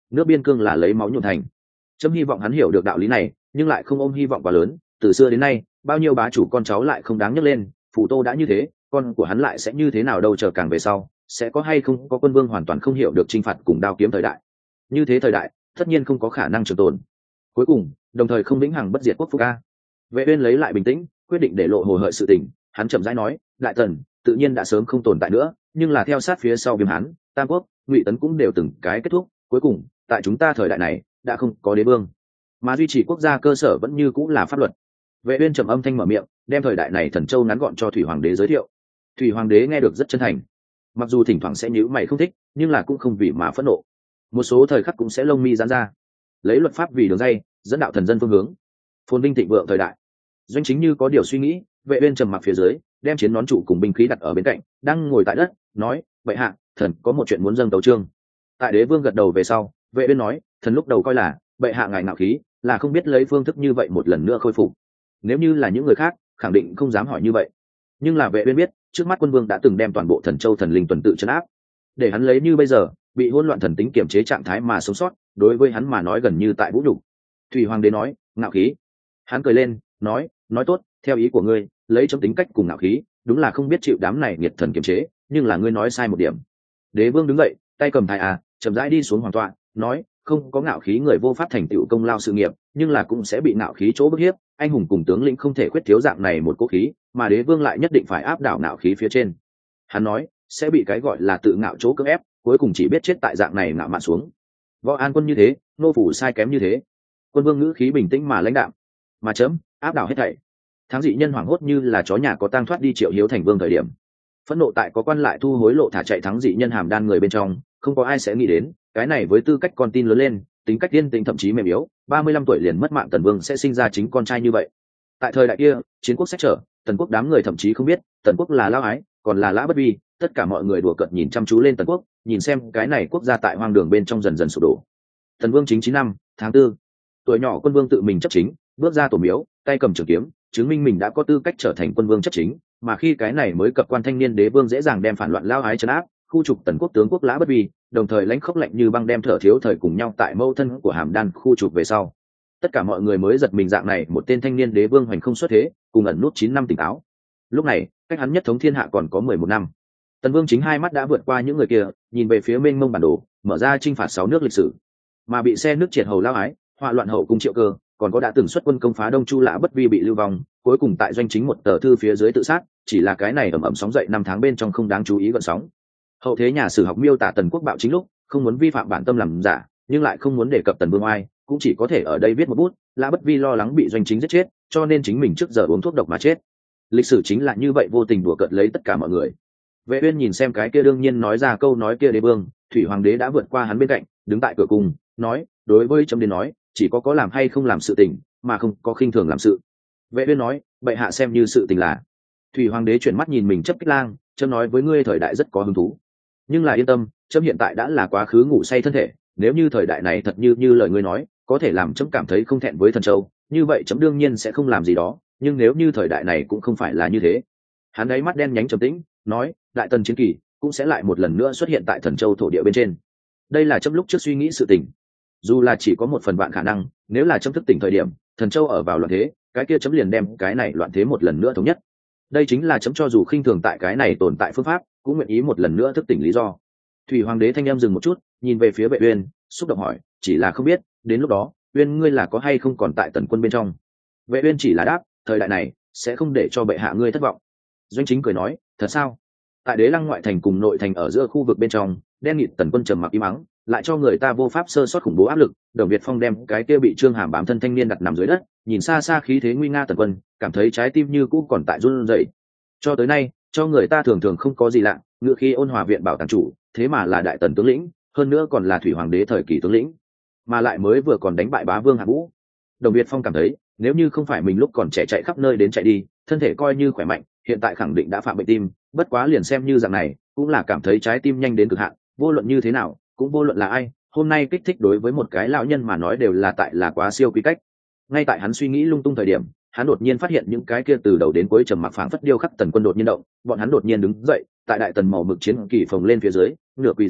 nước biên cương là lấy máu nhuộm thành. Chấm hy vọng hắn hiểu được đạo lý này, nhưng lại không ôm hy vọng quá lớn. Từ xưa đến nay, bao nhiêu bá chủ con cháu lại không đáng nhắc lên, Phù Tô đã như thế, con của hắn lại sẽ như thế nào đâu, chờ càng về sau, sẽ có hay không có quân vương hoàn toàn không hiểu được chinh phạt cùng đao kiếm thời đại. Như thế thời đại, tất nhiên không có khả năng trường tồn. Cuối cùng, đồng thời không vĩnh hằng bất diệt quốc phúc a. Vệ Uyên lấy lại bình tĩnh, quyết định để lộ hồ hợi sự tình, hắn chậm rãi nói, đại tần tự nhiên đã sớm không tồn tại nữa, nhưng là theo sát phía sau Viêm Hán, Tam Quốc, Ngụy Tấn cũng đều từng cái kết thúc, cuối cùng, tại chúng ta thời đại này, đã không có đế vương, mà duy trì quốc gia cơ sở vẫn như cũng là pháp luật. Vệ Uyên trầm âm thanh mở miệng, đem thời đại này thần châu ngắn gọn cho Thủy Hoàng đế giới thiệu. Thủy Hoàng đế nghe được rất chân thành, mặc dù thỉnh thoảng sẽ nhíu mày không thích, nhưng là cũng không vì mà phẫn nộ. Một số thời khắc cũng sẽ lông mi giãn ra, lấy luật pháp vì đường dây, dẫn đạo thần dân phương hướng. Phồn vinh thịnh vượng thời đại. Doanh Chính như có điều suy nghĩ, Vệ Uyên trầm mặc phía dưới, đem chiến nón trụ cùng binh khí đặt ở bên cạnh, đang ngồi tại đất, nói, "Bệ hạ, thần có một chuyện muốn dâng tấu chương." Tại đế vương gật đầu về sau, Vệ Uyên nói, "Thần lúc đầu coi là, bệ hạ ngài ngạo khí, là không biết lấy phương thức như vậy một lần nữa khôi phục. Nếu như là những người khác, khẳng định không dám hỏi như vậy. Nhưng là Vệ Uyên biết, trước mắt quân vương đã từng đem toàn bộ thần châu thần linh tuần tự trấn áp, để hắn lấy như bây giờ, bị hỗn loạn thần tính kiểm chế trạng thái mà sống sót, đối với hắn mà nói gần như tại vũ nhục." Thủy Hoàng đế nói, "Ngạo khí." Hắn cười lên, nói, "Nói tốt, theo ý của ngươi, lấy trong tính cách cùng ngạo khí, đúng là không biết chịu đám này nghiệt thần kiểm chế, nhưng là ngươi nói sai một điểm." Đế vương đứng dậy, tay cầm thái à, chậm rãi đi xuống hoàng tọa, nói, "Không có ngạo khí người vô pháp thành tựu công lao sự nghiệp, nhưng là cũng sẽ bị ngạo khí chỗ bức hiếp, anh hùng cùng tướng lĩnh không thể khuyết thiếu dạng này một cố khí, mà đế vương lại nhất định phải áp đảo ngạo khí phía trên." Hắn nói, sẽ bị cái gọi là tự ngạo chỗ cưỡng ép, cuối cùng chỉ biết chết tại dạng này ngạo mạn xuống. Võ An Quân như thế, nô phủ sai kém như thế. Quân vương ngữ khí bình tĩnh mà lãnh đạm, mà chấm áp đảo hết thảy. Tháng dị nhân hoảng hốt như là chó nhà có tang thoát đi Triệu Hiếu thành vương thời điểm. Phẫn nộ tại có quan lại thu hối lộ thả chạy thắng dị nhân hàm đan người bên trong, không có ai sẽ nghĩ đến, cái này với tư cách con tin lớn lên, tính cách tiên tĩnh thậm chí mềm yếu, ba mươi lăm tuổi liền mất mạng tần vương sẽ sinh ra chính con trai như vậy. Tại thời đại kia, chiến quốc sách trở, tần quốc đám người thậm chí không biết, tần quốc là Lao Ái, còn là Lã Bất Vi, tất cả mọi người đùa cợt nhìn chăm chú lên tần quốc, nhìn xem cái này quốc gia tại hoang đường bên trong dần dần sụp đổ. Tần vương chính chín năm, tháng tư, tuổi nhỏ quân vương tự mình chấp chính, bước ra tổ miếu, tay cầm trường kiếm, chứng minh mình đã có tư cách trở thành quân vương chấp chính, mà khi cái này mới cập quan thanh niên đế vương dễ dàng đem phản loạn Lao Ái trấn áp, khu trục tần quốc tướng quốc Lã Bất Vi, đồng thời lãnh khốc lạnh như băng đem Thở Thiếu Thời cùng nhau tại mâu thân của Hàm Đan khu trục về sau. Tất cả mọi người mới giật mình, dạng này một tên thanh niên đế vương hoành không xuất thế, cùng ẩn nút chín năm tỉnh táo. Lúc này, cách hắn nhất thống thiên hạ còn có mười một năm. Tần vương chính hai mắt đã vượt qua những người kia, nhìn về phía mênh mông bản đồ, mở ra chinh phạt sáu nước lịch sử. Mà bị xe nước triệt hầu Lao Ái, họa loạn hậu cung Triệu Cơ, còn có đã từng xuất quân công phá Đông Chu Lã Bất Vi bị lưu vong, cuối cùng tại Doanh Chính một tờ thư phía dưới tự sát, chỉ là cái này ầm ầm sóng dậy năm tháng bên trong không đáng chú ý gợn sóng. Hậu thế nhà sử học miêu tả tần quốc bạo chính lúc, không muốn vi phạm bản tâm làm giả, nhưng lại không muốn đề cập tần vương oai, cũng chỉ có thể ở đây viết một bút, Lã Bất Vi lo lắng bị Doanh Chính giết chết, cho nên chính mình trước giờ uống thuốc độc mà chết. Lịch sử chính là như vậy, vô tình đùa cợt lấy tất cả mọi người. Vệ Uyên nhìn xem cái kia đương nhiên nói ra câu nói kia đế vương, Thủy Hoàng đế đã vượt qua hắn bên cạnh, đứng tại cửa cung, nói, đối với chấm đến nói, chỉ có có làm hay không làm sự tình, mà không có khinh thường làm sự. Vệ Uyên nói, bệ hạ xem như sự tình là. Thủy Hoàng đế chuyển mắt nhìn mình chấp kích lang, chấm nói với ngươi thời đại rất có hứng thú, nhưng là yên tâm, chấm hiện tại đã là quá khứ ngủ say thân thể, nếu như thời đại này thật như như lời ngươi nói, có thể làm chấm cảm thấy không thẹn với thần châu, như vậy chấm đương nhiên sẽ không làm gì đó, nhưng nếu như thời đại này cũng không phải là như thế. Hắn ấy mắt đen nhánh trầm tĩnh, nói, đại tần chiến kỳ cũng sẽ lại một lần nữa xuất hiện tại thần châu thổ địa bên trên. Đây là chấm lúc trước suy nghĩ sự tình, dù là chỉ có một phần vạn khả năng, nếu là chấm thức tỉnh thời điểm thần châu ở vào loạn thế, cái kia chấm liền đem cái này loạn thế một lần nữa thống nhất. Đây chính là chấm cho dù khinh thường tại cái này tồn tại phương pháp, cũng nguyện ý một lần nữa thức tỉnh lý do. Thủy Hoàng đế thanh em dừng một chút, nhìn về phía Vệ Uyên, xúc động hỏi, chỉ là không biết, đến lúc đó, Uyên ngươi là có hay không còn tại tần quân bên trong. Vệ Uyên chỉ là đáp, thời đại này sẽ không để cho bệ hạ ngươi thất vọng. Doanh Chính cười nói, thật sao? Tại Đế Lăng ngoại thành cùng nội thành ở giữa khu vực bên trong, đen nghịt tần quân trầm mặc im mắng, lại cho người ta vô pháp sơ sót khủng bố áp lực. Đồng Việt Phong đem cái kia bị Trương Hàm bám thân thanh niên đặt nằm dưới đất, nhìn xa xa khí thế nguy nga tần quân, cảm thấy trái tim như cũ còn tại run rẩy. Cho tới nay, cho người ta thường thường không có gì lạ, ngựa khi ôn hòa viện bảo tàng chủ, thế mà là đại tần tướng lĩnh, hơn nữa còn là Thủy Hoàng đế thời kỳ tướng lĩnh, mà lại mới vừa còn đánh bại bá vương Hạng Vũ. Đồng Việt Phong cảm thấy, nếu như không phải mình lúc còn trẻ chạy khắp nơi đến chạy đi, thân thể coi như khỏe mạnh, hiện tại khẳng định đã phạm bệnh tim, bất quá liền xem như dạng này, cũng là cảm thấy trái tim nhanh đến cực hạn, vô luận như thế nào, cũng vô luận là ai, hôm nay kích thích đối với một cái lão nhân mà nói đều là tại là quá siêu quy cách. Ngay tại hắn suy nghĩ lung tung thời điểm, hắn đột nhiên phát hiện những cái kia từ đầu đến cuối trầm mặc phảng phất điêu khắc tần quân đột nhiên động, bọn hắn đột nhiên đứng dậy, tại đại tần màu mực chiến kỳ phồng lên phía dưới, nửa quỳ dưới đất,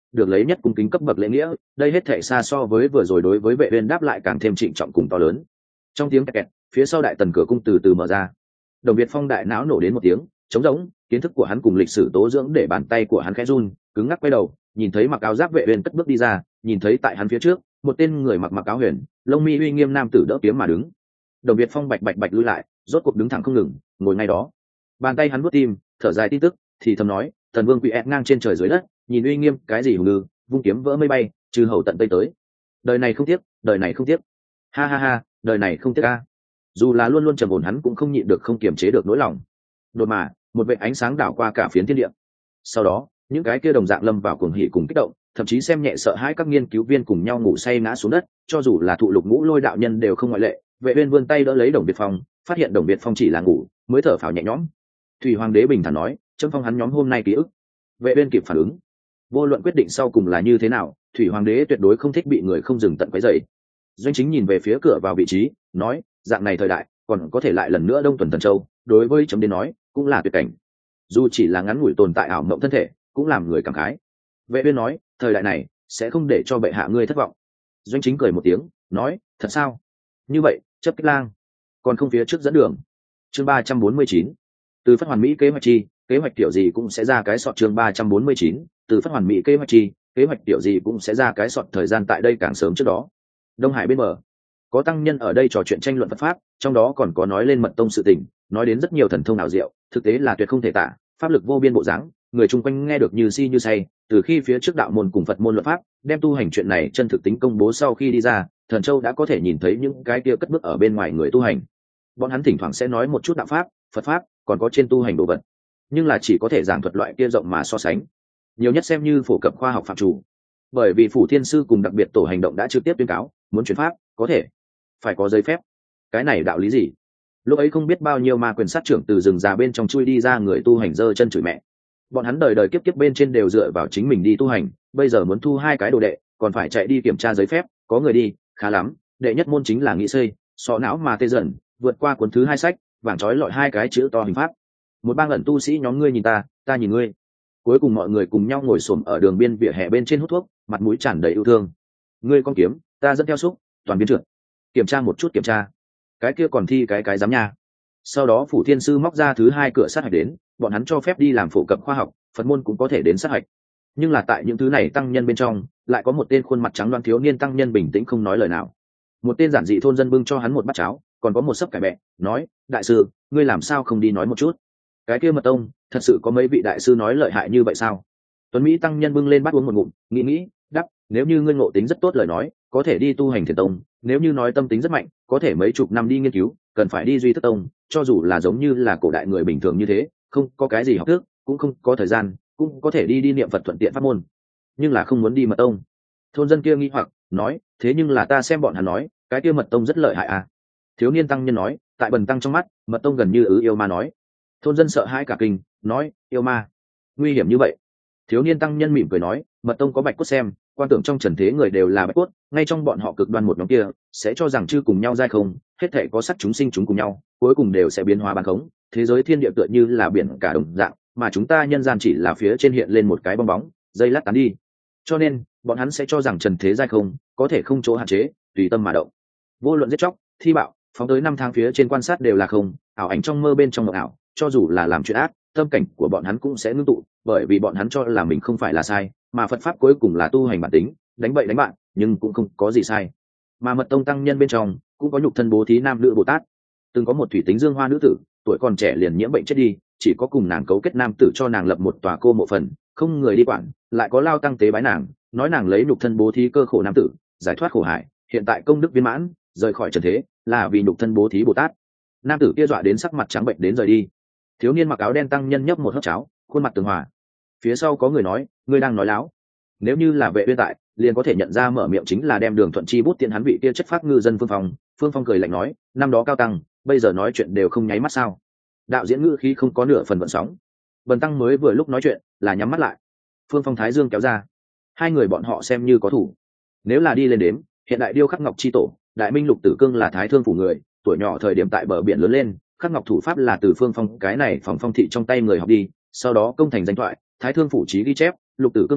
được lấy nhất cung kính cấp bậc lễ nghĩa. Đây hết thể xa so với vừa rồi đối với Vệ Uyên đáp lại càng thêm trịnh trọng cùng to lớn. Trong tiếng kẹt kẹt, phía sau đại tần cửa cung từ từ mở ra. Đồng Việt Phong đại não nổ đến một tiếng trống rỗng, kiến thức của hắn cùng lịch sử tố dưỡng để bàn tay của hắn khẽ run, cứng ngắc quay đầu, nhìn thấy mặc áo giáp Vệ Uyên cất bước đi ra, nhìn thấy tại hắn phía trước, một tên người mặc mặc áo huyền, lông mi uy nghiêm nam tử đỡ kiếm mà đứng. Đồng Việt Phong bạch bạch bạch lùi lại, rốt cuộc đứng thẳng không ngừng, ngồi ngay đó. Bàn tay hắn vuốt tim, thở dài tin tức, thì thầm nói, Thần Vương quỳ ẹt ngang trên trời dưới đất, nhìn uy nghiêm cái gì hùng ngư, vung kiếm vỡ mây bay, trừ hầu tận tây tới. Đời này không tiếc, đời này không tiếc. Ha ha ha, đời này không tiếc a. Dù là luôn luôn trầm ổn hắn cũng không nhịn được không kiềm chế được nỗi lòng. Đột mà, một vệt ánh sáng đảo qua cả phiến thiên địa. Sau đó, những cái kia đồng dạng lâm vào cuồng hỉ cùng kích động, thậm chí xem nhẹ sợ hãi các nghiên cứu viên cùng nhau ngủ say ngã xuống đất, cho dù là thụ lục ngũ lôi đạo nhân đều không ngoại lệ. Vệ Uyên vươn tay đỡ lấy Đồng Việt Phong, phát hiện Đồng Việt Phong chỉ là ngủ, mới thở phào nhẹ nhõm. Thủy Hoàng đế bình thản nói, chấm phong hắn nhóm hôm nay ký ức. Vệ Uyên kịp phản ứng, vô luận quyết định sau cùng là như thế nào, Thủy Hoàng đế tuyệt đối không thích bị người không dừng tận quấy rầy. Doanh Chính nhìn về phía cửa vào vị trí, nói, dạng này thời đại, còn có thể lại lần nữa đông tuần Thần Châu, đối với chấm đến nói, cũng là tuyệt cảnh. Dù chỉ là ngắn ngủi tồn tại ảo mộng thân thể, cũng làm người cảm khái. Vệ Uyên nói, thời đại này sẽ không để cho bệ hạ ngươi thất vọng. Doanh Chính cười một tiếng, nói, thật sao? Như vậy, chấp kích lang, còn không phía trước dẫn đường. Chương ba trăm bốn mươi chín, từ phát hoàn mỹ kế hoạch chi, kế hoạch tiểu gì cũng sẽ ra cái sọt. Chương ba trăm bốn mươi chín, từ phát hoàn mỹ kế hoạch chi, kế hoạch tiểu gì cũng sẽ ra cái sọt. Thời gian tại đây càng sớm trước đó. Đông Hải bên bờ, có tăng nhân ở đây trò chuyện tranh luận Phật pháp, trong đó còn có nói lên mật tông sự tình, nói đến rất nhiều thần thông ảo diệu, thực tế là tuyệt không thể tả, pháp lực vô biên bộ dáng, người chung quanh nghe được như si như say. Từ khi phía trước đạo môn cùng Phật môn luật pháp đem tu hành chuyện này chân thực tính công bố sau khi đi ra, Thần Châu đã có thể nhìn thấy những cái kia cất bước ở bên ngoài người tu hành. Bọn hắn thỉnh thoảng sẽ nói một chút đạo pháp, Phật pháp, còn có trên tu hành đồ vật, nhưng là chỉ có thể giảng thuật loại kia rộng mà so sánh, nhiều nhất xem như phổ cập khoa học phạm chủ. Bởi vì Phủ Thiên Sư cùng đặc biệt tổ hành động đã trực tiếp tuyên cáo, muốn chuyển pháp có thể phải có giấy phép. Cái này đạo lý gì? Lúc ấy không biết bao nhiêu ma quyền sát trưởng từ rừng già bên trong chui đi ra người tu hành giơ chân chửi mẹ. Bọn hắn đời đời kiếp kiếp bên trên đều dựa vào chính mình đi tu hành, bây giờ muốn thu hai cái đồ đệ, còn phải chạy đi kiểm tra giấy phép, có người đi, khá lắm. Đệ nhất môn chính là nghĩ xây, sọ não mà tê dần, vượt qua cuốn thứ hai sách, vàng trói lọi hai cái chữ to hình pháp. Một bang ẩn tu sĩ nhóm ngươi nhìn ta, ta nhìn ngươi. Cuối cùng mọi người cùng nhau ngồi xổm ở đường biên vỉa hè bên trên hút thuốc, mặt mũi tràn đầy yêu thương. Ngươi con kiếm, ta dẫn theo xúc, toàn biến trượt. Kiểm tra một chút kiểm tra. Cái kia còn thi cái cái giám nha. Sau đó Phủ Thiên Sư móc ra thứ hai cửa sát hạch đến, bọn hắn cho phép đi làm phổ cập khoa học, Phật môn cũng có thể đến sát hạch. Nhưng là tại những thứ này tăng nhân bên trong, lại có một tên khuôn mặt trắng đoan thiếu niên tăng nhân bình tĩnh không nói lời nào. Một tên giản dị thôn dân bưng cho hắn một bát cháo, còn có một sấp cải bẹ, nói, đại sư, ngươi làm sao không đi nói một chút? Cái kia mật tông, thật sự có mấy vị đại sư nói lợi hại như vậy sao? Tuấn Mỹ tăng nhân bưng lên bát uống một ngụm, nghĩ nghĩ, đáp, nếu như ngươi ngộ tính rất tốt lời nói, có thể đi tu hành thiền tông, nếu như nói tâm tính rất mạnh, có thể mấy chục năm đi nghiên cứu, cần phải đi duy thức tông, cho dù là giống như là cổ đại người bình thường như thế, không có cái gì học thức, cũng không có thời gian, cũng có thể đi đi niệm Phật thuận tiện pháp môn, nhưng là không muốn đi mật tông. Thôn dân kia nghi hoặc nói, thế nhưng là ta xem bọn hắn nói, cái kia mật tông rất lợi hại à? Thiếu niên tăng nhân nói, tại bần tăng trong mắt, mật tông gần như ứ yêu ma nói. Thôn dân sợ hãi cả kinh, nói, yêu ma, nguy hiểm như vậy? Thiếu niên tăng nhân mỉm cười nói, mật tông có bạch cốt xem, quan tưởng trong trần thế người đều là bạch cốt, ngay trong bọn họ cực đoan một nhóm kia sẽ cho rằng chư cùng nhau giai không, hết thể có sắc chúng sinh chúng cùng nhau, cuối cùng đều sẽ biến hóa bán khống, thế giới thiên địa tựa như là biển cả đồng dạng, mà chúng ta nhân gian chỉ là phía trên hiện lên một cái bong bóng, dây lát tán đi. Cho nên bọn hắn sẽ cho rằng trần thế giai không, có thể không chỗ hạn chế, tùy tâm mà động. Vô luận giết chóc, thi bạo, phóng tới năm tháng phía trên quan sát đều là không, ảo ảnh trong mơ bên trong mộng ảo, cho dù là làm chuyện ác, tâm cảnh của bọn hắn cũng sẽ ngưng tụ, bởi vì bọn hắn cho là mình không phải là sai, mà Phật pháp cuối cùng là tu hành bản tính, đánh bậy đánh bạn, nhưng cũng không có gì sai. Mà mật tông tăng nhân bên trong cũng có nhục thân bố thí nam nữ Bồ Tát, từng có một thủy tính dương hoa nữ tử, tuổi còn trẻ liền nhiễm bệnh chết đi, chỉ có cùng nàng cấu kết nam tử cho nàng lập một tòa cô mộ phần, không người đi quản, lại có lao tăng tế bái nàng, nói nàng lấy nhục thân bố thí cơ khổ nam tử, giải thoát khổ hải, hiện tại công đức viên mãn, rời khỏi trần thế, là vì nhục thân bố thí Bồ Tát. Nam tử kia dọa đến sắc mặt trắng bệnh đến rời đi. Thiếu niên mặc áo đen tăng nhân nhấp một hớp cháo, khuôn mặt tường hòa. Phía sau có người nói, ngươi đang nói láo. Nếu như là Vệ Uyên tại, liền có thể nhận ra mở miệng chính là đem Đường Thuận Chi bút tiện hắn vị kia chất phát ngư dân Phương Phong. Phương Phong cười lạnh nói, năm đó cao tăng, bây giờ nói chuyện đều không nháy mắt sao? Đạo diễn ngữ khí không có nửa phần vận sóng. Bần tăng mới vừa lúc nói chuyện là nhắm mắt lại. Phương Phong thái dương kéo ra, hai người bọn họ xem như có thủ. Nếu là đi lên đếm, hiện đại điêu khắc ngọc chi tổ, đại minh lục tử cương là thái thương phủ người, tuổi nhỏ thời điểm tại bờ biển lớn lên, khắc ngọc thủ pháp là từ Phương Phong cái này phòng phong thị trong tay người học đi, sau đó công thành danh thoại, thái thương phủ trí ghi chép, lục tử cương người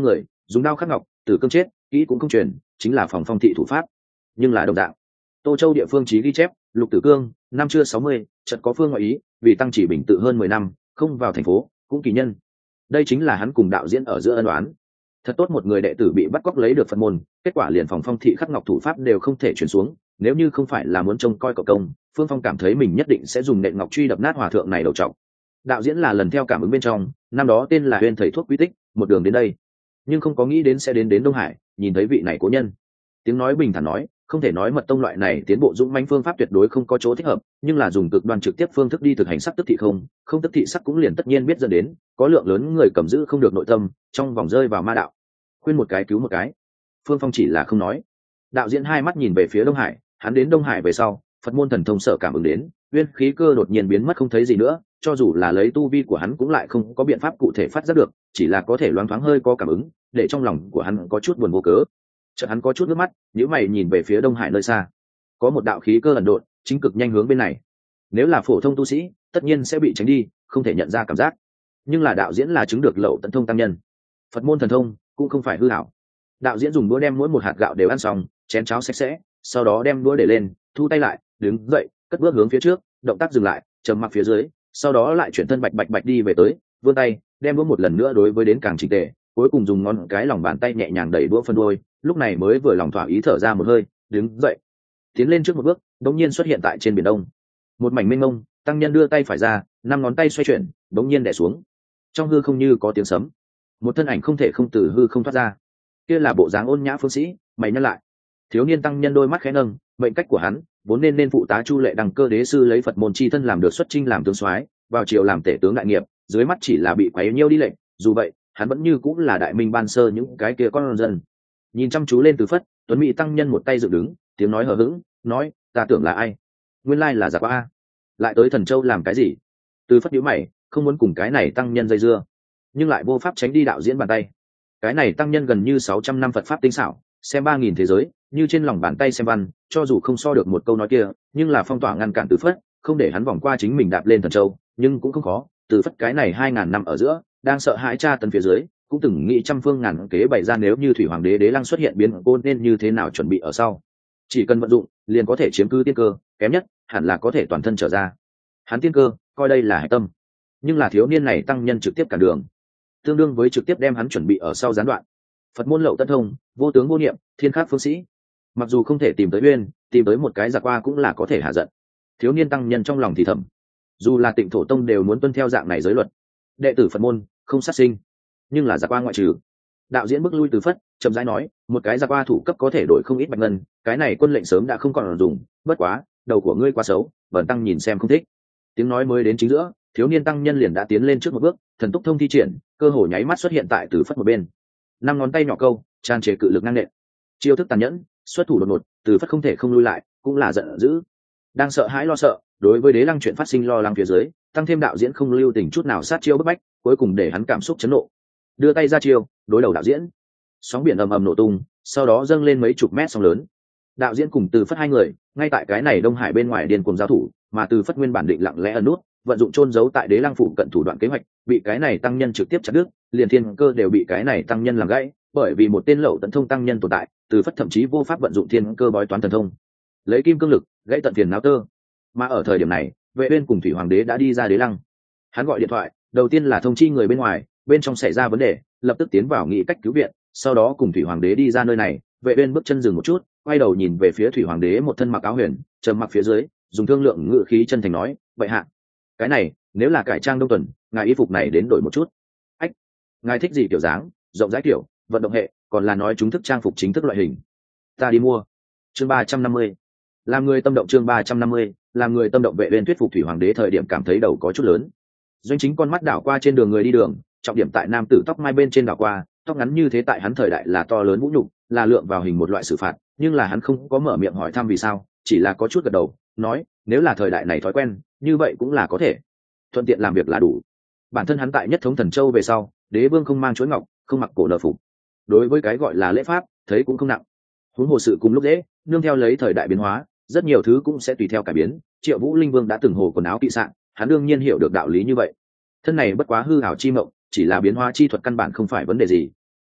dùng đao khắc ngọc, tử cương chết, kỹ cũng không truyền, chính là phòng phong thị thủ pháp. Nhưng là đồng dạng. Tô Châu địa phương chí ghi chép, Lục Tử Cương, năm chưa sáu mươi, chợt có phương ngoại ý, vì tăng chỉ bình tự hơn mười năm, không vào thành phố, cũng kỳ nhân. Đây chính là hắn cùng đạo diễn ở giữa ân oán. Thật tốt một người đệ tử bị bắt cóc lấy được Phật môn, kết quả liền phòng phong thị khắc ngọc thủ pháp đều không thể truyền xuống, nếu như không phải là muốn trông coi cậu công, Phương Phong cảm thấy mình nhất định sẽ dùng nện ngọc truy đập nát hòa thượng này đầu trọc. Đạo diễn là lần theo cảm ứng bên trong, năm đó tên là Huyền thầy thuốc quy tích, một đường đến đây, nhưng không có nghĩ đến sẽ đến đến Đông Hải, nhìn thấy vị này cố nhân. Tiếng nói bình thản nói, không thể nói mật tông loại này tiến bộ dũng mãnh phương pháp tuyệt đối không có chỗ thích hợp, nhưng là dùng cực đoan trực tiếp phương thức đi thực hành sắc tức thị không, không tức thị sắc cũng liền tất nhiên biết dẫn đến, có lượng lớn người cầm giữ không được nội tâm, trong vòng rơi vào ma đạo. Khuyên một cái cứu một cái. Phương Phong chỉ là không nói. Đạo diễn hai mắt nhìn về phía Đông Hải, hắn đến Đông Hải về sau, Phật môn thần thông sở cảm ứng đến, nguyên khí cơ đột nhiên biến mất không thấy gì nữa, cho dù là lấy tu vi của hắn cũng lại không có biện pháp cụ thể phát giác được, chỉ là có thể loáng thoáng hơi có cảm ứng, để trong lòng của hắn có chút buồn vô cớ. Chợt hắn có chút nước mắt, nhíu mày nhìn về phía Đông Hải nơi xa, có một đạo khí cơ ẩn độn, chính cực nhanh hướng bên này. Nếu là phổ thông tu sĩ, tất nhiên sẽ bị tránh đi, không thể nhận ra cảm giác. Nhưng là đạo diễn là chứng được lậu tận thông tăng nhân, Phật môn thần thông cũng không phải hư ảo. Đạo diễn dùng đũa đem mỗi một hạt gạo đều ăn xong, chén cháo sạch sẽ, sau đó đem đũa để lên, thu tay lại, đứng dậy, cất bước hướng phía trước, động tác dừng lại, trầm mặc phía dưới, sau đó lại chuyển thân bạch bạch bạch đi về tới, vươn tay, đem đũa một lần nữa đối với đến càng chỉnh tề, cuối cùng dùng ngón cái lòng bàn tay nhẹ nhàng đẩy đũa phân đôi, lúc này mới vừa lòng thỏa ý thở ra một hơi, đứng dậy, tiến lên trước một bước, đống nhiên xuất hiện tại trên biển đông. Một mảnh mênh mông, tăng nhân đưa tay phải ra, năm ngón tay xoay chuyển, đống nhiên đè xuống. Trong hư không như có tiếng sấm, một thân ảnh không thể không từ hư không thoát ra. Kia là bộ dáng ôn nhã phương sĩ, mày nhăn lại. Thiếu niên tăng nhân đôi mắt khẽ nâng, mệnh cách của hắn vốn nên nên phụ tá Chu Lệ đăng cơ đế sư lấy Phật môn chi thân làm được xuất chinh làm tướng soái, vào triều làm tể tướng đại nghiệp, dưới mắt chỉ là bị quấy nhiêu đi lệnh, dù vậy, hắn vẫn như cũng là đại minh ban sơ những cái kia con dân. Nhìn chăm chú lên Từ Phất, Tuấn Mỹ tăng nhân một tay dựng đứng, tiếng nói hờ hững, nói, ta tưởng là ai? Nguyên lai là Giả Qua. Lại tới Thần Châu làm cái gì? Từ Phất nhíu mày, không muốn cùng cái này tăng nhân dây dưa, nhưng lại vô pháp tránh đi đạo diễn bàn tay. Cái này tăng nhân gần như sáu trăm năm Phật pháp tinh xảo, xem ba nghìn thế giới, như trên lòng bàn tay xem văn, cho dù không so được một câu nói kia, nhưng là phong tỏa ngăn cản Từ Phất, không để hắn vòng qua chính mình đạp lên Thần Châu, nhưng cũng không khó. Từ Phất cái này hai ngàn năm ở giữa, đang sợ hãi tra tấn phía dưới, cũng từng nghĩ trăm phương ngàn kế bày ra nếu như thủy hoàng đế đế lăng xuất hiện biến cô nên như thế nào chuẩn bị ở sau. Chỉ cần vận dụng, liền có thể chiếm cứ tiên cơ, kém nhất hẳn là có thể toàn thân trở ra. Hắn tiên cơ, coi đây là hải tâm, nhưng là thiếu niên này tăng nhân trực tiếp cản đường, tương đương với trực tiếp đem hắn chuẩn bị ở sau gián đoạn. Phật môn lậu tân thông, vô tướng vô niệm, thiên khắc phương sĩ, mặc dù không thể tìm tới uyên, tìm tới một cái Giả Qua cũng là có thể hạ giận. Thiếu niên tăng nhân trong lòng thì thầm, dù là Tịnh Thổ Tông đều muốn tuân theo dạng này giới luật, đệ tử Phật môn không sát sinh, nhưng là Giả Qua ngoại trừ. Đạo diễn bước lui Từ Phất, chậm rãi nói, một cái Giả Qua thủ cấp có thể đổi không ít bạch ngân, cái này quân lệnh sớm đã không còn dùng, bất quá, đầu của ngươi quá xấu, bẩn tăng nhìn xem không thích. Tiếng nói mới đến chính giữa, thiếu niên tăng nhân liền đã tiến lên trước một bước, thần túc thông thi triển, cơ hồ nháy mắt xuất hiện tại Từ Phất một bên. Năm ngón tay nhỏ câu, tràn trề cự lực năng nện. Chiêu thức tàn nhẫn, xuất thủ đột ngột, Từ Phất không thể không lui lại, cũng là giận dữ. Đang sợ hãi lo sợ, đối với đế lăng chuyện phát sinh lo lắng phía dưới, tăng thêm đạo diễn không lưu tình chút nào sát chiêu bức bách, cuối cùng để hắn cảm xúc chấn nộ. Đưa tay ra chiêu, đối đầu đạo diễn. Sóng biển ầm ầm nổ tung, sau đó dâng lên mấy chục mét sóng lớn. Đạo diễn cùng Từ Phất hai người, ngay tại cái này Đông Hải bên ngoài điên cuồng giao thủ, mà Từ Phất nguyên bản định lặng lẽ ẩn nút, vận dụng chôn giấu tại đế lăng phủ cận thủ đoạn kế hoạch, bị cái này tăng nhân trực tiếp chặt đứt, liền thiên cơ đều bị cái này tăng nhân làm gãy, bởi vì một tên lậu tận thông tăng nhân tồn tại, Từ Phất thậm chí vô pháp vận dụng thiên cơ bói toán thần thông, lấy kim cương lực gãy tận phiền não tơ. Mà ở thời điểm này, Vệ Uyên cùng Thủy Hoàng đế đã đi ra đế lăng. Hắn gọi điện thoại, đầu tiên là thông chi người bên ngoài, bên trong xảy ra vấn đề, lập tức tiến vào nghị cách cứu viện, sau đó cùng Thủy Hoàng đế đi ra nơi này. Vệ Uyên bước chân dừng một chút, quay đầu nhìn về phía Thủy Hoàng đế một thân mặc áo huyền, trầm mặc phía dưới, dùng thương lượng ngữ khí chân thành nói, vậy hạ, cái này nếu là cải trang đông tuần, ngài y phục này đến đổi một chút. Ách, ngài thích gì kiểu dáng, rộng rãi kiểu, vận động hệ, còn là nói chúng thức trang phục chính thức loại hình, ta đi mua. Chương ba trăm năm mươi, làm người tâm động. Chương ba trăm năm mươi, làm người tâm động. Vệ Uyên thuyết phục Thủy Hoàng đế thời điểm cảm thấy đầu có chút lớn. Doanh chính con mắt đảo qua trên đường người đi đường, trọng điểm tại nam tử tóc mai bên trên đảo qua, tóc ngắn như thế tại hắn thời đại là to lớn vũ nhục, là lượng vào hình một loại xử phạt, nhưng là hắn không có mở miệng hỏi thăm vì sao, chỉ là có chút gật đầu, nói, nếu là thời đại này thói quen, như vậy cũng là có thể, thuận tiện làm việc là đủ. Bản thân hắn tại nhất thống Thần Châu về sau, đế vương không mang chuỗi ngọc, không mặc cổ nợ phục, đối với cái gọi là lễ pháp, thấy cũng không nặng. Huống hồ sự cùng lúc dễ, nương theo lấy thời đại biến hóa, rất nhiều thứ cũng sẽ tùy theo cải biến. Triệu Vũ Linh Vương đã từng hồ quần áo kỵ sạn, hắn đương nhiên hiểu được đạo lý như vậy. Thân này bất quá hư ảo chi mộng, chỉ là biến hóa chi thuật căn bản không phải vấn đề gì.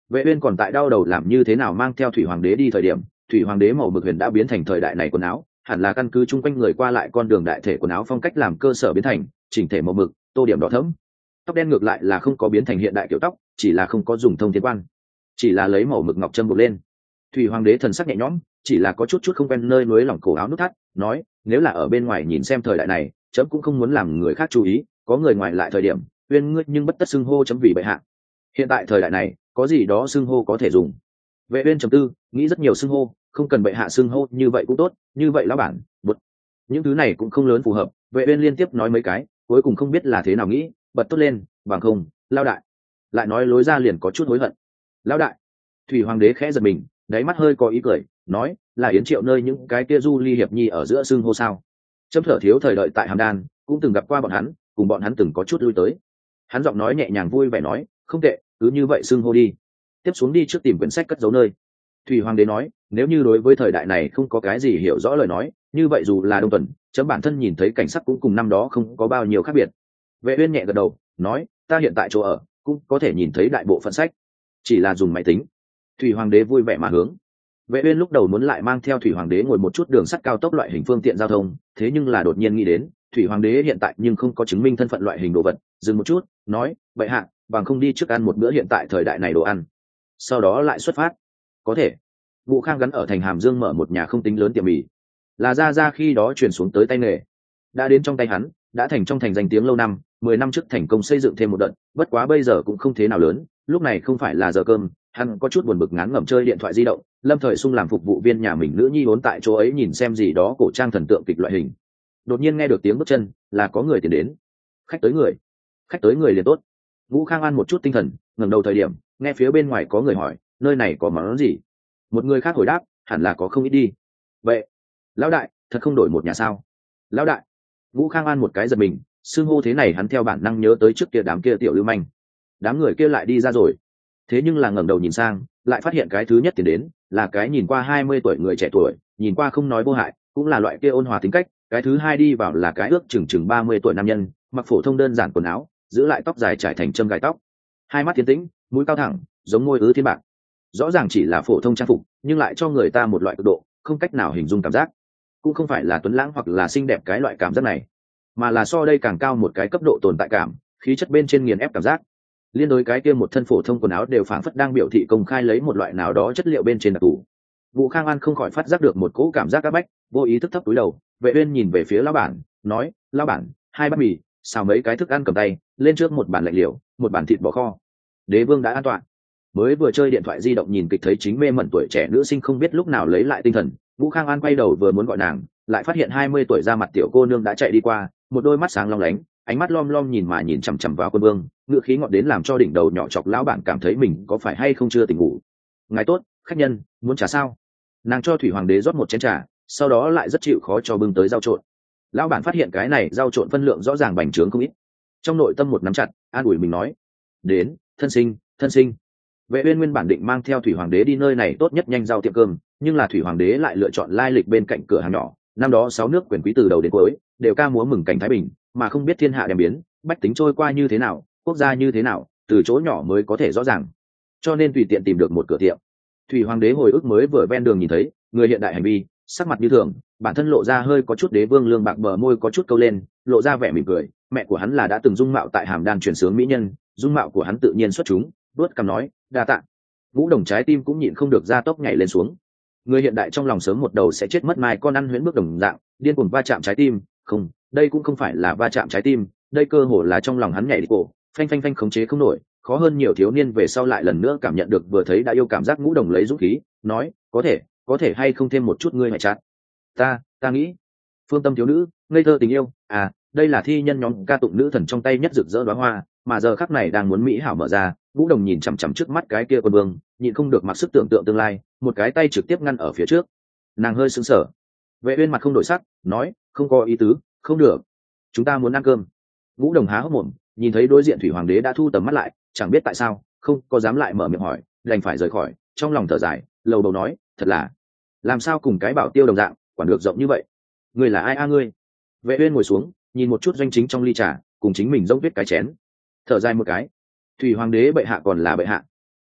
Vệ uyên còn tại đau đầu làm như thế nào mang theo thủy hoàng đế đi thời điểm, thủy hoàng đế màu mực huyền đã biến thành thời đại này quần áo, hẳn là căn cứ chung quanh người qua lại con đường đại thể quần áo phong cách làm cơ sở biến thành, chỉnh thể màu mực, tô điểm đỏ thẫm. Tóc đen ngược lại là không có biến thành hiện đại kiểu tóc, chỉ là không có dùng thông thiên quan, chỉ là lấy màu mực ngọc châm buộc lên. Thủy hoàng đế thần sắc nhẹ nhõm, chỉ là có chút chút không quen nơi núi lỏng cổ áo nút thắt, nói, nếu là ở bên ngoài nhìn xem thời đại này, chấm cũng không muốn làm người khác chú ý, có người ngoài lại thời điểm, uyên ngươi nhưng bất tất xưng hô chấm vì bệ hạ. Hiện tại thời đại này, có gì đó xưng hô có thể dùng. Vệ uyên trầm tư, nghĩ rất nhiều xưng hô, không cần bệ hạ xưng hô như vậy cũng tốt, như vậy lão bản, bụt. Những thứ này cũng không lớn phù hợp, Vệ uyên liên tiếp nói mấy cái, cuối cùng không biết là thế nào nghĩ, bật tốt lên, bằng không, lão đại. Lại nói lối ra liền có chút hối hận. Lão đại. Thủy hoàng đế khẽ giật mình, đáy mắt hơi có ý cười, nói, là Yến Triệu nơi những cái kia du ly hiệp nhi ở giữa xưng hô sao? Chấm thở thiếu thời đợi tại Hàm Đan, cũng từng gặp qua bọn hắn, cùng bọn hắn từng có chút lui tới. Hắn giọng nói nhẹ nhàng vui vẻ nói, không tệ, cứ như vậy xưng hô đi. Tiếp xuống đi trước tìm quyển sách cất giấu nơi. Thủy hoàng đế nói, nếu như đối với thời đại này không có cái gì hiểu rõ lời nói, như vậy dù là Đông Tuần, chấm bản thân nhìn thấy cảnh sắc cũng cùng năm đó không có bao nhiêu khác biệt. Vệ uyên nhẹ gật đầu, nói, ta hiện tại chỗ ở cũng có thể nhìn thấy đại bộ phận sách, chỉ là dùng máy tính. Thủy hoàng đế vui vẻ mà hướng. Vệ uyên lúc đầu muốn lại mang theo thủy hoàng đế ngồi một chút đường sắt cao tốc loại hình phương tiện giao thông, thế nhưng là đột nhiên nghĩ đến, thủy hoàng đế hiện tại nhưng không có chứng minh thân phận loại hình đồ vật, dừng một chút, nói, bệ hạ, bằng không đi trước ăn một bữa hiện tại thời đại này đồ ăn, sau đó lại xuất phát. Có thể. Vũ Khang gắn ở thành Hàm Dương mở một nhà không tính lớn tiệm mì, là ra ra khi đó truyền xuống tới tay nghề, đã đến trong tay hắn, đã thành trong thành danh tiếng lâu năm, mười năm trước thành công xây dựng thêm một đợt, bất quá bây giờ cũng không thế nào lớn, lúc này không phải là giờ cơm, hắn có chút buồn bực ngán ngẩm chơi điện thoại di động, lâm thời sung làm phục vụ viên nhà mình nữ nhi vốn tại chỗ ấy nhìn xem gì đó cổ trang thần tượng kịch loại hình. Đột nhiên nghe được tiếng bước chân, là có người tiến đến. Khách tới người, khách tới người liền tốt. Vũ Khang ăn một chút tinh thần, ngẩng đầu thời điểm, nghe phía bên ngoài có người hỏi, nơi này có món gì? Một người khác hồi đáp, hẳn là có không ít đi. Vậy, lão đại, thật không đổi một nhà sao? Lão đại. Vũ Khang ăn một cái giật mình, xưng hô thế này hắn theo bản năng nhớ tới trước kia đám kia tiểu lưu manh. Đám người kia lại đi ra rồi. Thế nhưng là ngẩng đầu nhìn sang, lại phát hiện cái thứ nhất tiến đến là cái nhìn qua hai mươi tuổi người trẻ tuổi, nhìn qua không nói vô hại, cũng là loại kia ôn hòa tính cách. Cái thứ hai đi vào là cái ước chừng chừng ba mươi tuổi nam nhân, mặc phổ thông đơn giản quần áo, giữ lại tóc dài trải thành châm gài tóc, hai mắt tiến tĩnh, mũi cao thẳng, giống môi ứ thiên bạc. Rõ ràng chỉ là phổ thông trang phục, nhưng lại cho người ta một loại cực độ không cách nào hình dung cảm giác. Cũng không phải là tuấn lãng hoặc là xinh đẹp cái loại cảm giác này, mà là so đây càng cao một cái cấp độ tồn tại cảm, khí chất bên trên nghiền ép cảm giác. Liên đối cái kia một thân phổ thông quần áo đều phảng phất đang biểu thị công khai lấy một loại nào đó chất liệu bên trên đặc thù. Vũ Khang An không khỏi phát giác được một cỗ cảm giác áp bách, vô ý thức thấp túi đầu. Vệ uyên nhìn về phía lão bản, nói, lão bản, hai bát mì, xào mấy cái thức ăn cầm tay, lên trước một bàn lạnh liều, một bàn thịt bò kho. Đế vương đã an toàn. Mới vừa chơi điện thoại di động nhìn kịch thấy chính mê mẩn tuổi trẻ nữ sinh không biết lúc nào lấy lại tinh thần, Vũ Khang An quay đầu vừa muốn gọi nàng, lại phát hiện hai mươi tuổi ra mặt tiểu cô nương đã chạy đi qua, một đôi mắt sáng long lánh, ánh mắt lom lom nhìn mà nhìn chằm chằm vào quân vương, ngựa khí ngọt đến làm cho đỉnh đầu nhỏ chọc lão bản cảm thấy mình có phải hay không chưa tỉnh ngủ. Ngài tốt, khách nhân, muốn trà sao? Nàng cho thủy hoàng đế rót một chén trà, sau đó lại rất chịu khó cho bưng tới rau trộn. Lão bản phát hiện cái này rau trộn phân lượng rõ ràng bành trướng không ít, trong nội tâm một nắm chặt, an ủi mình nói, đến, thân sinh, thân sinh. Vệ uyên nguyên bản định mang theo thủy hoàng đế đi nơi này tốt nhất nhanh rau tiệm cơm, nhưng là thủy hoàng đế lại lựa chọn lai lịch bên cạnh cửa hàng nhỏ. Năm đó sáu nước quyền quý từ đầu đến cuối đều ca múa mừng cảnh thái bình, mà không biết thiên hạ đem biến, bách tính trôi qua như thế nào, quốc gia như thế nào, từ chỗ nhỏ mới có thể rõ ràng. Cho nên tùy tiện tìm được một cửa tiệm. Thủy hoàng đế hồi ức mới vừa ven đường nhìn thấy người hiện đại hành vi, sắc mặt như thường, bản thân lộ ra hơi có chút đế vương lương bạc, bờ môi có chút câu lên, lộ ra vẻ mỉm cười. Mẹ của hắn là đã từng dung mạo tại Hàm Đan truyền sướng mỹ nhân, dung mạo của hắn tự nhiên xuất chúng, đuốt cằm nói, đa tạ. Vũ Đồng trái tim cũng nhịn không được ra tốc nhảy lên xuống. Người hiện đại trong lòng sớm một đầu sẽ chết mất mai con ăn huyễn bước đồng dạng, điên cuồng va chạm trái tim, không, đây cũng không phải là va chạm trái tim, đây cơ hồ là trong lòng hắn nhảy đi cổ, phanh phanh phanh khống chế không nổi, khó hơn nhiều thiếu niên về sau lại lần nữa cảm nhận được vừa thấy đã yêu cảm giác. Ngũ Đồng lấy dũng khí, nói, có thể, có thể hay không thêm một chút ngươi hại chát. Ta, ta nghĩ, phương tâm thiếu nữ, ngây thơ tình yêu, à, đây là thi nhân nhóm ca tụng nữ thần trong tay nhất rực rỡ đóa hoa, mà giờ khắc này đang muốn mỹ hảo mở ra. Vũ Đồng nhìn chằm chằm trước mắt cái kia quân vương, nhịn không được mặc sức tưởng tượng tương lai, một cái tay trực tiếp ngăn ở phía trước. Nàng hơi sững sờ. Vệ uyên mặt không đổi sắc, nói, không có ý tứ, không được, chúng ta muốn ăn cơm. Vũ Đồng há hốc mồm, nhìn thấy đối diện thủy hoàng đế đã thu tầm mắt lại, chẳng biết tại sao, không có dám lại mở miệng hỏi, đành phải rời khỏi, trong lòng thở dài, lầu đầu nói, thật là, làm sao cùng cái bảo tiêu đồng dạng, quản được rộng như vậy. Ngươi là ai a ngươi? Vệ uyên ngồi xuống, nhìn một chút doanh chính trong ly trà, cùng chính mình dốc viết cái chén, thở dài một cái. Thủy hoàng đế bệ hạ còn là bệ hạ,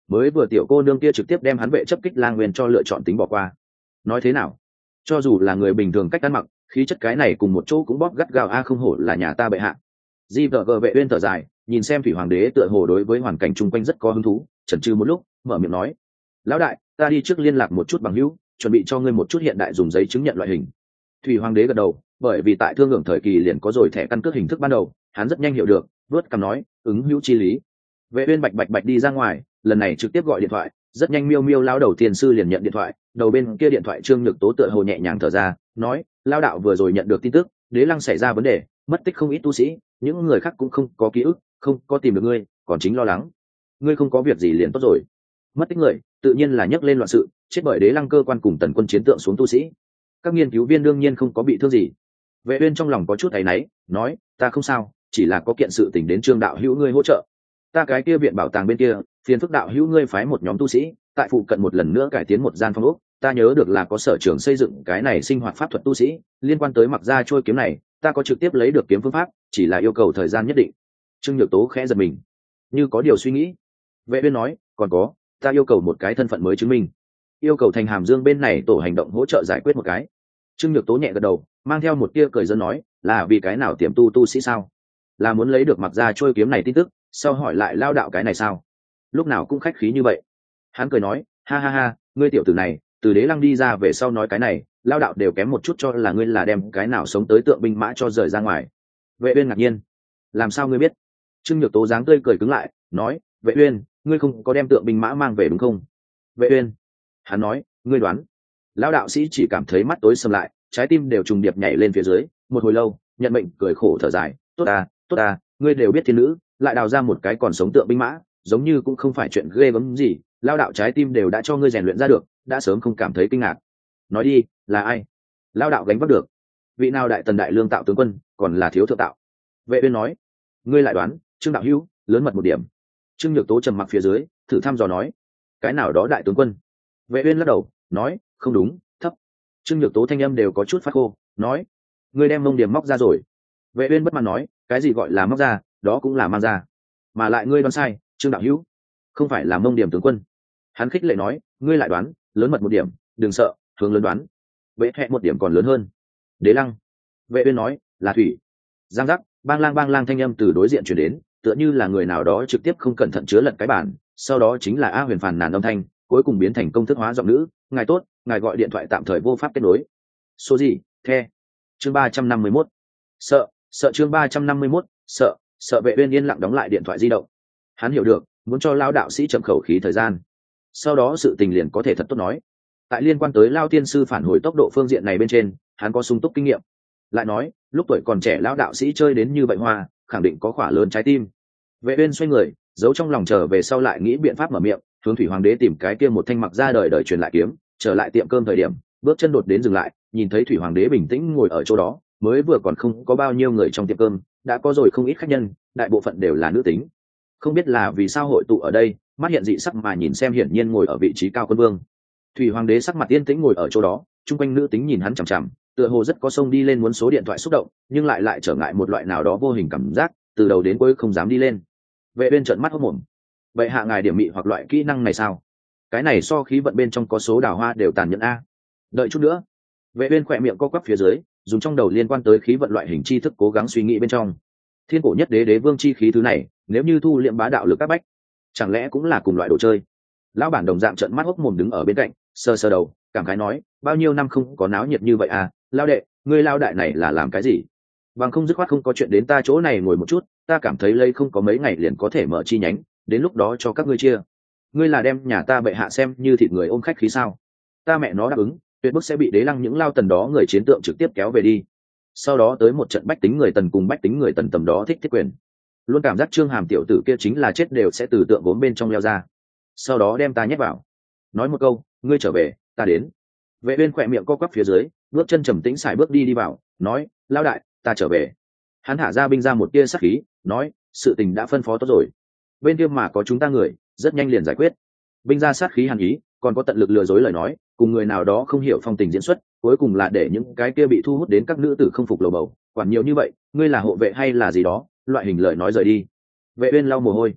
mới vừa tiểu cô nương kia trực tiếp đem hắn vệ chấp kích lang nguyên cho lựa chọn tính bỏ qua. Nói thế nào, cho dù là người bình thường cách ăn mặc khí chất cái này cùng một chỗ cũng bóp gắt gao a, không hổ là nhà ta bệ hạ. Di vợ vợ vệ uyên thở dài, nhìn xem thủy hoàng đế tựa hồ đối với hoàn cảnh chung quanh rất có hứng thú, chần chừ một lúc mở miệng nói: lão đại, ta đi trước liên lạc một chút bằng hữu, chuẩn bị cho ngươi một chút hiện đại dùng giấy chứng nhận loại hình. Thủy hoàng đế gật đầu, bởi vì tại thương hưởng thời kỳ liền có rồi thẻ căn cước hình thức ban đầu, hắn rất nhanh hiểu được, vớt cằm nói: ứng hữu chi lý. Vệ uyên bạch bạch bạch đi ra ngoài, lần này trực tiếp gọi điện thoại, rất nhanh miêu miêu lao đầu tiền sư liền nhận điện thoại, đầu bên kia điện thoại Trương Nhược Tố tựa hồ nhẹ nhàng thở ra, nói: lao đạo vừa rồi nhận được tin tức, đế lăng xảy ra vấn đề, mất tích không ít tu sĩ, những người khác cũng không có ký ức, không có tìm được ngươi, còn chính lo lắng. Ngươi không có việc gì liền tốt rồi. Mất tích người, tự nhiên là nhấc lên loạn sự, chết bởi đế lăng cơ quan cùng tần quân chiến tượng xuống tu sĩ. Các nghiên cứu viên đương nhiên không có bị thương gì. Vệ uyên trong lòng có chút áy náy, nói: ta không sao, chỉ là có kiện sự tình đến Trương đạo hữu ngươi hỗ trợ. Ta cái kia viện bảo tàng bên kia, phiền phức đạo hữu ngươi phái một nhóm tu sĩ, tại phụ cận một lần nữa cải tiến một gian phong ốc. Ta nhớ được là có sở trường xây dựng cái này sinh hoạt pháp thuật tu sĩ, liên quan tới mặc ra trôi kiếm này, ta có trực tiếp lấy được kiếm phương pháp, chỉ là yêu cầu thời gian nhất định. Trương Nhược Tố khẽ giật mình, như có điều suy nghĩ. Vệ uyên nói: còn có, ta yêu cầu một cái thân phận mới chứng minh, yêu cầu thành Hàm Dương bên này tổ hành động hỗ trợ giải quyết một cái. Trương Nhược Tố nhẹ gật đầu, mang theo một tia cười giỡn nói: là vì cái nào tiềm tu tu sĩ sao? Là muốn lấy được mặc ra trôi kiếm này tin tức, sau hỏi lại lao đạo cái này sao? Lúc nào cũng khách khí như vậy. Hắn cười nói: ha ha ha, ngươi tiểu tử này, từ đế lăng đi ra về sau nói cái này, lao đạo đều kém một chút cho là ngươi là đem cái nào sống tới tượng binh mã cho rời ra ngoài. Vệ uyên ngạc nhiên: làm sao ngươi biết? Trương Nhược Tố dáng tươi cười cứng lại, nói: vệ uyên, ngươi không có đem tượng binh mã mang về đúng không? Vệ uyên. Hắn nói: ngươi đoán. Lão đạo sĩ chỉ cảm thấy mắt tối sầm lại, trái tim đều trùng điệp nhảy lên phía dưới, một hồi lâu, nhận mệnh cười khổ thở dài: tốt à, tốt à, ngươi đều biết thiên nữ, lại đào ra một cái còn sống tượng binh mã, giống như cũng không phải chuyện ghê gớm gì, lao đạo trái tim đều đã cho ngươi rèn luyện ra được, đã sớm không cảm thấy kinh ngạc. Nói đi, là ai? Lao đạo gánh vác được. Vị nào đại tần đại lương tạo tướng quân, còn là thiếu thượng tạo? Vệ uyên nói: ngươi lại đoán. Trương đạo hữu, lớn mật một điểm. Trương Nhược Tố trầm mặc phía dưới, thử thăm dò nói: cái nào đó đại tướng quân? Vệ uyên lắc đầu, nói: không đúng, thấp. Trương Nhược Tố thanh âm đều có chút phát khô, nói: ngươi đem mông điểm móc ra rồi. Vệ uyên bất mãn nói: cái gì gọi là móc ra, đó cũng là mang ra. Mà lại ngươi đoán sai, Trương đạo hữu, không phải là mông điểm tướng quân. Hắn khích lệ nói: ngươi lại đoán, lớn mật một điểm, đừng sợ, hướng lớn đoán. Vệ hẹ một điểm còn lớn hơn. Đế lăng. Vệ uyên nói: là thủy. Giang giác, bang lang bang lang thanh âm từ đối diện truyền đến, tựa như là người nào đó trực tiếp không cẩn thận chứa lật cái bản, sau đó chính là A Huyền phàn nàn âm thanh, cuối cùng biến thành công thức hóa giọng nữ: ngài tốt, ngài gọi điện thoại tạm thời vô pháp kết nối. Số gì? The. Chương ba trăm năm mươi mốt. Sợ, sợ chương ba trăm năm mươi mốt, sợ, sợ. Vệ uyên yên lặng đóng lại điện thoại di động. Hắn hiểu được, muốn cho lão đạo sĩ chậm khẩu khí thời gian, sau đó sự tình liền có thể thật tốt nói. Tại liên quan tới Lão tiên sư phản hồi tốc độ phương diện này bên trên, hắn có sung túc kinh nghiệm. Lại nói, lúc tuổi còn trẻ lão đạo sĩ chơi đến như vậy hoa, khẳng định có khỏa lớn trái tim. Vệ uyên xoay người, giấu trong lòng chờ về sau lại nghĩ biện pháp mở miệng, hướng thủy hoàng đế tìm cái kia một thanh mặc ra đời đời truyền lại kiếm. Trở lại tiệm cơm thời điểm, bước chân đột đến dừng lại, nhìn thấy thủy hoàng đế bình tĩnh ngồi ở chỗ đó, mới vừa còn không có bao nhiêu người trong tiệm cơm, đã có rồi không ít khách nhân, đại bộ phận đều là nữ tính. Không biết là vì sao hội tụ ở đây, mắt hiện dị sắc mà nhìn xem hiển nhiên ngồi ở vị trí cao quân vương. Thủy hoàng đế sắc mặt yên tĩnh ngồi ở chỗ đó, chung quanh nữ tính nhìn hắn chằm chằm, tựa hồ rất có xông đi lên muốn số điện thoại xúc động, nhưng lại lại trở ngại một loại nào đó vô hình cảm giác, từ đầu đến cuối không dám đi lên. Vệ uyên trợn mắt hốt mồm. Vậy hạ ngài điểm mị hoặc loại kỹ năng này sao? Cái này so khí vận bên trong có số đào hoa đều tàn nhẫn a. Đợi chút nữa. Vệ uyên khỏe miệng co quắp phía dưới, dùng trong đầu liên quan tới khí vận loại hình tri thức cố gắng suy nghĩ bên trong. Thiên cổ nhất đế đế vương chi khí thứ này, nếu như thu liệm bá đạo lực các bách, chẳng lẽ cũng là cùng loại đồ chơi? Lão bản đồng dạng trợn mắt hốt mồm đứng ở bên cạnh, sờ sờ đầu, cảm khái nói: bao nhiêu năm không có náo nhiệt như vậy à, lão đệ, ngươi lão đại này là làm cái gì? Bằng không dứt khoát không có chuyện đến ta chỗ này ngồi một chút, ta cảm thấy lây không có mấy ngày liền có thể mở chi nhánh, đến lúc đó cho các ngươi chia. Ngươi là đem nhà ta bệ hạ xem như thịt người ôm khách khí sao? Ta mẹ nó đáp ứng, tuyệt bức sẽ bị đế lăng những lao tần đó người chiến tượng trực tiếp kéo về đi. Sau đó tới một trận bách tính người tần cùng bách tính người tần tầm đó thích thiết quyền. Luôn cảm giác Trương Hàm tiểu tử kia chính là chết đều sẽ từ tượng gốm bên trong leo ra, sau đó đem ta nhét vào. Nói một câu, ngươi trở về, ta đến. Vệ uyên khỏe miệng co quắp phía dưới, bước chân trầm tĩnh xài bước đi đi vào, nói: lão đại, ta trở về. Hắn thả ra binh ra một tia sát khí, nói: sự tình đã phân phó tốt rồi, bên kia mà có chúng ta người, rất nhanh liền giải quyết. Binh ra sát khí hàn ý, còn có tận lực lừa dối lời nói, cùng người nào đó không hiểu phong tình diễn xuất, cuối cùng là để những cái kia bị thu hút đến các nữ tử không phục lầu bầu. Quản nhiều như vậy, ngươi là hộ vệ hay là gì đó, loại hình lời nói rời đi. Vệ uyên lau mồ hôi.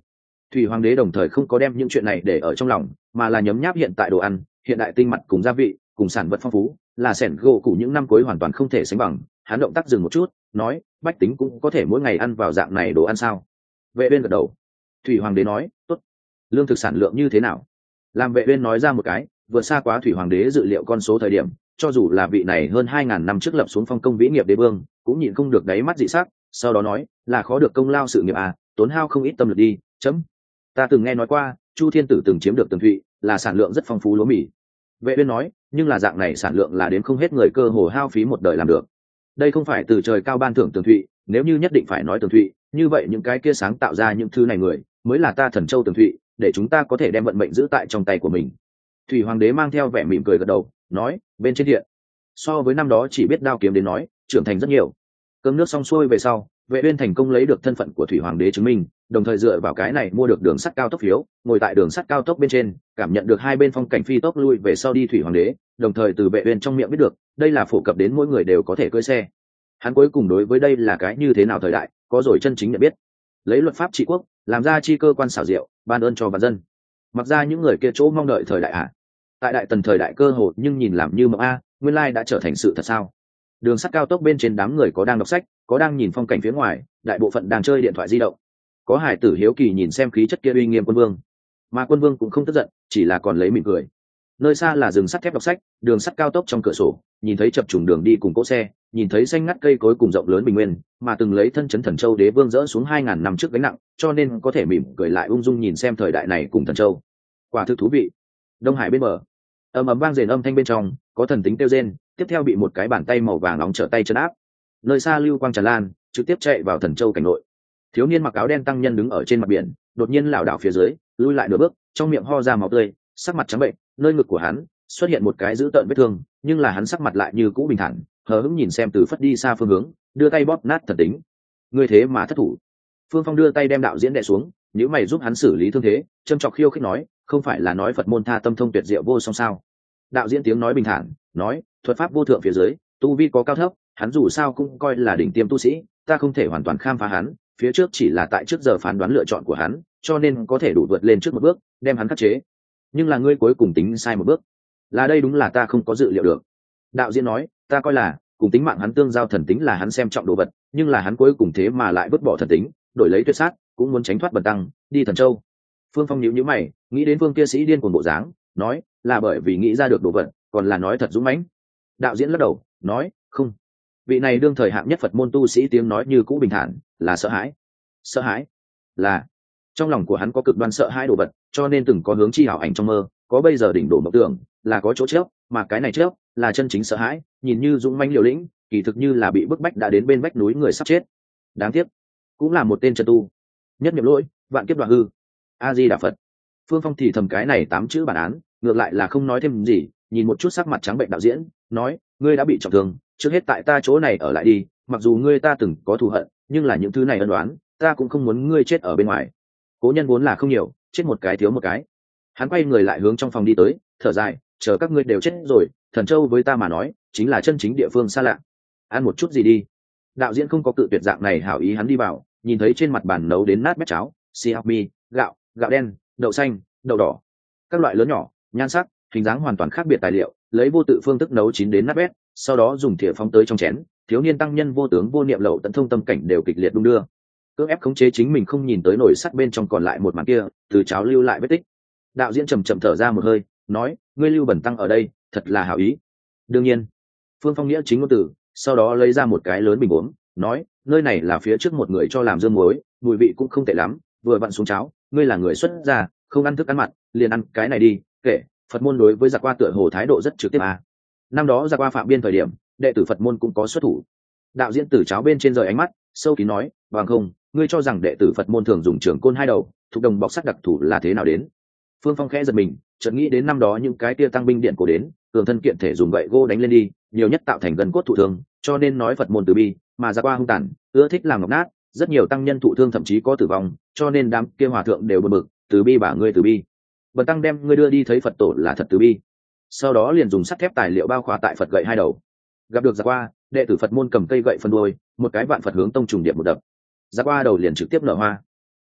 Thủy hoàng đế đồng thời không có đem những chuyện này để ở trong lòng, mà là nhấm nháp hiện tại đồ ăn hiện đại tinh mặt cùng gia vị cùng sản vật phong phú, là sẻn gỗ cụ những năm cuối hoàn toàn không thể sánh bằng. Hắn động tác dừng một chút, nói, bách tính cũng có thể mỗi ngày ăn vào dạng này đồ ăn sao? Vệ uyên gật đầu. Thủy hoàng đế nói, tốt. Lương thực sản lượng như thế nào? Làm Vệ uyên nói ra một cái vượt xa quá thủy hoàng đế dự liệu con số thời điểm, cho dù là vị này hơn hai ngàn năm trước lập xuống phong công vĩ nghiệp đế vương cũng nhịn không được đáy mắt dị sắc. Sau đó nói, là khó được công lao sự nghiệp à, tốn hao không ít tâm lực đi. Chấm. Ta từng nghe nói qua, Chu Thiên Tử từng chiếm được Tường Thụy, là sản lượng rất phong phú lúa mì. Vệ uyên nói, nhưng là dạng này sản lượng là đến không hết người cơ hồ hao phí một đời làm được. Đây không phải từ trời cao ban thưởng Tường Thụy, nếu như nhất định phải nói Tường Thụy, như vậy những cái kia sáng tạo ra những thứ này người mới là ta Thần Châu Tường Thụy, để chúng ta có thể đem vận mệnh giữ tại trong tay của mình. Thủy hoàng đế mang theo vẻ mỉm cười gật đầu, nói, bên trên điện, so với năm đó chỉ biết đao kiếm đến nói, trưởng thành rất nhiều. Cơm nước xong xuôi về sau, Vệ uyên thành công lấy được thân phận của thủy hoàng đế chứng minh, đồng thời dựa vào cái này mua được đường sắt cao tốc phiếu, ngồi tại đường sắt cao tốc bên trên, cảm nhận được hai bên phong cảnh phi tốc lui về sau đi thủy hoàng đế, đồng thời từ Vệ uyên trong miệng biết được, đây là phổ cập đến mỗi người đều có thể cưỡi xe. Hắn cuối cùng đối với đây là cái như thế nào thời đại, có rồi chân chính nhận biết. Lấy luật pháp trị quốc, làm ra chi cơ quan xảo diệu, ban ơn cho vạn dân. Mặc ra những người kia chỗ mong đợi thời đại ạ. Tại đại tần thời đại cơ hồ nhưng nhìn làm như mộng a, nguyên lai đã trở thành sự thật sao? Đường sắt cao tốc bên trên đám người có đang đọc sách, có đang nhìn phong cảnh phía ngoài, đại bộ phận đang chơi điện thoại di động. Có hải tử hiếu kỳ nhìn xem khí chất kia uy nghiêm quân vương, mà quân vương cũng không tức giận, chỉ là còn lấy mỉm cười. Nơi xa là rừng sắt thép đọc sách, đường sắt cao tốc trong cửa sổ, nhìn thấy chập trùng đường đi cùng cỗ xe, nhìn thấy xanh ngắt cây cối cùng rộng lớn bình nguyên, mà từng lấy thân chấn Thần Châu đế vương dỡ xuống hai ngàn năm trước gánh nặng, cho nên có thể mỉm cười lại ung dung nhìn xem thời đại này cùng Thần Châu. Quả thực thú vị. Đông Hải bên bờ, ầm ầm vang rền âm thanh bên trong, có thần tính kêu rên, tiếp theo bị một cái bàn tay màu vàng nóng trở tay chân áp. Nơi xa lưu quang tràn lan, trực tiếp chạy vào Thần Châu cảnh nội. Thiếu niên mặc áo đen tăng nhân đứng ở trên mặt biển, đột nhiên lảo đảo phía dưới, lui lại nửa bước, trong miệng ho ra máu tươi, sắc mặt trắng bệnh, nơi ngực của hắn xuất hiện một cái dữ tợn vết thương, nhưng là hắn sắc mặt lại như cũ bình thản, hờ hững nhìn xem từ phất đi xa phương hướng, đưa tay bóp nát thần tính. Ngươi thế mà thất thủ. Phương Phong đưa tay đem đạo diễn đè xuống, nếu mày giúp hắn xử lý thương thế, châm chọc khiêu khích nói, không phải là nói Phật môn tha tâm thông tuyệt diệu vô song sao? Đạo diễn tiếng nói bình thản, nói, thuật pháp vô thượng phía dưới, tu vi có cao thấp, hắn dù sao cũng coi là đỉnh tiêm tu sĩ, ta không thể hoàn toàn khám phá hắn, phía trước chỉ là tại trước giờ phán đoán lựa chọn của hắn, cho nên có thể đủ vượt lên trước một bước, đem hắn khắc chế. Nhưng là ngươi cuối cùng tính sai một bước, là đây đúng là ta không có dự liệu được. Đạo diễn nói, ta coi là cùng tính mạng hắn tương giao thần tính là hắn xem trọng đồ vật, nhưng là hắn cuối cùng thế mà lại vứt bỏ thần tính, đổi lấy tuyệt sát, cũng muốn tránh thoát bần tăng, đi Thần Châu. Phương Phong nhíu nhíu mày, nghĩ đến Phương kia sĩ điên cuồng bộ dáng, nói, là bởi vì nghĩ ra được đồ vật, còn là nói thật dũng mãnh. Đạo diễn lắc đầu, nói, không. Vị này đương thời hạng nhất Phật môn tu sĩ tiếng nói như cũ bình thản, là sợ hãi. Sợ hãi? Là trong lòng của hắn có cực đoan sợ hãi đồ vật, cho nên từng có hướng chi hảo ảnh trong mơ, có bây giờ đỉnh đổ mộng tưởng, là có chỗ trước, mà cái này trước là chân chính sợ hãi, nhìn như dũng mãnh liều lĩnh, kỳ thực như là bị bức bách đã đến bên vách núi người sắp chết. Đáng tiếc, cũng là một tên chân tu. Nhất niệm lỗi, vạn kiếp đoạn hư. A Di Đà Phật. Phương Phong thì thầm cái này tám chữ bản án, ngược lại là không nói thêm gì, nhìn một chút sắc mặt trắng bệnh đạo diễn, nói, ngươi đã bị trọng thương, trước hết tại ta chỗ này ở lại đi, mặc dù ngươi ta từng có thù hận, nhưng là những thứ này ân đoán, ta cũng không muốn ngươi chết ở bên ngoài. Cố nhân vốn là không nhiều, chết một cái thiếu một cái. Hắn quay người lại hướng trong phòng đi tới, thở dài, chờ các ngươi đều chết rồi, Thần Châu với ta mà nói chính là chân chính địa phương xa lạ. Ăn một chút gì đi. Đạo diễn không có cự tuyệt dạng này hảo ý, hắn đi vào, nhìn thấy trên mặt bàn nấu đến nát bét cháo, siêu mi, gạo, gạo đen, đậu xanh, đậu đỏ, các loại lớn nhỏ, nhan sắc, hình dáng hoàn toàn khác biệt tài liệu, lấy vô tự phương thức nấu chín đến nát bét, sau đó dùng thìa phóng tới trong chén. Thiếu niên tăng nhân vô tướng vô niệm lậu tận thông tâm cảnh đều kịch liệt đung đưa, cưỡng ép khống chế chính mình không nhìn tới nồi sắt bên trong còn lại một màn kia, từ cháo lưu lại vết tích. Đạo diễn trầm trầm thở ra một hơi, nói, ngươi lưu bẩn tăng ở đây thật là hảo ý. Đương nhiên. Phương Phong nghĩa chính ngôn từ, sau đó lấy ra một cái lớn bình uống, nói, nơi này là phía trước một người cho làm dương muối, mùi vị cũng không tệ lắm, vừa vặn xuống cháo, ngươi là người xuất gia, không ăn thức ăn mặn, liền ăn cái này đi. Kể Phật môn đối với giặc qua tựa hồ thái độ rất trực tiếp à. Năm đó giặc qua phạm biên thời điểm, đệ tử Phật môn cũng có xuất thủ. Đạo diễn từ cháo bên trên rời ánh mắt, sâu kín nói, bằng không, ngươi cho rằng đệ tử Phật môn thường dùng trường côn hai đầu, thuộc đồng bọc sắt đặc thủ là thế nào đến? Phương Phong khẽ giật mình, chợt nghĩ đến năm đó những cái tia tăng binh điện cổ đến, cường thân kiện thể dùng gậy gỗ đánh lên đi, nhiều nhất tạo thành gần cốt thụ thương, cho nên nói Phật môn từ bi, mà ra qua hung tàn, ưa thích làm ngọc nát, rất nhiều tăng nhân thụ thương thậm chí có tử vong, cho nên đám kia hòa thượng đều bực bực, từ bi bả ngươi từ bi. Bần tăng đem ngươi đưa đi thấy Phật tổ là thật từ bi. Sau đó liền dùng sắt thép tài liệu bao khóa tại Phật gậy hai đầu. Gặp được ra qua, đệ tử Phật môn cầm cây gậy phân đuôi, một cái vạn Phật hướng tông trùng điệp một đập. Ra qua đầu liền trực tiếp nở hoa.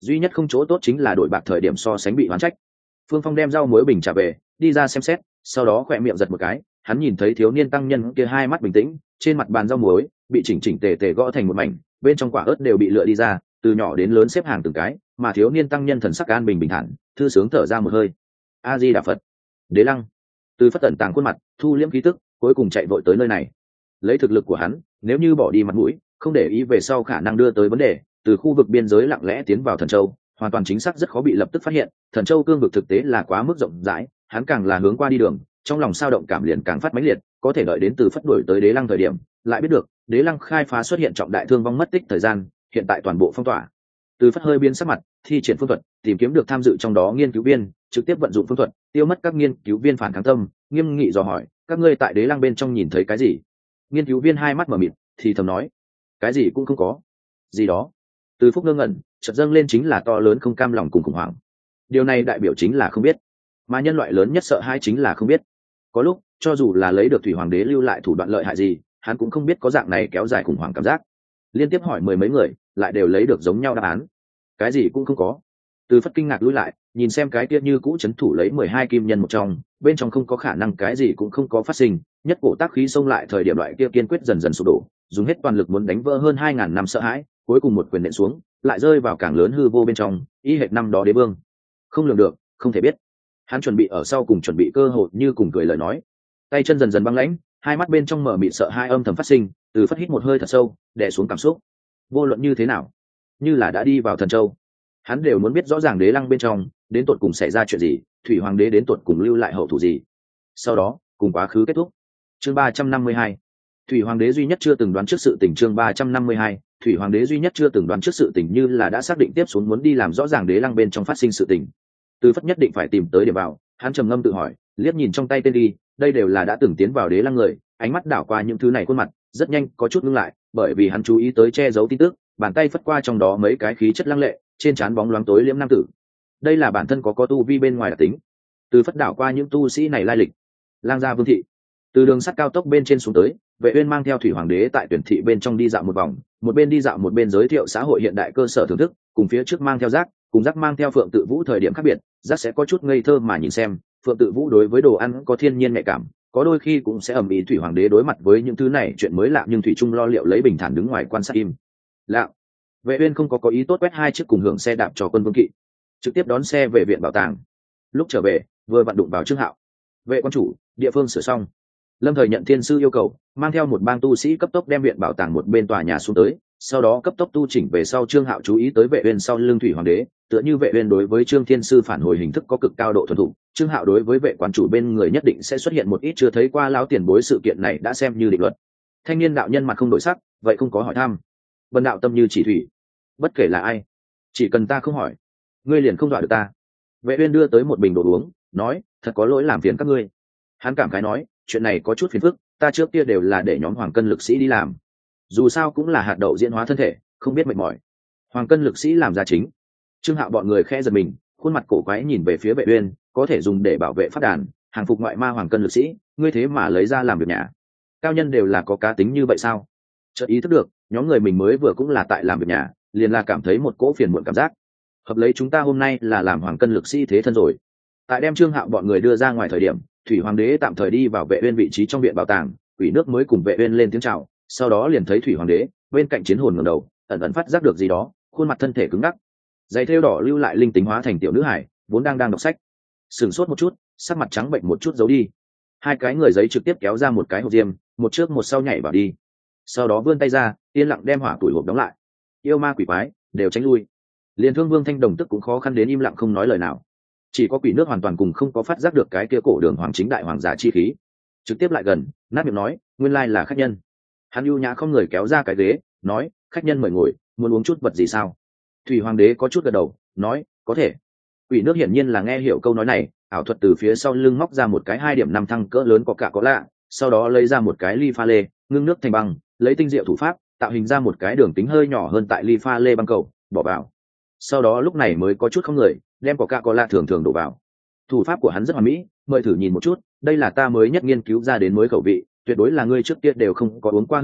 duy nhất không chỗ tốt chính là đổi bạc thời điểm so sánh bị oán trách. Phương Phong đem rau muối bình trả về, đi ra xem xét, sau đó khỏe miệng giật một cái, hắn nhìn thấy thiếu niên tăng nhân kia hai mắt bình tĩnh, trên mặt bàn rau muối bị chỉnh chỉnh tề tề gõ thành một mảnh, bên trong quả ớt đều bị lựa đi ra, từ nhỏ đến lớn xếp hàng từng cái, mà thiếu niên tăng nhân thần sắc an bình bình thản, thư sướng thở ra một hơi. A Di Đà Phật. Đế Lăng. Từ Phất tận tàng khuôn mặt, thu liễm khí tức, cuối cùng chạy vội tới nơi này. Lấy thực lực của hắn, nếu như bỏ đi mặt mũi, không để ý về sau khả năng đưa tới vấn đề, từ khu vực biên giới lặng lẽ tiến vào Thần Châu, hoàn toàn chính xác rất khó bị lập tức phát hiện. Thần Châu cương vực thực tế là quá mức rộng rãi, hắn càng là hướng qua đi đường, trong lòng sao động cảm liền càng phát mãnh liệt, có thể đợi đến Từ Phất đuổi tới Đế Lăng thời điểm, lại biết được Đế Lăng khai phá xuất hiện trọng đại thương vong mất tích thời gian, hiện tại toàn bộ phong tỏa. Từ Phất hơi biến sắc mặt, thi triển phương thuật, tìm kiếm được tham dự trong đó nghiên cứu viên, trực tiếp vận dụng phương thuật, tiêu mất các nghiên cứu viên phản kháng tâm, nghiêm nghị dò hỏi, các ngươi tại Đế Lăng bên trong nhìn thấy cái gì? Nghiên cứu viên hai mắt mở mịt, thì thầm nói, cái gì cũng không có. Gì đó? Từ Phúc ngơ ngẩn, chợt dâng lên chính là to lớn không cam lòng cùng khủng hoảng. Điều này đại biểu chính là không biết, mà nhân loại lớn nhất sợ hãi chính là không biết. Có lúc, cho dù là lấy được Thủy Hoàng đế lưu lại thủ đoạn lợi hại gì, hắn cũng không biết có dạng này kéo dài khủng hoảng cảm giác. Liên tiếp hỏi mười mấy người, lại đều lấy được giống nhau đáp án. Cái gì cũng không có. Từ Phất kinh ngạc lùi lại, nhìn xem cái kia như cũ chấn thủ lấy mười hai kim nhân một trong, bên trong không có khả năng cái gì cũng không có phát sinh, nhất cổ tác khí xông lại thời điểm loại kia kiên quyết dần dần sụp đổ, dùng hết toàn lực muốn đánh vỡ hơn hai ngàn năm sợ hãi, cuối cùng một quyền nện xuống, lại rơi vào càng lớn hư vô bên trong, y hệt năm đó đế vương. Không lường được, không thể biết. Hắn chuẩn bị ở sau cùng chuẩn bị cơ hội như cùng cười lời nói. Tay chân dần dần băng lãnh, hai mắt bên trong mở mịt sợ hai âm thầm phát sinh, Từ Phất hít một hơi thật sâu, đè xuống cảm xúc. Vô luận như thế nào, như là đã đi vào Thần Châu, hắn đều muốn biết rõ ràng Đế Lăng bên trong đến tột cùng xảy ra chuyện gì, Thủy Hoàng đế đến tột cùng lưu lại hậu thủ gì. Sau đó, cùng quá khứ kết thúc. Chương ba trăm năm mươi hai. Thủy Hoàng đế duy nhất chưa từng đoán trước sự tình. Chương ba trăm năm mươi hai. Thủy Hoàng đế duy nhất chưa từng đoán trước sự tình, như là đã xác định tiếp xuống muốn đi làm rõ ràng Đế Lăng bên trong phát sinh sự tình. Từ Phất nhất định phải tìm tới điểm vào, hắn trầm ngâm tự hỏi, liếc nhìn trong tay tên đi, đây đều là đã từng tiến vào Đế Lăng người, ánh mắt đảo qua những thứ này khuôn mặt, rất nhanh có chút ngưng lại, bởi vì hắn chú ý tới che giấu tin tức, bàn tay phất qua trong đó mấy cái khí chất lăng lệ, trên trán bóng loáng tối liễm nam tử. Đây là bản thân có có tu vi bên ngoài đặc tính. Từ Phất đảo qua những tu sĩ này lai lịch. Lang gia Vương thị. Từ đường sắt cao tốc bên trên xuống tới, Vệ Uyên mang theo Thủy Hoàng đế tại tuyển thị bên trong đi dạo một vòng, một bên đi dạo một bên giới thiệu xã hội hiện đại cơ sở thưởng thức, cùng phía trước mang theo Giác, cùng Giác mang theo Phượng Tự Vũ thời điểm khác biệt, Giác sẽ có chút ngây thơ mà nhìn xem, Phượng Tự Vũ đối với đồ ăn có thiên nhiên nhạy cảm, có đôi khi cũng sẽ ầm ĩ. Thủy Hoàng đế đối mặt với những thứ này chuyện mới lạ nhưng thủy trung lo liệu lấy bình thản đứng ngoài quan sát im lặng. Vệ Uyên không có có ý tốt quét hai chiếc cùng hưởng xe đạp cho quân vương kỵ, trực tiếp đón xe về viện bảo tàng. Lúc trở về, vừa vặn đụng vào Trương Hạo. Vệ quan chủ, địa phương sửa xong. Lâm Thời nhận thiên sư yêu cầu, mang theo một bang tu sĩ cấp tốc đem viện bảo tàng một bên tòa nhà xuống tới, sau đó cấp tốc tu chỉnh về sau. Trương Hạo chú ý tới Vệ Uyên sau lưng Thủy Hoàng đế, tựa như Vệ Uyên đối với Trương Thiên sư phản hồi hình thức có cực cao độ thuần thục, Trương Hạo đối với vệ quan chủ bên người nhất định sẽ xuất hiện một ít chưa thấy qua lão tiền bối, sự kiện này đã xem như định luật. Thanh niên đạo nhân mặt không đổi sắc, vậy không có hỏi thăm. Vân đạo tâm như chỉ thủy, bất kể là ai, chỉ cần ta không hỏi, ngươi liền không dọa được ta. Vệ Uyên đưa tới một bình đồ uống, nói, thật có lỗi làm phiền các ngươi. Hắn cảm khái nói, chuyện này có chút phiền phức, ta trước kia đều là để nhóm hoàng cân lực sĩ đi làm, dù sao cũng là hạt đậu diễn hóa thân thể, không biết mệt mỏi. Hoàng cân lực sĩ làm ra chính. Trương Hạo bọn người khẽ giật mình, khuôn mặt cổ quái nhìn về phía Vệ Uyên, có thể dùng để bảo vệ pháp đàn, hàng phục ngoại ma hoàng cân lực sĩ, ngươi thế mà lấy ra làm việc nhà. Cao nhân đều là có cá tính như vậy sao? Chợt ý thức được, nhóm người mình mới vừa cũng là tại làm việc nhà, liền là cảm thấy một cỗ phiền muộn cảm giác. Hợp lấy chúng ta hôm nay là làm hoàng cân lực sĩ thế thân rồi. Tại đem Trương Hạo bọn người đưa ra ngoài thời điểm, Thủy Hoàng đế tạm thời đi vào Vệ Uyên vị trí trong viện bảo tàng, Quỷ Nước mới cùng Vệ Uyên lên tiếng chào, sau đó liền thấy Thủy Hoàng đế bên cạnh chiến hồn ngẩng đầu, ẩn ẩn phát giác được gì đó, khuôn mặt thân thể cứng ngắc, giày thêu đỏ lưu lại linh tính hóa thành tiểu nữ hải, vốn đang đang đọc sách, sừng sốt một chút, sắc mặt trắng bệnh một chút giấu đi. Hai cái người giấy trực tiếp kéo ra một cái hộp diêm, một trước một sau nhảy vào đi, sau đó vươn tay ra, yên lặng đem hỏa tuổi hộp đóng lại. Yêu ma quỷ quái đều tránh lui, liền Thương Vương Thanh Đồng tức cũng khó khăn đến im lặng không nói lời nào. Chỉ có Quỷ Nước hoàn toàn cùng không có phát giác được cái kia cổ đường hoàng chính đại hoàng giả chi khí, trực tiếp lại gần, nát miệng nói, nguyên lai là khách nhân. Hắn ưu nhã không người kéo ra cái ghế, nói, khách nhân mời ngồi, muốn uống chút vật gì sao? Thủy Hoàng đế có chút gật đầu, nói, có thể. Quỷ Nước hiển nhiên là nghe hiểu câu nói này, ảo thuật từ phía sau lưng móc ra một cái hai điểm năm thăng cỡ lớn có cả có lạ, sau đó lấy ra một cái ly pha lê, ngưng nước thành băng, lấy tinh diệu thủ pháp tạo hình ra một cái đường tính hơi nhỏ hơn tại ly pha lê băng cầu, bỏ vào. Sau đó lúc này mới có chút không người, đem có cả có lạ thường thường đổ vào. Thủ pháp của hắn rất hoàn mỹ, mời thử nhìn một chút, đây là ta mới nhất nghiên cứu ra đến mới khẩu vị, tuyệt đối là ngươi trước kia đều không có uống qua hương vị,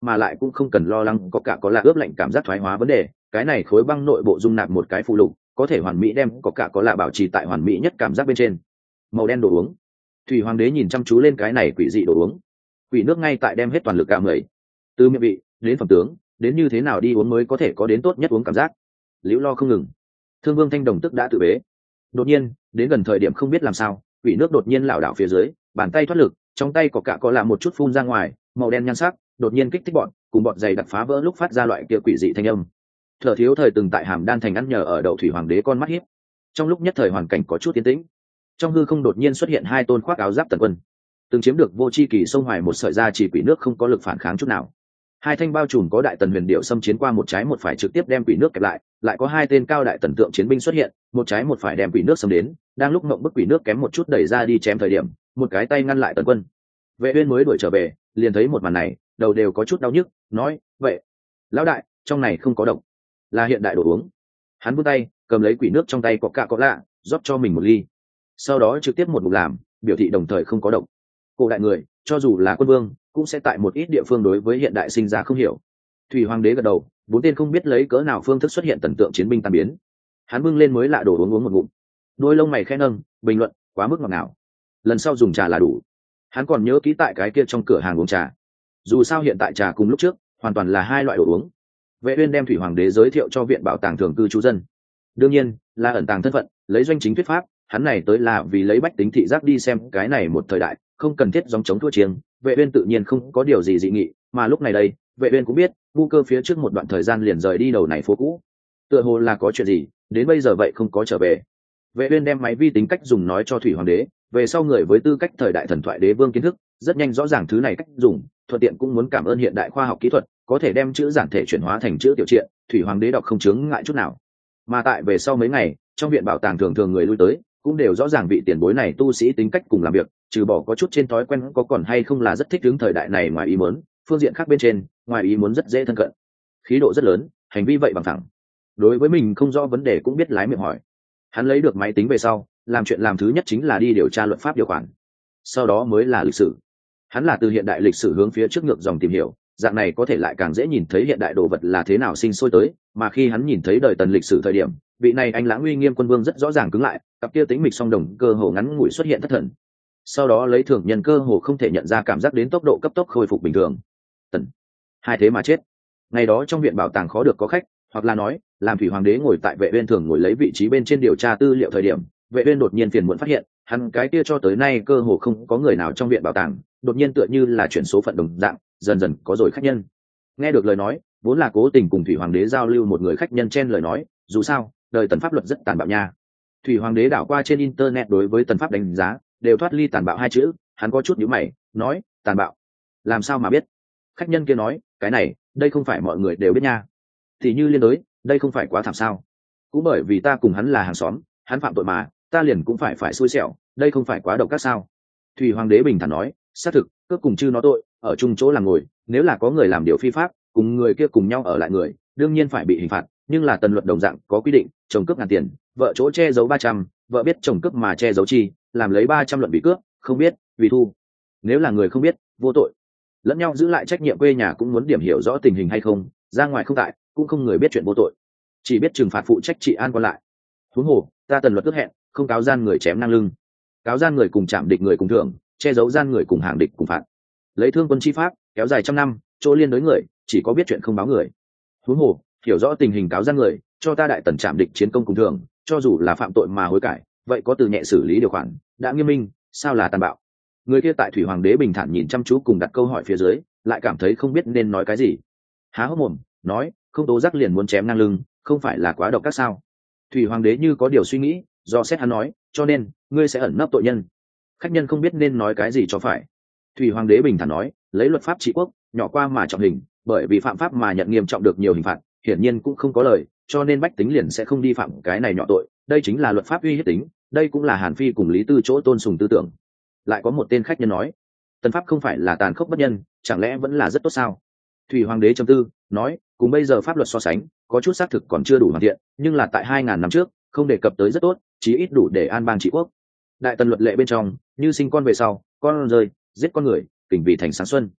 mà lại cũng không cần lo lắng có cả có là ướp lạnh cảm giác thoái hóa vấn đề. Cái này khối băng nội bộ dung nạp một cái phụ lục, có thể hoàn mỹ đem có cả có là bảo trì tại hoàn mỹ nhất cảm giác bên trên. Màu đen đồ uống. Thủy Hoàng đế nhìn chăm chú lên cái này quỷ dị đồ uống. Quỷ nước ngay tại đem hết toàn lực cảm ấy, từ miệng vị đến phẩm tướng, đến như thế nào đi uống mới có thể có đến tốt nhất uống cảm giác. Liễu lo không ngừng. Thương Vương Thanh Đồng tức đã tự bế. Đột nhiên, đến gần thời điểm không biết làm sao, quỷ nước đột nhiên lảo đảo phía dưới, bàn tay thoát lực, trong tay có cả có là một chút phun ra ngoài, màu đen nhan sắc, đột nhiên kích thích bọn, cùng bọn dày đặc phá vỡ lúc phát ra loại kia quỷ dị thanh âm. Thở thiếu thời từng tại Hàm Đan thành ăn nhờ ở đậu Thủy Hoàng đế con mắt hiếp. Trong lúc nhất thời hoàn cảnh có chút tiến tĩnh, trong hư không đột nhiên xuất hiện hai tôn khoác áo giáp tần quân, từng chiếm được vô chi kỳ sông hoài một sợi da chỉ quỷ nước không có lực phản kháng chút nào. Hai thanh bao trùm có đại tần huyền điệu xâm chiến qua một trái một phải trực tiếp đem quỷ nước kẹp lại, lại có hai tên cao đại tần tượng chiến binh xuất hiện, một trái một phải đem quỷ nước xâm đến, đang lúc ngậm bức quỷ nước kém một chút đẩy ra đi chém thời điểm, một cái tay ngăn lại tần quân. Vệ Uyên mới đuổi trở về, liền thấy một màn này, đầu đều có chút đau nhức, nói: "Vậy, lão đại, trong này không có độc, là hiện đại đồ uống." Hắn vươn tay, cầm lấy quỷ nước trong tay có cạ có lạ, rót cho mình một ly. Sau đó trực tiếp một ngụm làm, biểu thị đồng thời không có độc. Cổ đại người, cho dù là quân vương, cũng sẽ tại một ít địa phương đối với hiện đại sinh ra không hiểu. Thủy Hoàng đế gật đầu, bốn tên không biết lấy cỡ nào phương thức xuất hiện tần tượng chiến binh tan biến. Hắn bưng lên mới lạ đồ uống uống một ngụm, đôi lông mày khẽ nâng, bình luận: "Quá mức ngọt ngào, lần sau dùng trà là đủ." Hắn còn nhớ kỹ tại cái kia trong cửa hàng uống trà. Dù sao hiện tại trà cùng lúc trước hoàn toàn là hai loại đồ uống. Vệ Uyên đem Thủy Hoàng đế giới thiệu cho viện bảo tàng thường cư trú dân. Đương nhiên, là ẩn tàng thân phận, lấy doanh chính thuyết pháp, hắn này tới là vì lấy bách tính thị giác đi xem cái này một thời đại, không cần thiết gióng chống thua chiêng. Vệ Uyên tự nhiên không có điều gì dị nghị, mà lúc này đây, Vệ Uyên cũng biết, Vu Cơ phía trước một đoạn thời gian liền rời đi đầu này phố cũ. Tựa hồ là có chuyện gì, đến bây giờ vậy không có trở về. Vệ Uyên đem máy vi tính cách dùng nói cho Thủy Hoàng đế, về sau người với tư cách thời đại thần thoại đế vương kiến thức, rất nhanh rõ ràng thứ này cách dùng, thuận tiện cũng muốn cảm ơn hiện đại khoa học kỹ thuật, có thể đem chữ giản thể chuyển hóa thành chữ tiểu truyện, Thủy Hoàng đế đọc không chướng ngại chút nào. Mà tại về sau mấy ngày, trong viện bảo tàng thường thường người lui tới, cũng đều rõ ràng vị tiền bối này tu sĩ tính cách cùng làm việc, trừ bỏ có chút trên thói quen có còn hay không là rất thích ứng thời đại này ngoài ý muốn, phương diện khác bên trên, ngoài ý muốn rất dễ thân cận, khí độ rất lớn, hành vi vậy bằng thẳng. Đối với mình không rõ vấn đề cũng biết lái miệng hỏi. Hắn lấy được máy tính về sau, làm chuyện làm thứ nhất chính là đi điều tra luật pháp điều khoản, sau đó mới là lịch sử. Hắn là từ hiện đại lịch sử hướng phía trước ngược dòng tìm hiểu, dạng này có thể lại càng dễ nhìn thấy hiện đại đồ vật là thế nào sinh sôi tới, mà khi hắn nhìn thấy đời tần lịch sử thời điểm, vị này anh lãng uy nghiêm quân vương rất rõ ràng cứng lại, cặp kia tính mịch song đồng cơ hồ ngắn ngủi xuất hiện thất thần. Sau đó lấy thường nhân cơ hồ không thể nhận ra cảm giác đến tốc độ cấp tốc khôi phục bình thường. Tần hai thế mà chết. Ngày đó trong viện bảo tàng khó được có khách, hoặc là nói, làm Thủy Hoàng đế ngồi tại Vệ Uyên thường ngồi lấy vị trí bên trên điều tra tư liệu thời điểm, Vệ Uyên đột nhiên phiền muộn phát hiện, hắn cái kia cho tới nay cơ hồ không có người nào trong viện bảo tàng, đột nhiên tựa như là chuyển số phận đồng dạng, dần dần có rồi khách nhân. Nghe được lời nói, vốn là cố tình cùng Thủy Hoàng đế giao lưu một người khách nhân chen lời nói, dù sao, đời tần pháp luật rất tàn bạo nha. Thủy Hoàng đế đảo qua trên internet đối với tần pháp đánh giá, đều thoát ly tàn bạo hai chữ, hắn có chút nhíu mày, nói, tàn bạo, làm sao mà biết? Khách nhân kia nói, cái này, đây không phải mọi người đều biết nha. Thì như liên đối, đây không phải quá thảm sao? Cũng bởi vì ta cùng hắn là hàng xóm, hắn phạm tội mà, ta liền cũng phải phải xui xẻo, đây không phải quá độc các sao? Thủy Hoàng đế bình thản nói, xác thực, cướp cùng chư nó tội, ở chung chỗ là ngồi, nếu là có người làm điều phi pháp, cùng người kia cùng nhau ở lại người, đương nhiên phải bị hình phạt, nhưng là tần luật đồng dạng có quy định, chồng cướp ngàn tiền, vợ chỗ che giấu ba trăm, vợ biết chồng cướp mà che giấu chi, làm lấy ba trăm luận bị cướp, không biết, vì thu. Nếu là người không biết, vô tội. Lẫn nhau giữ lại trách nhiệm quê nhà cũng muốn điểm hiểu rõ tình hình hay không, ra ngoài không tại, cũng không người biết chuyện vô tội, chỉ biết trừng phạt phụ trách trị an còn lại. Huống hồ, ta tần luật ước hẹn, không cáo gian người chém ngang lưng, cáo gian người cùng chạm địch người cùng thưởng, che giấu gian người cùng hàng địch cùng phạt. Lấy thương quân chi pháp, kéo dài trăm năm, chỗ liên đối người, chỉ có biết chuyện không báo người. Huống hồ, hiểu rõ tình hình cáo gian người, cho ta đại tần chạm địch chiến công cùng thưởng, cho dù là phạm tội mà hối cải, vậy có từ nhẹ xử lý điều khoản, đã nghiêm minh, sao là tàn bạo? Người kia tại Thủy Hoàng đế bình thản nhìn chăm chú cùng đặt câu hỏi phía dưới, lại cảm thấy không biết nên nói cái gì. Há hốc mồm, nói, không tố giác liền muốn chém ngang lưng, không phải là quá độc các sao? Thủy Hoàng đế như có điều suy nghĩ, do xét hắn nói, cho nên, ngươi sẽ ẩn nấp tội nhân. Khách nhân không biết nên nói cái gì cho phải. Thủy Hoàng đế bình thản nói, lấy luật pháp trị quốc, nhỏ qua mà trọng hình, bởi vì phạm pháp mà nhận nghiêm trọng được nhiều hình phạt, hiển nhiên cũng không có lời, cho nên bách tính liền sẽ không đi phạm cái này nhỏ tội, đây chính là luật pháp uy hiếp tính, đây cũng là Hàn Phi cùng Lý Tư chỗ tôn sùng tư tưởng. Lại có một tên khách nhân nói, tần pháp không phải là tàn khốc bất nhân, chẳng lẽ vẫn là rất tốt sao? Thủy Hoàng đế trầm tư, nói, cùng bây giờ pháp luật so sánh, có chút xác thực còn chưa đủ hoàn thiện, nhưng là tại hai ngàn năm trước, không đề cập tới rất tốt, chí ít đủ để an bang trị quốc. Đại tần luật lệ bên trong, như sinh con về sau, con rơi, giết con người, kình vì thành sáng xuân.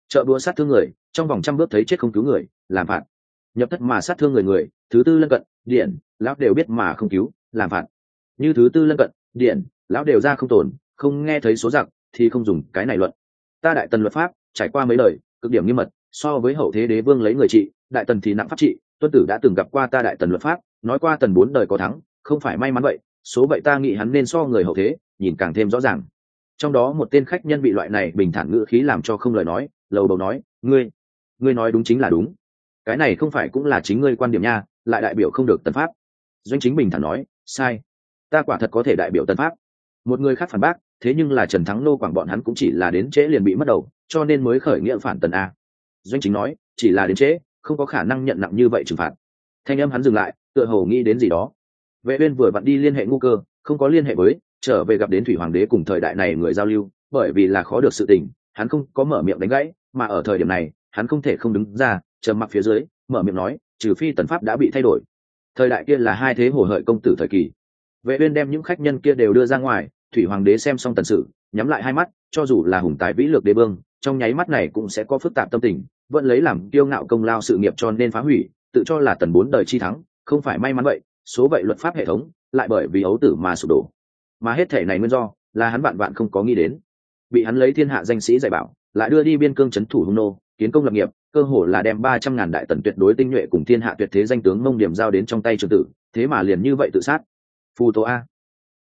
chợ búa sát thương người, trong vòng trăm bước thấy chết không cứu người, làm phạt. Nhập thất mà sát thương người người, thứ tư lân cận, điện, lão đều biết mà không cứu, làm phạt. Như thứ tư lân cận, điện, lão đều ra không tổn, không nghe thấy số giặc thì không dùng cái này luận. Ta đại tần luật pháp trải qua mấy lời, cực điểm nghiêm mật, so với hậu thế đế vương lấy người trị, đại tần thì nặng pháp trị. Tuân tử đã từng gặp qua ta đại tần luật pháp, nói qua tần bốn đời có thắng, không phải may mắn vậy, số vậy ta nghĩ hắn nên so người hậu thế nhìn càng thêm rõ ràng. Trong đó một tên khách nhân bị loại này bình thản ngữ khí làm cho không lời nói, lầu đầu nói, ngươi ngươi nói đúng chính là đúng, cái này không phải cũng là chính ngươi quan điểm nha, lại đại biểu không được tần pháp. Doanh chính bình thản nói, sai, ta quả thật có thể đại biểu tần pháp. Một người khác phản bác, thế nhưng là Trần Thắng Nô Quảng bọn hắn cũng chỉ là đến trễ liền bị mất đầu, cho nên mới khởi nghĩa phản tần a. Doanh chính nói, chỉ là đến trễ, không có khả năng nhận nặng như vậy trừng phạt. Thanh âm hắn dừng lại, tựa hồ nghĩ đến gì đó. Vệ Uyên vừa vặn đi liên hệ ngu cơ, không có liên hệ với, trở về gặp đến thủy hoàng đế cùng thời đại này người giao lưu, bởi vì là khó được sự tình, hắn không có mở miệng đánh gãy, mà ở thời điểm này, hắn không thể không đứng ra, trầm mặc phía dưới, mở miệng nói, trừ phi tần pháp đã bị thay đổi. Thời đại kia là hai thế hồ hợi công tử thời kỳ. Vệ Uyên đem những khách nhân kia đều đưa ra ngoài, thủy hoàng đế xem xong tần sự, nhắm lại hai mắt, cho dù là hùng tài vĩ lược đế vương, trong nháy mắt này cũng sẽ có phức tạp tâm tình, vẫn lấy làm kiêu ngạo công lao sự nghiệp cho nên phá hủy, tự cho là tần bốn đời chi thắng, không phải may mắn vậy, số vậy luật pháp hệ thống lại bởi vì ấu tử mà sụp đổ. Mà hết thể này nguyên do là hắn vạn vạn không có nghĩ đến, bị hắn lấy thiên hạ danh sĩ dạy bảo, lại đưa đi biên cương trấn thủ hung nô, kiến công lập nghiệp, cơ hồ là đem ba trăm ngàn đại tần tuyệt đối tinh nhuệ cùng thiên hạ tuyệt thế danh tướng mông điểm giao đến trong tay trường tử, thế mà liền như vậy tự sát. Phù Tô a,